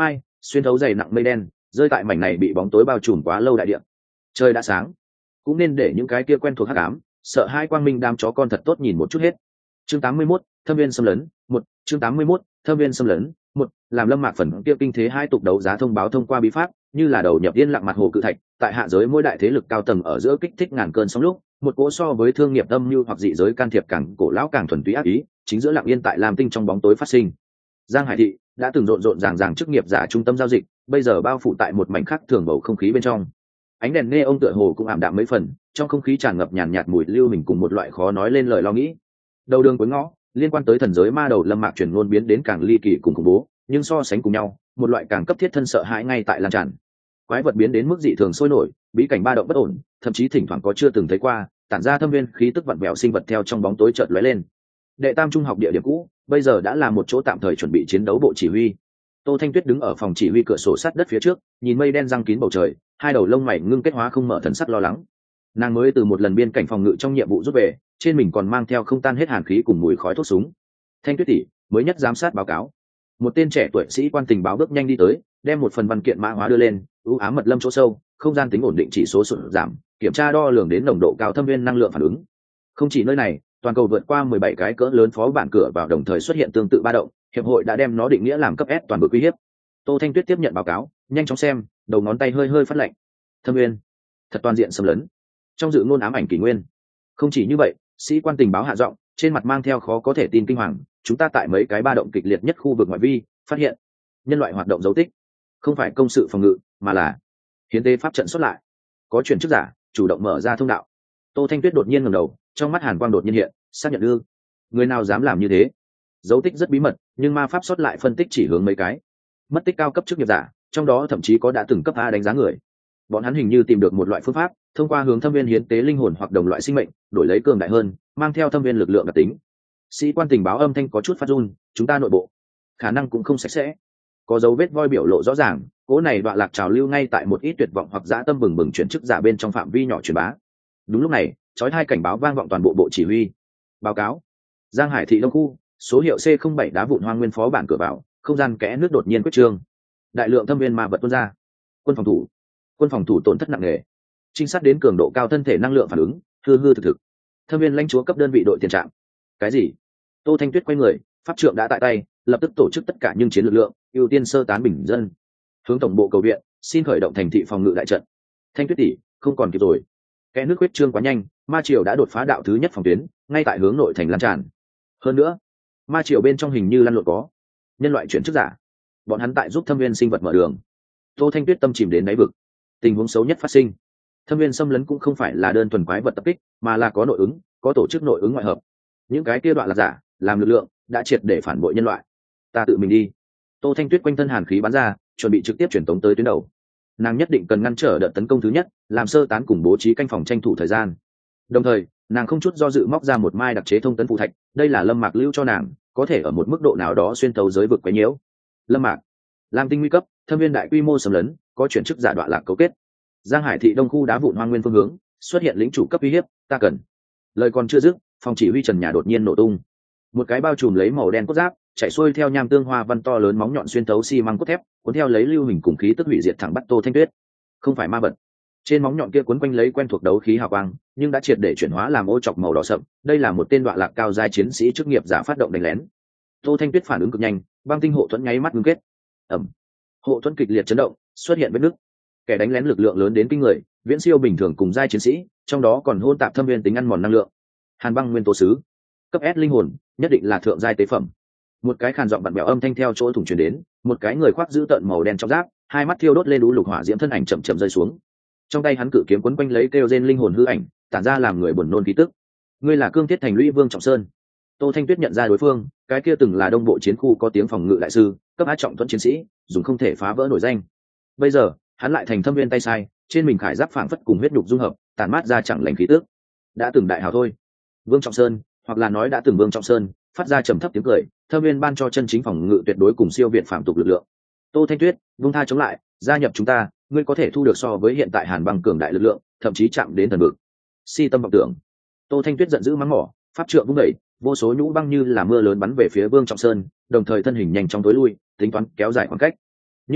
xuyên thấu dày nặng mây đen rơi tại mảnh này bị bóng tối bao trùm quá lâu đại địa. Trời đã sáng, cũng nên để những cái kia quen thuộc hắc ám sợ hai quang minh đám chó con thật tốt nhìn một chút hết. Chương tám mươi mốt, thâm viên xâm lấn một. Chương tám mươi mốt, thâm viên xâm lấn một. Làm Lâm Mạc phần kia kinh thế hai tục đấu giá thông báo thông qua bí pháp, như là đầu nhập yên lặng mặt hồ cự thạch, tại hạ giới mỗi đại thế lực cao tầng ở giữa kích thích ngàn cơn sóng lúc, một cỗ so với thương nghiệp âm mưu hoặc dị giới can thiệp càng cổ lão càng thuần túy ác ý, chính giữa lặng yên tại Lam Tinh trong bóng tối phát sinh. Giang Hải thị đã từng rộn rộn ràng ràng chức nghiệp giả trung tâm giao dịch, bây giờ bao phủ tại một mảnh khắc thường bầu không khí bên trong. Ánh đèn nghe ông tựa hồ cũng ảm đạm mấy phần, trong không khí tràn ngập nhàn nhạt mùi lưu mình cùng một loại khó nói lên lời lo nghĩ. Đầu đường cuối ngõ, liên quan tới thần giới ma đầu Lâm Mạc truyền ngôn biến đến càng ly kỳ cùng khủng bố, nhưng so sánh cùng nhau, một loại càng cấp thiết thân sợ hãi ngay tại lan tràn. Quái vật biến đến mức dị thường sôi nổi, bí cảnh ba động bất ổn, thậm chí thỉnh thoảng có chưa từng thấy qua, tản ra thâm viên khí tức vặn vẹo sinh vật theo trong bóng tối chợt lóe lên. Đệ Tam trung học địa điểm cũ, bây giờ đã là một chỗ tạm thời chuẩn bị chiến đấu bộ chỉ huy. Tô Thanh Tuyết đứng ở phòng chỉ huy cửa sổ sát đất phía trước, nhìn mây đen giăng kín bầu trời, hai đầu lông mày ngưng kết hóa không mở thần sắc lo lắng. Nàng mới từ một lần biên cảnh phòng ngự trong nhiệm vụ rút về, trên mình còn mang theo không tan hết hàn khí cùng mùi khói thuốc súng. Thanh Tuyết tỷ, mới nhất giám sát báo cáo. Một tên trẻ tuổi sĩ quan tình báo bước nhanh đi tới, đem một phần văn kiện mã hóa đưa lên. Ưu ám mật lâm chỗ sâu, không gian tính ổn định chỉ số sụt giảm, kiểm tra đo lường đến nồng độ cao thâm viên năng lượng phản ứng. Không chỉ nơi này, toàn cầu vượt qua mười bảy cái cỡ lớn phó bản cửa vào đồng thời xuất hiện tương tự ba động, hiệp hội đã đem nó định nghĩa làm cấp S toàn bộ uy hiếp. Tô Thanh Tuyết tiếp nhận báo cáo, nhanh chóng xem, đầu ngón tay hơi hơi phát lạnh. Thâm viên, thật toàn diện xâm lấn. Trong dự ngôn ám ảnh kỷ nguyên. Không chỉ như vậy, sĩ quan tình báo hạ giọng, trên mặt mang theo khó có thể tin kinh hoàng, chúng ta tại mấy cái ba động kịch liệt nhất khu vực ngoại vi, phát hiện nhân loại hoạt động dấu tích, không phải công sự phòng ngự, mà là hiến tế pháp trận xuất lại. Có chuyển chức giả, chủ động mở ra thông đạo. Tô Thanh Tuyết đột nhiên ngẩng đầu, trong mắt hàn quang đột nhiên hiện, xác nhận ư? Người nào dám làm như thế? Dấu tích rất bí mật, nhưng ma pháp xuất lại phân tích chỉ hướng mấy cái mất tích cao cấp chức nghiệp giả, trong đó thậm chí có đã từng cấp A đánh giá người. Bọn hắn hình như tìm được một loại phương pháp, thông qua hướng thâm viên hiến tế linh hồn hoặc đồng loại sinh mệnh, đổi lấy cường đại hơn, mang theo thâm viên lực lượng đặc tính. Sĩ quan tình báo âm thanh có chút phát run, chúng ta nội bộ khả năng cũng không sạch sẽ. Có dấu vết voi biểu lộ rõ ràng, cố này đoạn lạc trào lưu ngay tại một ít tuyệt vọng hoặc dã tâm bừng bừng chuyển chức giả bên trong phạm vi nhỏ truyền bá. Đúng lúc này, chói hai cảnh báo vang vọng toàn bộ bộ chỉ huy. Báo cáo: Giang Hải thị Đông khu, số hiệu C không bảy đá vụn hoang nguyên phó bản cửa vào, không gian kẽ nước đột nhiên quyết trương. Đại lượng thâm viên ma vật tuôn ra. Quân phòng thủ, quân phòng thủ tổn thất nặng nề. Trinh sát đến cường độ cao thân thể năng lượng phản ứng, hư hư thực thực. Thâm viên lãnh chúa cấp đơn vị đội tiền trạm. Cái gì? Tô Thanh Tuyết quay người, pháp trượng đã tại tay, lập tức tổ chức tất cả những chiến lực lượng, ưu tiên sơ tán bình dân. Hướng tổng bộ cầu viện, xin khởi động thành thị phòng ngự đại trận. Thanh Tuyết tỷ, không còn kịp rồi. Kẽ nước quyết trương quá nhanh, ma triều đã đột phá đạo thứ nhất phòng tuyến, ngay tại hướng nội thành lan tràn. Hơn nữa, ma triều bên trong hình như lăn lộn có nhân loại chuyển chức giả, bọn hắn tại giúp thâm viên sinh vật mở đường. Tô Thanh Tuyết tâm chìm đến đáy vực. Tình huống xấu nhất phát sinh. Thâm viên xâm lấn cũng không phải là đơn thuần quái vật tập kích, mà là có nội ứng, có tổ chức nội ứng ngoại hợp. Những cái kia đoạn là giả, làm lực lượng đã triệt để phản bội nhân loại. Ta tự mình đi. Tô Thanh Tuyết quanh thân hàn khí bắn ra, chuẩn bị trực tiếp chuyển tống tới tuyến đầu. Nàng nhất định cần ngăn trở đợt tấn công thứ nhất, làm sơ tán cùng bố trí canh phòng tranh thủ thời gian. Đồng thời, nàng không chút do dự móc ra một mai đặc chế thông tấn phụ thạch, đây là Lâm Mạc lưu cho nàng, có thể ở một mức độ nào đó xuyên tấu giới vực quấy nhiễu. Lâm Mạc, Lam Tinh nguy cấp, thâm viên đại quy mô xâm lấn, có chuyển chức giả đoạn lạc cấu kết. Giang Hải thị Đông khu đá vụn hoang nguyên phương hướng, xuất hiện lĩnh chủ cấp uy hiếp, ta cần. Lời còn chưa dứt, phòng chỉ huy trần nhà đột nhiên nổ tung. Một cái bao trùm lấy màu đen cốt giáp, chạy xuôi theo nham tương hoa văn to lớn móng nhọn xuyên tấu xi măng cốt thép, cuốn theo lấy lưu hình cùng khí tức hủy diệt thẳng bắt Tô Thanh Tuyết. Không phải ma vật. Trên móng nhọn kia cuốn quanh lấy quen thuộc đấu khí hào quang, nhưng đã triệt để chuyển hóa làm ô chọc màu đỏ sậm, đây là một tên đoạn lạc cao giai chiến sĩ chức nghiệp giả phát động đánh lén. Tô Thanh Tuyết phản ứng cực nhanh, băng tinh hộ thuẫn nháy mắt ngưng kết. Ầm. Hộ thuẫn kịch liệt chấn động, xuất hiện vết nứt. Kẻ đánh lén lực lượng lớn đến kinh người, viễn siêu bình thường cùng giai chiến sĩ, trong đó còn hôn tạp thâm viên tính ăn mòn năng lượng. Hàn băng nguyên tố sứ, cấp S linh hồn, nhất định là thượng giai tế phẩm. Một cái khàn giọng vặn bẹo âm thanh theo chỗ thủng truyền đến, một cái người khoác giữ tận màu đen trong giáp, hai mắt thiêu đốt lên đú lục hỏa diễm thân ảnh chậm chậm rơi xuống. Trong tay hắn cự kiếm quấn quanh lấy kêu gen linh hồn hư ảnh, tản ra làm người buồn nôn khí tức. Ngươi là Cương Thiết Thành Lũy Vương Trọng Sơn. Tô Thanh Tuyết nhận ra đối phương, cái kia từng là đông bộ chiến khu có tiếng phòng ngự đại sư, cấp á trọng thuẫn chiến sĩ, dùng không thể phá vỡ nổi danh. Bây giờ, hắn lại thành thâm viên tay sai, trên mình khải giáp phảng phất cùng huyết nhục dung hợp, tàn mát ra chẳng lành khí tức. Đã từng đại hảo thôi. Vương Trọng Sơn, hoặc là nói đã từng Vương Trọng Sơn, phát ra trầm thấp tiếng cười, thâm viên ban cho chân chính phòng ngự tuyệt đối cùng siêu việt phạm tục lực lượng. Tô Thanh Tuyết, vung tha chống lại, gia nhập chúng ta, ngươi có thể thu được so với hiện tại Hàn Băng cường đại lực lượng, thậm chí chạm đến thần vực. Si tâm vọng tưởng. Tô Thanh Tuyết giận dữ mắng mỏ, pháp trượng vung đẩy, vô số nhũ băng như là mưa lớn bắn về phía Vương Trọng Sơn, đồng thời thân hình nhanh chóng tối lui, tính toán kéo dài khoảng cách. Nhưng mà,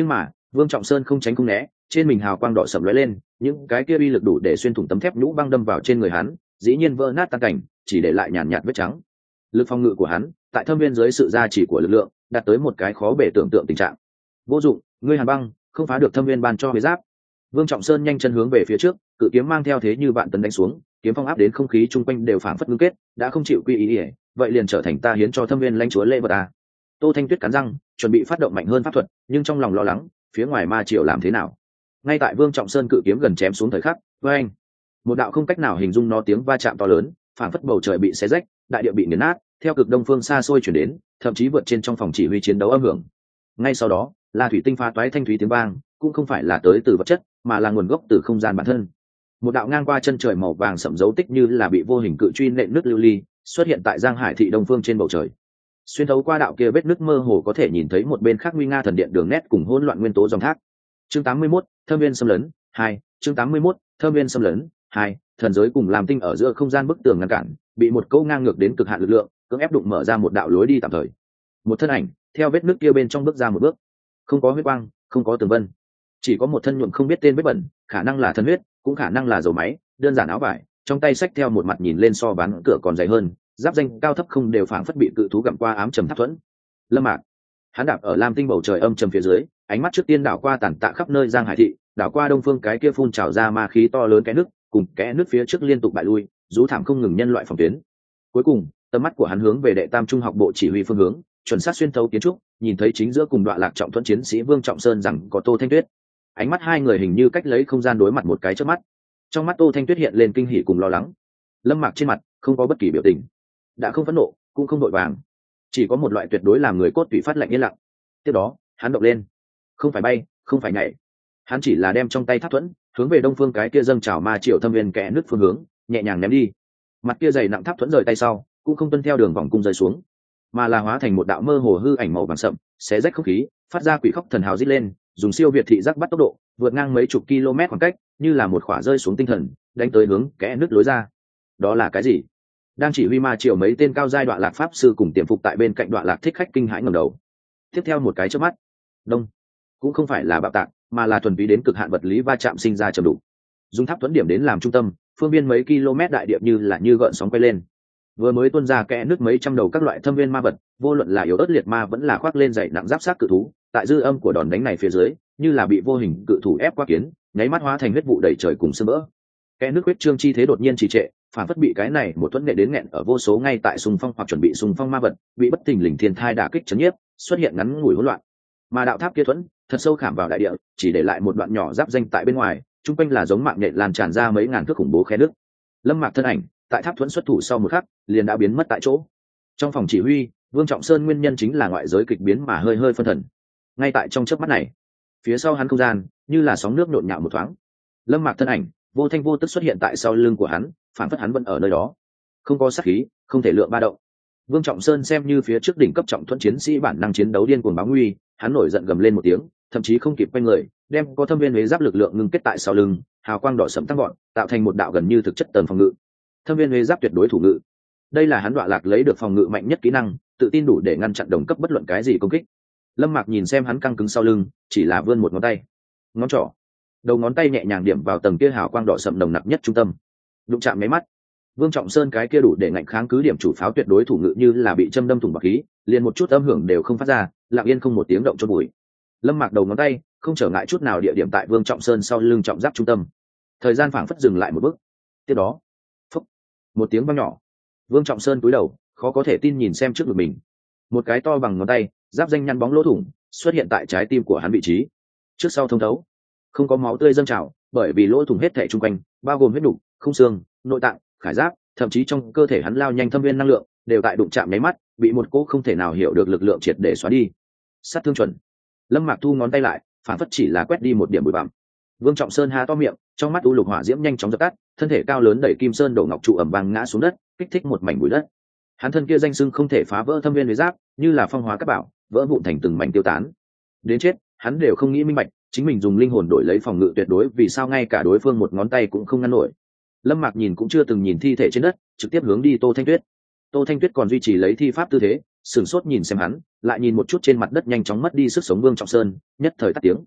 Vương Trọng Sơn không tránh không né, trên mình hào quang đỏ sẫm lóe lên, những cái kia uy lực đủ để xuyên thủng tấm thép nhũ băng đâm vào trên người hắn, dĩ nhiên vỡ nát tan cảnh, chỉ để lại nhàn nhạt vết trắng. Lực phòng ngự của hắn, tại thâm viên dưới sự gia trì của lực lượng, đạt tới một cái khó bề tưởng tượng tình trạng. Vô dụng, ngươi Hàn Băng, không phá được thâm viên ban cho huyết giáp. Vương Trọng Sơn nhanh chân hướng về phía trước, cự kiếm mang theo thế như vạn tấn đánh xuống, kiếm phong áp đến không khí chung quanh đều phảng phất ngưng kết, đã không chịu quy ý ỉa, vậy liền trở thành ta hiến cho thâm viên lãnh chúa lễ vật à. Tô Thanh Tuyết cắn răng, chuẩn bị phát động mạnh hơn pháp thuật, nhưng trong lòng lo lắng, phía ngoài ma triều làm thế nào. Ngay tại Vương Trọng Sơn cự kiếm gần chém xuống thời khắc, với anh, một đạo không cách nào hình dung nó tiếng va chạm to lớn, phảng phất bầu trời bị xé rách, đại địa bị nghiền nát, theo cực đông phương xa xôi chuyển đến, thậm chí vượt trên trong phòng chỉ huy chiến đấu âm hưởng. Ngay sau đó, là thủy tinh phá toái thanh thúy tiếng vang, cũng không phải là tới từ vật chất, mà là nguồn gốc từ không gian bản thân. Một đạo ngang qua chân trời màu vàng sẫm dấu tích như là bị vô hình cự truy nện nước lưu ly, xuất hiện tại Giang Hải thị đông phương trên bầu trời. Xuyên thấu qua đạo kia vết nước mơ hồ có thể nhìn thấy một bên khác nguy nga thần điện đường nét cùng hỗn loạn nguyên tố dòng thác. Chương tám mươi mốt, Thâm viên xâm lấn hai. Chương tám mươi mốt, Thâm viên xâm lấn hai. Thần giới cùng làm tinh ở giữa không gian bức tường ngăn cản, bị một câu ngang ngược đến cực hạn lực lượng cưỡng ép đụng mở ra một đạo lối đi tạm thời. Một thân ảnh theo vết nước kia bên trong bước ra một bước, không có huyết quang, không có tường vân, chỉ có một thân nhuộm không biết tên vết bẩn, khả năng là thân huyết, cũng khả năng là dầu máy, đơn giản áo vải, trong tay xách theo một mặt nhìn lên so ván cửa còn dày hơn, giáp danh cao thấp không đều phảng phất bị cự thú gặm qua ám trầm tháp thuẫn. Lâm Mạc, hắn đạp ở lam tinh bầu trời âm trầm phía dưới, ánh mắt trước tiên đảo qua tản tạ khắp nơi Giang Hải thị, đảo qua đông phương cái kia phun trào ra ma khí to lớn cái nước, cùng kẽ nước phía trước liên tục bại lui, rú thảm không ngừng nhân loại phòng tuyến. Cuối cùng, tầm mắt của hắn hướng về đệ tam trung học bộ chỉ huy phương hướng, chuẩn xác xuyên thấu kiến trúc, nhìn thấy chính giữa cùng đoạn lạc trọng thuẫn chiến sĩ Vương Trọng Sơn rằng có Tô Thanh Tuyết. Ánh mắt hai người hình như cách lấy không gian đối mặt một cái chớp mắt. Trong mắt Tô Thanh Tuyết hiện lên kinh hỉ cùng lo lắng. Lâm Mạc trên mặt không có bất kỳ biểu tình, đã không phẫn nộ, cũng không vội vàng, chỉ có một loại tuyệt đối làm người cốt tủy phát lạnh yên lặng. Tiếp đó, hắn động lên, không phải bay, không phải nhảy, hắn chỉ là đem trong tay tháp thuẫn hướng về đông phương cái kia dâng trào ma triệu thâm viên kẽ nước phương hướng nhẹ nhàng ném đi. Mặt kia dày nặng tháp thuẫn rời tay sau, cũng không tuân theo đường vòng cung rơi xuống, mà là hóa thành một đạo mơ hồ hư ảnh màu vàng sậm, xé rách không khí, phát ra quỷ khóc thần hào rít lên, dùng siêu việt thị giác bắt tốc độ, vượt ngang mấy chục km khoảng cách, như là một khỏa rơi xuống tinh thần, đánh tới hướng kẽ nước lối ra. Đó là cái gì? Đang chỉ huy ma triều mấy tên cao giai đoạn lạc pháp sư cùng tiềm phục tại bên cạnh đoạn lạc thích khách kinh hãi ngẩng đầu. Tiếp theo một cái chớp mắt, đông, cũng không phải là bạo tạc, mà là thuần túy đến cực hạn vật lý va chạm sinh ra trầm đủ. Dùng tháp thuẫn điểm đến làm trung tâm, phương viên mấy km đại địa như là như gợn sóng quay lên. Vừa mới tuôn ra kẽ nước mấy trăm đầu các loại thâm viên ma vật, vô luận là yếu ớt liệt ma vẫn là khoác lên dày nặng giáp sát cự thú, tại dư âm của đòn đánh này phía dưới, như là bị vô hình cự thủ ép qua kiến, nháy mắt hóa thành huyết vụ đầy trời cùng sương vỡ. Kẽ nước huyết trương chi thế đột nhiên trì trệ, phản phất bị cái này một thuẫn nghệ đến nghẹn ở vô số ngay tại xung phong hoặc chuẩn bị xung phong ma vật, bị bất thình lình thiên thai đả kích chấn nhiếp, xuất hiện ngắn ngủi hỗn loạn. Mà đạo tháp kia thuẫn thật sâu khảm vào đại địa, chỉ để lại một đoạn nhỏ giáp danh tại bên ngoài, trung quanh là giống mạng nhện lan tràn ra mấy ngàn thước khủng bố khe nước. Lâm Mạc thân ảnh tại tháp thuẫn xuất thủ sau một khắc, liền đã biến mất tại chỗ. Trong phòng chỉ huy, Vương Trọng Sơn nguyên nhân chính là ngoại giới kịch biến mà hơi hơi phân thần. Ngay tại trong chớp mắt này, phía sau hắn không gian như là sóng nước nhộn nhạo một thoáng. Lâm Mạc thân ảnh vô thanh vô tức xuất hiện tại sau lưng của hắn, phản phất hắn vẫn ở nơi đó, không có sát khí, không thể lượng ba động. Vương Trọng Sơn xem như phía trước đỉnh cấp trọng thuẫn chiến sĩ bản năng chiến đấu điên cuồng báo nguy, hắn nổi giận gầm lên một tiếng, thậm chí không kịp quay người, đem có thâm viên huế giáp lực lượng ngưng kết tại sau lưng, hào quang đỏ sẫm tăng gọn, tạo thành một đạo gần như thực chất tầng phòng ngự. Thâm viên huế giáp tuyệt đối thủ ngự, đây là hắn đoạn lạc lấy được phòng ngự mạnh nhất kỹ năng, tự tin đủ để ngăn chặn đồng cấp bất luận cái gì công kích. Lâm Mạc nhìn xem hắn căng cứng sau lưng, chỉ là vươn một ngón tay, ngón trỏ, đầu ngón tay nhẹ nhàng điểm vào tầng kia hào quang đỏ sẫm nồng nặc nhất trung tâm, đụng chạm mấy mắt. Vương Trọng Sơn cái kia đủ để ngạnh kháng cứ điểm chủ pháo tuyệt đối thủ ngự như là bị châm đâm thủng bạc khí, liền một chút âm hưởng đều không phát ra, lặng yên không một tiếng động cho bụi. Lâm Mạc đầu ngón tay không trở ngại chút nào địa điểm tại Vương Trọng Sơn sau lưng trọng giáp trung tâm. Thời gian phảng phất dừng lại một bước. Tiếp đó, phốc, một tiếng vang nhỏ. Vương Trọng Sơn cúi đầu, khó có thể tin nhìn xem trước ngực mình. Một cái to bằng ngón tay, giáp danh nhăn bóng lỗ thủng, xuất hiện tại trái tim của hắn vị trí. Trước sau thông thấu, không có máu tươi dâng trào, bởi vì lỗ thủng hết thảy chung quanh, bao gồm huyết nục, khung xương, nội tạng, khải giáp, thậm chí trong cơ thể hắn lao nhanh thâm viên năng lượng, đều tại đụng chạm nháy mắt, bị một cỗ không thể nào hiểu được lực lượng triệt để xóa đi. Sát thương chuẩn. Lâm Mạc thu ngón tay lại, phản phất chỉ là quét đi một điểm bụi bặm. Vương Trọng Sơn há to miệng, trong mắt u lục hỏa diễm nhanh chóng dập tắt, thân thể cao lớn đẩy kim sơn đổ ngọc trụ ầm vang ngã xuống đất, kích thích một mảnh bụi đất. Hắn thân kia danh xưng không thể phá vỡ thâm viên huế giáp, như là phong hóa các bảo, vỡ vụn thành từng mảnh tiêu tán. Đến chết, hắn đều không nghĩ minh bạch, chính mình dùng linh hồn đổi lấy phòng ngự tuyệt đối, vì sao ngay cả đối phương một ngón tay cũng không ngăn nổi. Lâm Mạc nhìn cũng chưa từng nhìn thi thể trên đất, trực tiếp hướng đi Tô Thanh Tuyết. Tô Thanh Tuyết còn duy trì lấy thi pháp tư thế, sửng sốt nhìn xem hắn, lại nhìn một chút trên mặt đất nhanh chóng mất đi sức sống Vương Trọng Sơn, nhất thời tắt tiếng.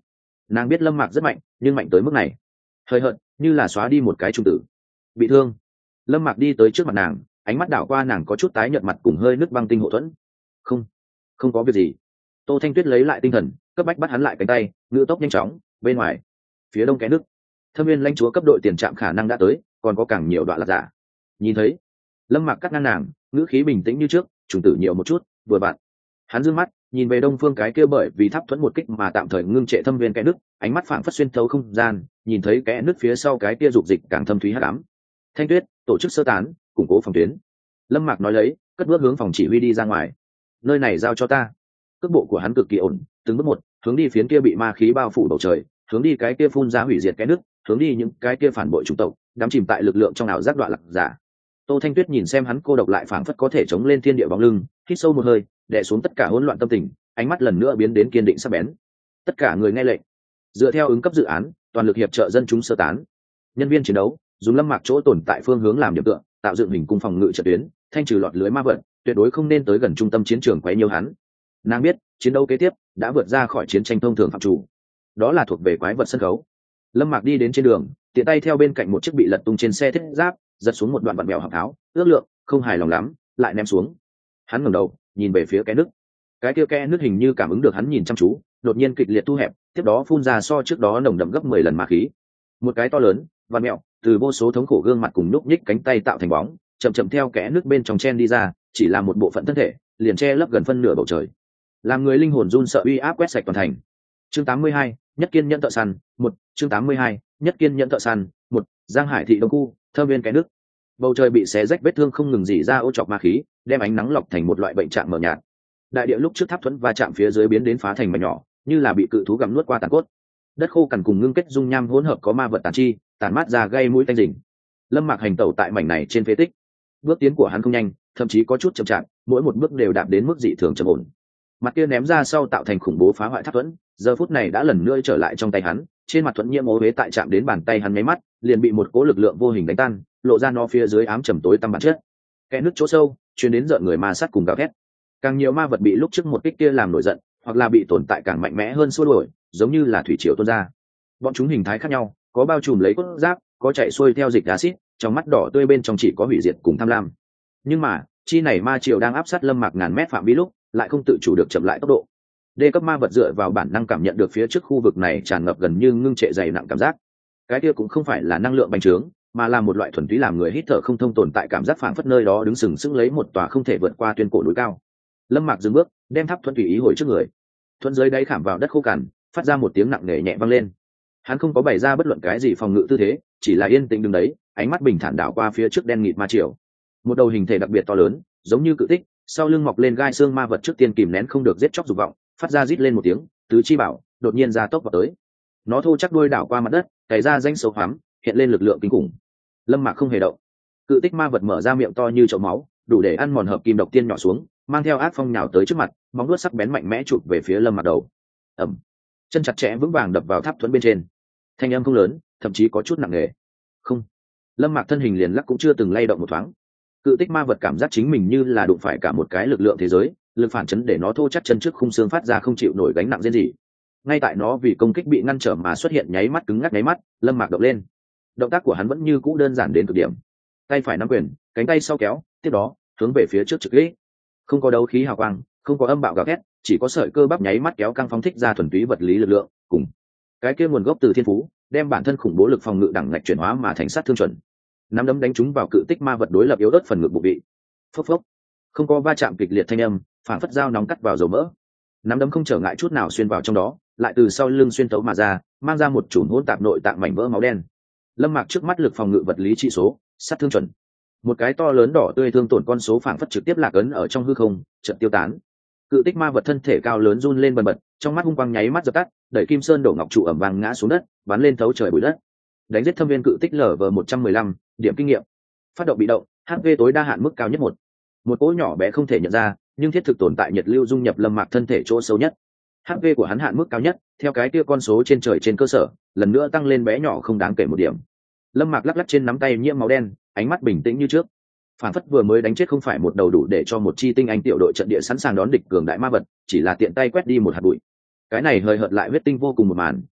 Nàng biết Lâm Mạc rất mạnh, nhưng mạnh tới mức này hơi hợt như là xóa đi một cái trung tử. Bị thương. Lâm Mạc đi tới trước mặt nàng, ánh mắt đảo qua nàng có chút tái nhợt mặt cùng hơi nước băng tinh hộ thuẫn. Không, không có việc gì. Tô Thanh Tuyết lấy lại tinh thần, cấp bách bắt hắn lại cánh tay, ngữ tốc nhanh chóng. Bên ngoài, phía đông kẽ nước, Thâm Viên lãnh chúa cấp đội tiền trạm khả năng đã tới, còn có càng nhiều đoạn lạc giả. Nhìn thấy, Lâm Mạc cắt ngang nàng, ngữ khí bình tĩnh như trước, trùng tử nhiều một chút, vừa bạn. Hắn dương mắt nhìn về đông phương cái kia bởi vì tháp thuẫn một kích mà tạm thời ngưng trệ thâm viên kẽ nước, ánh mắt phảng phất xuyên thấu không gian, nhìn thấy kẽ nước phía sau cái kia dục dịch càng thâm thúy hắc ám. Thanh Tuyết, tổ chức sơ tán, củng cố phòng tuyến. Lâm Mạc nói lấy, cất bước hướng phòng chỉ huy đi ra ngoài. Nơi này giao cho ta. Cước bộ của hắn cực kỳ ổn, từng bước một hướng đi phiến kia bị ma khí bao phủ bầu trời, hướng đi cái kia phun ra hủy diệt kẽ nước, hướng đi những cái kia phản bội chủng tộc, đắm chìm tại lực lượng trong ảo giác đoạn lạc giả. Tô Thanh Tuyết nhìn xem hắn cô độc lại phảng phất có thể chống lên thiên địa bóng lưng, hít sâu một hơi, đè xuống tất cả hỗn loạn tâm tình, ánh mắt lần nữa biến đến kiên định sắc bén. Tất cả người nghe lệnh, dựa theo ứng cấp dự án, toàn lực hiệp trợ dân chúng sơ tán. Nhân viên chiến đấu dùng Lâm Mạc chỗ tồn tại phương hướng làm điểm tựa, tạo dựng hình cung phòng ngự trận tuyến, thanh trừ lọt lưới ma vật, tuyệt đối không nên tới gần trung tâm chiến trường quấy nhiễu hắn. Nàng biết, chiến đấu kế tiếp đã vượt ra khỏi chiến tranh thông thường phạm chủ, đó là thuộc về quái vật sân khấu. Lâm Mạc đi đến trên đường, tiện tay theo bên cạnh một chiếc bị lật tung trên xe thiết giáp, giật xuống một đoạn vặn mèo học tháo, ước lượng, không hài lòng lắm, lại ném xuống. Hắn ngẩng đầu, nhìn về phía cái nước. Cái kia kẽ nước hình như cảm ứng được hắn nhìn chăm chú, đột nhiên kịch liệt thu hẹp, tiếp đó phun ra so trước đó nồng đậm gấp mười lần ma khí. Một cái to lớn, vặn mèo, từ vô số thống khổ gương mặt cùng nhúc nhích cánh tay tạo thành bóng, chậm chậm theo kẽ nước bên trong chen đi ra, chỉ là một bộ phận thân thể, liền che lấp gần phân nửa bầu trời. Làm người linh hồn run sợ uy áp quét sạch toàn thành. Chương tám mươi hai, nhất kiên nhẫn thợ săn, một, chương tám mươi hai, nhất kiên nhẫn thợ săn, một, Giang Hải thị đông khu, Thâm Viên cái nước. Bầu trời bị xé rách vết thương không ngừng rỉ ra ô chọc ma khí, đem ánh nắng lọc thành một loại bệnh trạng mờ nhạt. Đại địa lúc trước tháp thuẫn va chạm phía dưới biến đến phá thành mảnh nhỏ, như là bị cự thú gặm nuốt qua tàn cốt. Đất khô cằn cùng ngưng kết dung nham hỗn hợp có ma vật tàn chi, tàn mát ra gây mũi tanh rình. Lâm Mạc hành tẩu tại mảnh này trên phế tích, bước tiến của hắn không nhanh, thậm chí có chút chậm chạp, mỗi một bước đều đạp đến mức dị thường trầm ổn. Mặt kia ném ra sau tạo thành khủng bố phá hoại tháp thuẫn, giờ phút này đã lần nữa trở lại trong tay hắn, trên mặt thuẫn nhiễm ố huế tại chạm đến bàn tay hắn mấy mắt, liền bị một cỗ lực lượng vô hình đánh tan, lộ ra nó phía dưới ám trầm tối tăm bản chất. Kẽ nước chỗ sâu, truyền đến rợn người ma sát cùng gào thét. Càng nhiều ma vật bị lúc trước một kích kia làm nổi giận, hoặc là bị tồn tại càng mạnh mẽ hơn xua đuổi, giống như là thủy triều tuôn ra. Bọn chúng hình thái khác nhau, có bao trùm lấy cốt giáp, có chạy xuôi theo dịch axit, trong mắt đỏ tươi bên trong chỉ có hủy diệt cùng tham lam. Nhưng mà, chi này ma triều đang áp sát Lâm Mạc ngàn mét phạm vi lúc, lại không tự chủ được chậm lại tốc độ. Đê cấp ma vật dựa vào bản năng cảm nhận được phía trước khu vực này tràn ngập gần như ngưng trệ dày nặng cảm giác. Cái kia cũng không phải là năng lượng bành trướng, mà là một loại thuần túy làm người hít thở không thông tồn tại cảm giác phảng phất nơi đó đứng sừng sững lấy một tòa không thể vượt qua tuyên cổ núi cao. Lâm Mạc dừng bước, đem tháp thuẫn tùy ý hồi trước người. Thuẫn dưới đáy khảm vào đất khô cằn, phát ra một tiếng nặng nề nhẹ vang lên. Hắn không có bày ra bất luận cái gì phòng ngự tư thế, chỉ là yên tĩnh đứng đấy, ánh mắt bình thản đảo qua phía trước đen nghịt ma triều. Một đầu hình thể đặc biệt to lớn, giống như cự tích, sau lưng mọc lên gai xương ma vật trước tiên kìm nén không được giết chóc dục vọng, phát ra rít lên một tiếng, tứ chi bảo đột nhiên ra tốc vào tới. Nó thô chắc đuôi đảo qua mặt đất, cày ra danh sâu hoắm, hiện lên lực lượng kinh khủng. Lâm Mạc không hề động. Cự tích ma vật mở ra miệng to như chậu máu, đủ để ăn mòn hợp kim độc tiên nhỏ xuống, mang theo ác phong nhào tới trước mặt, móng vuốt sắc bén mạnh mẽ chụp về phía Lâm Mạc đầu. Ầm. Chân chặt chẽ vững vàng đập vào tháp thuẫn bên trên. Thanh âm không lớn, thậm chí có chút nặng nề. Không. Lâm Mạc thân hình liền lắc cũng chưa từng lay động một thoáng. Cự tích ma vật cảm giác chính mình như là đụng phải cả một cái lực lượng thế giới, lực phản chấn để nó thô chắc chân trước khung xương phát ra không chịu nổi gánh nặng riêng gì. Ngay tại nó vì công kích bị ngăn trở mà xuất hiện nháy mắt cứng ngắc nháy mắt, Lâm Mạc động lên. Động tác của hắn vẫn như cũ đơn giản đến cực điểm. Tay phải nắm quyền, cánh tay sau kéo, tiếp đó hướng về phía trước trực kích. Không có đấu khí hào quang, không có âm bạo gào thét, chỉ có sợi cơ bắp nháy mắt kéo căng phóng thích ra thuần túy vật lý lực lượng, cùng cái kia nguồn gốc từ thiên phú, đem bản thân khủng bố lực phòng ngự đẳng ngạch chuyển hóa mà thành sát thương chuẩn. Nắm đấm đánh trúng vào cự tích ma vật đối lập yếu ớt phần ngực bụng vị. Phốc phốc. Không có va chạm kịch liệt thanh âm, phản phất dao nóng cắt vào dầu mỡ. Nắm đấm không trở ngại chút nào xuyên vào trong đó, lại từ sau lưng xuyên tấu mà ra, mang ra một chùm hỗn tạp nội tạng mảnh vỡ máu đen. Lâm Mạc trước mắt lực phòng ngự vật lý trị số, sát thương chuẩn. Một cái to lớn đỏ tươi thương tổn con số phản phất trực tiếp lạc ấn ở trong hư không, chợt tiêu tán. Cự tích ma vật thân thể cao lớn run lên bần bật, trong mắt hung quang nháy mắt dập tắt, đẩy kim sơn đổ ngọc trụ ẩm vàng ngã xuống đất, bắn lên thấu trời bụi đất. Đánh giết thâm viên cự tích lở vờ một trăm mười lăm, điểm kinh nghiệm. Phát động bị động, hát pê tối đa hạn mức cao nhất một. Một cỗ nhỏ bé không thể nhận ra, nhưng thiết thực tồn tại nhiệt lưu dung nhập Lâm Mạc thân thể chỗ sâu nhất. hát pê của hắn hạn mức cao nhất, theo cái kia con số trên trời trên cơ sở, lần nữa tăng lên bé nhỏ không đáng kể một điểm. Lâm Mạc lắc lắc trên nắm tay nhiễm máu đen, ánh mắt bình tĩnh như trước. Phản phất vừa mới đánh chết không phải một đầu đủ để cho một chi tinh anh tiểu đội trận địa sẵn sàng đón địch cường đại ma vật, chỉ là tiện tay quét đi một hạt bụi. Cái này hơi hợt lại huyết tinh vô cùng một màn,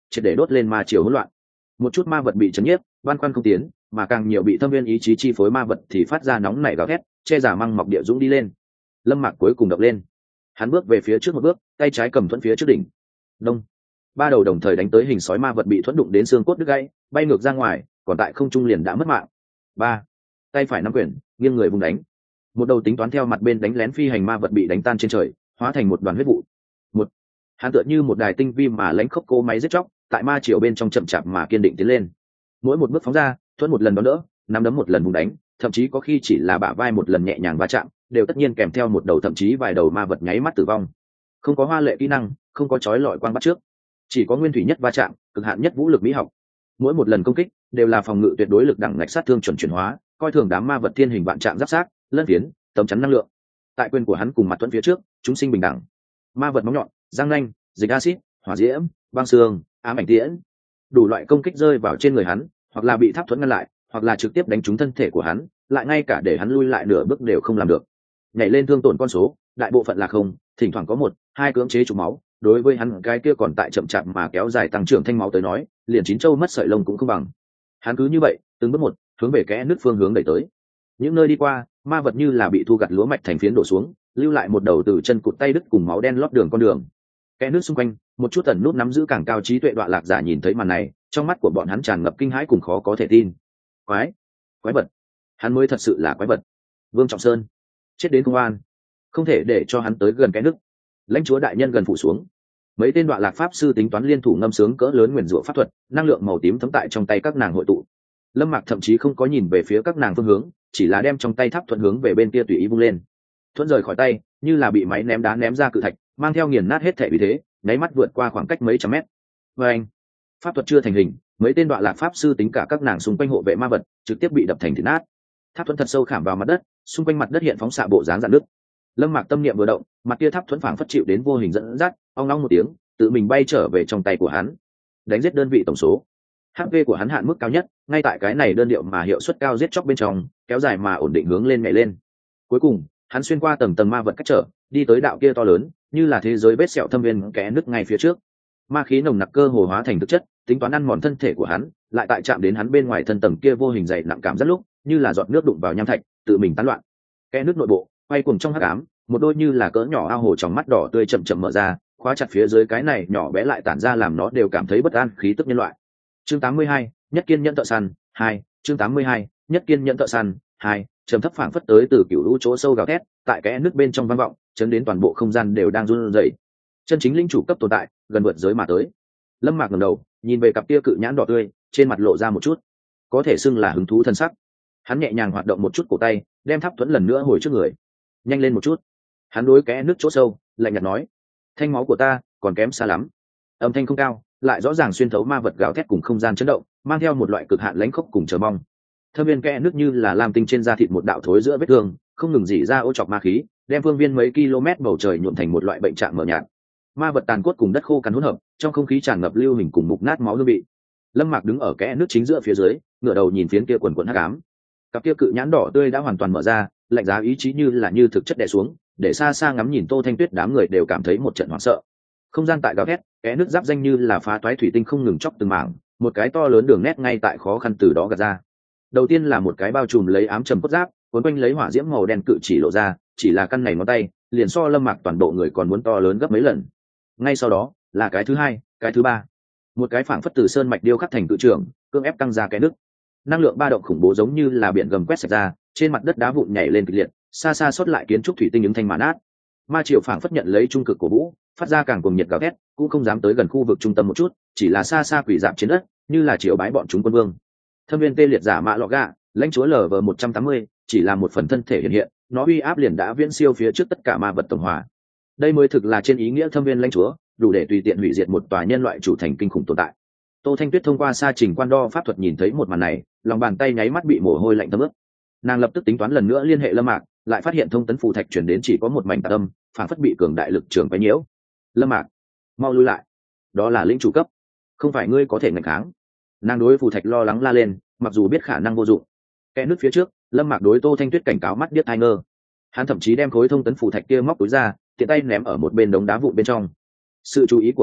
triệt để đốt lên ma chiều hỗn loạn. Một chút ma vật bị chấn nhiếp băn khoăn không tiến, mà càng nhiều bị thâm viên ý chí chi phối ma vật thì phát ra nóng nảy gào thét, che giả măng mọc địa dũng đi lên. Lâm Mạc cuối cùng động lên, hắn bước về phía trước một bước, tay trái cầm thuẫn phía trước đỉnh. Đông, ba đầu đồng thời đánh tới hình sói ma vật bị thuẫn đụng đến xương cốt đứt gãy, bay ngược ra ngoài, còn tại không trung liền đã mất mạng. Ba, tay phải nắm quyền, nghiêng người vùng đánh. Một đầu tính toán theo mặt bên đánh lén phi hành ma vật bị đánh tan trên trời, hóa thành một đoàn huyết vụ. Một, hắn tựa như một đài tinh vi mà lãnh khốc cô máy giết chóc, tại ma triều bên trong chậm chạp mà kiên định tiến lên. Mỗi một bước phóng ra, thuẫn một lần đón đỡ, nắm đấm một lần vùng đánh, thậm chí có khi chỉ là bả vai một lần nhẹ nhàng va chạm, đều tất nhiên kèm theo một đầu thậm chí vài đầu ma vật nháy mắt tử vong. Không có hoa lệ kỹ năng, không có chói lọi quang bắt trước, chỉ có nguyên thủy nhất va chạm, cực hạn nhất vũ lực mỹ học. Mỗi một lần công kích đều là phòng ngự tuyệt đối lực đẳng ngạch sát thương chuẩn chuyển hóa, coi thường đám ma vật thiên hình vạn trạng giáp sát, lân phiến, tấm chắn năng lượng. Tại quyền của hắn cùng mặt thuẫn phía trước, chúng sinh bình đẳng. Ma vật móng nhọn, răng nanh, dịch axit, hỏa diễm, băng xương, ám ảnh tiễn, đủ loại công kích rơi vào trên người hắn, hoặc là bị tháp thuẫn ngăn lại, hoặc là trực tiếp đánh trúng thân thể của hắn, lại ngay cả để hắn lui lại nửa bước đều không làm được. Nhảy lên thương tổn con số, đại bộ phận là không, thỉnh thoảng có một, hai cưỡng chế trục máu, đối với hắn cái kia còn tại chậm chạp mà kéo dài tăng trưởng thanh máu tới nói, liền chín châu mất sợi lông cũng không bằng. Hắn cứ như vậy, từng bước một, hướng về kẽ nứt phương hướng đẩy tới. Những nơi đi qua, ma vật như là bị thu gặt lúa mạch thành phiến đổ xuống, lưu lại một đầu từ chân cụt tay đứt cùng máu đen lót đường con đường. Kẽ nứt xung quanh, một chút tần nút nắm giữ càng cao trí tuệ đoạn lạc giả nhìn thấy màn này, trong mắt của bọn hắn tràn ngập kinh hãi cùng khó có thể tin. Quái, quái vật, hắn mới thật sự là quái vật. Vương Trọng Sơn, chết đến công an, không thể để cho hắn tới gần cái nước. Lãnh chúa đại nhân gần phủ xuống, mấy tên đoạn lạc pháp sư tính toán liên thủ ngâm sướng cỡ lớn nguyền rủa pháp thuật, năng lượng màu tím thấm tại trong tay các nàng hội tụ. Lâm Mạc thậm chí không có nhìn về phía các nàng phương hướng, chỉ là đem trong tay tháp thuận hướng về bên kia tùy ý vung lên. Thuận rời khỏi tay, như là bị máy ném đá ném ra cự thạch, mang theo nghiền nát hết thể vì thế, nháy mắt vượt qua khoảng cách mấy trăm mét. Và anh, pháp thuật chưa thành hình, mấy tên đoạn lạc pháp sư tính cả các nàng xung quanh hộ vệ ma vật, trực tiếp bị đập thành thịt nát. Tháp thuận thật sâu khảm vào mặt đất, xung quanh mặt đất hiện phóng xạ bộ dáng rạn nứt. Lâm Mạc tâm niệm vừa động, mặt kia tháp thuẫn phảng phất chịu đến vô hình dẫn dắt, ong long một tiếng, tự mình bay trở về trong tay của hắn. Đánh giết đơn vị tổng số, hát pê của hắn hạn mức cao nhất, ngay tại cái này đơn điệu mà hiệu suất cao giết chóc bên trong, kéo dài mà ổn định hướng lên nhảy lên. Cuối cùng, hắn xuyên qua tầng tầng ma vật cách trở, đi tới đạo kia to lớn, như là thế giới vết sẹo thâm viên kẽ nứt ngay phía trước. Ma khí nồng nặc cơ hồ hóa thành thực chất, tính toán ăn mòn thân thể của hắn, lại tại chạm đến hắn bên ngoài thân tầng kia vô hình dày nặng cảm rất lúc, như là giọt nước đụng vào nham thạch, tự mình tán loạn. Kẽ nứt nội bộ, quay cuồng trong hắc ám, một đôi như là cỡ nhỏ ao hồ trong mắt đỏ tươi chậm chậm mở ra, khóa chặt phía dưới cái này nhỏ bé lại tản ra làm nó đều cảm thấy bất an khí tức nhân loại. Chương tám mươi hai, nhất kiên nhẫn thợ săn hai. Chương tám mươi hai, nhất kiên nhẫn thợ săn hai. Trầm thấp phảng phất tới từ cựu lũ chỗ sâu gào thét, tại kẽ nước bên trong vang vọng, chấn đến toàn bộ không gian đều đang run rẩy. Chân chính linh chủ cấp tồn tại, gần vượt giới mà tới. Lâm Mạc ngẩng đầu, nhìn về cặp kia cự nhãn đỏ tươi, trên mặt lộ ra một chút, có thể xưng là hứng thú thân sắc. Hắn nhẹ nhàng hoạt động một chút cổ tay, đem tháp thuẫn lần nữa hồi trước người. Nhanh lên một chút. Hắn đối kẽ nước chỗ sâu, lạnh nhạt nói, thanh máu của ta còn kém xa lắm. Âm thanh không cao, lại rõ ràng xuyên thấu ma vật gào thét cùng không gian chấn động, mang theo một loại cực hạn lãnh khốc cùng chờ mong. Thâm viên kẽ nước như là lam tinh trên da thịt một đạo thối giữa vết thương, không ngừng rỉ ra ô chọc ma khí, đem phương viên mấy km bầu trời nhuộm thành một loại bệnh trạng mờ nhạt. Ma vật tàn cốt cùng đất khô cằn hỗn hợp, trong không khí tràn ngập lưu hình cùng mục nát máu hương vị. Lâm Mạc đứng ở kẽ nước chính giữa phía dưới, ngửa đầu nhìn phiến kia quần quần hắc ám. Cặp kia cự nhãn đỏ tươi đã hoàn toàn mở ra, lạnh giá ý chí như là như thực chất đè xuống, để xa xa ngắm nhìn Tô Thanh Tuyết đám người đều cảm thấy một trận hoảng sợ. Không gian tại gào thét, kẽ nước giáp danh như là phá toái thủy tinh không ngừng chóc từng mảng, một cái to lớn đường nét ngay tại khó khăn từ đó gạt ra. Đầu tiên là một cái bao trùm lấy ám trầm cốt giáp, cuốn quanh lấy hỏa diễm màu đen cự chỉ lộ ra, chỉ là căn này ngón tay, liền so Lâm Mạc toàn bộ người còn muốn to lớn gấp mấy lần. Ngay sau đó, là cái thứ hai, cái thứ ba. Một cái phảng phất từ sơn mạch điêu khắc thành cự trường, cưỡng ép căng ra cái nước. Năng lượng ba động khủng bố giống như là biển gầm quét sạch ra, trên mặt đất đá vụn nhảy lên kịch liệt, xa xa xuất lại kiến trúc thủy tinh ứng thanh mã nát. Ma triều phảng phất nhận lấy trung cực của vũ, phát ra càng cuồng nhiệt gào thét, cũng không dám tới gần khu vực trung tâm một chút, chỉ là xa xa quỷ dạp trên đất, như là triều bái bọn chúng quân vương. Thâm viên tê liệt giả mạ lọ gạ, lãnh chúa lv một trăm tám mươi, chỉ là một phần thân thể hiện hiện, nó uy áp liền đã viễn siêu phía trước tất cả ma vật tổng hòa. Đây mới thực là trên ý nghĩa thâm viên lãnh chúa, đủ để tùy tiện hủy diệt một tòa nhân loại chủ thành kinh khủng tồn tại. Tô Thanh Tuyết thông qua sa trình quan đo pháp thuật nhìn thấy một màn này, lòng bàn tay nháy mắt bị mồ hôi lạnh thấm ướt. Nàng lập tức tính toán lần nữa liên hệ Lâm Mạc, lại phát hiện thông tấn phù thạch chuyển đến chỉ có một mảnh tạc âm, phản phất bị cường đại lực trường quấy nhiễu. Lâm Mạc, mau lui lại, đó là lĩnh chủ cấp, không phải ngươi có thể ngăn kháng. Nàng đối phù thạch lo lắng la lên, mặc dù biết khả năng vô dụng. Kẽ nước phía trước, Lâm Mạc đối Tô Thanh Tuyết cảnh cáo mắt điếc tai ngơ. Hắn thậm chí đem khối thông tấn phù thạch kia móc túi ra, tiện tay ném ở một bên đống đá vụn bên trong. Sự chú ý của hắn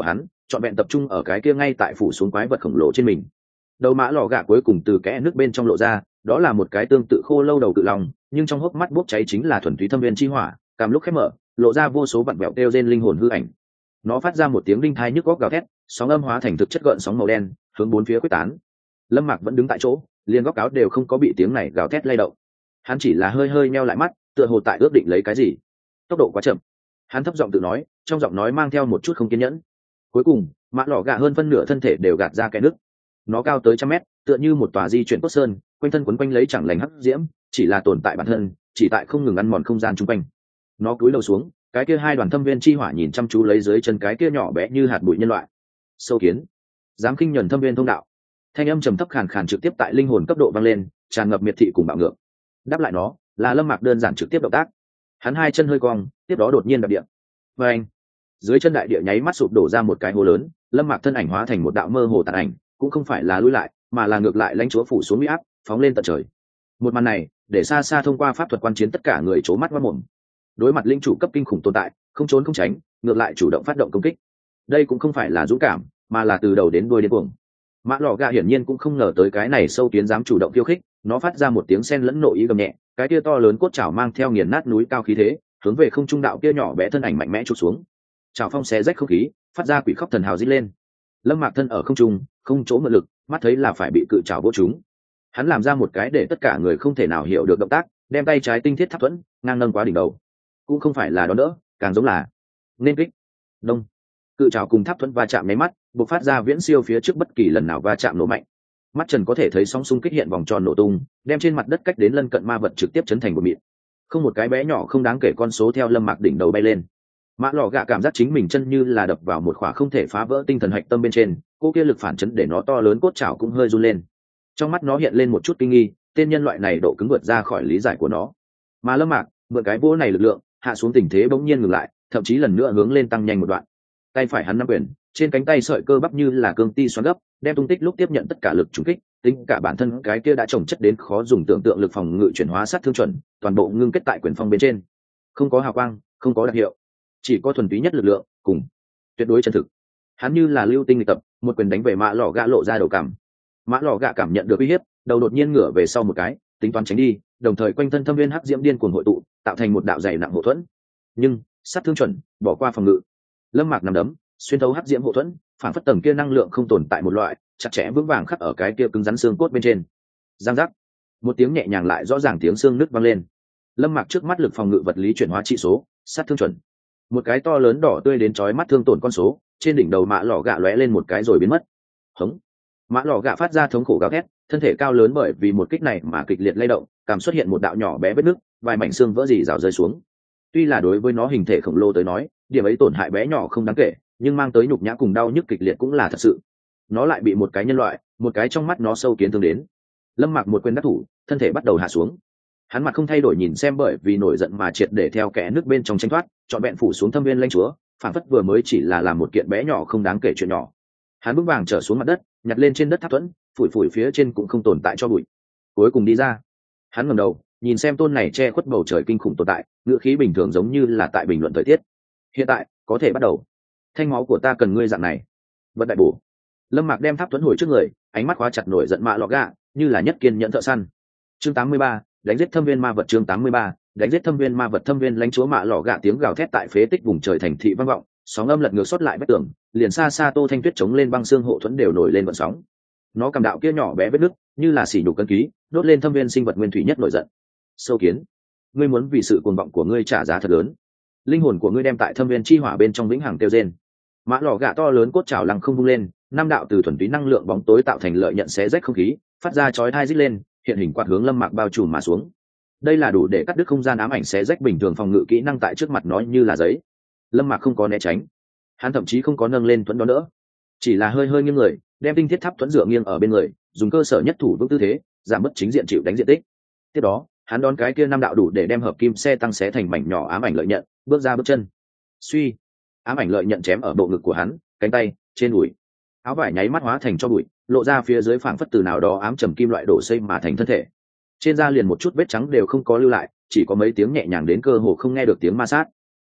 trọn vẹn tập trung ở cái kia ngay tại phủ xuống quái vật khổng lồ trên mình. Đầu mã lò gạ cuối cùng từ kẽ nước bên trong lộ ra, đó là một cái tương tự khô lâu đầu cự long, nhưng trong hốc mắt bốc cháy chính là thuần túy thâm viên chi hỏa, cảm lúc khép mở, lộ ra vô số vặn vẹo kêu trên linh hồn hư ảnh. Nó phát ra một tiếng đinh thai nhức góc gào thét, sóng âm hóa thành thực chất gợn sóng màu đen, hướng bốn phía quyết tán. Lâm Mạc vẫn đứng tại chỗ, liền góc áo đều không có bị tiếng này gào thét lay động. Hắn chỉ là hơi hơi nheo lại mắt, tựa hồ tại ước định lấy cái gì. Tốc độ quá chậm. Hắn thấp giọng tự nói, trong giọng nói mang theo một chút không kiên nhẫn. Cuối cùng, mã lò gạ hơn phân nửa thân thể đều gạt ra cái nước. Nó cao tới trăm mét, tựa như một tòa di chuyển cốt sơn, quanh thân quấn quanh lấy chẳng lành hắc diễm, chỉ là tồn tại bản thân, chỉ tại không ngừng ăn mòn không gian chung quanh. Nó cúi đầu xuống, cái kia hai đoàn thâm viên chi hỏa nhìn chăm chú lấy dưới chân cái kia nhỏ bé như hạt bụi nhân loại. Sâu kiến, dám khinh nhẫn thâm viên thông đạo. Thanh âm trầm thấp khàn khàn trực tiếp tại linh hồn cấp độ vang lên, tràn ngập miệt thị cùng bạo ngược. Đáp lại nó là Lâm Mạc đơn giản trực tiếp động tác. Hắn hai chân hơi cong, tiếp đó đột nhiên đạp địa. Và anh, dưới chân đại địa nháy mắt sụp đổ ra một cái hố lớn, Lâm Mạc thân ảnh hóa thành một đạo mơ hồ tàn ảnh, cũng không phải là lùi lại, mà là ngược lại lãnh chúa phủ xuống uy áp, phóng lên tận trời. Một màn này, để xa xa thông qua pháp thuật quan chiến tất cả người trố mắt ngoác mồm. Đối mặt linh chủ cấp kinh khủng tồn tại, không trốn không tránh, ngược lại chủ động phát động công kích. Đây cũng không phải là dũng cảm, mà là từ đầu đến đuôi điên cuồng. Mã lò gạ hiển nhiên cũng không ngờ tới cái này sâu kiến dám chủ động khiêu khích, nó phát ra một tiếng sen lẫn nội ý gầm nhẹ, cái kia to lớn cốt chảo mang theo nghiền nát núi cao khí thế, hướng về không trung đạo kia nhỏ bé thân ảnh mạnh mẽ chụp xuống. Chảo phong xé rách không khí, phát ra quỷ khóc thần hào rít lên. Lâm Mạc thân ở không trung, không chỗ mượn lực, mắt thấy là phải bị cự chảo vỗ trúng. Hắn làm ra một cái để tất cả người không thể nào hiểu được động tác, đem tay trái tinh thiết tháp thuẫn ngang nâng quá đỉnh đầu. Cũng không phải là đón đỡ, càng giống là nên kích. Đông. Cự chảo cùng tháp thuẫn va chạm mấy mắt, bộc phát ra viễn siêu phía trước bất kỳ lần nào va chạm nổ mạnh. Mắt Trần có thể thấy sóng xung kích hiện vòng tròn nổ tung, đem trên mặt đất cách đến lân cận ma vật trực tiếp chấn thành một mịn. Không một cái bé nhỏ không đáng kể con số theo Lâm Mạc đỉnh đầu bay lên. Mã lò gạ cảm giác chính mình chân như là đập vào một khỏa không thể phá vỡ tinh thần hạch tâm bên trên, cô kia lực phản chấn để nó to lớn cốt chảo cũng hơi run lên. Trong mắt nó hiện lên một chút kinh nghi, tên nhân loại này độ cứng vượt ra khỏi lý giải của nó. Mà Lâm Mạc mượn cái vỗ này lực lượng, hạ xuống tình thế bỗng nhiên ngừng lại, thậm chí lần nữa hướng lên tăng nhanh một đoạn. Tay phải hắn nắm quyền, trên cánh tay sợi cơ bắp như là cương ti xoắn gấp, đem tung tích lúc tiếp nhận tất cả lực trùng kích, tính cả bản thân cái kia đã trồng chất đến khó dùng tưởng tượng lực phòng ngự chuyển hóa sát thương chuẩn, toàn bộ ngưng kết tại quyền phong bên trên. Không có hào quang, không có đặc hiệu, chỉ có thuần túy nhất lực lượng cùng tuyệt đối chân thực. Hắn như là lưu tinh nghịch tập, một quyền đánh về mã lò gạ lộ ra đầu cảm. Mã lò gạ cảm nhận được uy hiếp, đầu đột nhiên ngửa về sau một cái, tính toán tránh đi, đồng thời quanh thân thâm viên hắc diễm điên cuồng hội tụ, tạo thành một đạo dày nặng hộ thuẫn. Nhưng sát thương chuẩn, bỏ qua phòng ngự. Lâm Mạc nằm đấm, xuyên thấu hắc diễm hộ thuẫn, phản phất tầng kia năng lượng không tồn tại một loại, chặt chẽ vững vàng khắc ở cái kia cứng rắn xương cốt bên trên. Giang giác, một tiếng nhẹ nhàng lại rõ ràng tiếng xương nứt vang lên. Lâm Mạc trước mắt lực phòng ngự vật lý chuyển hóa trị số, sát thương chuẩn. Một cái to lớn đỏ tươi đến chói mắt thương tổn con số, trên đỉnh đầu mã lò gạ lóe lên một cái rồi biến mất. Hống. Mã lò gạ phát ra thống khổ gào thét, thân thể cao lớn bởi vì một kích này mà kịch liệt lay động, cảm xuất hiện một đạo nhỏ bé vết nứt, vài mảnh xương vỡ rỉ rào rơi xuống. Tuy là đối với nó hình thể khổng lồ tới nói, điểm ấy tổn hại bé nhỏ không đáng kể, nhưng mang tới nhục nhã cùng đau nhức kịch liệt cũng là thật sự. Nó lại bị một cái nhân loại, một cái trong mắt nó sâu kiến thương đến. Lâm Mạc một quyền đắc thủ, thân thể bắt đầu hạ xuống. Hắn mặt không thay đổi nhìn xem bởi vì nổi giận mà triệt để theo kẽ nước bên trong tranh thoát, trọn vẹn phủ xuống thâm viên lãnh chúa, phản phất vừa mới chỉ là làm một kiện bé nhỏ không đáng kể chuyện nhỏ. Hắn vững vàng trở xuống mặt đất, nhặt lên trên đất tháp thuẫn, phủi phủi phía trên cũng không tồn tại cho bụi. Cuối cùng đi ra. Hắn ngẩng đầu, nhìn xem tôn này che khuất bầu trời kinh khủng tồn tại, ngữ khí bình thường giống như là tại bình luận thời tiết. Hiện tại, có thể bắt đầu. Thanh máu của ta cần ngươi dạng này. Vật đại bổ. Lâm Mạc đem tháp thuẫn hồi trước người, ánh mắt khóa chặt nổi giận mạ lọ gạ, như là nhất kiên nhẫn thợ săn. Chương tám mươi ba, đánh giết thâm viên ma vật. Chương tám mươi ba, đánh giết thâm viên ma vật. Thâm viên lãnh chúa mạ lọ gạ tiếng gào thét tại phế tích vùng trời thành thị vang vọng, sóng âm lật ngược xuất lại vách tường, liền xa xa Tô Thanh Tuyết chống lên băng xương hộ thuẫn đều nổi lên vận sóng. Nó cầm đạo kia nhỏ bé vết nứt, như là xỉ nhục cân ký, đốt lên thâm viên sinh vật nguyên thủy nhất nổi giận. Sâu kiến, ngươi muốn vì sự cuồng vọng của ngươi trả giá thật lớn. Linh hồn của ngươi đem tại thâm viên chi hỏa bên trong vĩnh hằng tiêu rên. Mã lò gạ to lớn cốt chảo lăng không vung lên, năm đạo từ thuần túy năng lượng bóng tối tạo thành lợi nhận xé rách không khí, phát ra chói tai rít lên, hiện hình quạt hướng Lâm Mạc bao trùm mà xuống. Đây là đủ để cắt đứt không gian ám ảnh xé rách bình thường phòng ngự kỹ năng tại trước mặt nó như là giấy. Lâm Mạc không có né tránh, hắn thậm chí không có nâng lên thuẫn đó nữa, chỉ là hơi hơi nghiêng người, đem tinh thiết tháp thuẫn dựa nghiêng ở bên người, dùng cơ sở nhất thủ vững tư thế, giảm bớt chính diện chịu đánh diện tích. Tiếp đó, hắn đón cái kia năm đạo đủ để đem hợp kim xe tăng xé thành mảnh nhỏ ám ảnh lợi nhận, bước ra bước chân. Suy, ám ảnh lợi nhận chém ở bộ ngực của hắn, cánh tay, trên đùi. Áo vải nháy mắt hóa thành cho bụi, lộ ra phía dưới phảng phất từ nào đó ám trầm kim loại đổ xây mà thành thân thể. Trên da liền một chút vết trắng đều không có lưu lại, chỉ có mấy tiếng nhẹ nhàng đến cơ hồ không nghe được tiếng ma sát.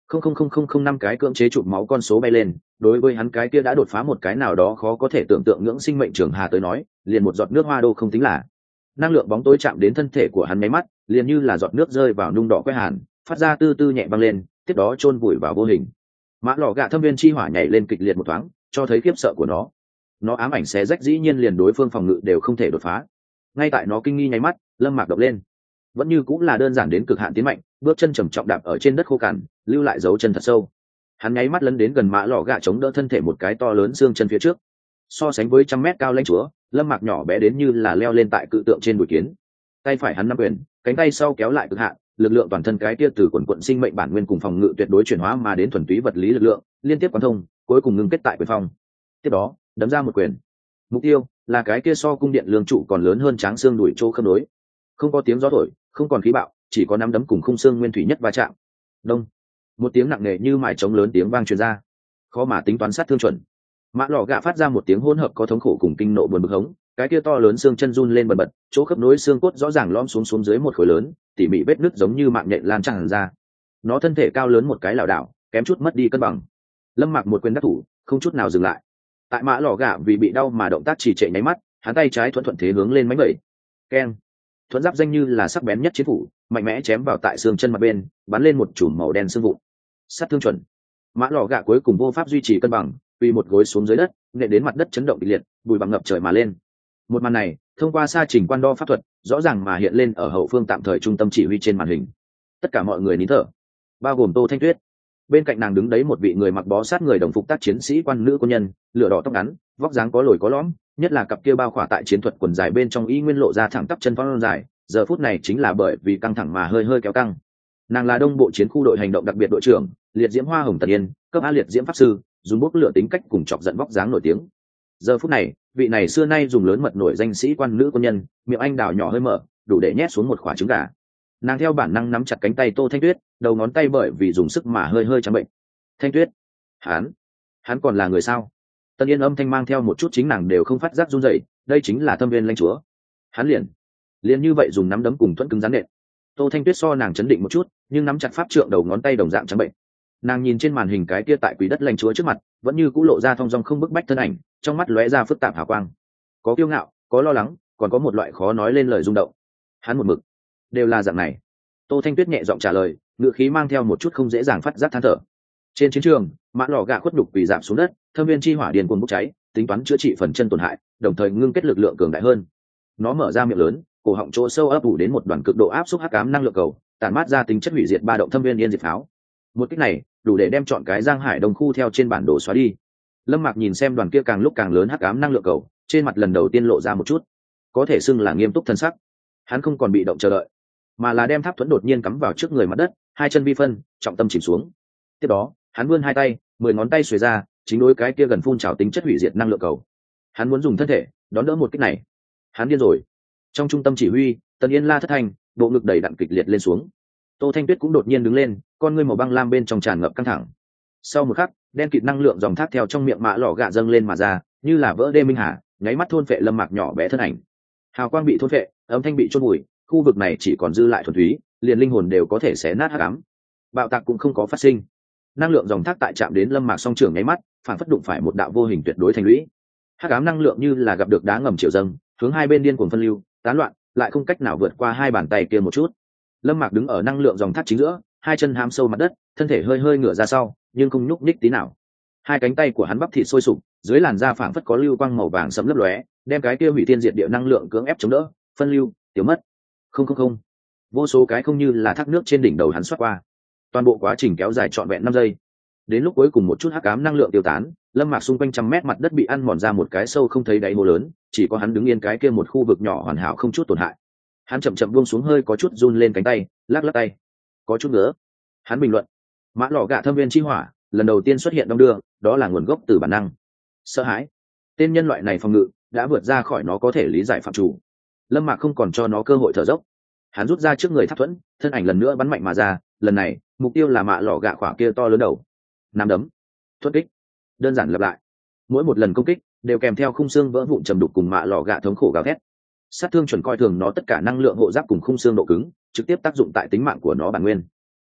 không không không không không năm cái cưỡng chế chụp máu con số bay lên. Đối với hắn cái kia đã đột phá một cái nào đó khó có thể tưởng tượng ngưỡng sinh mệnh trường hà tới nói, liền một giọt nước hoa đô không tính là. Năng lượng bóng tối chạm đến thân thể của hắn nháy mắt, liền như là giọt nước rơi vào nung đỏ quét hàn, phát ra tư tư nhẹ vang lên, tiếp đó chôn vùi vào vô hình. Mã lò gạ thâm viên chi hỏa nhảy lên kịch liệt một thoáng, cho thấy khiếp sợ của nó. Nó ám ảnh xé rách dĩ nhiên liền đối phương phòng ngự đều không thể đột phá. Ngay tại nó kinh nghi nháy mắt, Lâm Mạc động lên, vẫn như cũng là đơn giản đến cực hạn tiến mạnh, bước chân trầm trọng đạp ở trên đất khô cằn, lưu lại dấu chân thật sâu. Hắn nháy mắt lấn đến gần Mã lò gạ chống đỡ thân thể một cái to lớn xương chân phía trước. So sánh với trăm mét cao lãnh chúa, Lâm Mạc nhỏ bé đến như là leo lên tại cự tượng trên đùi kiến. Tay phải hắn nắm quyền, cánh tay sau kéo lại cực hạn, lực lượng toàn thân cái kia từ quần quận sinh mệnh bản nguyên cùng phòng ngự tuyệt đối chuyển hóa mà đến thuần túy vật lý lực lượng, liên tiếp quán thông, cuối cùng ngưng kết tại quyền phong. Tiếp đó, đấm ra một quyền. Mục tiêu là cái kia so cung điện lương trụ còn lớn hơn tráng xương đùi chỗ khớp nối. Không có tiếng gió thổi, không còn khí bạo, chỉ có nắm đấm cùng khung xương nguyên thủy nhất va chạm. Đông, một tiếng nặng nề như mài trống lớn tiếng vang truyền ra. Khó mà tính toán sát thương chuẩn. Mã lò gạ phát ra một tiếng hỗn hợp có thống khổ cùng kinh nộ buồn bực hống, cái kia to lớn xương chân run lên bần bật, chỗ khớp nối xương cốt rõ ràng lõm xuống xuống dưới một khối lớn, tỉ mỉ vết nứt giống như mạng nhện lan tràn ra. Nó thân thể cao lớn một cái lảo đảo, kém chút mất đi cân bằng. Lâm Mạc một quyền đắc thủ, không chút nào dừng lại. Tại Mã lò gạ vì bị đau mà động tác trì trệ nháy mắt, hắn tay trái thuận thuận thế hướng lên mánh bẩy. Keng. Thuận giáp danh như là sắc bén nhất chiến phủ, mạnh mẽ chém vào tại xương chân mặt bên, bắn lên một chùm màu đen xương vụn. Sát thương chuẩn. Mã lò gạ cuối cùng vô pháp duy trì cân bằng, vì một gối xuống dưới đất, nện đến mặt đất chấn động kịch liệt, bụi bặm ngập trời mà lên. Một màn này, thông qua xa trình quan đo pháp thuật, rõ ràng mà hiện lên ở hậu phương tạm thời trung tâm chỉ huy trên màn hình. Tất cả mọi người nín thở, bao gồm Tô Thanh Tuyết. Bên cạnh nàng đứng đấy một vị người mặc bó sát người đồng phục tác chiến sĩ quan nữ quân nhân, lửa đỏ tóc ngắn, vóc dáng có lồi có lõm, nhất là cặp kia bao khỏa tại chiến thuật quần dài bên trong y nguyên lộ ra thẳng tắp chân phong dài, giờ phút này chính là bởi vì căng thẳng mà hơi hơi kéo căng. Nàng là đông bộ chiến khu đội hành động đặc biệt đội trưởng, liệt diễm hoa hồng tần yên, cấp a liệt diễm pháp sư, dùng bốc lửa tính cách cùng chọc giận vóc dáng nổi tiếng. Giờ phút này, vị này xưa nay dùng lớn mật nổi danh sĩ quan nữ quân nhân, miệng anh đào nhỏ hơi mở, đủ để nhét xuống một quả trứng gà. Nàng theo bản năng nắm chặt cánh tay Tô Thanh Tuyết, đầu ngón tay bởi vì dùng sức mà hơi hơi trắng bệnh. Thanh Tuyết, hắn, hắn còn là người sao? Tân Yên âm thanh mang theo một chút chính nàng đều không phát giác run rẩy, đây chính là Thâm Viên lãnh chúa. Hắn liền, liền như vậy dùng nắm đấm cùng thuẫn cứng rắn nện. Tô Thanh Tuyết so nàng chấn định một chút, nhưng nắm chặt pháp trượng đầu ngón tay đồng dạng trắng bệnh. Nàng nhìn trên màn hình cái kia tại quỷ đất lãnh chúa trước mặt, vẫn như cũ lộ ra thong dong không bức bách thân ảnh, trong mắt lóe ra phức tạp hào quang, có kiêu ngạo, có lo lắng, còn có một loại khó nói lên lời rung động. Hắn một mực đều là dạng này. Tô Thanh Tuyết nhẹ giọng trả lời, ngữ khí mang theo một chút không dễ dàng phát giác than thở. Trên chiến trường, Mã lò gạ khuất đục quỳ giảm xuống đất, thâm viên chi hỏa điền cuồng bốc cháy, tính toán chữa trị phần chân tổn hại, đồng thời ngưng kết lực lượng cường đại hơn. Nó mở ra miệng lớn, cổ họng chỗ sâu ấp ủ đến một đoàn cực độ áp suất hắc ám năng lượng cầu, tản mát ra tính chất hủy diệt ba động thâm viên yên diệt pháo. Một kích này, đủ để đem chọn cái Giang Hải Đông khu theo trên bản đồ xóa đi. Lâm Mạc nhìn xem đoàn kia càng lúc càng lớn hắc ám năng lượng cầu, trên mặt lần đầu tiên lộ ra một chút, có thể xưng là nghiêm túc thân sắc. Hắn không còn bị động chờ đợi, mà là đem tháp thuẫn đột nhiên cắm vào trước người mặt đất, hai chân vi phân, trọng tâm chìm xuống. Tiếp đó, hắn vươn hai tay, mười ngón tay xuề ra, chính đối cái kia gần phun trào tính chất hủy diệt năng lượng cầu. Hắn muốn dùng thân thể đón đỡ một kích này. Hắn điên rồi. Trong trung tâm chỉ huy, Tần Yên la thất thanh, bộ ngực đầy đặn kịch liệt lên xuống. Tô Thanh Tuyết cũng đột nhiên đứng lên, con ngươi màu băng lam bên trong tràn ngập căng thẳng. Sau một khắc, đen kịt năng lượng dòng thác theo trong miệng Mã lò gạ dâng lên mà ra, như là vỡ đê minh hà, nháy mắt thôn phệ Lâm Mạc nhỏ bé thân ảnh. Hào quang bị thôn phệ, âm thanh bị chôn vùi, khu vực này chỉ còn dư lại thuần túy, liền linh hồn đều có thể xé nát hắc ám. Bạo tạc cũng không có phát sinh. Năng lượng dòng thác tại chạm đến Lâm Mạc song trưởng nháy mắt, phản phất đụng phải một đạo vô hình tuyệt đối thành lũy. Hắc ám năng lượng như là gặp được đá ngầm chiều dâng, hướng hai bên điên cuồng phân lưu, tán loạn, lại không cách nào vượt qua hai bàn tay kia một chút. Lâm Mạc đứng ở năng lượng dòng thác chính giữa, hai chân hám sâu mặt đất, thân thể hơi hơi ngửa ra sau, nhưng không nhúc nhích tí nào. Hai cánh tay của hắn bắp thịt sôi sục, dưới làn da phảng phất có lưu quang màu vàng sẫm lấp lóe, đem cái kia hủy thiên diệt địa năng lượng cưỡng ép chống đỡ, phân lưu, tiêu mất. Không không không. Vô số cái không như là thác nước trên đỉnh đầu hắn xoát qua. Toàn bộ quá trình kéo dài trọn vẹn năm giây. Đến lúc cuối cùng một chút hắc ám năng lượng tiêu tán, Lâm Mạc xung quanh trăm mét mặt đất bị ăn mòn ra một cái sâu không thấy đáy hố lớn, chỉ có hắn đứng yên cái kia một khu vực nhỏ hoàn hảo không chút tổn hại. Hắn chậm chậm buông xuống hơi có chút run lên cánh tay, lắc lắc tay. Có chút nữa. Hắn bình luận, Mã lò gạ thâm viên chi hỏa, lần đầu tiên xuất hiện đông đưa, đó là nguồn gốc từ bản năng. Sợ hãi. Tên nhân loại này phòng ngự đã vượt ra khỏi nó có thể lý giải phạm chủ. Lâm Mạc không còn cho nó cơ hội thở dốc. Hắn rút ra trước người tháp thuẫn, thân ảnh lần nữa bắn mạnh mà ra, lần này, mục tiêu là Mã lò gạ khỏa kia to lớn đầu. Nắm đấm, thuẫn kích. Đơn giản lặp lại. Mỗi một lần công kích đều kèm theo khung xương vỡ vụn trầm đục cùng Mã lò gạ thống khổ gào thét. Sát thương chuẩn coi thường nó tất cả năng lượng hộ giáp cùng khung xương độ cứng, trực tiếp tác dụng tại tính mạng của nó bản nguyên.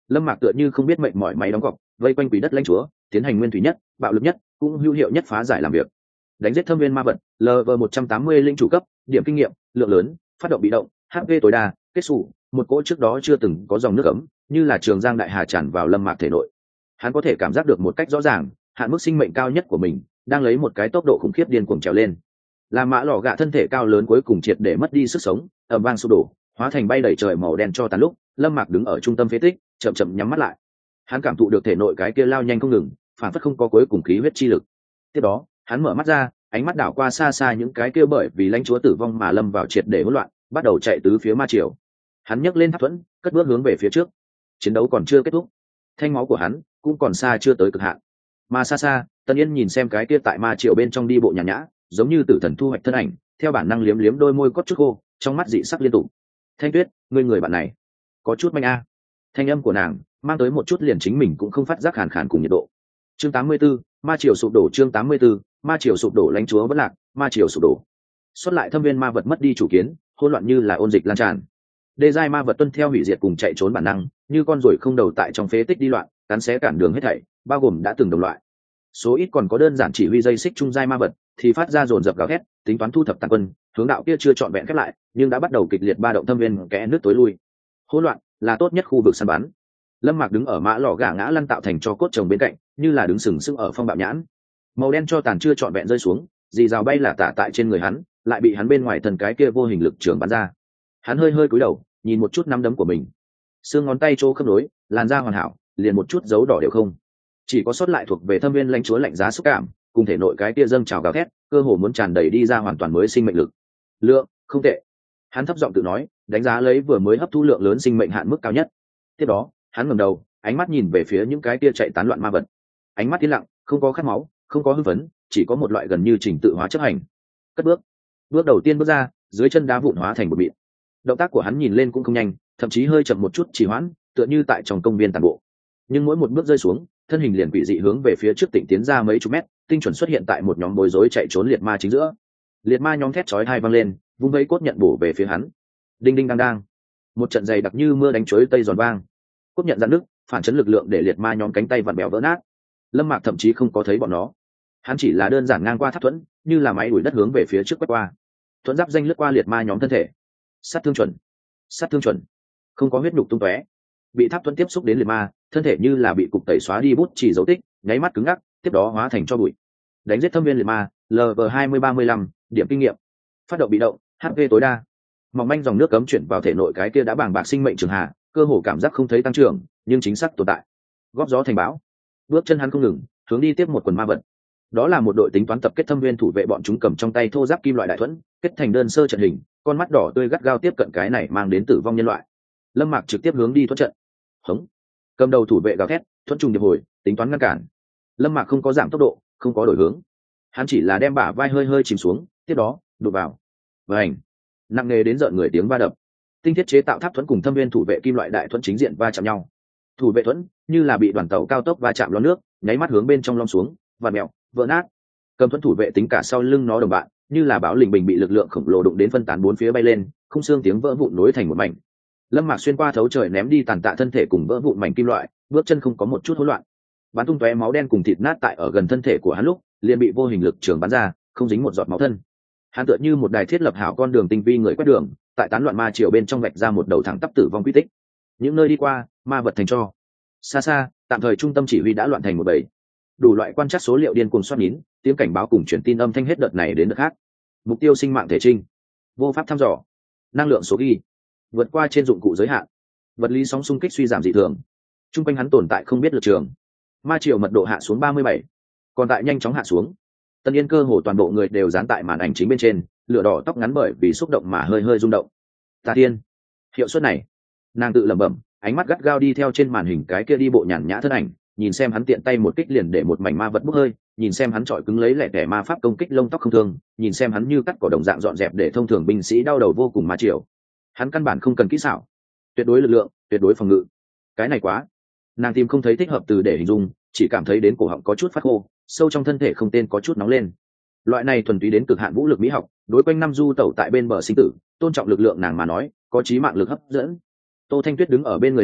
Lâm Mạc tựa như không biết mệnh mỏi máy đóng cọc, vây quanh quỷ đất lãnh chúa, tiến hành nguyên thủy nhất, bạo lực nhất, cũng hữu hiệu nhất phá giải làm việc. Đánh giết thâm viên ma vật, lv một trăm tám mươi linh chủ cấp, điểm kinh nghiệm, lượng lớn, phát động bị động, hp tối đa, kết xù, một cỗ trước đó chưa từng có dòng nước ấm, như là trường giang đại hà tràn vào Lâm Mạc thể nội. Hắn có thể cảm giác được một cách rõ ràng, hạn mức sinh mệnh cao nhất của mình đang lấy một cái tốc độ khủng khiếp điên cuồng trèo lên. Là mã lò gạ thân thể cao lớn cuối cùng triệt để mất đi sức sống, ầm vang sụp đổ, hóa thành bay đầy trời màu đen cho tàn lúc, Lâm Mạc đứng ở trung tâm phế tích, chậm chậm nhắm mắt lại. Hắn cảm thụ được thể nội cái kia lao nhanh không ngừng, phản phất không có cuối cùng khí huyết chi lực. Tiếp đó, hắn mở mắt ra, ánh mắt đảo qua xa xa những cái kia bởi vì lãnh chúa tử vong mà lâm vào triệt để hỗn loạn, bắt đầu chạy tứ phía ma triều. Hắn nhấc lên tháp thuẫn, cất bước hướng về phía trước. Chiến đấu còn chưa kết thúc, thanh máu của hắn cũng còn xa chưa tới cực hạn. Mà xa xa, Tân Yên nhìn xem cái kia tại ma triều bên trong đi bộ nhàn nhã, giống như tử thần thu hoạch thân ảnh, theo bản năng liếm liếm đôi môi cốt chút khô, trong mắt dị sắc liên tục. Thanh Tuyết, ngươi người bạn này có chút manh a. Thanh âm của nàng mang tới một chút liền chính mình cũng không phát giác khàn khàn cùng nhiệt độ. Chương tám mươi 84, ma triều sụp đổ. Chương tám mươi 84, ma triều sụp đổ. Lãnh chúa vẫn lạc, ma triều sụp đổ. Xuất lại thâm viên ma vật mất đi chủ kiến, hỗn loạn như là ôn dịch lan tràn. Đê giai ma vật tuân theo hủy diệt cùng chạy trốn bản năng, như con ruồi không đầu tại trong phế tích đi loạn, cắn xé cản đường hết thảy, bao gồm đã từng đồng loại. Số ít còn có đơn giản chỉ huy dây xích trung giai ma vật thì phát ra dồn dập gào thét, tính toán thu thập tàn quân, hướng đạo kia chưa trọn vẹn khép lại, nhưng đã bắt đầu kịch liệt ba động thâm viên kẽ nước tối lui. Hỗn loạn là tốt nhất khu vực săn bắn. Lâm Mạc đứng ở mã lò gà ngã lăn tạo thành cho cốt chồng bên cạnh, như là đứng sừng sững ở phong bạo nhãn. Màu đen cho tàn chưa trọn vẹn rơi xuống, dì rào bay là tả tại trên người hắn, lại bị hắn bên ngoài thần cái kia vô hình lực trường bắn ra. Hắn hơi hơi cúi đầu, nhìn một chút nắm đấm của mình. Xương ngón tay chỗ khớp nối, làn da hoàn hảo, liền một chút dấu đỏ đều không. Chỉ có sót lại thuộc về thâm viên lãnh chúa lạnh giá xúc cảm, cùng thể nội cái kia dâng trào gào thét, cơ hồ muốn tràn đầy đi ra hoàn toàn mới sinh mệnh lực. Lượng, không tệ. Hắn thấp giọng tự nói, đánh giá lấy vừa mới hấp thu lượng lớn sinh mệnh hạn mức cao nhất. Tiếp đó, hắn ngẩng đầu, ánh mắt nhìn về phía những cái kia chạy tán loạn ma vật. Ánh mắt yên lặng, không có khát máu, không có hưng phấn, chỉ có một loại gần như trình tự hóa chấp hành. Cất bước. Bước đầu tiên bước ra, dưới chân đá vụn hóa thành một mịn. Động tác của hắn nhìn lên cũng không nhanh, thậm chí hơi chậm một chút trì hoãn, tựa như tại trong công viên tàn bộ. Nhưng mỗi một bước rơi xuống, thân hình liền quỷ dị hướng về phía trước tỉnh tiến ra mấy chục mét, tinh chuẩn xuất hiện tại một nhóm bối rối chạy trốn liệt ma chính giữa. Liệt ma nhóm thét chói tai vang lên, vung vẫy cốt nhận bổ về phía hắn. Đinh đinh đang đang, một trận dày đặc như mưa đánh chối tây giòn vang. Cốt nhận dạn nước, phản chấn lực lượng để liệt ma nhóm cánh tay vặn bèo vỡ nát. Lâm Mạc thậm chí không có thấy bọn nó, hắn chỉ là đơn giản ngang qua tháp thuẫn, như là máy đuổi đất hướng về phía trước quét qua. Thuẫn giáp danh lướt qua liệt ma nhóm thân thể, sát thương chuẩn, sát thương chuẩn, không có huyết nhục tung tóe. Bị tháp thuẫn tiếp xúc đến liệt ma, thân thể như là bị cục tẩy xóa đi bút chỉ dấu tích, nháy mắt cứng ngắc, tiếp đó hóa thành cho bụi. Đánh giết thâm viên liệt ma, lv hai mươi ba mươi lăm, điểm kinh nghiệm. Phát động bị động, hp tối đa. Mỏng manh dòng nước cấm chuyển vào thể nội cái kia đã bàng bạc sinh mệnh trường hạ, cơ hồ cảm giác không thấy tăng trưởng, nhưng chính xác tồn tại. Góp gió thành bão. Bước chân hắn không ngừng, hướng đi tiếp một quần ma vật. Đó là một đội tính toán tập kết thâm viên thủ vệ, bọn chúng cầm trong tay thô giáp kim loại đại thuẫn, kết thành đơn sơ trận hình, con mắt đỏ tươi gắt gao tiếp cận cái này mang đến tử vong nhân loại. Lâm Mạc trực tiếp hướng đi thuẫn trận. Hống. Cầm đầu thủ vệ gào thét, thuẫn trùng điệp hồi, tính toán ngăn cản. Lâm Mạc không có giảm tốc độ, không có đổi hướng, hắn chỉ là đem bả vai hơi hơi chìm xuống, tiếp đó đụt vào. Vành. Nặng nề đến rợn người tiếng va đập. Tinh thiết chế tạo tháp thuẫn cùng thâm viên thủ vệ kim loại đại thuẫn chính diện va chạm nhau. Thủ vệ thuẫn như là bị đoàn tàu cao tốc va chạm ló nước, nháy mắt hướng bên trong lom xuống, vặn mèo, vỡ nát. Cầm thuẫn thủ vệ tính cả sau lưng nó đồng bạn, như là bão lình bình bị lực lượng khổng lồ đụng đến phân tán bốn phía bay lên, khung xương tiếng vỡ vụn nối thành một mảnh. Lâm Mạc xuyên qua thấu trời ném đi tàn tạ thân thể cùng vỡ vụn mảnh kim loại, bước chân không có một chút hỗn loạn. Bắn tung tóe máu đen cùng thịt nát tại ở gần thân thể của hắn lúc, liền bị vô hình lực trường bắn ra, không dính một giọt máu thân. Hắn tựa như một đài thiết lập hảo con đường tinh vi người quét đường, tại tán loạn ma triều bên trong vạch ra một đầu thẳng tắp tử vong quy tích. Những nơi đi qua, ma vật thành tro. Xa xa, tạm thời trung tâm chỉ huy đã loạn thành một bầy. Đủ loại quan trắc số liệu điên cuồng xoát nín, tiếng cảnh báo cùng truyền tin âm thanh hết đợt này đến đợt khác. Mục tiêu sinh mạng thể trinh, vô pháp thăm dò, năng lượng số ghi vượt qua trên dụng cụ giới hạn, vật lý sóng xung kích suy giảm dị thường. Trung quanh hắn tồn tại không biết lực trường. Ma triều mật độ hạ xuống ba mươi bảy, còn tại nhanh chóng hạ xuống. Tân Yên cơ hồ toàn bộ người đều dán tại màn ảnh chính bên trên, lửa đỏ tóc ngắn bởi vì xúc động mà hơi hơi rung động. Tà Tiên, hiệu suất này, nàng tự lẩm bẩm, ánh mắt gắt gao đi theo trên màn hình cái kia đi bộ nhàn nhã thân ảnh, nhìn xem hắn tiện tay một kích liền để một mảnh ma vật bốc hơi, nhìn xem hắn trọi cứng lấy lẻ tẻ ma pháp công kích lông tóc không thương, nhìn xem hắn như cắt cỏ đồng dạng dọn dẹp để thông thường binh sĩ đau đầu vô cùng ma triều. Hắn căn bản không cần kỹ xảo, tuyệt đối lực lượng, tuyệt đối phòng ngự. Cái này quá, nàng tìm không thấy thích hợp từ để hình dung, chỉ cảm thấy đến cổ họng có chút phát khô, sâu trong thân thể không tên có chút nóng lên. Loại này thuần túy đến cực hạn vũ lực mỹ học, đối quanh năm du tẩu tại bên bờ sinh tử, tôn trọng lực lượng nàng mà nói, có chí mạng lực hấp dẫn. Tô Thanh Tuyết đứng ở bên người nàng,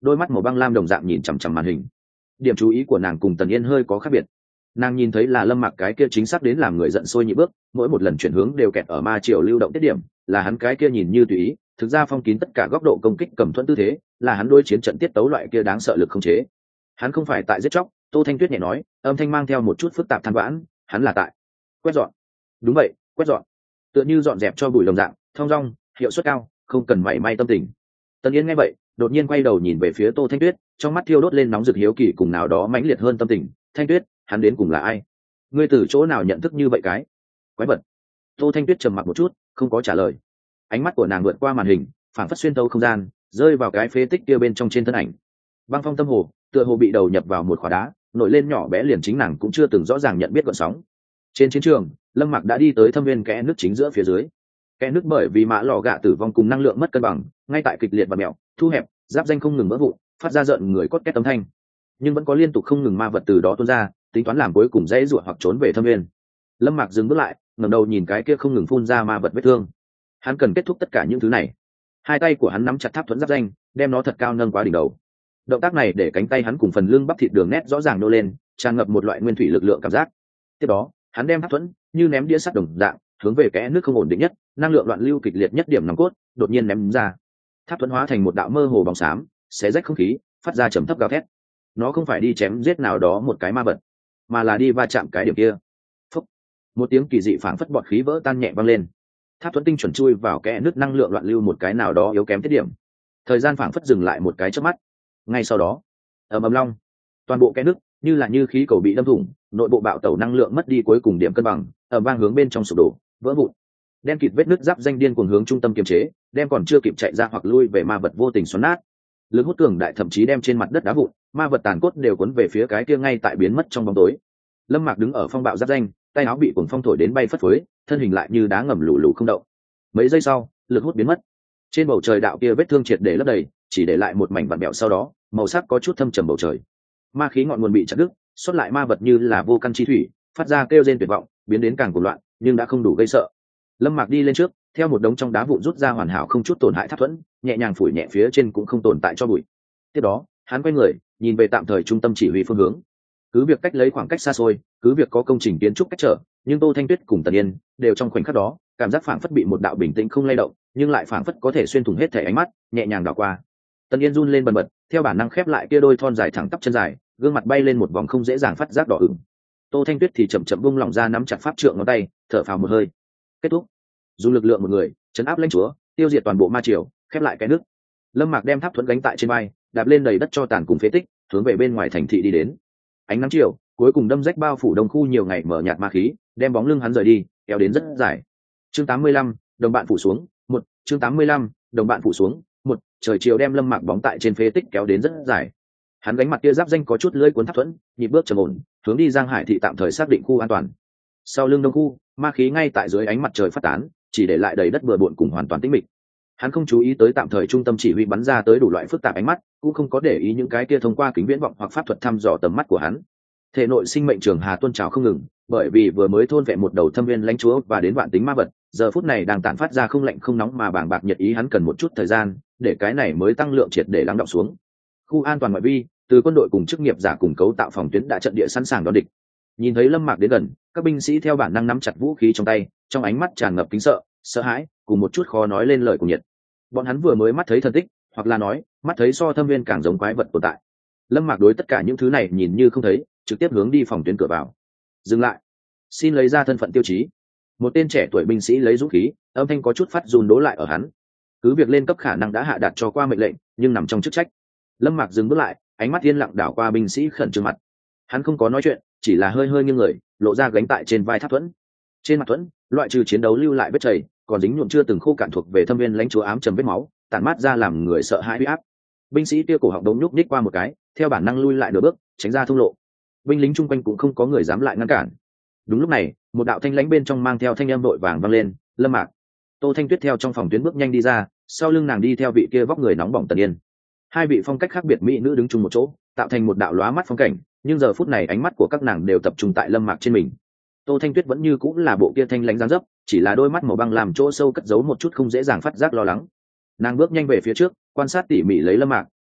đôi mắt màu băng lam đồng dạng nhìn chằm chằm màn hình. Điểm chú ý của nàng cùng Tần Yên hơi có khác biệt. Nàng nhìn thấy là Lâm Mặc cái kia chính xác đến làm người giận sôi nhị bước, mỗi một lần chuyển hướng đều kẹt ở ma triều lưu động tiết điểm, là hắn cái kia nhìn như tùy ý, thực ra phong kín tất cả góc độ công kích cầm thuẫn tư thế, là hắn đối chiến trận tiết tấu loại kia đáng sợ lực không chế. Hắn không phải tại giết chóc, Tô Thanh Tuyết nhẹ nói, âm thanh mang theo một chút phức tạp than vãn, hắn là tại quét dọn. Đúng vậy, quét dọn. Tựa như dọn dẹp cho bụi đồng dạng, thong dong, hiệu suất cao, không cần mảy may tâm tình. Tần Yên nghe vậy, đột nhiên quay đầu nhìn về phía Tô Thanh Tuyết, trong mắt thiêu đốt lên nóng rực hiếu kỳ cùng nào đó mãnh liệt hơn tâm tình. Thanh Tuyết, hắn đến cùng là ai? Ngươi từ chỗ nào nhận thức như vậy cái quái vật? Tô Thanh Tuyết trầm mặc một chút, không có trả lời. Ánh mắt của nàng vượt qua màn hình, phảng phất xuyên tấu không gian, rơi vào cái phế tích kia bên trong trên thân ảnh. Băng phong tâm hồ, tựa hồ bị đầu nhập vào một khóa đá, nổi lên nhỏ bé liền chính nàng cũng chưa từng rõ ràng nhận biết gợn sóng. Trên chiến trường, Lâm Mặc đã đi tới thâm viên kẽ nước chính giữa phía dưới. Kẽ nước bởi vì mã lò gạ tử vong cùng năng lượng mất cân bằng, ngay tại kịch liệt và mèo, thu hẹp, giáp danh không ngừng vỡ vụn, phát ra giận người cốt két âm thanh. Nhưng vẫn có liên tục không ngừng ma vật từ đó tuôn ra, tính toán làm cuối cùng dễ dụa hoặc trốn về thâm viên. Lâm Mặc dừng bước lại, ngẩng đầu nhìn cái kia không ngừng phun ra ma vật vết thương. Hắn cần kết thúc tất cả những thứ này. Hai tay của hắn nắm chặt tháp thuẫn giáp danh, đem nó thật cao nâng quá đỉnh đầu. Động tác này để cánh tay hắn cùng phần lưng bắp thịt đường nét rõ ràng nô lên, tràn ngập một loại nguyên thủy lực lượng cảm giác. Tiếp đó, hắn đem tháp thuẫn như ném đĩa sắt đồng dạng, hướng về kẽ nước không ổn định nhất, năng lượng loạn lưu kịch liệt nhất điểm nòng cốt, đột nhiên ném ra. Tháp thuẫn hóa thành một đạo mơ hồ bóng xám, xé rách không khí, phát ra trầm thấp gào thét. Nó không phải đi chém giết nào đó một cái ma vật, mà là đi va chạm cái điểm kia. Phúc. Một tiếng kỳ dị phảng phất bọt khí vỡ tan nhẹ vang lên. Tháp thuẫn tinh chuẩn chui vào kẽ nước năng lượng loạn lưu một cái nào đó yếu kém tiết điểm. Thời gian phảng phất dừng lại một cái chớp mắt. Ngay sau đó, ầm ầm long, toàn bộ kẽ nước như là như khí cầu bị đâm thủng, nội bộ bạo tẩu năng lượng mất đi cuối cùng điểm cân bằng, ầm vang hướng bên trong sụp đổ, vỡ vụn. Đen kịt vết nứt giáp danh điên cuồng hướng trung tâm kiềm chế, đem còn chưa kịp chạy ra hoặc lui về ma vật vô tình xoắn nát. Lực hút cường đại thậm chí đem trên mặt đất đá vụn, ma vật tàn cốt đều cuốn về phía cái kia ngay tại biến mất trong bóng tối. Lâm Mạc đứng ở phong bạo giáp danh, tay áo bị cuồng phong thổi đến bay phất phới, thân hình lại như đá ngầm lù lù không động. Mấy giây sau, lực hút biến mất. Trên bầu trời đạo kia vết thương triệt để lấp đầy, chỉ để lại một mảnh vặn bẹo sau đó, màu sắc có chút thâm trầm bầu trời. Ma khí ngọn nguồn bị chặt đứt, xuất lại ma vật như là vô căn chi thủy, phát ra kêu rên tuyệt vọng, biến đến càng cuồng loạn, nhưng đã không đủ gây sợ. Lâm Mạc đi lên trước, theo một đống trong đá vụn rút ra hoàn hảo không chút tổn hại tháp thuẫn, nhẹ nhàng phủi nhẹ phía trên cũng không tồn tại cho bụi. Tiếp đó, hắn quay người, nhìn về tạm thời trung tâm chỉ huy phương hướng. Cứ việc cách lấy khoảng cách xa xôi, cứ việc có công trình kiến trúc cách trở, nhưng Tô Thanh Tuyết cùng Tần Yên đều trong khoảnh khắc đó, cảm giác phảng phất bị một đạo bình tĩnh không lay động, nhưng lại phảng phất có thể xuyên thủng hết thể ánh mắt, nhẹ nhàng đảo qua. Tần Yên run lên bần bật, theo bản năng khép lại kia đôi thon dài thẳng tắp chân dài, gương mặt bay lên một vòng không dễ dàng phát giác đỏ ửng. Tô Thanh Tuyết thì chậm chậm buông lỏng ra nắm chặt pháp trượng ngón tay, thở phào một hơi. Kết thúc. Dùng lực lượng một người, chấn áp lãnh chúa, tiêu diệt toàn bộ ma triều, khép lại cái nước. Lâm Mạc đem tháp thuẫn gánh tại trên vai, đạp lên đầy đất cho tàn cùng phế tích, hướng về bên ngoài thành thị đi đến. Ánh nắng chiều cuối cùng đâm rách bao phủ đông khu nhiều ngày mở nhạt ma khí, đem bóng lưng hắn rời đi, kéo đến rất dài. Chương tám mươi lăm, đồng bạn phủ xuống, một, chương tám mươi lăm, đồng bạn phủ xuống, một, trời chiều đem Lâm Mạc bóng tại trên phế tích kéo đến rất dài. Hắn gánh mặt kia giáp danh có chút lưỡi cuốn tháp thuẫn, nhịp bước trầm ổn, hướng đi Giang Hải thị tạm thời xác định khu an toàn. Sau lưng đông khu, ma khí ngay tại dưới ánh mặt trời phát tán, chỉ để lại đầy đất bừa bộn cùng hoàn toàn tĩnh mịch. Hắn không chú ý tới tạm thời trung tâm chỉ huy bắn ra tới đủ loại phức tạp ánh mắt, cũng không có để ý những cái kia thông qua kính viễn vọng hoặc pháp thuật thăm dò tầm mắt của hắn. Thể nội sinh mệnh trường hà tuôn trào không ngừng, bởi vì vừa mới thôn vẹn một đầu thâm viên lãnh chúa và đến vạn tính ma vật, giờ phút này đang tản phát ra không lạnh không nóng mà bàng bạc nhiệt ý, hắn cần một chút thời gian để cái này mới tăng lượng triệt để lắng đọng xuống. Khu an toàn ngoại vi, từ quân đội cùng chức nghiệp giả cùng cấu tạo phòng tuyến đã trận địa sẵn sàng đón địch. Nhìn thấy Lâm Mạc đến gần, các binh sĩ theo bản năng nắm chặt vũ khí trong tay, trong ánh mắt tràn ngập kính sợ, sợ hãi, cùng một chút khó nói lên lời của nhiệt. Bọn hắn vừa mới mắt thấy thần tích, hoặc là nói, mắt thấy so thâm viên càng giống quái vật tồn tại. Lâm Mạc đối tất cả những thứ này nhìn như không thấy, trực tiếp hướng đi phòng tuyến cửa vào. Dừng lại, xin lấy ra thân phận tiêu chí. Một tên trẻ tuổi binh sĩ lấy dũng khí, âm thanh có chút phát run đố lại ở hắn. Cứ việc lên cấp khả năng đã hạ đạt cho qua mệnh lệnh, nhưng nằm trong chức trách. Lâm Mạc dừng bước lại, ánh mắt yên lặng đảo qua binh sĩ khẩn trương mặt. Hắn không có nói chuyện, chỉ là hơi hơi nghiêng người, lộ ra gánh tại trên vai tháp thuẫn. Trên mặt thuẫn, loại trừ chiến đấu lưu lại vết chảy, còn dính nhuộm chưa từng khô cạn thuộc về thâm viên lãnh chúa ám trầm vết máu, tản mát ra làm người sợ hãi uy áp. Binh sĩ kia cổ họng đống nhúc nhích qua một cái, theo bản năng lui lại nửa bước, tránh ra thông lộ. Binh lính chung quanh cũng không có người dám lại ngăn cản. Đúng lúc này, một đạo thanh lãnh bên trong mang theo thanh âm đội vàng vang lên, Lâm Mạc. Tô Thanh Tuyết theo trong phòng tuyến bước nhanh đi ra, sau lưng nàng đi theo vị kia vóc người nóng bỏng Tần Yên. Hai vị phong cách khác biệt mỹ nữ đứng chung một chỗ, tạo thành một đạo lóa mắt phong cảnh, nhưng giờ phút này ánh mắt của các nàng đều tập trung tại Lâm Mạc trên mình. Tô Thanh Tuyết vẫn như cũng là bộ kia thanh lãnh dáng dấp, chỉ là đôi mắt màu băng làm chỗ sâu cất giấu một chút không dễ dàng phát giác lo lắng. Nàng bước nhanh về phía trước, quan sát tỉ mỉ lấy Lâm Mạc,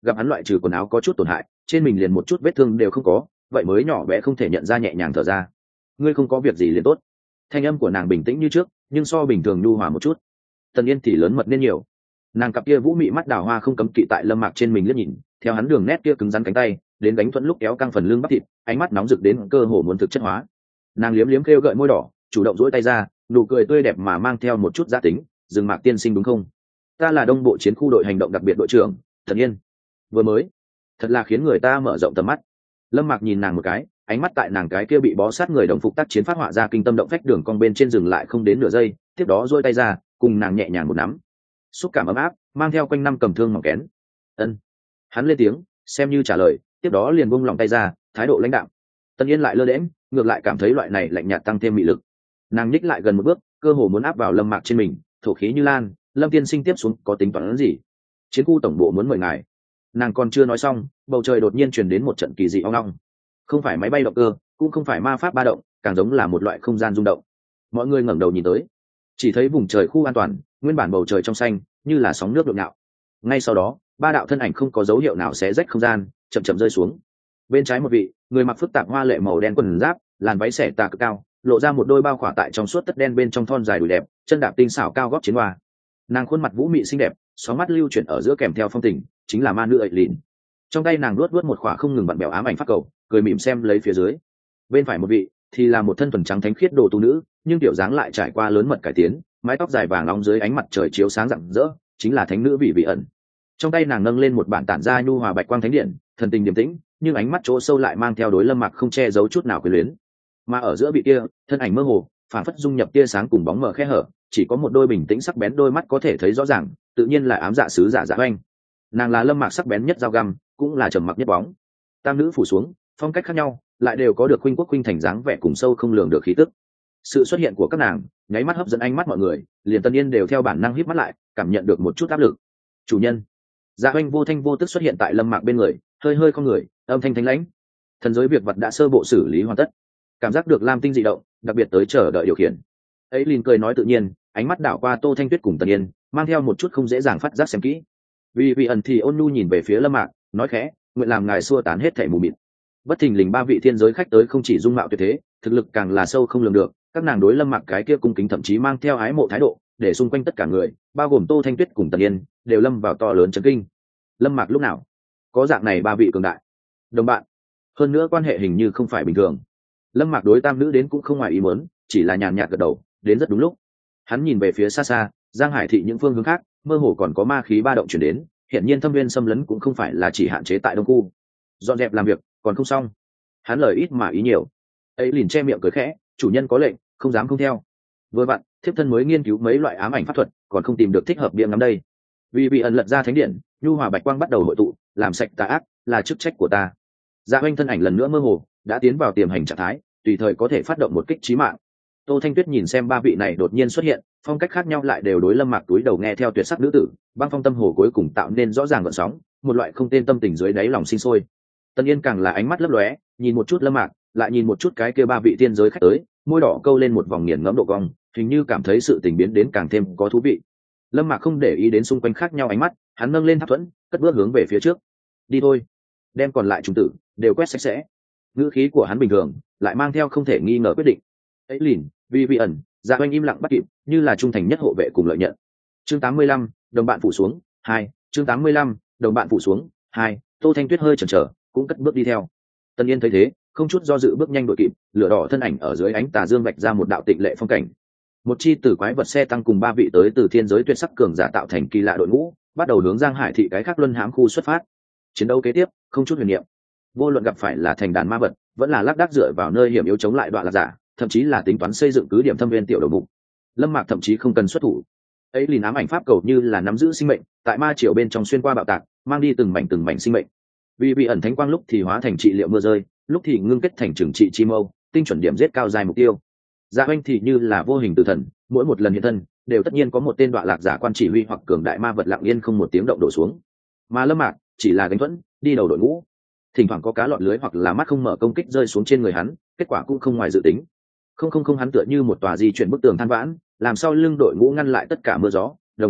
gặp hắn loại trừ quần áo có chút tổn hại, trên mình liền một chút vết thương đều không có, vậy mới nhỏ bé không thể nhận ra, nhẹ nhàng thở ra. Ngươi không có việc gì liền tốt. Thanh âm của nàng bình tĩnh như trước, nhưng so bình thường nhu hòa một chút. Tần Yên thì lớn mật nên nhiều. Nàng cặp kia vũ mị mắt đào hoa không cấm kỵ tại Lâm Mạc trên mình liếc nhìn, theo hắn đường nét kia cứng rắn cánh tay đến đánh thuận lúc kéo căng phần lưng bắp thịt, ánh mắt nóng rực đến cơ hồ muốn thực chất hóa. Nàng liếm liếm kêu gợi môi đỏ, chủ động duỗi tay ra, nụ cười tươi đẹp mà mang theo một chút gia tính. Dừng Mạc tiên sinh đúng không? Ta là Đông Bộ chiến khu đội hành động đặc biệt đội trưởng Tần Yên. Vừa mới, thật là khiến người ta mở rộng tầm mắt. Lâm Mạc nhìn nàng một cái, ánh mắt tại nàng cái kia bị bó sát người đồng phục tác chiến phát họa ra kinh tâm động phách đường cong bên trên dừng lại không đến nửa giây, tiếp đó duỗi tay ra, cùng nàng nhẹ nhàng một nắm. Xúc cảm ấm áp, mang theo quanh năm cầm thương mỏng kén. Ân. Hắn lên tiếng, xem như trả lời, tiếp đó liền buông lòng tay ra, thái độ lãnh đạm. Tần Yên lại lơ đễnh, ngược lại cảm thấy loại này lạnh nhạt tăng thêm mị lực. Nàng nhích lại gần một bước, cơ hồ muốn áp vào Lâm Mạc trên mình, thổ khí như lan. Lâm tiên sinh tiếp xuống có tính toán gì? Chiến khu tổng bộ muốn mời ngài. Nàng còn chưa nói xong, bầu trời đột nhiên truyền đến một trận kỳ dị ong ong. Không phải máy bay động cơ, cũng không phải ma pháp ba động, càng giống là một loại không gian rung động. Mọi người ngẩng đầu nhìn tới, chỉ thấy vùng trời khu an toàn, nguyên bản bầu trời trong xanh như là sóng nước nhộn nhạo. Ngay sau đó, ba đạo thân ảnh không có dấu hiệu nào xé rách không gian, chậm chậm rơi xuống. Bên trái một vị, người mặc phức tạp hoa lệ màu đen quần giáp, làn váy xẻ tà cực cao, lộ ra một đôi bao khỏa tại trong suốt tất đen bên trong thon dài đùi đẹp, chân đạp tinh xảo cao gót chiến hoa. Nàng khuôn mặt vũ mị xinh đẹp, sóng mắt lưu chuyển ở giữa kèm theo phong tình, chính là ma nữ ấy lìn. Trong tay nàng luốt luốt một khỏa không ngừng bận bèo ám ảnh pháp cầu, cười mỉm xem lấy phía dưới. Bên phải một vị thì là một thân thuần trắng thánh khiết đồ tu nữ, nhưng tiểu dáng lại trải qua lớn mật cải tiến, mái tóc dài vàng nóng dưới ánh mặt trời chiếu sáng rạng rỡ, chính là thánh nữ vị vị ẩn. Trong tay nàng nâng lên một bản tản ra nhu hòa bạch quang thánh điện, thần tình điềm tĩnh, nhưng ánh mắt chỗ sâu lại mang theo đối Lâm Mạc không che giấu chút nào quyền luyến. Mà ở giữa vị kia, thân ảnh mơ hồ, phản phất dung nhập tia sáng cùng bóng mờ khe hở, chỉ có một đôi bình tĩnh sắc bén đôi mắt có thể thấy rõ ràng, tự nhiên là ám dạ sứ giả Dạ Oanh. Nàng là Lâm Mạc sắc bén nhất dao găm, cũng là trầm mặc nhất bóng. Tam nữ phủ xuống, phong cách khác nhau, lại đều có được khuynh quốc khuynh thành dáng vẻ cùng sâu không lường được khí tức. Sự xuất hiện của các nàng nháy mắt hấp dẫn ánh mắt mọi người, liền Tân Yên đều theo bản năng híp mắt lại, cảm nhận được một chút áp lực. Chủ nhân. Dạ Oanh vô thanh vô tức xuất hiện tại Lâm Mạc bên người, hơi hơi con người, âm thanh thanh lãnh. Thần giới việc vật đã sơ bộ xử lý hoàn tất. Cảm giác được lam tinh dị động, đặc biệt tới chờ đợi điều khiển. Ấy liền cười nói tự nhiên, ánh mắt đảo qua Tô Thanh Tuyết cùng Tân Yên, mang theo một chút không dễ dàng phát giác xem kỹ. Vì vị ẩn thì ôn nhu nhìn về phía Lâm Mạc, nói khẽ, nguyện làm ngài xua tán hết thảy mù mịt. Bất thình lình ba vị thiên giới khách tới không chỉ dung mạo tuyệt thế, thực lực càng là sâu không lường được, các nàng đối Lâm Mạc cái kia cung kính thậm chí mang theo ái mộ thái độ, để xung quanh tất cả người, bao gồm Tô Thanh Tuyết cùng Tần Yên, đều lâm vào to lớn chấn kinh. Lâm Mạc lúc nào có dạng này ba vị cường đại đồng bạn, hơn nữa quan hệ hình như không phải bình thường. Lâm Mạc đối tam nữ đến cũng không ngoài ý muốn, chỉ là nhàn nhạt gật đầu, đến rất đúng lúc. Hắn nhìn về phía xa xa, Giang Hải thị những phương hướng khác, mơ hồ còn có ma khí ba động chuyển đến, hiện nhiên thâm viên xâm lấn cũng không phải là chỉ hạn chế tại Đông khu. Dọn dẹp làm việc còn không xong. Hắn lời ít mà ý nhiều. Ấy liền che miệng cười khẽ, chủ nhân có lệnh, không dám không theo. Vừa vặn, thiếp thân mới nghiên cứu mấy loại ám ảnh pháp thuật, còn không tìm được thích hợp điểm ngắm đây. Vì bị ẩn lật ra thánh điện, nhu hòa bạch quang bắt đầu hội tụ, làm sạch tà ác là chức trách của ta. Dạ Oanh thân ảnh lần nữa mơ hồ, đã tiến vào tiềm hành trạng thái, tùy thời có thể phát động một kích chí mạng. Tô Thanh Tuyết nhìn xem ba vị này đột nhiên xuất hiện, phong cách khác nhau lại đều đối Lâm Mạc túi đầu nghe theo tuyệt sắc nữ tử, băng phong tâm hồ cuối cùng tạo nên rõ ràng gợn sóng, một loại không tên tâm tình dưới đáy lòng sinh sôi. Tân Yên càng là ánh mắt lấp lóe, nhìn một chút Lâm Mạc, lại nhìn một chút cái kia ba vị tiên giới khách tới, môi đỏ câu lên một vòng nghiền ngẫm độ cong, hình như cảm thấy sự tình biến đến càng thêm có thú vị. Lâm Mạc không để ý đến xung quanh khác nhau ánh mắt, hắn nâng lên tháp thuẫn, cất bước hướng về phía trước. Đi thôi, đem còn lại trùng tử đều quét sạch sẽ. Ngữ khí của hắn bình thường, lại mang theo không thể nghi ngờ quyết định. Ấy lìn, vì vị ẩn, Dạ Oanh im lặng bắt kịp, như là trung thành nhất hộ vệ cùng lợi nhận. Chương tám mươi lăm, đồng bạn phủ xuống, hai. Chương tám mươi lăm, đồng bạn phủ xuống, hai. Tô Thanh Tuyết hơi chần chờ, cũng cất bước đi theo. Tân Yên thấy thế, không chút do dự bước nhanh đội kịp, lửa đỏ thân ảnh ở dưới ánh tà dương vạch ra một đạo tịnh lệ phong cảnh. Một chi tử quái vật xe tăng cùng ba vị tới từ thiên giới tuyệt sắc cường giả tạo thành kỳ lạ đội ngũ, bắt đầu hướng Giang Hải thị cái khác luân hãm khu xuất phát. Chiến đấu kế tiếp, không chút huyền niệm. Vô luận gặp phải là thành đàn ma vật, vẫn là lác đác dựa vào nơi hiểm yếu chống lại đoạn lạc giả, thậm chí là tính toán xây dựng cứ điểm thâm viên tiểu đầu mục, Lâm Mạc thậm chí không cần xuất thủ. Ấy liền ám ảnh pháp cầu như là nắm giữ sinh mệnh, tại ma triều bên trong xuyên qua bạo tạc, mang đi từng mảnh từng mảnh sinh mệnh. Vì vị ẩn thánh quang lúc thì hóa thành trị liệu mưa rơi, lúc thì ngưng kết thành trừng trị chi mâu, tinh chuẩn điểm giết cao dài mục tiêu. Dạ Oanh thì như là vô hình tử thần, mỗi một lần hiện thân, đều tất nhiên có một tên đoạn lạc giả quan chỉ huy hoặc cường đại ma vật lặng yên không một tiếng động đổ xuống. Mà Lâm Mạc chỉ là gánh thuẫn, đi đầu đội ngũ. Thỉnh thoảng có cá lọt lưới hoặc là mắt không mở công kích rơi xuống trên người hắn, kết quả cũng không ngoài dự tính. Không không không hắn tựa như một tòa di chuyển bức tường than vãn, làm sao lưng đội ngũ ngăn lại tất cả mưa gió, đồng thời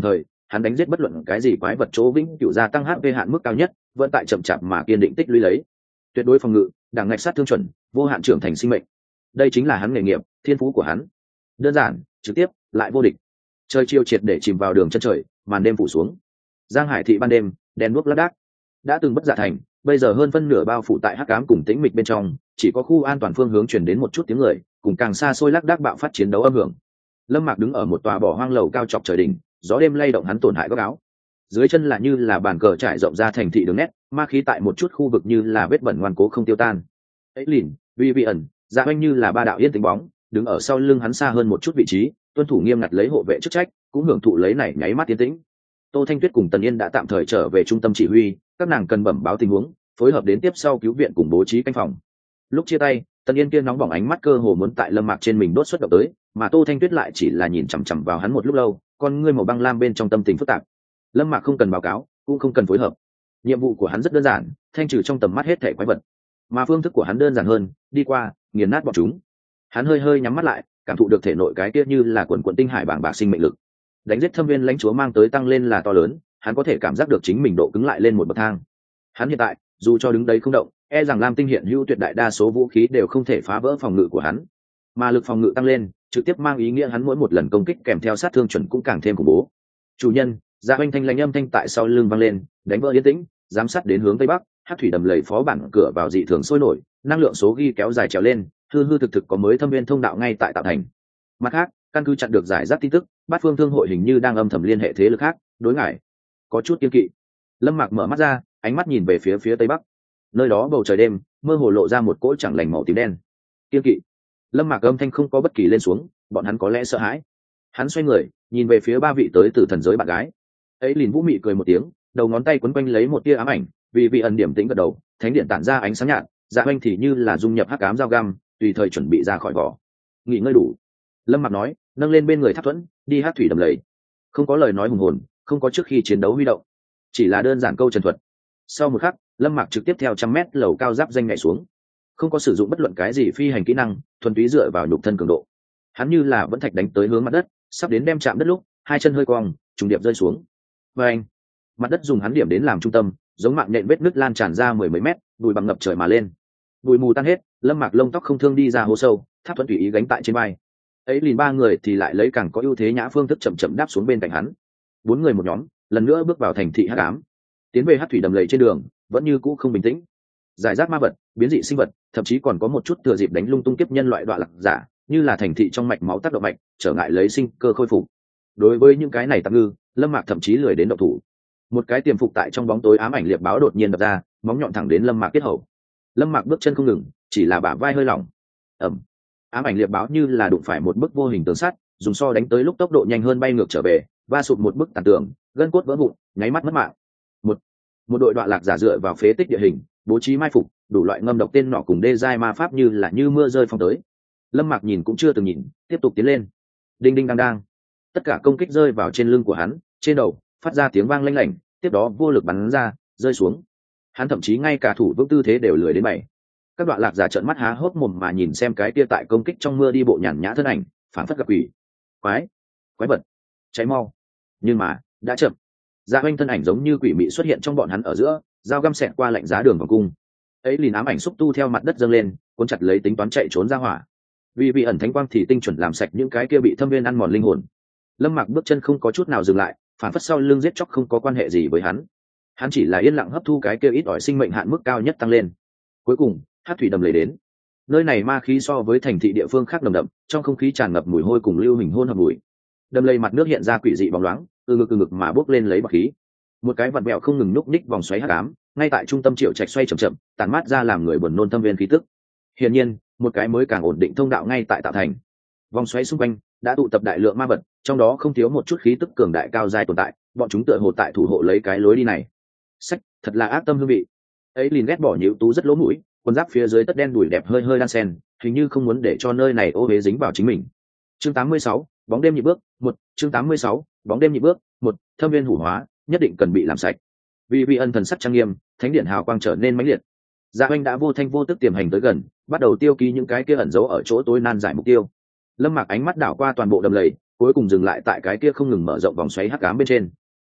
hắn đánh giết bất luận cái gì quái vật chỗ vĩnh cửu gia tăng hp hạn mức cao nhất, vẫn tại chậm chạp mà kiên định tích lũy lấy. Tuyệt đối phòng ngự, đẳng ngạch sát thương chuẩn, vô hạn trưởng thành sinh mệnh. Đây chính là hắn nghề nghiệp, thiên phú của hắn. Đơn giản, trực tiếp, lại vô địch. Trời chiều triệt để chìm vào đường chân trời, màn đêm phủ xuống. Giang Hải thị ban đêm, đèn đuốc lác đác. Đã từng bất dạ thành, bây giờ hơn phân nửa bao phủ tại hắc ám cùng tĩnh mịch bên trong, chỉ có khu an toàn phương hướng truyền đến một chút tiếng người, cùng càng xa xôi lác đác bạo phát chiến đấu âm hưởng. Lâm Mạc đứng ở một tòa bỏ hoang lầu cao chọc trời đỉnh, gió đêm lay động hắn tổn hại góc áo. Dưới chân là như là bàn cờ trải rộng ra thành thị đường nét, ma khí tại một chút khu vực như là vết bẩn ngoan cố không tiêu tan. Ấy lìn, vi vi ẩn, dạ oanh như là ba đạo yên tĩnh bóng, đứng ở sau lưng hắn xa hơn một chút vị trí, tuân thủ nghiêm ngặt lấy hộ vệ chức trách, cũng hưởng thụ lấy này nháy mắt tiến tĩnh. Tô Thanh Tuyết cùng Tần Yên đã tạm thời trở về trung tâm chỉ huy, các nàng cần bẩm báo tình huống, phối hợp đến tiếp sau cứu viện cùng bố trí canh phòng. Lúc chia tay, Tần Yên kia nóng bỏng ánh mắt cơ hồ muốn tại Lâm Mạc trên mình đốt xuất động tới, mà Tô Thanh Tuyết lại chỉ là nhìn chằm chằm vào hắn một lúc lâu, con ngươi màu băng lam bên trong tâm tình phức tạp. Lâm Mạc không cần báo cáo, cũng không cần phối hợp. Nhiệm vụ của hắn rất đơn giản, thanh trừ trong tầm mắt hết thảy quái vật. Mà phương thức của hắn đơn giản hơn, đi qua, nghiền nát bọn chúng. Hắn hơi hơi nhắm mắt lại, cảm thụ được thể nội cái kia như là quần quần tinh hải bảng bạc sinh mệnh lực. Đánh giết Thâm Viên lãnh chúa mang tới tăng lên là to lớn, hắn có thể cảm giác được chính mình độ cứng lại lên một bậc thang. Hắn hiện tại, dù cho đứng đấy không động, e rằng Lam Tinh hiện hữu tuyệt đại đa số vũ khí đều không thể phá vỡ phòng ngự của hắn. Mà lực phòng ngự tăng lên, trực tiếp mang ý nghĩa hắn mỗi một lần công kích kèm theo sát thương chuẩn cũng càng thêm khủng bố. Chủ nhân, Dạ Oanh thanh lãnh âm thanh tại sau lưng vang lên, đánh vỡ yên tĩnh, giám sát đến hướng tây bắc, Hắc thủy đầm lầy phó bản cửa vào dị thường sôi nổi, năng lượng số ghi kéo dài trèo lên, hư hư thực thực có mới thâm viên thông đạo ngay tại tạo thành. Mặt khác, căn cứ chặn được giải rác tin tức, bát phương thương hội hình như đang âm thầm liên hệ thế lực khác, đối ngại có chút kiên kỵ. Lâm Mạc mở mắt ra, ánh mắt nhìn về phía phía tây bắc. Nơi đó bầu trời đêm mơ hồ lộ ra một cỗ chẳng lành màu tím đen. Kiên kỵ. Lâm Mạc âm thanh không có bất kỳ lên xuống, bọn hắn có lẽ sợ hãi. Hắn xoay người, nhìn về phía ba vị tới từ thần giới bạn gái. Ấy Lìn Vũ Mị cười một tiếng, đầu ngón tay quấn quanh lấy một tia ám ảnh, vì vị ẩn điểm tĩnh gật đầu, thánh điện tản ra ánh sáng nhạt, Dạ Oanh thì như là dung nhập hắc ám dao găm, tùy thời chuẩn bị ra khỏi vỏ. Nghỉ ngơi đủ. Lâm Mạc nói, nâng lên bên người Tháp Thuẫn, đi Hắc thủy đầm lầy. Không có lời nói hùng hồn, không có trước khi chiến đấu huy động, chỉ là đơn giản câu trần thuật. Sau một khắc, Lâm Mạc trực tiếp theo trăm mét lầu cao giáp danh nhảy xuống, không có sử dụng bất luận cái gì phi hành kỹ năng, thuần túy dựa vào nhục thân cường độ. Hắn như là vẫn thạch đánh tới hướng mặt đất, sắp đến đem chạm đất lúc, hai chân hơi cong, trùng điệp rơi xuống. Và anh, mặt đất dùng hắn điểm đến làm trung tâm, giống mạng nhện vết nứt lan tràn ra mười mấy mét, bụi bằng ngập trời mà lên. Bụi mù tan hết, Lâm Mạc lông tóc không thương đi ra hố sâu, Tháp Thuẫn tùy ý gánh tại trên vai. Ấy Lìn ba người thì lại lấy càng có ưu thế nhã phương thức chậm chậm đáp xuống bên cạnh hắn. Bốn người một nhóm, lần nữa bước vào thành thị hắc ám, tiến về Hắc thủy đầm lầy trên đường, vẫn như cũ không bình tĩnh. Giải rác ma vật, biến dị sinh vật, thậm chí còn có một chút thừa dịp đánh lung tung kiếp nhân loại đoạn lạc giả, như là thành thị trong mạch máu tác động mạch, trở ngại lấy sinh cơ khôi phục. Đối với những cái này tạm ngư, Lâm Mạc thậm chí lười đến động thủ. Một cái tiềm phục tại trong bóng tối ám ảnh liệp báo đột nhiên đập ra, móng nhọn thẳng đến Lâm Mạc kết hầu. Lâm Mạc bước chân không ngừng, chỉ là bả vai hơi lỏng. Ầm. Ám ảnh liệp báo như là đụng phải một bức vô hình tường sắt, dùng so đánh tới lúc tốc độ nhanh hơn bay ngược trở về, va sụp một bức tàn tường, gân cốt vỡ vụn, nháy mắt mất mạng. Một một đội đoạn lạc giả dựa vào phế tích địa hình, bố trí mai phục, đủ loại ngâm độc tên nọ cùng đê giai ma pháp như là như mưa rơi phong tới. Lâm Mạc nhìn cũng chưa từng nhìn, tiếp tục tiến lên. Đinh đinh đang đang, tất cả công kích rơi vào trên lưng của hắn, trên đầu phát ra tiếng vang lanh lảnh, tiếp đó vô lực bắn ra, rơi xuống. Hắn thậm chí ngay cả thủ vững tư thế đều lười đến bảy. Các đoạn lạc giả trợn mắt há hốc mồm mà nhìn xem cái kia tại công kích trong mưa đi bộ nhàn nhã thân ảnh, phảng phất gặp quỷ. Quái, quái vật, cháy mau. Nhưng mà, đã chậm. Dạ Oanh thân ảnh giống như quỷ mị xuất hiện trong bọn hắn ở giữa, dao găm xẹt qua lạnh giá đường vòng cung. Ấy Lìn ám ảnh xúc tu theo mặt đất dâng lên, cuốn chặt lấy tính toán chạy trốn ra hỏa. Vì vị ẩn thánh quang thì tinh chuẩn làm sạch những cái kia bị thâm viên ăn mòn linh hồn. Lâm Mạc bước chân không có chút nào dừng lại, phản phất sau lưng giết chóc không có quan hệ gì với hắn. Hắn chỉ là yên lặng hấp thu cái kia ít ỏi sinh mệnh hạn mức cao nhất tăng lên. Cuối cùng, Hắc thủy đầm lầy đến. Nơi này ma khí so với thành thị địa phương khác nồng đậm, trong không khí tràn ngập mùi hôi cùng lưu hình hôn hợp mùi. Đầm lầy mặt nước hiện ra quỷ dị bóng loáng, từ ngực từ ngực mà bốc lên lấy bọt khí. Một cái vặn bẹo không ngừng núp ních vòng xoáy hắc ám, ngay tại trung tâm triệu trạch xoay chậm chậm, tản mát ra làm người buồn nôn thâm viên khí tức. Hiển nhiên, một cái mới càng ổn định thông đạo ngay tại tạo thành. Vòng xoáy xung quanh đã tụ tập đại lượng ma vật, trong đó không thiếu một chút khí tức cường đại cao dài tồn tại, bọn chúng tựa hồ tại thủ hộ lấy cái lối đi này. Sách, thật là ác tâm hương vị. Ấy Lìn ghét bỏ nhíu tú rất lỗ mũi, quần giáp phía dưới tất đen đùi đẹp hơi hơi đan sen, hình như không muốn để cho nơi này ô uế dính vào chính mình. Chương tám mươi sáu, bóng đêm nhị bước, một, chương tám mươi sáu, bóng đêm nhị bước, một, thâm viên hủ hóa, nhất định cần bị làm sạch. Vì vị ân thần sắc trang nghiêm, thánh điện hào quang trở nên mãnh liệt. Dạ Oanh đã vô thanh vô tức tiềm hành tới gần, bắt đầu tiêu ký những cái kia ẩn giấu ở chỗ tối nan giải mục tiêu. Lâm Mạc ánh mắt đảo qua toàn bộ đầm lầy, cuối cùng dừng lại tại cái kia không ngừng mở rộng vòng xoáy hắc ám bên trên.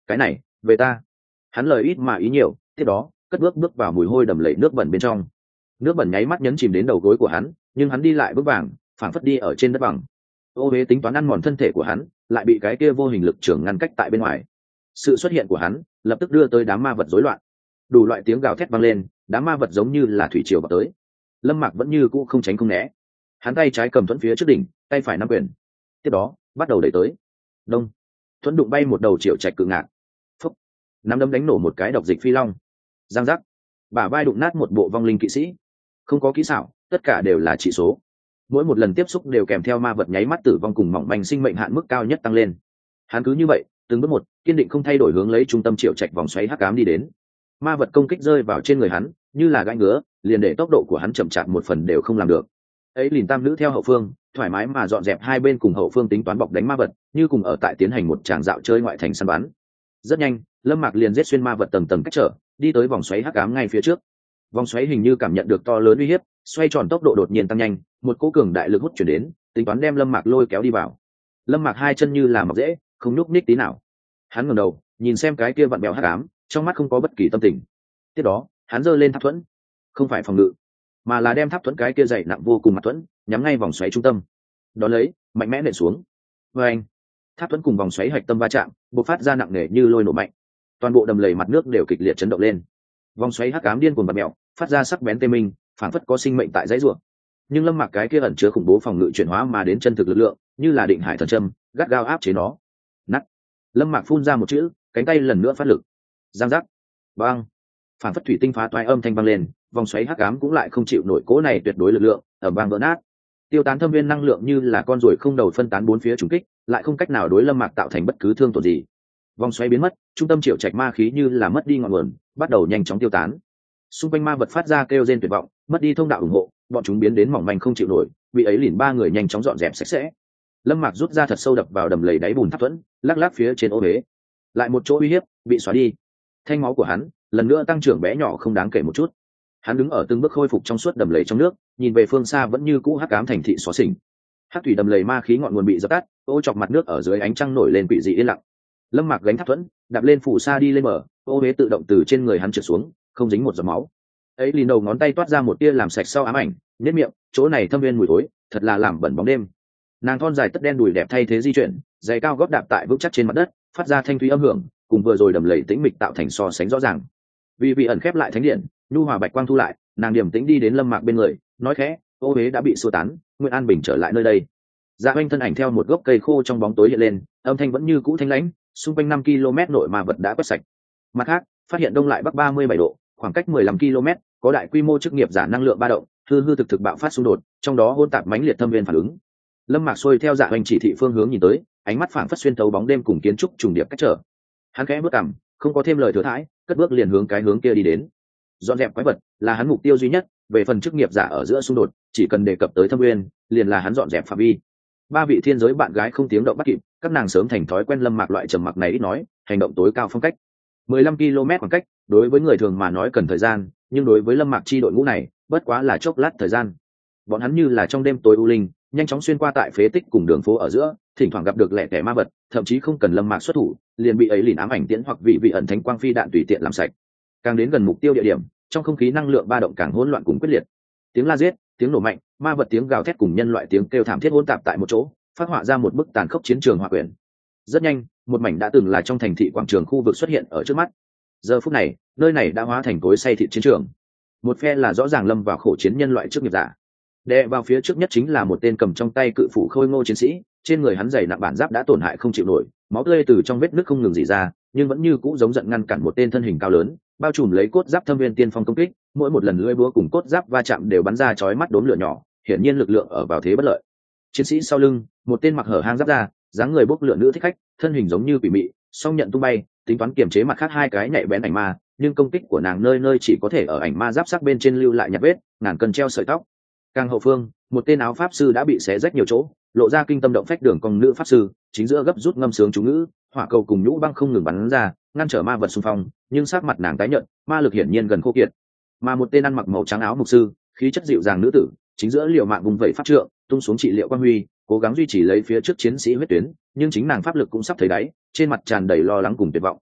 cái này về ta. Hắn lời ít mà ý nhiều, tiếp đó cất bước bước vào mùi hôi đầm lầy nước bẩn bên trong. Nước bẩn nháy mắt nhấn chìm đến đầu gối của hắn, nhưng hắn đi lại bước vàng, phảng phất đi ở trên đất bằng. Ô huế tính toán ăn mòn thân thể của hắn, lại bị cái kia vô hình lực trường ngăn cách tại bên ngoài. Sự xuất hiện của hắn lập tức đưa tới đám ma vật rối loạn, đủ loại tiếng gào thét vang lên, đám ma vật giống như là thủy triều vào tới. Lâm Mạc vẫn như cũ không tránh không né, hắn tay trái cầm thuẫn phía trước đỉnh, tay phải nắm quyền, tiếp đó bắt đầu đẩy tới. Đông, thuẫn đụng bay một đầu triệu trạch cự ngạc, phúc, nắm đấm đánh nổ một cái độc dịch phi long, giang giác, bả vai đụng nát một bộ vong linh kỵ sĩ. Không có kỹ xảo, tất cả đều là trị số. Mỗi một lần tiếp xúc đều kèm theo ma vật nháy mắt tử vong cùng mỏng manh sinh mệnh hạn mức cao nhất tăng lên. Hắn cứ như vậy, từng bước một, kiên định không thay đổi hướng lấy trung tâm triệu trạch vòng xoáy hắc ám đi đến. Ma vật công kích rơi vào trên người hắn, như là gãi ngứa, liền để tốc độ của hắn chậm chạp một phần đều không làm được. Ấy liền tam nữ theo hậu phương, thoải mái mà dọn dẹp hai bên cùng hậu phương tính toán bọc đánh ma vật, như cùng ở tại tiến hành một tràng dạo chơi ngoại thành săn bắn. Rất nhanh, Lâm Mạc liền giết xuyên ma vật tầng tầng cách trở, đi tới vòng xoáy hắc ám ngay phía trước. Vòng xoáy hình như cảm nhận được to lớn uy hiếp, xoay tròn tốc độ đột nhiên tăng nhanh, một cỗ cường đại lực hút chuyển đến, tính toán đem Lâm Mạc lôi kéo đi vào. Lâm Mạc hai chân như là mọc rễ, không nhúc nhích tí nào. Hắn ngẩng đầu, nhìn xem cái kia vặn bèo hắc ám, trong mắt không có bất kỳ tâm tình. Tiếp đó, hắn giơ lên tháp thuẫn, không phải phòng ngự, mà là đem tháp thuẫn cái kia dày nặng vô cùng mặt thuẫn, nhắm ngay vòng xoáy trung tâm. Đó lấy, mạnh mẽ nện xuống. Oeng! Tháp thuẫn cùng vòng xoáy hạch tâm va chạm, bộc phát ra nặng nề như lôi nổ mạnh. Toàn bộ đầm lầy mặt nước đều kịch liệt chấn động lên. Vòng xoáy hắc ám điên cuồng bật mèo, phát ra sắc bén tê minh, phảng phất có sinh mệnh tại dãy rủa. Nhưng Lâm Mạc cái kia ẩn chứa khủng bố phòng ngự chuyển hóa mà đến chân thực lực lượng, như là định hải thần châm, gắt gao áp chế nó. Nắt. Lâm Mạc phun ra một chữ, cánh tay lần nữa phát lực. Giang giác. Bang. Phảng phất thủy tinh phá toái âm thanh vang lên, vòng xoáy hắc ám cũng lại không chịu nổi cỗ này tuyệt đối lực lượng, ầm vang vỡ nát. Tiêu tán thâm viên năng lượng như là con ruồi không đầu phân tán bốn phía trùng kích, lại không cách nào đối Lâm Mạc tạo thành bất cứ thương tổn gì. Vòng xoáy biến mất, trung tâm triệu trạch ma khí như là mất đi ngọn nguồn, bắt đầu nhanh chóng tiêu tán. Xung quanh ma vật phát ra kêu rên tuyệt vọng, mất đi thông đạo ủng hộ, bọn chúng biến đến mỏng manh không chịu nổi, bị ấy lìn ba người nhanh chóng dọn dẹp sạch sẽ. Lâm Mạc rút ra thật sâu đập vào đầm lầy đáy bùn tháp thuẫn, lắc lắc phía trên ô huế. Lại một chỗ uy hiếp bị xóa đi. Thanh máu của hắn lần nữa tăng trưởng bé nhỏ không đáng kể một chút. Hắn đứng ở từng bước khôi phục trong suốt đầm lầy trong nước, nhìn về phương xa vẫn như cũ hắc ám thành thị xóa xỉnh. Hắc thủy đầm lầy ma khí ngọn nguồn bị dập tắt, ô chọc mặt nước ở dưới ánh trăng nổi lên quỷ dị yên lặng. Lâm Mạc gánh tháp thuẫn, đạp lên phủ sa đi lên bờ, ô huế tự động từ trên người hắn trượt xuống, không dính một giọt máu. Ấy liền đầu ngón tay toát ra một tia làm sạch sau ám ảnh, nhếch miệng, chỗ này thâm viên mùi thối, thật là làm bẩn bóng đêm. Nàng thon dài tất đen đùi đẹp thay thế di chuyển, giày cao gót đạp tại vững chắc trên mặt đất, phát ra thanh thúy âm hưởng, cùng vừa rồi đầm lầy tĩnh mịch tạo thành so sánh rõ ràng. Vì vị ẩn khép lại thánh điện, nhu hòa bạch quang thu lại, nàng điềm tĩnh đi đến Lâm Mạc bên người, nói khẽ, ô huế đã bị xua tán, nguyện an bình trở lại nơi đây. Dạ Oanh thân ảnh theo một gốc cây khô trong bóng tối hiện lên, âm thanh vẫn như cũ thanh lãnh, xung quanh năm ki lô mét nội ma vật đã quét sạch. Mặt khác, phát hiện đông lại bắc ba mươi bảy độ, khoảng cách mười lăm ki lô mét, có đại quy mô chức nghiệp giả năng lượng ba động, hư hư thực thực bạo phát xung đột, trong đó hỗn tạp mãnh liệt thâm viên phản ứng. Lâm Mạc xuôi theo Dạ Oanh chỉ thị phương hướng nhìn tới, ánh mắt phảng phất xuyên thấu bóng đêm cùng kiến trúc trùng điệp cách trở. Hắn khẽ bước cằm, không có thêm lời thừa thãi, cất bước liền hướng cái hướng kia đi đến. Dọn dẹp quái vật là hắn mục tiêu duy nhất, về phần chức nghiệp giả ở giữa xung đột, chỉ cần đề cập tới thâm nguyên, liền là hắn dọn dẹp phạm vi. Ba vị thiên giới bạn gái không tiếng động bắt kịp, các nàng sớm thành thói quen Lâm Mạc loại trầm mặc này ít nói, hành động tối cao phong cách. mười lăm ki lô mét khoảng cách, đối với người thường mà nói cần thời gian, nhưng đối với Lâm Mạc chi đội ngũ này, bất quá là chốc lát thời gian. Bọn hắn như là trong đêm tối u linh, nhanh chóng xuyên qua tại phế tích cùng đường phố ở giữa, thỉnh thoảng gặp được lẻ tẻ ma vật, thậm chí không cần Lâm Mạc xuất thủ, liền bị ấy lìn ám ảnh tiễn hoặc vị vị ẩn thánh quang phi đạn tùy tiện làm sạch. Càng đến gần mục tiêu địa điểm, trong không khí năng lượng ba động càng hỗn loạn cùng quyết liệt. Tiếng la giết, tiếng nổ mạnh, ma vật tiếng gào thét cùng nhân loại tiếng kêu thảm thiết hỗn tạp tại một chỗ, phát họa ra một bức tàn khốc chiến trường hỏa quyển. Rất nhanh, một mảnh đã từng là trong thành thị quảng trường khu vực xuất hiện ở trước mắt. Giờ phút này, nơi này đã hóa thành cối xay thịt chiến trường. Một phe là rõ ràng lâm vào khổ chiến nhân loại trước nghiệp giả. Đè vào phía trước nhất chính là một tên cầm trong tay cự phủ khôi ngô chiến sĩ, trên người hắn dày nặng bản giáp đã tổn hại không chịu nổi, máu tươi từ trong vết nứt không ngừng rỉ ra, nhưng vẫn như cũ giống giận ngăn cản một tên thân hình cao lớn, bao trùm lấy cốt giáp thâm viên tiên phong công kích, mỗi một lần lưỡi búa cùng cốt giáp va chạm đều bắn ra chói mắt đốm lửa nhỏ, hiển nhiên lực lượng ở vào thế bất lợi. Chiến sĩ sau lưng, một tên mặc hở hang giáp ra, dáng người bốc lửa nữ thích khách, thân hình giống như quỷ mị, song nhận tung bay, tính toán kiềm chế mặt khác hai cái nhạy bén ảnh ma, nhưng công kích của nàng nơi nơi chỉ có thể ở ảnh ma giáp sắc bên trên lưu lại nhạt vết, ngàn cân treo sợi tóc. Càng hậu phương, một tên áo pháp sư đã bị xé rách nhiều chỗ, lộ ra kinh tâm động phách đường cong nữ pháp sư, chính giữa gấp rút ngâm sướng chú ngữ, hỏa cầu cùng nhũ băng không ngừng bắn ra, ngăn trở ma vật xung phong, nhưng sắc mặt nàng tái nhợt, ma lực hiển nhiên gần khô kiệt. Mà một tên ăn mặc màu trắng áo mục sư, khí chất dịu dàng nữ tử, chính giữa liều mạng vùng vẫy pháp trượng, tung xuống trị liệu quang huy, cố gắng duy trì lấy phía trước chiến sĩ huyết tuyến, nhưng chính nàng pháp lực cũng sắp thấy đáy, trên mặt tràn đầy lo lắng cùng tuyệt vọng.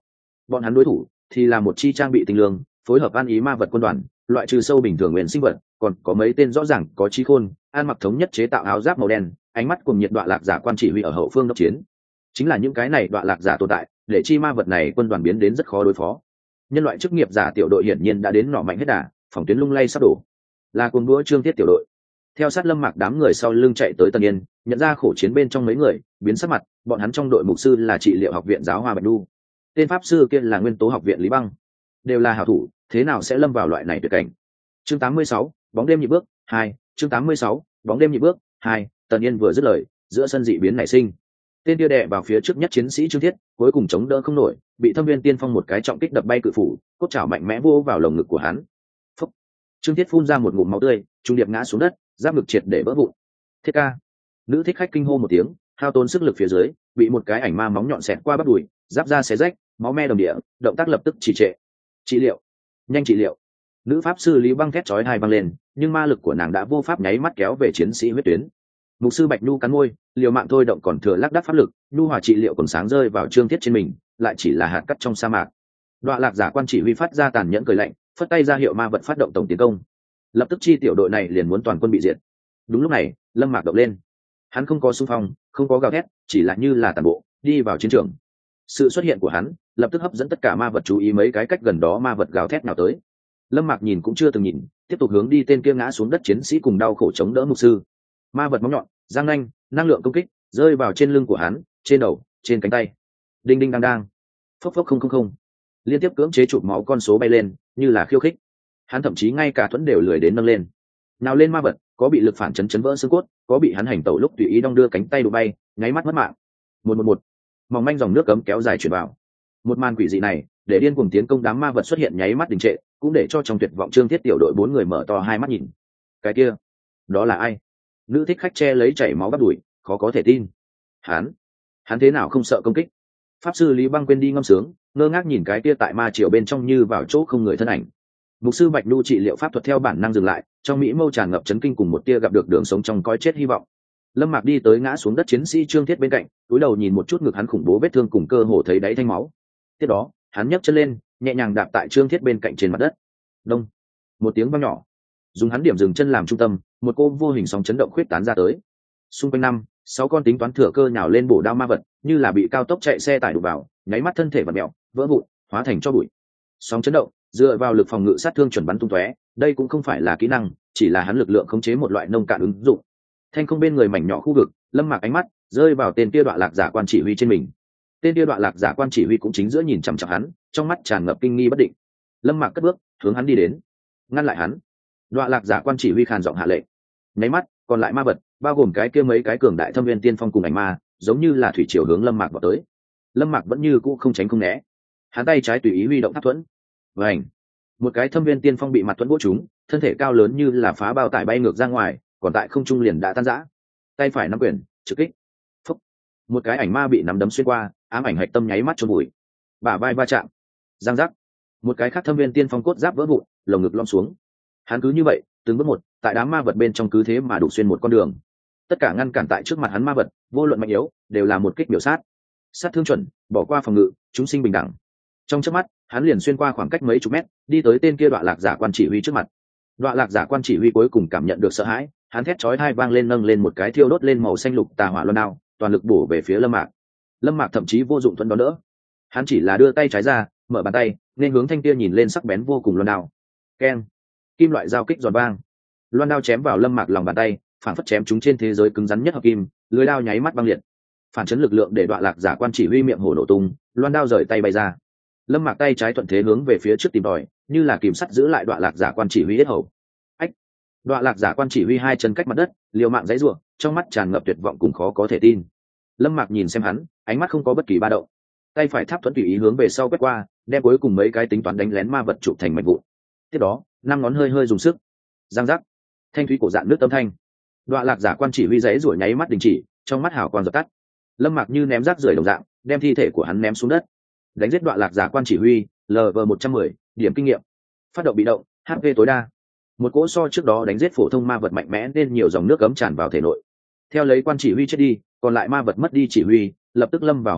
bọn hắn đối thủ thì là một chi trang bị tinh lương phối hợp ăn ý ma vật quân đoàn, loại trừ sâu bình thường nguyên sinh vật, còn có mấy tên rõ ràng có trí khôn, ăn mặc thống nhất chế tạo áo giáp màu đen, ánh mắt cùng nhiệt đoạn lạc giả quan chỉ huy ở hậu phương đốc chiến. Chính là những cái này đoạn lạc giả tồn tại, để chi ma vật này quân đoàn biến đến rất khó đối phó. Nhân loại chức nghiệp giả tiểu đội hiển nhiên đã đến nỏ mạnh hết đà, phòng tuyến lung lay sắp đổ. Là cuồng đũa Trương Thiết tiểu đội. Theo sát Lâm Mạc đám người sau lưng chạy tới Tân Yên, nhận ra khổ chiến bên trong mấy người, biến sắc mặt, bọn hắn trong đội mục sư là trị liệu học viện giáo hoa Bạch Đu, tên pháp sư kia là nguyên tố học viện Lý Băng, đều là hảo thủ, thế nào sẽ lâm vào loại này tuyệt cảnh. Chương tám mươi sáu, bóng đêm nhị bước hai. Chương tám mươi sáu, bóng đêm nhị bước hai. Tần Yên vừa dứt lời, giữa sân dị biến nảy sinh. Tên kia đè vào phía trước nhất chiến sĩ Trương Thiết, cuối cùng chống đỡ không nổi, bị Thâm Viên Tiên Phong một cái trọng kích đập bay cự phủ, cốt chảo mạnh mẽ vô vào lồng ngực của hắn. Phốc. Trương Thiết phun ra một ngụm máu tươi, trung điệp ngã xuống đất, giáp ngực triệt để vỡ vụn. Thiết ca. Nữ thích khách kinh hô một tiếng, hao tốn sức lực phía dưới, bị một cái ảnh ma móng nhọn xẹt qua bắp đùi, giáp ra xé rách, máu me đồng địa, động tác lập tức trì trệ. Trị liệu, nhanh trị liệu. Nữ pháp sư Lý Băng thét chói tai vang lên, nhưng ma lực của nàng đã vô pháp nháy mắt kéo về chiến sĩ huyết tuyến. Mục sư Bạch Nhu cắn môi, liều mạng thôi động còn thừa lắc đắc pháp lực, nhu hòa trị liệu còn sáng rơi vào Trương Thiết trên mình, lại chỉ là hạt cát trong sa mạc. Đoạ lạc giả quan chỉ huy phát ra tàn nhẫn cười lạnh, phất tay ra hiệu ma vật phát động tổng tiến công. Lập tức chi tiểu đội này liền muốn toàn quân bị diệt. Đúng lúc này, Lâm Mạc động lên. Hắn không có xung phong, không có gào thét, chỉ là như là tàn bộ đi vào chiến trường. Sự xuất hiện của hắn lập tức hấp dẫn tất cả ma vật chú ý, mấy cái cách gần đó ma vật gào thét nào tới. Lâm Mạc nhìn cũng chưa từng nhìn, tiếp tục hướng đi tên kia ngã xuống đất chiến sĩ cùng đau khổ chống đỡ mục sư. Ma vật móng nhọn, răng nanh, năng lượng công kích rơi vào trên lưng của hắn, trên đầu, trên cánh tay. Đinh đinh đang đang, phốc phốc không không không, liên tiếp cưỡng chế chụp máu con số bay lên, như là khiêu khích. Hắn thậm chí ngay cả thuẫn đều lười đến nâng lên. Nào lên ma vật, có bị lực phản chấn chấn vỡ xương cốt, có bị hắn hành tẩu lúc tùy ý đong đưa cánh tay đụng bay, nháy mắt mất mạng. Một một một, mỏng manh dòng nước cấm kéo dài chuyển vào. Một màn quỷ dị này, để điên cuồng tiến công đám ma vật xuất hiện nháy mắt đình trệ, cũng để cho trong tuyệt vọng Trương Thiết tiểu đội bốn người mở to hai mắt nhìn. Cái kia, đó là ai? Nữ thích khách che lấy chảy máu bắp đùi, khó có thể tin. Hắn, hắn thế nào không sợ công kích? Pháp sư Lý Băng quên đi ngâm sướng, ngơ ngác nhìn cái kia tại ma triều bên trong như vào chỗ không người thân ảnh. Mục sư Bạch Nhu trị liệu pháp thuật theo bản năng dừng lại, trong mỹ mâu tràn ngập chấn kinh cùng một tia gặp được đường sống trong cõi chết hy vọng. Lâm Mạc đi tới ngã xuống đất chiến sĩ Trương Thiết bên cạnh, cúi đầu nhìn một chút ngực hắn khủng bố vết thương cùng cơ hồ thấy đáy thanh máu. Tiếp đó, hắn nhấc chân lên, nhẹ nhàng đạp tại Trương Thiết bên cạnh trên mặt đất. Đông, một tiếng vang nhỏ. Dùng hắn điểm dừng chân làm trung tâm, một cô vô hình sóng chấn động khuyết tán ra tới. Xung quanh năm, sáu con tính toán thừa cơ nhào lên bổ đao ma vật, như là bị cao tốc chạy xe tải đụng vào, nháy mắt thân thể vặn mèo, vỡ vụn, hóa thành tro bụi. Sóng chấn động, dựa vào lực phòng ngự sát thương chuẩn bắn tung tóe, đây cũng không phải là kỹ năng, chỉ là hắn lực lượng khống chế một loại nông cạn ứng dụng. Thanh không bên người mảnh nhỏ khu vực, Lâm Mạc ánh mắt rơi vào tên kia Đoạ lạc giả quan chỉ huy trên mình. Tên kia Đoạ lạc giả quan chỉ huy cũng chính giữa nhìn chằm chằm hắn, trong mắt tràn ngập kinh nghi bất định. Lâm Mạc cất bước, hướng hắn đi đến, ngăn lại hắn. Đoạ lạc giả quan chỉ huy khàn giọng hạ lệnh. Nháy mắt, còn lại ma vật, bao gồm cái kia mấy cái cường đại thâm viên tiên phong cùng ảnh ma, giống như là thủy triều hướng Lâm Mạc vào tới. Lâm Mạc vẫn như cũ không tránh không né, hắn tay trái tùy ý huy động tháp thuẫn. Vành, một cái thâm viên tiên phong bị mặt thuẫn vỗ trúng, thân thể cao lớn như là phá bao tải bay ngược ra ngoài, còn tại không trung liền đã tan rã. Tay phải nắm quyền trực kích. Phúc, một cái ảnh ma bị nắm đấm xuyên qua, ám ảnh hạch tâm nháy mắt chôn bụi. Bả vai va chạm, giang giác, một cái khác thâm viên tiên phong cốt giáp vỡ vụn, lồng ngực lom xuống. Hắn cứ như vậy từng bước một, tại đám ma vật bên trong cứ thế mà đục xuyên một con đường. Tất cả ngăn cản tại trước mặt hắn ma vật, vô luận mạnh yếu, đều là một kích biểu sát. Sát thương chuẩn, bỏ qua phòng ngự, chúng sinh bình đẳng. Trong chớp mắt, hắn liền xuyên qua khoảng cách mấy chục mét, đi tới tên kia Đoạ lạc giả quan chỉ huy trước mặt. Đoạ lạc giả quan chỉ huy cuối cùng cảm nhận được sợ hãi, hắn thét chói tai vang lên, nâng lên một cái thiêu đốt lên màu xanh lục tà hỏa loan đao, toàn lực bổ về phía Lâm Mạc. Lâm Mạc thậm chí vô dụng thuận đón đỡ, hắn chỉ là đưa tay trái ra, mở bàn tay, nên hướng thanh kia nhìn lên sắc bén vô cùng loan đao. Keng, kim loại giao kích giòn vang, loan đao chém vào Lâm Mạc lòng bàn tay, phản phất chém chúng trên thế giới cứng rắn nhất hợp kim, lưỡi đao nháy mắt băng liệt. Phản chấn lực lượng để Đoạ lạc giả quan chỉ huy miệng hổ nổ tung, loan đao rời tay bay ra. Lâm Mạc tay trái thuận thế hướng về phía trước tìm tòi, như là kìm sắt giữ lại Đoạ lạc giả quan chỉ huy yết hầu. Ách! Đoạ lạc giả quan chỉ huy hai chân cách mặt đất, liều mạng giãy giụa, trong mắt tràn ngập tuyệt vọng cùng khó có thể tin. Lâm Mạc nhìn xem hắn, ánh mắt không có bất kỳ ba động. Tay phải tháp thuẫn tùy ý hướng về sau quét qua, đem cuối cùng mấy cái tính toán đánh lén ma vật chụp thành mảnh vụn. Tiếp đó, năm ngón hơi hơi dùng sức, giang giác, thanh thúy cổ dạn nước âm thanh. Đoạ lạc giả quan chỉ huy giãy giụa nháy mắt đình chỉ, trong mắt hào quang dập tắt. Lâm Mạc như ném rác rưởi đồng dạng, đem thi thể của hắn ném xuống đất. Đánh giết Đoạ lạc giả quan chỉ huy, lv một trăm mười, điểm kinh nghiệm. Phát động bị động, hát pê tối đa. Một cỗ so trước đó đánh giết phổ thông ma vật mạnh mẽ nên nhiều dòng nước cấm tràn vào thể nội. Theo lấy quan chỉ huy chết đi, còn lại ma vật mất đi chỉ huy, lập tức lâm vào hỗn loạn,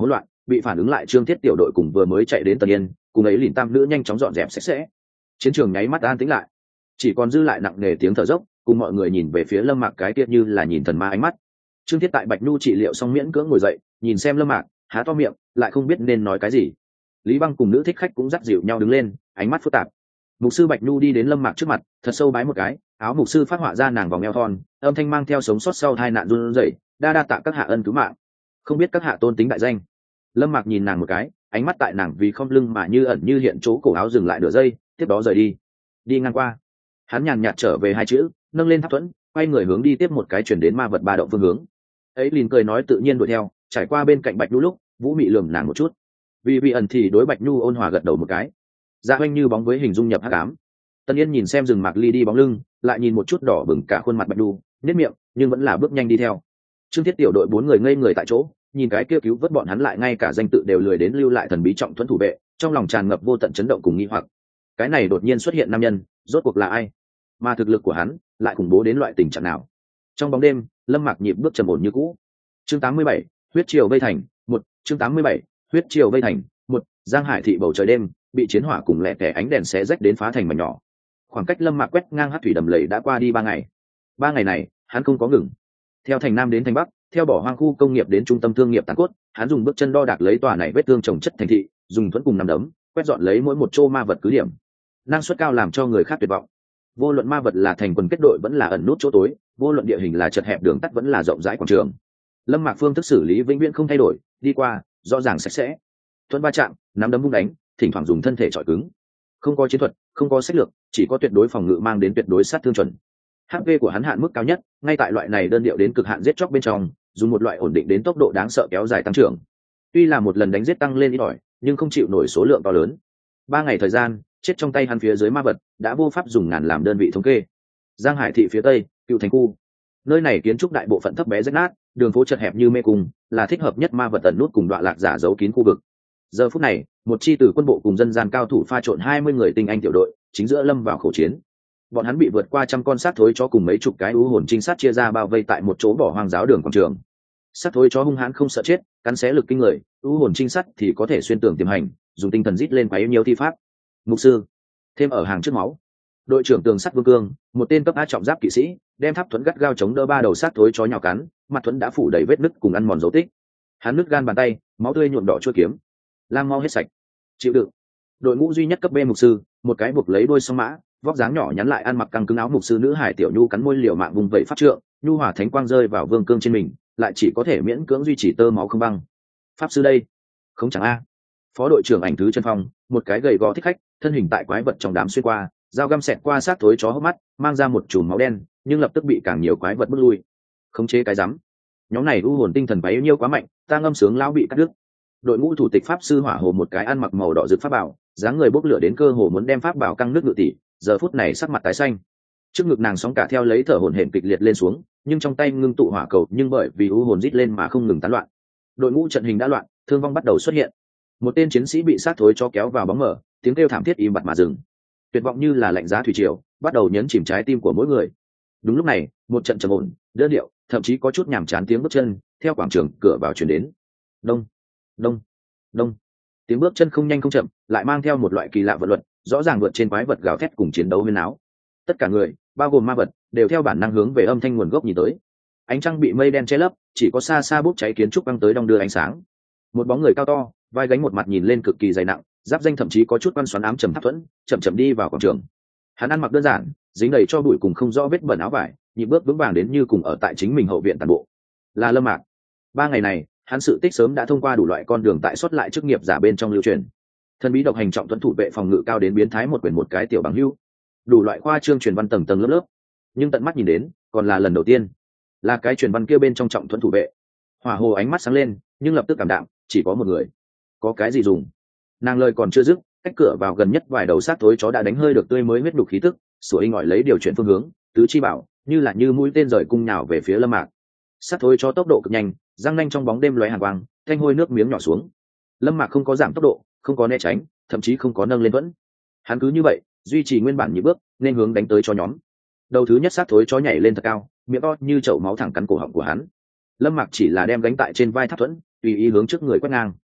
bị phản ứng lại trương thiết tiểu đội cùng vừa mới chạy đến Tần Yên, cùng ấy lìn tam nữ nhanh chóng dọn dẹp sạch sẽ. Chiến trường nháy mắt an tĩnh lại, chỉ còn dư lại nặng nề tiếng thở dốc, cùng mọi người nhìn về phía Lâm Mạc cái kia như là nhìn thần ma ánh mắt. Trương Thiết tại Bạch Nhu trị liệu xong miễn cưỡng ngồi dậy, nhìn xem Lâm Mạc, há to miệng, lại không biết nên nói cái gì. Lý Băng cùng nữ thích khách cũng dắt dịu nhau đứng lên, ánh mắt phức tạp. Mục sư Bạch Nhu đi đến Lâm Mạc trước mặt, thật sâu bái một cái, áo mục sư phát họa ra nàng vòng eo thon, âm thanh mang theo sống sót sau tai nạn run rẩy, đa đa tạ các hạ ân cứu mạng. Không biết các hạ tôn tính đại danh. Lâm Mạc nhìn nàng một cái, ánh mắt tại nàng vì không lưng mà như ẩn như hiện chỗ cổ áo dừng lại nửa giây, tiếp đó rời đi. Đi ngang qua, hắn nhàn nhạt trở về hai chữ, nâng lên tháp thuẫn, quay người hướng đi tiếp một cái chuyển đến ma vật ba động phương hướng. Ấy liền cười nói tự nhiên đuổi theo, trải qua bên cạnh Bạch Nhu lúc, Vũ Mị lườm nàng một chút. Vì vị ẩn thì đối Bạch Nhu ôn hòa gật đầu một cái. Dạ Hoanh như bóng với hình dung nhập hắc ám. Tân Yên nhìn xem rừng Mạc Ly đi bóng lưng, lại nhìn một chút đỏ bừng cả khuôn mặt Bạch Nhu, nhếch miệng, nhưng vẫn là bước nhanh đi theo. Trương Thiết tiểu đội bốn người ngây người tại chỗ, nhìn cái kia cứu vớt bọn hắn lại ngay cả danh tự đều lười đến lưu lại thần bí trọng thuẫn thủ vệ, trong lòng tràn ngập vô tận chấn động cùng nghi hoặc. Cái này đột nhiên xuất hiện nam nhân, rốt cuộc là ai? Mà thực lực của hắn lại khủng bố đến loại tình trạng nào? Trong bóng đêm, Lâm Mạc nhịp bước trầm ổn như cũ. Chương tám mươi bảy, huyết triều vây thành, một, chương tám mươi bảy, huyết triều vây thành, một, Giang Hải thị bầu trời đêm, bị chiến hỏa cùng lẻ tẻ ánh đèn xé rách đến phá thành mảnh nhỏ. Khoảng cách Lâm Mạc quét ngang hắc thủy đầm lầy đã qua đi ba ngày. Ba ngày này, hắn không có ngừng. Theo thành Nam đến thành Bắc, theo bỏ hoang khu công nghiệp đến trung tâm thương nghiệp tàn cốt, hắn dùng bước chân đo đạc lấy tòa này vết thương trồng chất thành thị, dùng thuẫn cùng nằm đấm, quét dọn lấy mỗi một chỗ ma vật cứ điểm. Năng suất cao làm cho người khác tuyệt vọng. Vô luận ma vật là thành quần kết đội vẫn là ẩn nút chỗ tối, vô luận địa hình là chật hẹp đường tắt vẫn là rộng rãi quảng trường. Lâm Mạc phương thức xử lý vĩnh viễn không thay đổi, đi qua, rõ ràng sạch sẽ. Thuẫn va chạm, nắm đấm vung đánh, thỉnh thoảng dùng thân thể chọi cứng. Không có chiến thuật, không có sách lược, chỉ có tuyệt đối phòng ngự mang đến tuyệt đối sát thương chuẩn. hát pê của hắn hạn mức cao nhất, ngay tại loại này đơn điệu đến cực hạn giết chóc bên trong, dùng một loại ổn định đến tốc độ đáng sợ kéo dài tăng trưởng. Tuy là một lần đánh giết tăng lên ít ỏi, nhưng không chịu nổi số lượng to lớn. Ba ngày thời gian, chết trong tay hắn phía dưới ma vật đã vô pháp dùng ngàn làm đơn vị thống kê. Giang Hải thị phía tây, Cựu Thành khu, nơi này kiến trúc đại bộ phận thấp bé rách nát, đường phố chật hẹp như mê cung, là thích hợp nhất ma vật tận nút cùng đoạn lạc giả giấu kín khu vực. Giờ phút này, một chi từ quân bộ cùng dân gian cao thủ pha trộn hai mươi người tinh anh tiểu đội, chính giữa lâm vào khẩu chiến. Bọn hắn bị vượt qua trăm con sát thối chó cùng mấy chục cái u hồn trinh sát chia ra bao vây tại một chỗ bỏ hoang giáo đường quảng trường. Sát thối chó hung hãn không sợ chết, cắn xé lực kinh người, u hồn trinh sát thì có thể xuyên tường tiềm hành, dùng tinh thần rít lên quấy nhiều thi pháp. Mục sư, thêm ở hàng trước máu. Đội trưởng tường sắt Vương Cương, một tên cấp A trọng giáp kỵ sĩ, đem tháp thuẫn gắt gao chống đỡ ba đầu sát thối chó nhào cắn, mặt thuẫn đã phủ đầy vết nứt cùng ăn mòn dấu tích. Hắn nứt gan bàn tay, máu tươi nhuộm đỏ chuôi kiếm. Lam mau hết sạch. Chịu đựng. Đội ngũ duy nhất cấp B mục sư, một cái buộc lấy đuôi song mã, vóc dáng nhỏ nhắn lại ăn mặc căng cứng áo mục sư nữ Hải Tiểu Nhu cắn môi liều mạng vùng vẫy pháp trượng, nhu hỏa thánh quang rơi vào Vương Cương trên mình, lại chỉ có thể miễn cưỡng duy trì tơ máu không băng. Pháp sư đây, không chẳng a. Phó đội trưởng Ảnh Thứ Chân Phong, một cái gầy gò thích khách, thân hình tại quái vật trong đám xuyên qua, dao găm xẹt qua sát thối chó hốc mắt, mang ra một chùm máu đen, nhưng lập tức bị càng nhiều quái vật bước lui. Khống chế cái rắm. Nhóm này u hồn tinh thần bấy nhiêu quá mạnh, ta ngâm sướng lão bị cắt đứt. Đội ngũ thủ tịch pháp sư hỏa hồ một cái ăn mặc màu đỏ rực pháp bảo, dáng người bốc lửa đến cơ hồ muốn đem pháp bảo căng nước ngự tỷ, giờ phút này sắc mặt tái xanh. Trước ngực nàng sóng cả theo lấy thở hổn hển kịch liệt lên xuống, nhưng trong tay ngưng tụ hỏa cầu, nhưng bởi vì u hồn rít lên mà không ngừng tán loạn. Đội ngũ trận hình đã loạn, thương vong bắt đầu xuất hiện. Một tên chiến sĩ bị sát thối cho kéo vào bóng mờ, tiếng kêu thảm thiết im bặt mà dừng. Tuyệt vọng như là lạnh giá thủy triều, bắt đầu nhấn chìm trái tim của mỗi người. Đúng lúc này, một trận trầm ổn, đơn điệu, thậm chí có chút nhàm chán tiếng bước chân theo quảng trường cửa vào truyền đến. Đông, đông, đông. Tiếng bước chân không nhanh không chậm, lại mang theo một loại kỳ lạ vận luật, rõ ràng vượt trên quái vật gào thét cùng chiến đấu huyên áo. Tất cả người, bao gồm ma vật, đều theo bản năng hướng về âm thanh nguồn gốc nhìn tới. Ánh trăng bị mây đen che lấp, chỉ có xa xa bốc cháy kiến trúc băng tới đong đưa ánh sáng. Một bóng người cao to, vai gánh một mặt nhìn lên cực kỳ dày nặng, giáp danh thậm chí có chút quan xoắn ám trầm tháp thuẫn, chậm chậm đi vào quảng trường. Hắn ăn mặc đơn giản, dính đầy cho bụi cùng không rõ vết bẩn áo vải, nhịp bước vững vàng đến như cùng ở tại chính mình hậu viện toàn bộ. Là Lâm Mạc. Ba ngày này, hắn sự tích sớm đã thông qua đủ loại con đường tại xuất lại chức nghiệp giả bên trong lưu truyền. Thần bí độc hành trọng tuấn thủ vệ phòng ngự cao đến biến thái một quyển một cái tiểu bằng hưu, đủ loại khoa trương truyền văn tầng tầng lớp lớp, nhưng tận mắt nhìn đến, còn là lần đầu tiên. Là cái truyền văn kia bên trong trọng tuấn thủ vệ. Hỏa hồ ánh mắt sáng lên, nhưng lập tức cảm đạm, chỉ có một người. Có cái gì dùng? Nàng lời còn chưa dứt, cách cửa vào gần nhất vài đầu sát thối chó đã đánh hơi được tươi mới huyết đục khí tức, sủa inh ỏi lấy điều chuyển phương hướng, tứ chi bảo, như là như mũi tên rời cung nhào về phía Lâm Mạc. Sát thối chó tốc độ cực nhanh, răng nanh trong bóng đêm lóe hàn quang, thanh hôi nước miếng nhỏ xuống. Lâm Mạc không có giảm tốc độ, không có né tránh, thậm chí không có nâng lên vẫn. Hắn cứ như vậy, duy trì nguyên bản nhịp bước, nên hướng đánh tới cho nhóm. Đầu thứ nhất sát thối chó nhảy lên thật cao, miệng to như chậu máu thẳng cắn cổ họng của hắn. Lâm Mạc chỉ là đem gánh tại trên vai tháp thuẫn, tùy ý hướng trước người quét ngang.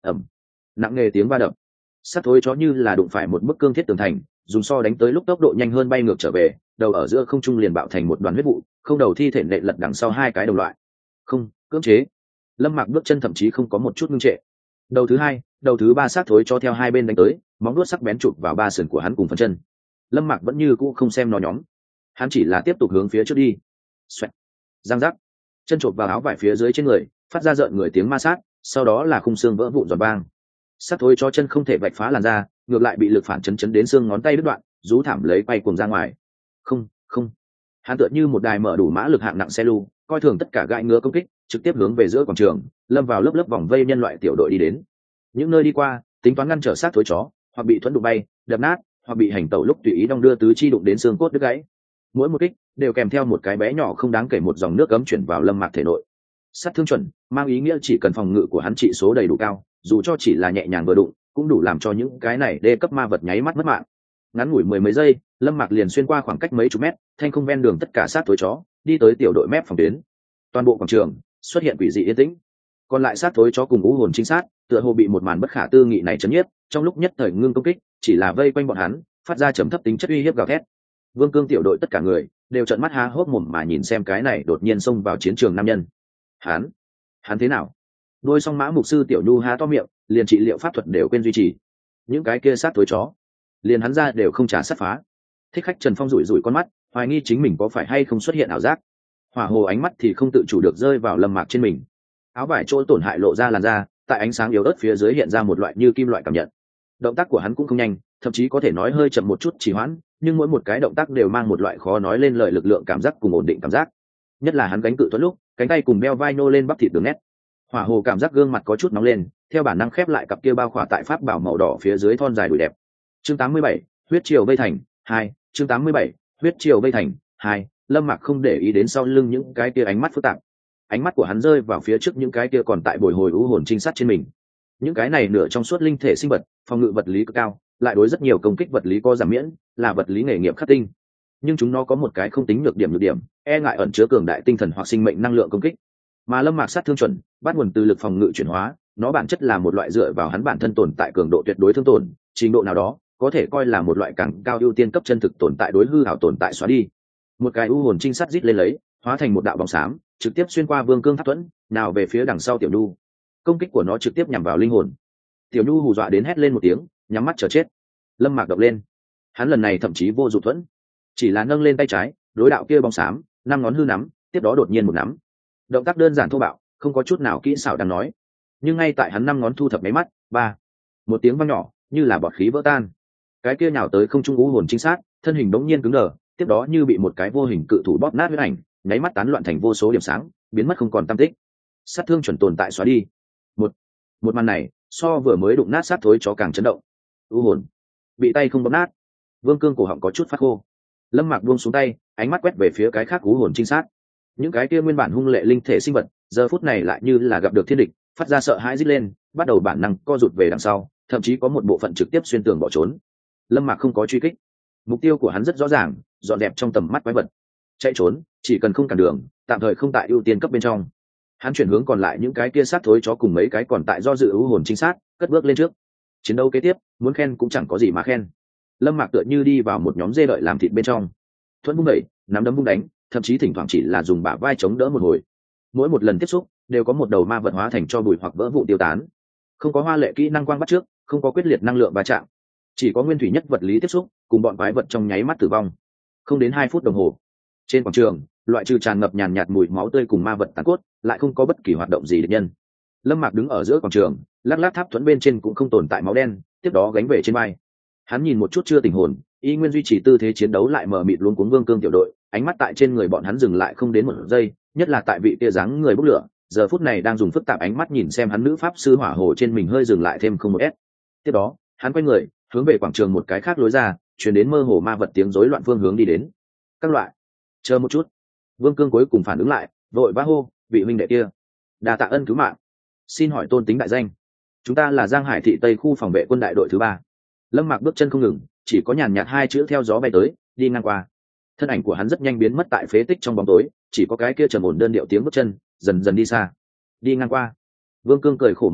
ẩm, nặng nề tiếng va đập. Sắt thối chó như là đụng phải một bức cương thiết tường thành, dùng so đánh tới lúc tốc độ nhanh hơn bay ngược trở về, đầu ở giữa không trung liền bạo thành một đoàn huyết vụ, không đầu thi thể nện lật đằng sau hai cái đồng loại. Không, cưỡng chế. Lâm Mạc bước chân thậm chí không có một chút ngưng trệ. Đầu thứ hai, đầu thứ ba sát thối cho theo hai bên đánh tới, móng vuốt sắc bén chụp vào ba sườn của hắn cùng phần chân. Lâm Mạc vẫn như cũ không xem nó nhóm, hắn chỉ là tiếp tục hướng phía trước đi. Xoẹt, răng rắc, chân chộp vào áo vải phía dưới trên người, phát ra rợn người tiếng ma sát, sau đó là khung xương vỡ vụn giòn vang. Sát thối cho chân không thể vạch phá làn da, ngược lại bị lực phản chấn chấn đến xương ngón tay đứt đoạn, rú thảm lấy quay cuồng ra ngoài. Không, không, hắn tựa như một đài mở đủ mã lực hạng nặng xe lu, coi thường tất cả gãi ngứa công kích, trực tiếp hướng về giữa quảng trường, lâm vào lớp lớp vòng vây nhân loại tiểu đội đi đến. Những nơi đi qua, tính toán ngăn trở sát thối chó, hoặc bị thuẫn đụng bay, đập nát, hoặc bị hành tẩu lúc tùy ý đong đưa tứ chi đụng đến xương cốt đứt gãy. Mỗi một kích đều kèm theo một cái bé nhỏ không đáng kể một dòng nước cấm chuyển vào Lâm Mạc thể nội. Sát thương chuẩn, mang ý nghĩa chỉ cần phòng ngự của hắn trị số đầy đủ cao, dù cho chỉ là nhẹ nhàng vừa đụng, cũng đủ làm cho những cái này đê cấp ma vật nháy mắt mất mạng. Ngắn ngủi mười mấy giây, Lâm Mạc liền xuyên qua khoảng cách mấy chục mét, thanh không ven đường tất cả sát thối chó, đi tới tiểu đội mép phòng tuyến. Toàn bộ quảng trường xuất hiện quỷ dị yên tĩnh. Còn lại sát thối chó cùng ngũ hồn chính sát, tựa hồ bị một màn bất khả tư nghị này chấn nhiếp, trong lúc nhất thời ngưng công kích, chỉ là vây quanh bọn hắn, phát ra trầm thấp tính chất uy hiếp gào thét. Vương Cương tiểu đội tất cả người đều trợn mắt há hốc mồm mà nhìn xem cái này đột nhiên xông vào chiến trường nam nhân. Hắn, hắn thế nào? Đôi song mã mục sư tiểu nhu há to miệng, liền trị liệu pháp thuật đều quên duy trì. Những cái kia sát thối chó, liền hắn ra đều không trả sát phá. Thích khách Trần Phong rủi rủi con mắt, hoài nghi chính mình có phải hay không xuất hiện ảo giác. Hỏa hồ ánh mắt thì không tự chủ được rơi vào Lâm Mạc trên mình. Áo vải chỗ tổn hại lộ ra làn da, tại ánh sáng yếu ớt phía dưới hiện ra một loại như kim loại cảm nhận. Động tác của hắn cũng không nhanh, thậm chí có thể nói hơi chậm một chút trì hoãn, nhưng mỗi một cái động tác đều mang một loại khó nói lên lời lực lượng cảm giác cùng ổn định cảm giác. Nhất là hắn gánh cự thuẫn lúc, cánh tay cùng beo vai nô lên bắp thịt đường nét. Hỏa hồ cảm giác gương mặt có chút nóng lên, theo bản năng khép lại cặp kia bao khỏa tại pháp bảo màu đỏ phía dưới thon dài đùi đẹp. Chương tám mươi bảy, huyết triều vây thành hai. Chương tám mươi bảy, huyết triều vây thành hai. Lâm Mạc không để ý đến sau lưng những cái kia ánh mắt phức tạp. Ánh mắt của hắn rơi vào phía trước những cái kia còn tại bồi hồi u hồn trinh sát trên mình. Những cái này nửa trong suốt linh thể sinh vật, phòng ngự vật lý cực cao, lại đối rất nhiều công kích vật lý có giảm miễn, là vật lý nghề nghiệp khắc tinh. Nhưng chúng nó có một cái không tính nhược điểm nhược điểm, e ngại ẩn chứa cường đại tinh thần hoặc sinh mệnh năng lượng công kích. Mà Lâm Mạc sát thương chuẩn, bắt nguồn từ lực phòng ngự chuyển hóa, nó bản chất là một loại dựa vào hắn bản thân tồn tại cường độ tuyệt đối thương tổn, trình độ nào đó có thể coi là một loại càng cao ưu tiên cấp chân thực tồn tại đối hư ảo tồn tại xóa đi. Một cái u hồn trinh sát rít lên lấy, hóa thành một đạo bóng xám, trực tiếp xuyên qua Vương Cương Tháp Thuẫn, nào về phía đằng sau Tiểu Nhu. Công kích của nó trực tiếp nhắm vào linh hồn. Tiểu Nhu hù dọa đến hét lên một tiếng, nhắm mắt chờ chết. Lâm Mạc động lên, hắn lần này thậm chí vô dụng thuẫn, chỉ là nâng lên tay trái, đối đạo kia bóng xám, năm ngón hư nắm, tiếp đó đột nhiên một nắm. Động tác đơn giản thô bạo, không có chút nào kỹ xảo đang nói. Nhưng ngay tại hắn năm ngón thu thập mấy mắt, ba, một tiếng vang nhỏ, như là bọt khí vỡ tan. Cái kia nhào tới không trung u hồn chính xác, thân hình bỗng nhiên cứng đờ, tiếp đó như bị một cái vô hình cự thủ bóp nát huyết ảnh, nháy mắt tán loạn thành vô số điểm sáng, biến mất không còn tăm tích. Sát thương chuẩn tồn tại xóa đi. Một, một màn này, so vừa mới đụng nát sát thối chó càng chấn động. U hồn bị tay không bóp nát. Vương Cương cổ họng có chút phát khô. Lâm Mạc buông xuống tay, ánh mắt quét về phía cái khác u hồn trinh sát. Những cái kia nguyên bản hung lệ linh thể sinh vật, giờ phút này lại như là gặp được thiên địch, phát ra sợ hãi rít lên, bắt đầu bản năng co rụt về đằng sau, thậm chí có một bộ phận trực tiếp xuyên tường bỏ trốn. Lâm Mạc không có truy kích, mục tiêu của hắn rất rõ ràng, dọn đẹp trong tầm mắt quái vật. Chạy trốn, chỉ cần không cản đường, tạm thời không tại ưu tiên cấp bên trong. Hắn chuyển hướng còn lại những cái kia sát thối chó cùng mấy cái còn tại do dự u hồn trinh sát, cất bước lên trước. Chiến đấu kế tiếp, muốn khen cũng chẳng có gì mà khen. Lâm Mạc tựa như đi vào một nhóm dê đợi làm thịt bên trong. Thuẫn bung đẩy, nắm đấm bung đánh, thậm chí thỉnh thoảng chỉ là dùng bả vai chống đỡ một hồi. Mỗi một lần tiếp xúc, đều có một đầu ma vật hóa thành cho bụi hoặc vỡ vụn tiêu tán. Không có hoa lệ kỹ năng quang bắt trước, không có quyết liệt năng lượng va chạm, chỉ có nguyên thủy nhất vật lý tiếp xúc, cùng bọn quái vật trong nháy mắt tử vong. Không đến hai phút đồng hồ, trên quảng trường, loại trừ tràn ngập nhàn nhạt mùi máu tươi cùng ma vật tàn cốt, lại không có bất kỳ hoạt động gì địch nhân. Lâm Mạc đứng ở giữa quảng trường, lắc lắc tháp thuẫn bên trên cũng không tồn tại máu đen, tiếp đó gánh về trên vai. Hắn nhìn một chút chưa tỉnh hồn, y nguyên duy trì tư thế chiến đấu lại mờ mịt luống cuống Vương Cương tiểu đội, ánh mắt tại trên người bọn hắn dừng lại không đến một giây, nhất là tại vị kia dáng người bốc lửa, giờ phút này đang dùng phức tạp ánh mắt nhìn xem hắn nữ pháp sư hỏa hồ trên mình hơi dừng lại thêm không một s. Tiếp đó, hắn quay người, hướng về quảng trường một cái khác lối ra, truyền đến mơ hồ ma vật tiếng rối loạn phương hướng đi đến. Các loại, chờ một chút. Vương Cương cuối cùng phản ứng lại, vội vã hô, vị huynh đệ kia, đa tạ ân cứu mạng, xin hỏi tôn tính đại danh. Chúng ta là Giang Hải thị Tây khu phòng vệ quân đại đội thứ ba. Lâm Mạc bước chân không ngừng, chỉ có nhàn nhạt hai chữ theo gió bay tới, đi ngang qua. Thân ảnh của hắn rất nhanh biến mất tại phế tích trong bóng tối, chỉ có cái kia trầm ổn đơn điệu tiếng bước chân dần dần đi xa. Đi ngang qua. Vương Cương cười khổ một tiếng,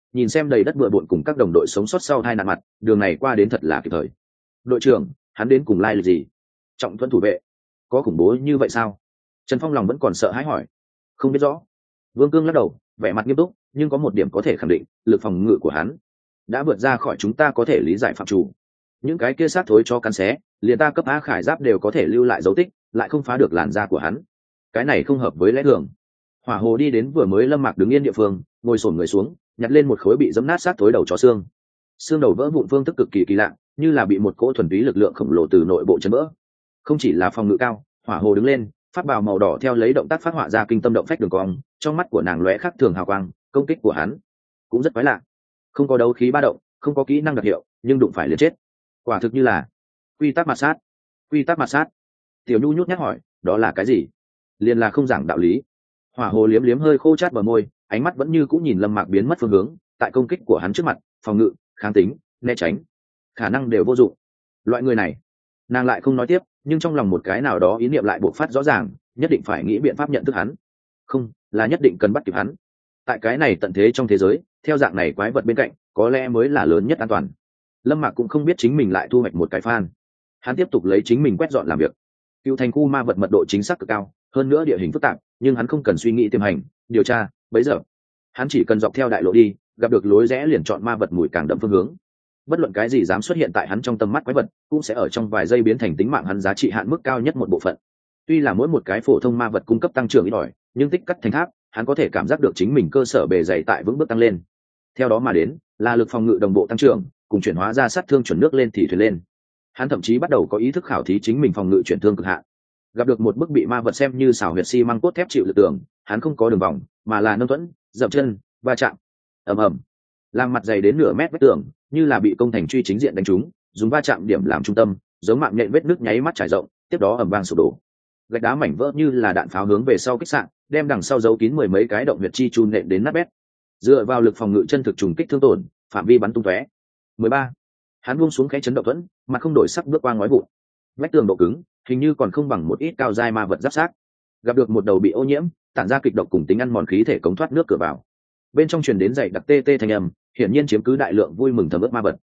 nhìn xem đầy đất bừa bộn cùng các đồng đội sống sót sau hai nạn mặt, đường này qua đến thật là kịp thời. Đội trưởng, hắn đến cùng lai lịch gì? Trọng thuẫn thủ vệ, có khủng bố như vậy sao? Trần Phong lòng vẫn còn sợ hãi hỏi. Không biết rõ. Vương Cương lắc đầu, vẻ mặt nghiêm túc, nhưng có một điểm có thể khẳng định, lực phòng ngự của hắn đã vượt ra khỏi chúng ta có thể lý giải phạm chủ. Những cái kia sát thối cho cắn xé, liền ta cấp á khải giáp đều có thể lưu lại dấu tích, lại không phá được làn da của hắn. Cái này không hợp với lẽ thường. Hỏa Hồ đi đến vừa mới Lâm Mạc đứng yên địa phương, ngồi xổm người xuống, nhặt lên một khối bị giẫm nát sát thối đầu chó xương. Xương đầu vỡ vụn phương thức cực kỳ kỳ lạ, như là bị một cỗ thuần túy lực lượng khổng lồ từ nội bộ chấn vỡ. Không chỉ là phòng ngự cao, Hỏa Hồ đứng lên, pháp bào màu đỏ theo lấy động tác phát họa ra kinh tâm động phách đường cong, trong mắt của nàng lóe khắc thường hào quang. Công kích của hắn cũng rất quái lạ, không có đấu khí ba động, không có kỹ năng đặc hiệu, nhưng đụng phải liền chết. Quả thực như là quy tắc ma sát. Quy tắc ma sát. Tiểu Nhu nhút nhát hỏi, đó là cái gì? Liền là không giảng đạo lý. Hỏa Hồ liếm liếm hơi khô chát bờ môi, ánh mắt vẫn như cũng nhìn Lâm Mạc biến mất phương hướng, tại công kích của hắn trước mặt, phòng ngự, kháng tính, né tránh, khả năng đều vô dụng. Loại người này, nàng lại không nói tiếp, nhưng trong lòng một cái nào đó ý niệm lại bộc phát rõ ràng, nhất định phải nghĩ biện pháp nhận thức hắn. Không, là nhất định cần bắt kịp hắn. Tại cái này tận thế trong thế giới, theo dạng này quái vật bên cạnh, có lẽ mới là lớn nhất an toàn. Lâm Mạc cũng không biết chính mình lại thu hoạch một cái fan. Hắn tiếp tục lấy chính mình quét dọn làm việc. Cựu thành khu ma vật mật độ chính xác cực cao, hơn nữa địa hình phức tạp, nhưng hắn không cần suy nghĩ tiềm hành, điều tra, bấy giờ hắn chỉ cần dọc theo đại lộ đi, gặp được lối rẽ liền chọn ma vật mùi càng đậm phương hướng. Bất luận cái gì dám xuất hiện tại hắn trong tầm mắt quái vật, cũng sẽ ở trong vài giây biến thành tính mạng hắn giá trị hạn mức cao nhất một bộ phận. Tuy là mỗi một cái phổ thông ma vật cung cấp tăng trưởng ít ỏi, nhưng tích cắt thành tháp, hắn có thể cảm giác được chính mình cơ sở bề dày tại vững bước tăng lên. Theo đó mà đến, là lực phòng ngự đồng bộ tăng trưởng, cùng chuyển hóa ra sát thương chuẩn nước lên thì thuyền lên. Hắn thậm chí bắt đầu có ý thức khảo thí chính mình phòng ngự chuyển thương cực hạn. Gặp được một bức bị ma vật xem như xảo huyệt xi măng cốt thép chịu lực tường, hắn không có đường vòng, mà là nâng thuẫn, dậm chân, va chạm. Ầm ầm. Làm mặt dày đến nửa mét vách tường, như là bị công thành truy chính diện đánh trúng, dùng va chạm điểm làm trung tâm, giống mạng nhện vết nước nháy mắt trải rộng, tiếp đó ầm vang sụp đổ. Gạch đá mảnh vỡ như là đạn pháo hướng về sau kích sạn, đem đằng sau giấu kín mười mấy cái động huyệt chi chun nện đến nát bét. Dựa vào lực phòng ngự chân thực trùng kích thương tổn, phạm vi bắn tung tóe. mười ba. Hắn buông xuống khẽ chấn động thuẫn, mà không đổi sắc bước qua ngói vụn. Vách tường độ cứng, hình như còn không bằng một ít cao giai ma vật giáp xác. Gặp được một đầu bị ô nhiễm, tản ra kịch độc cùng tính ăn mòn khí thể cống thoát nước cửa vào. Bên trong truyền đến dày đặc tê tê thanh âm, hiển nhiên chiếm cứ đại lượng vui mừng thầm ướt ma vật.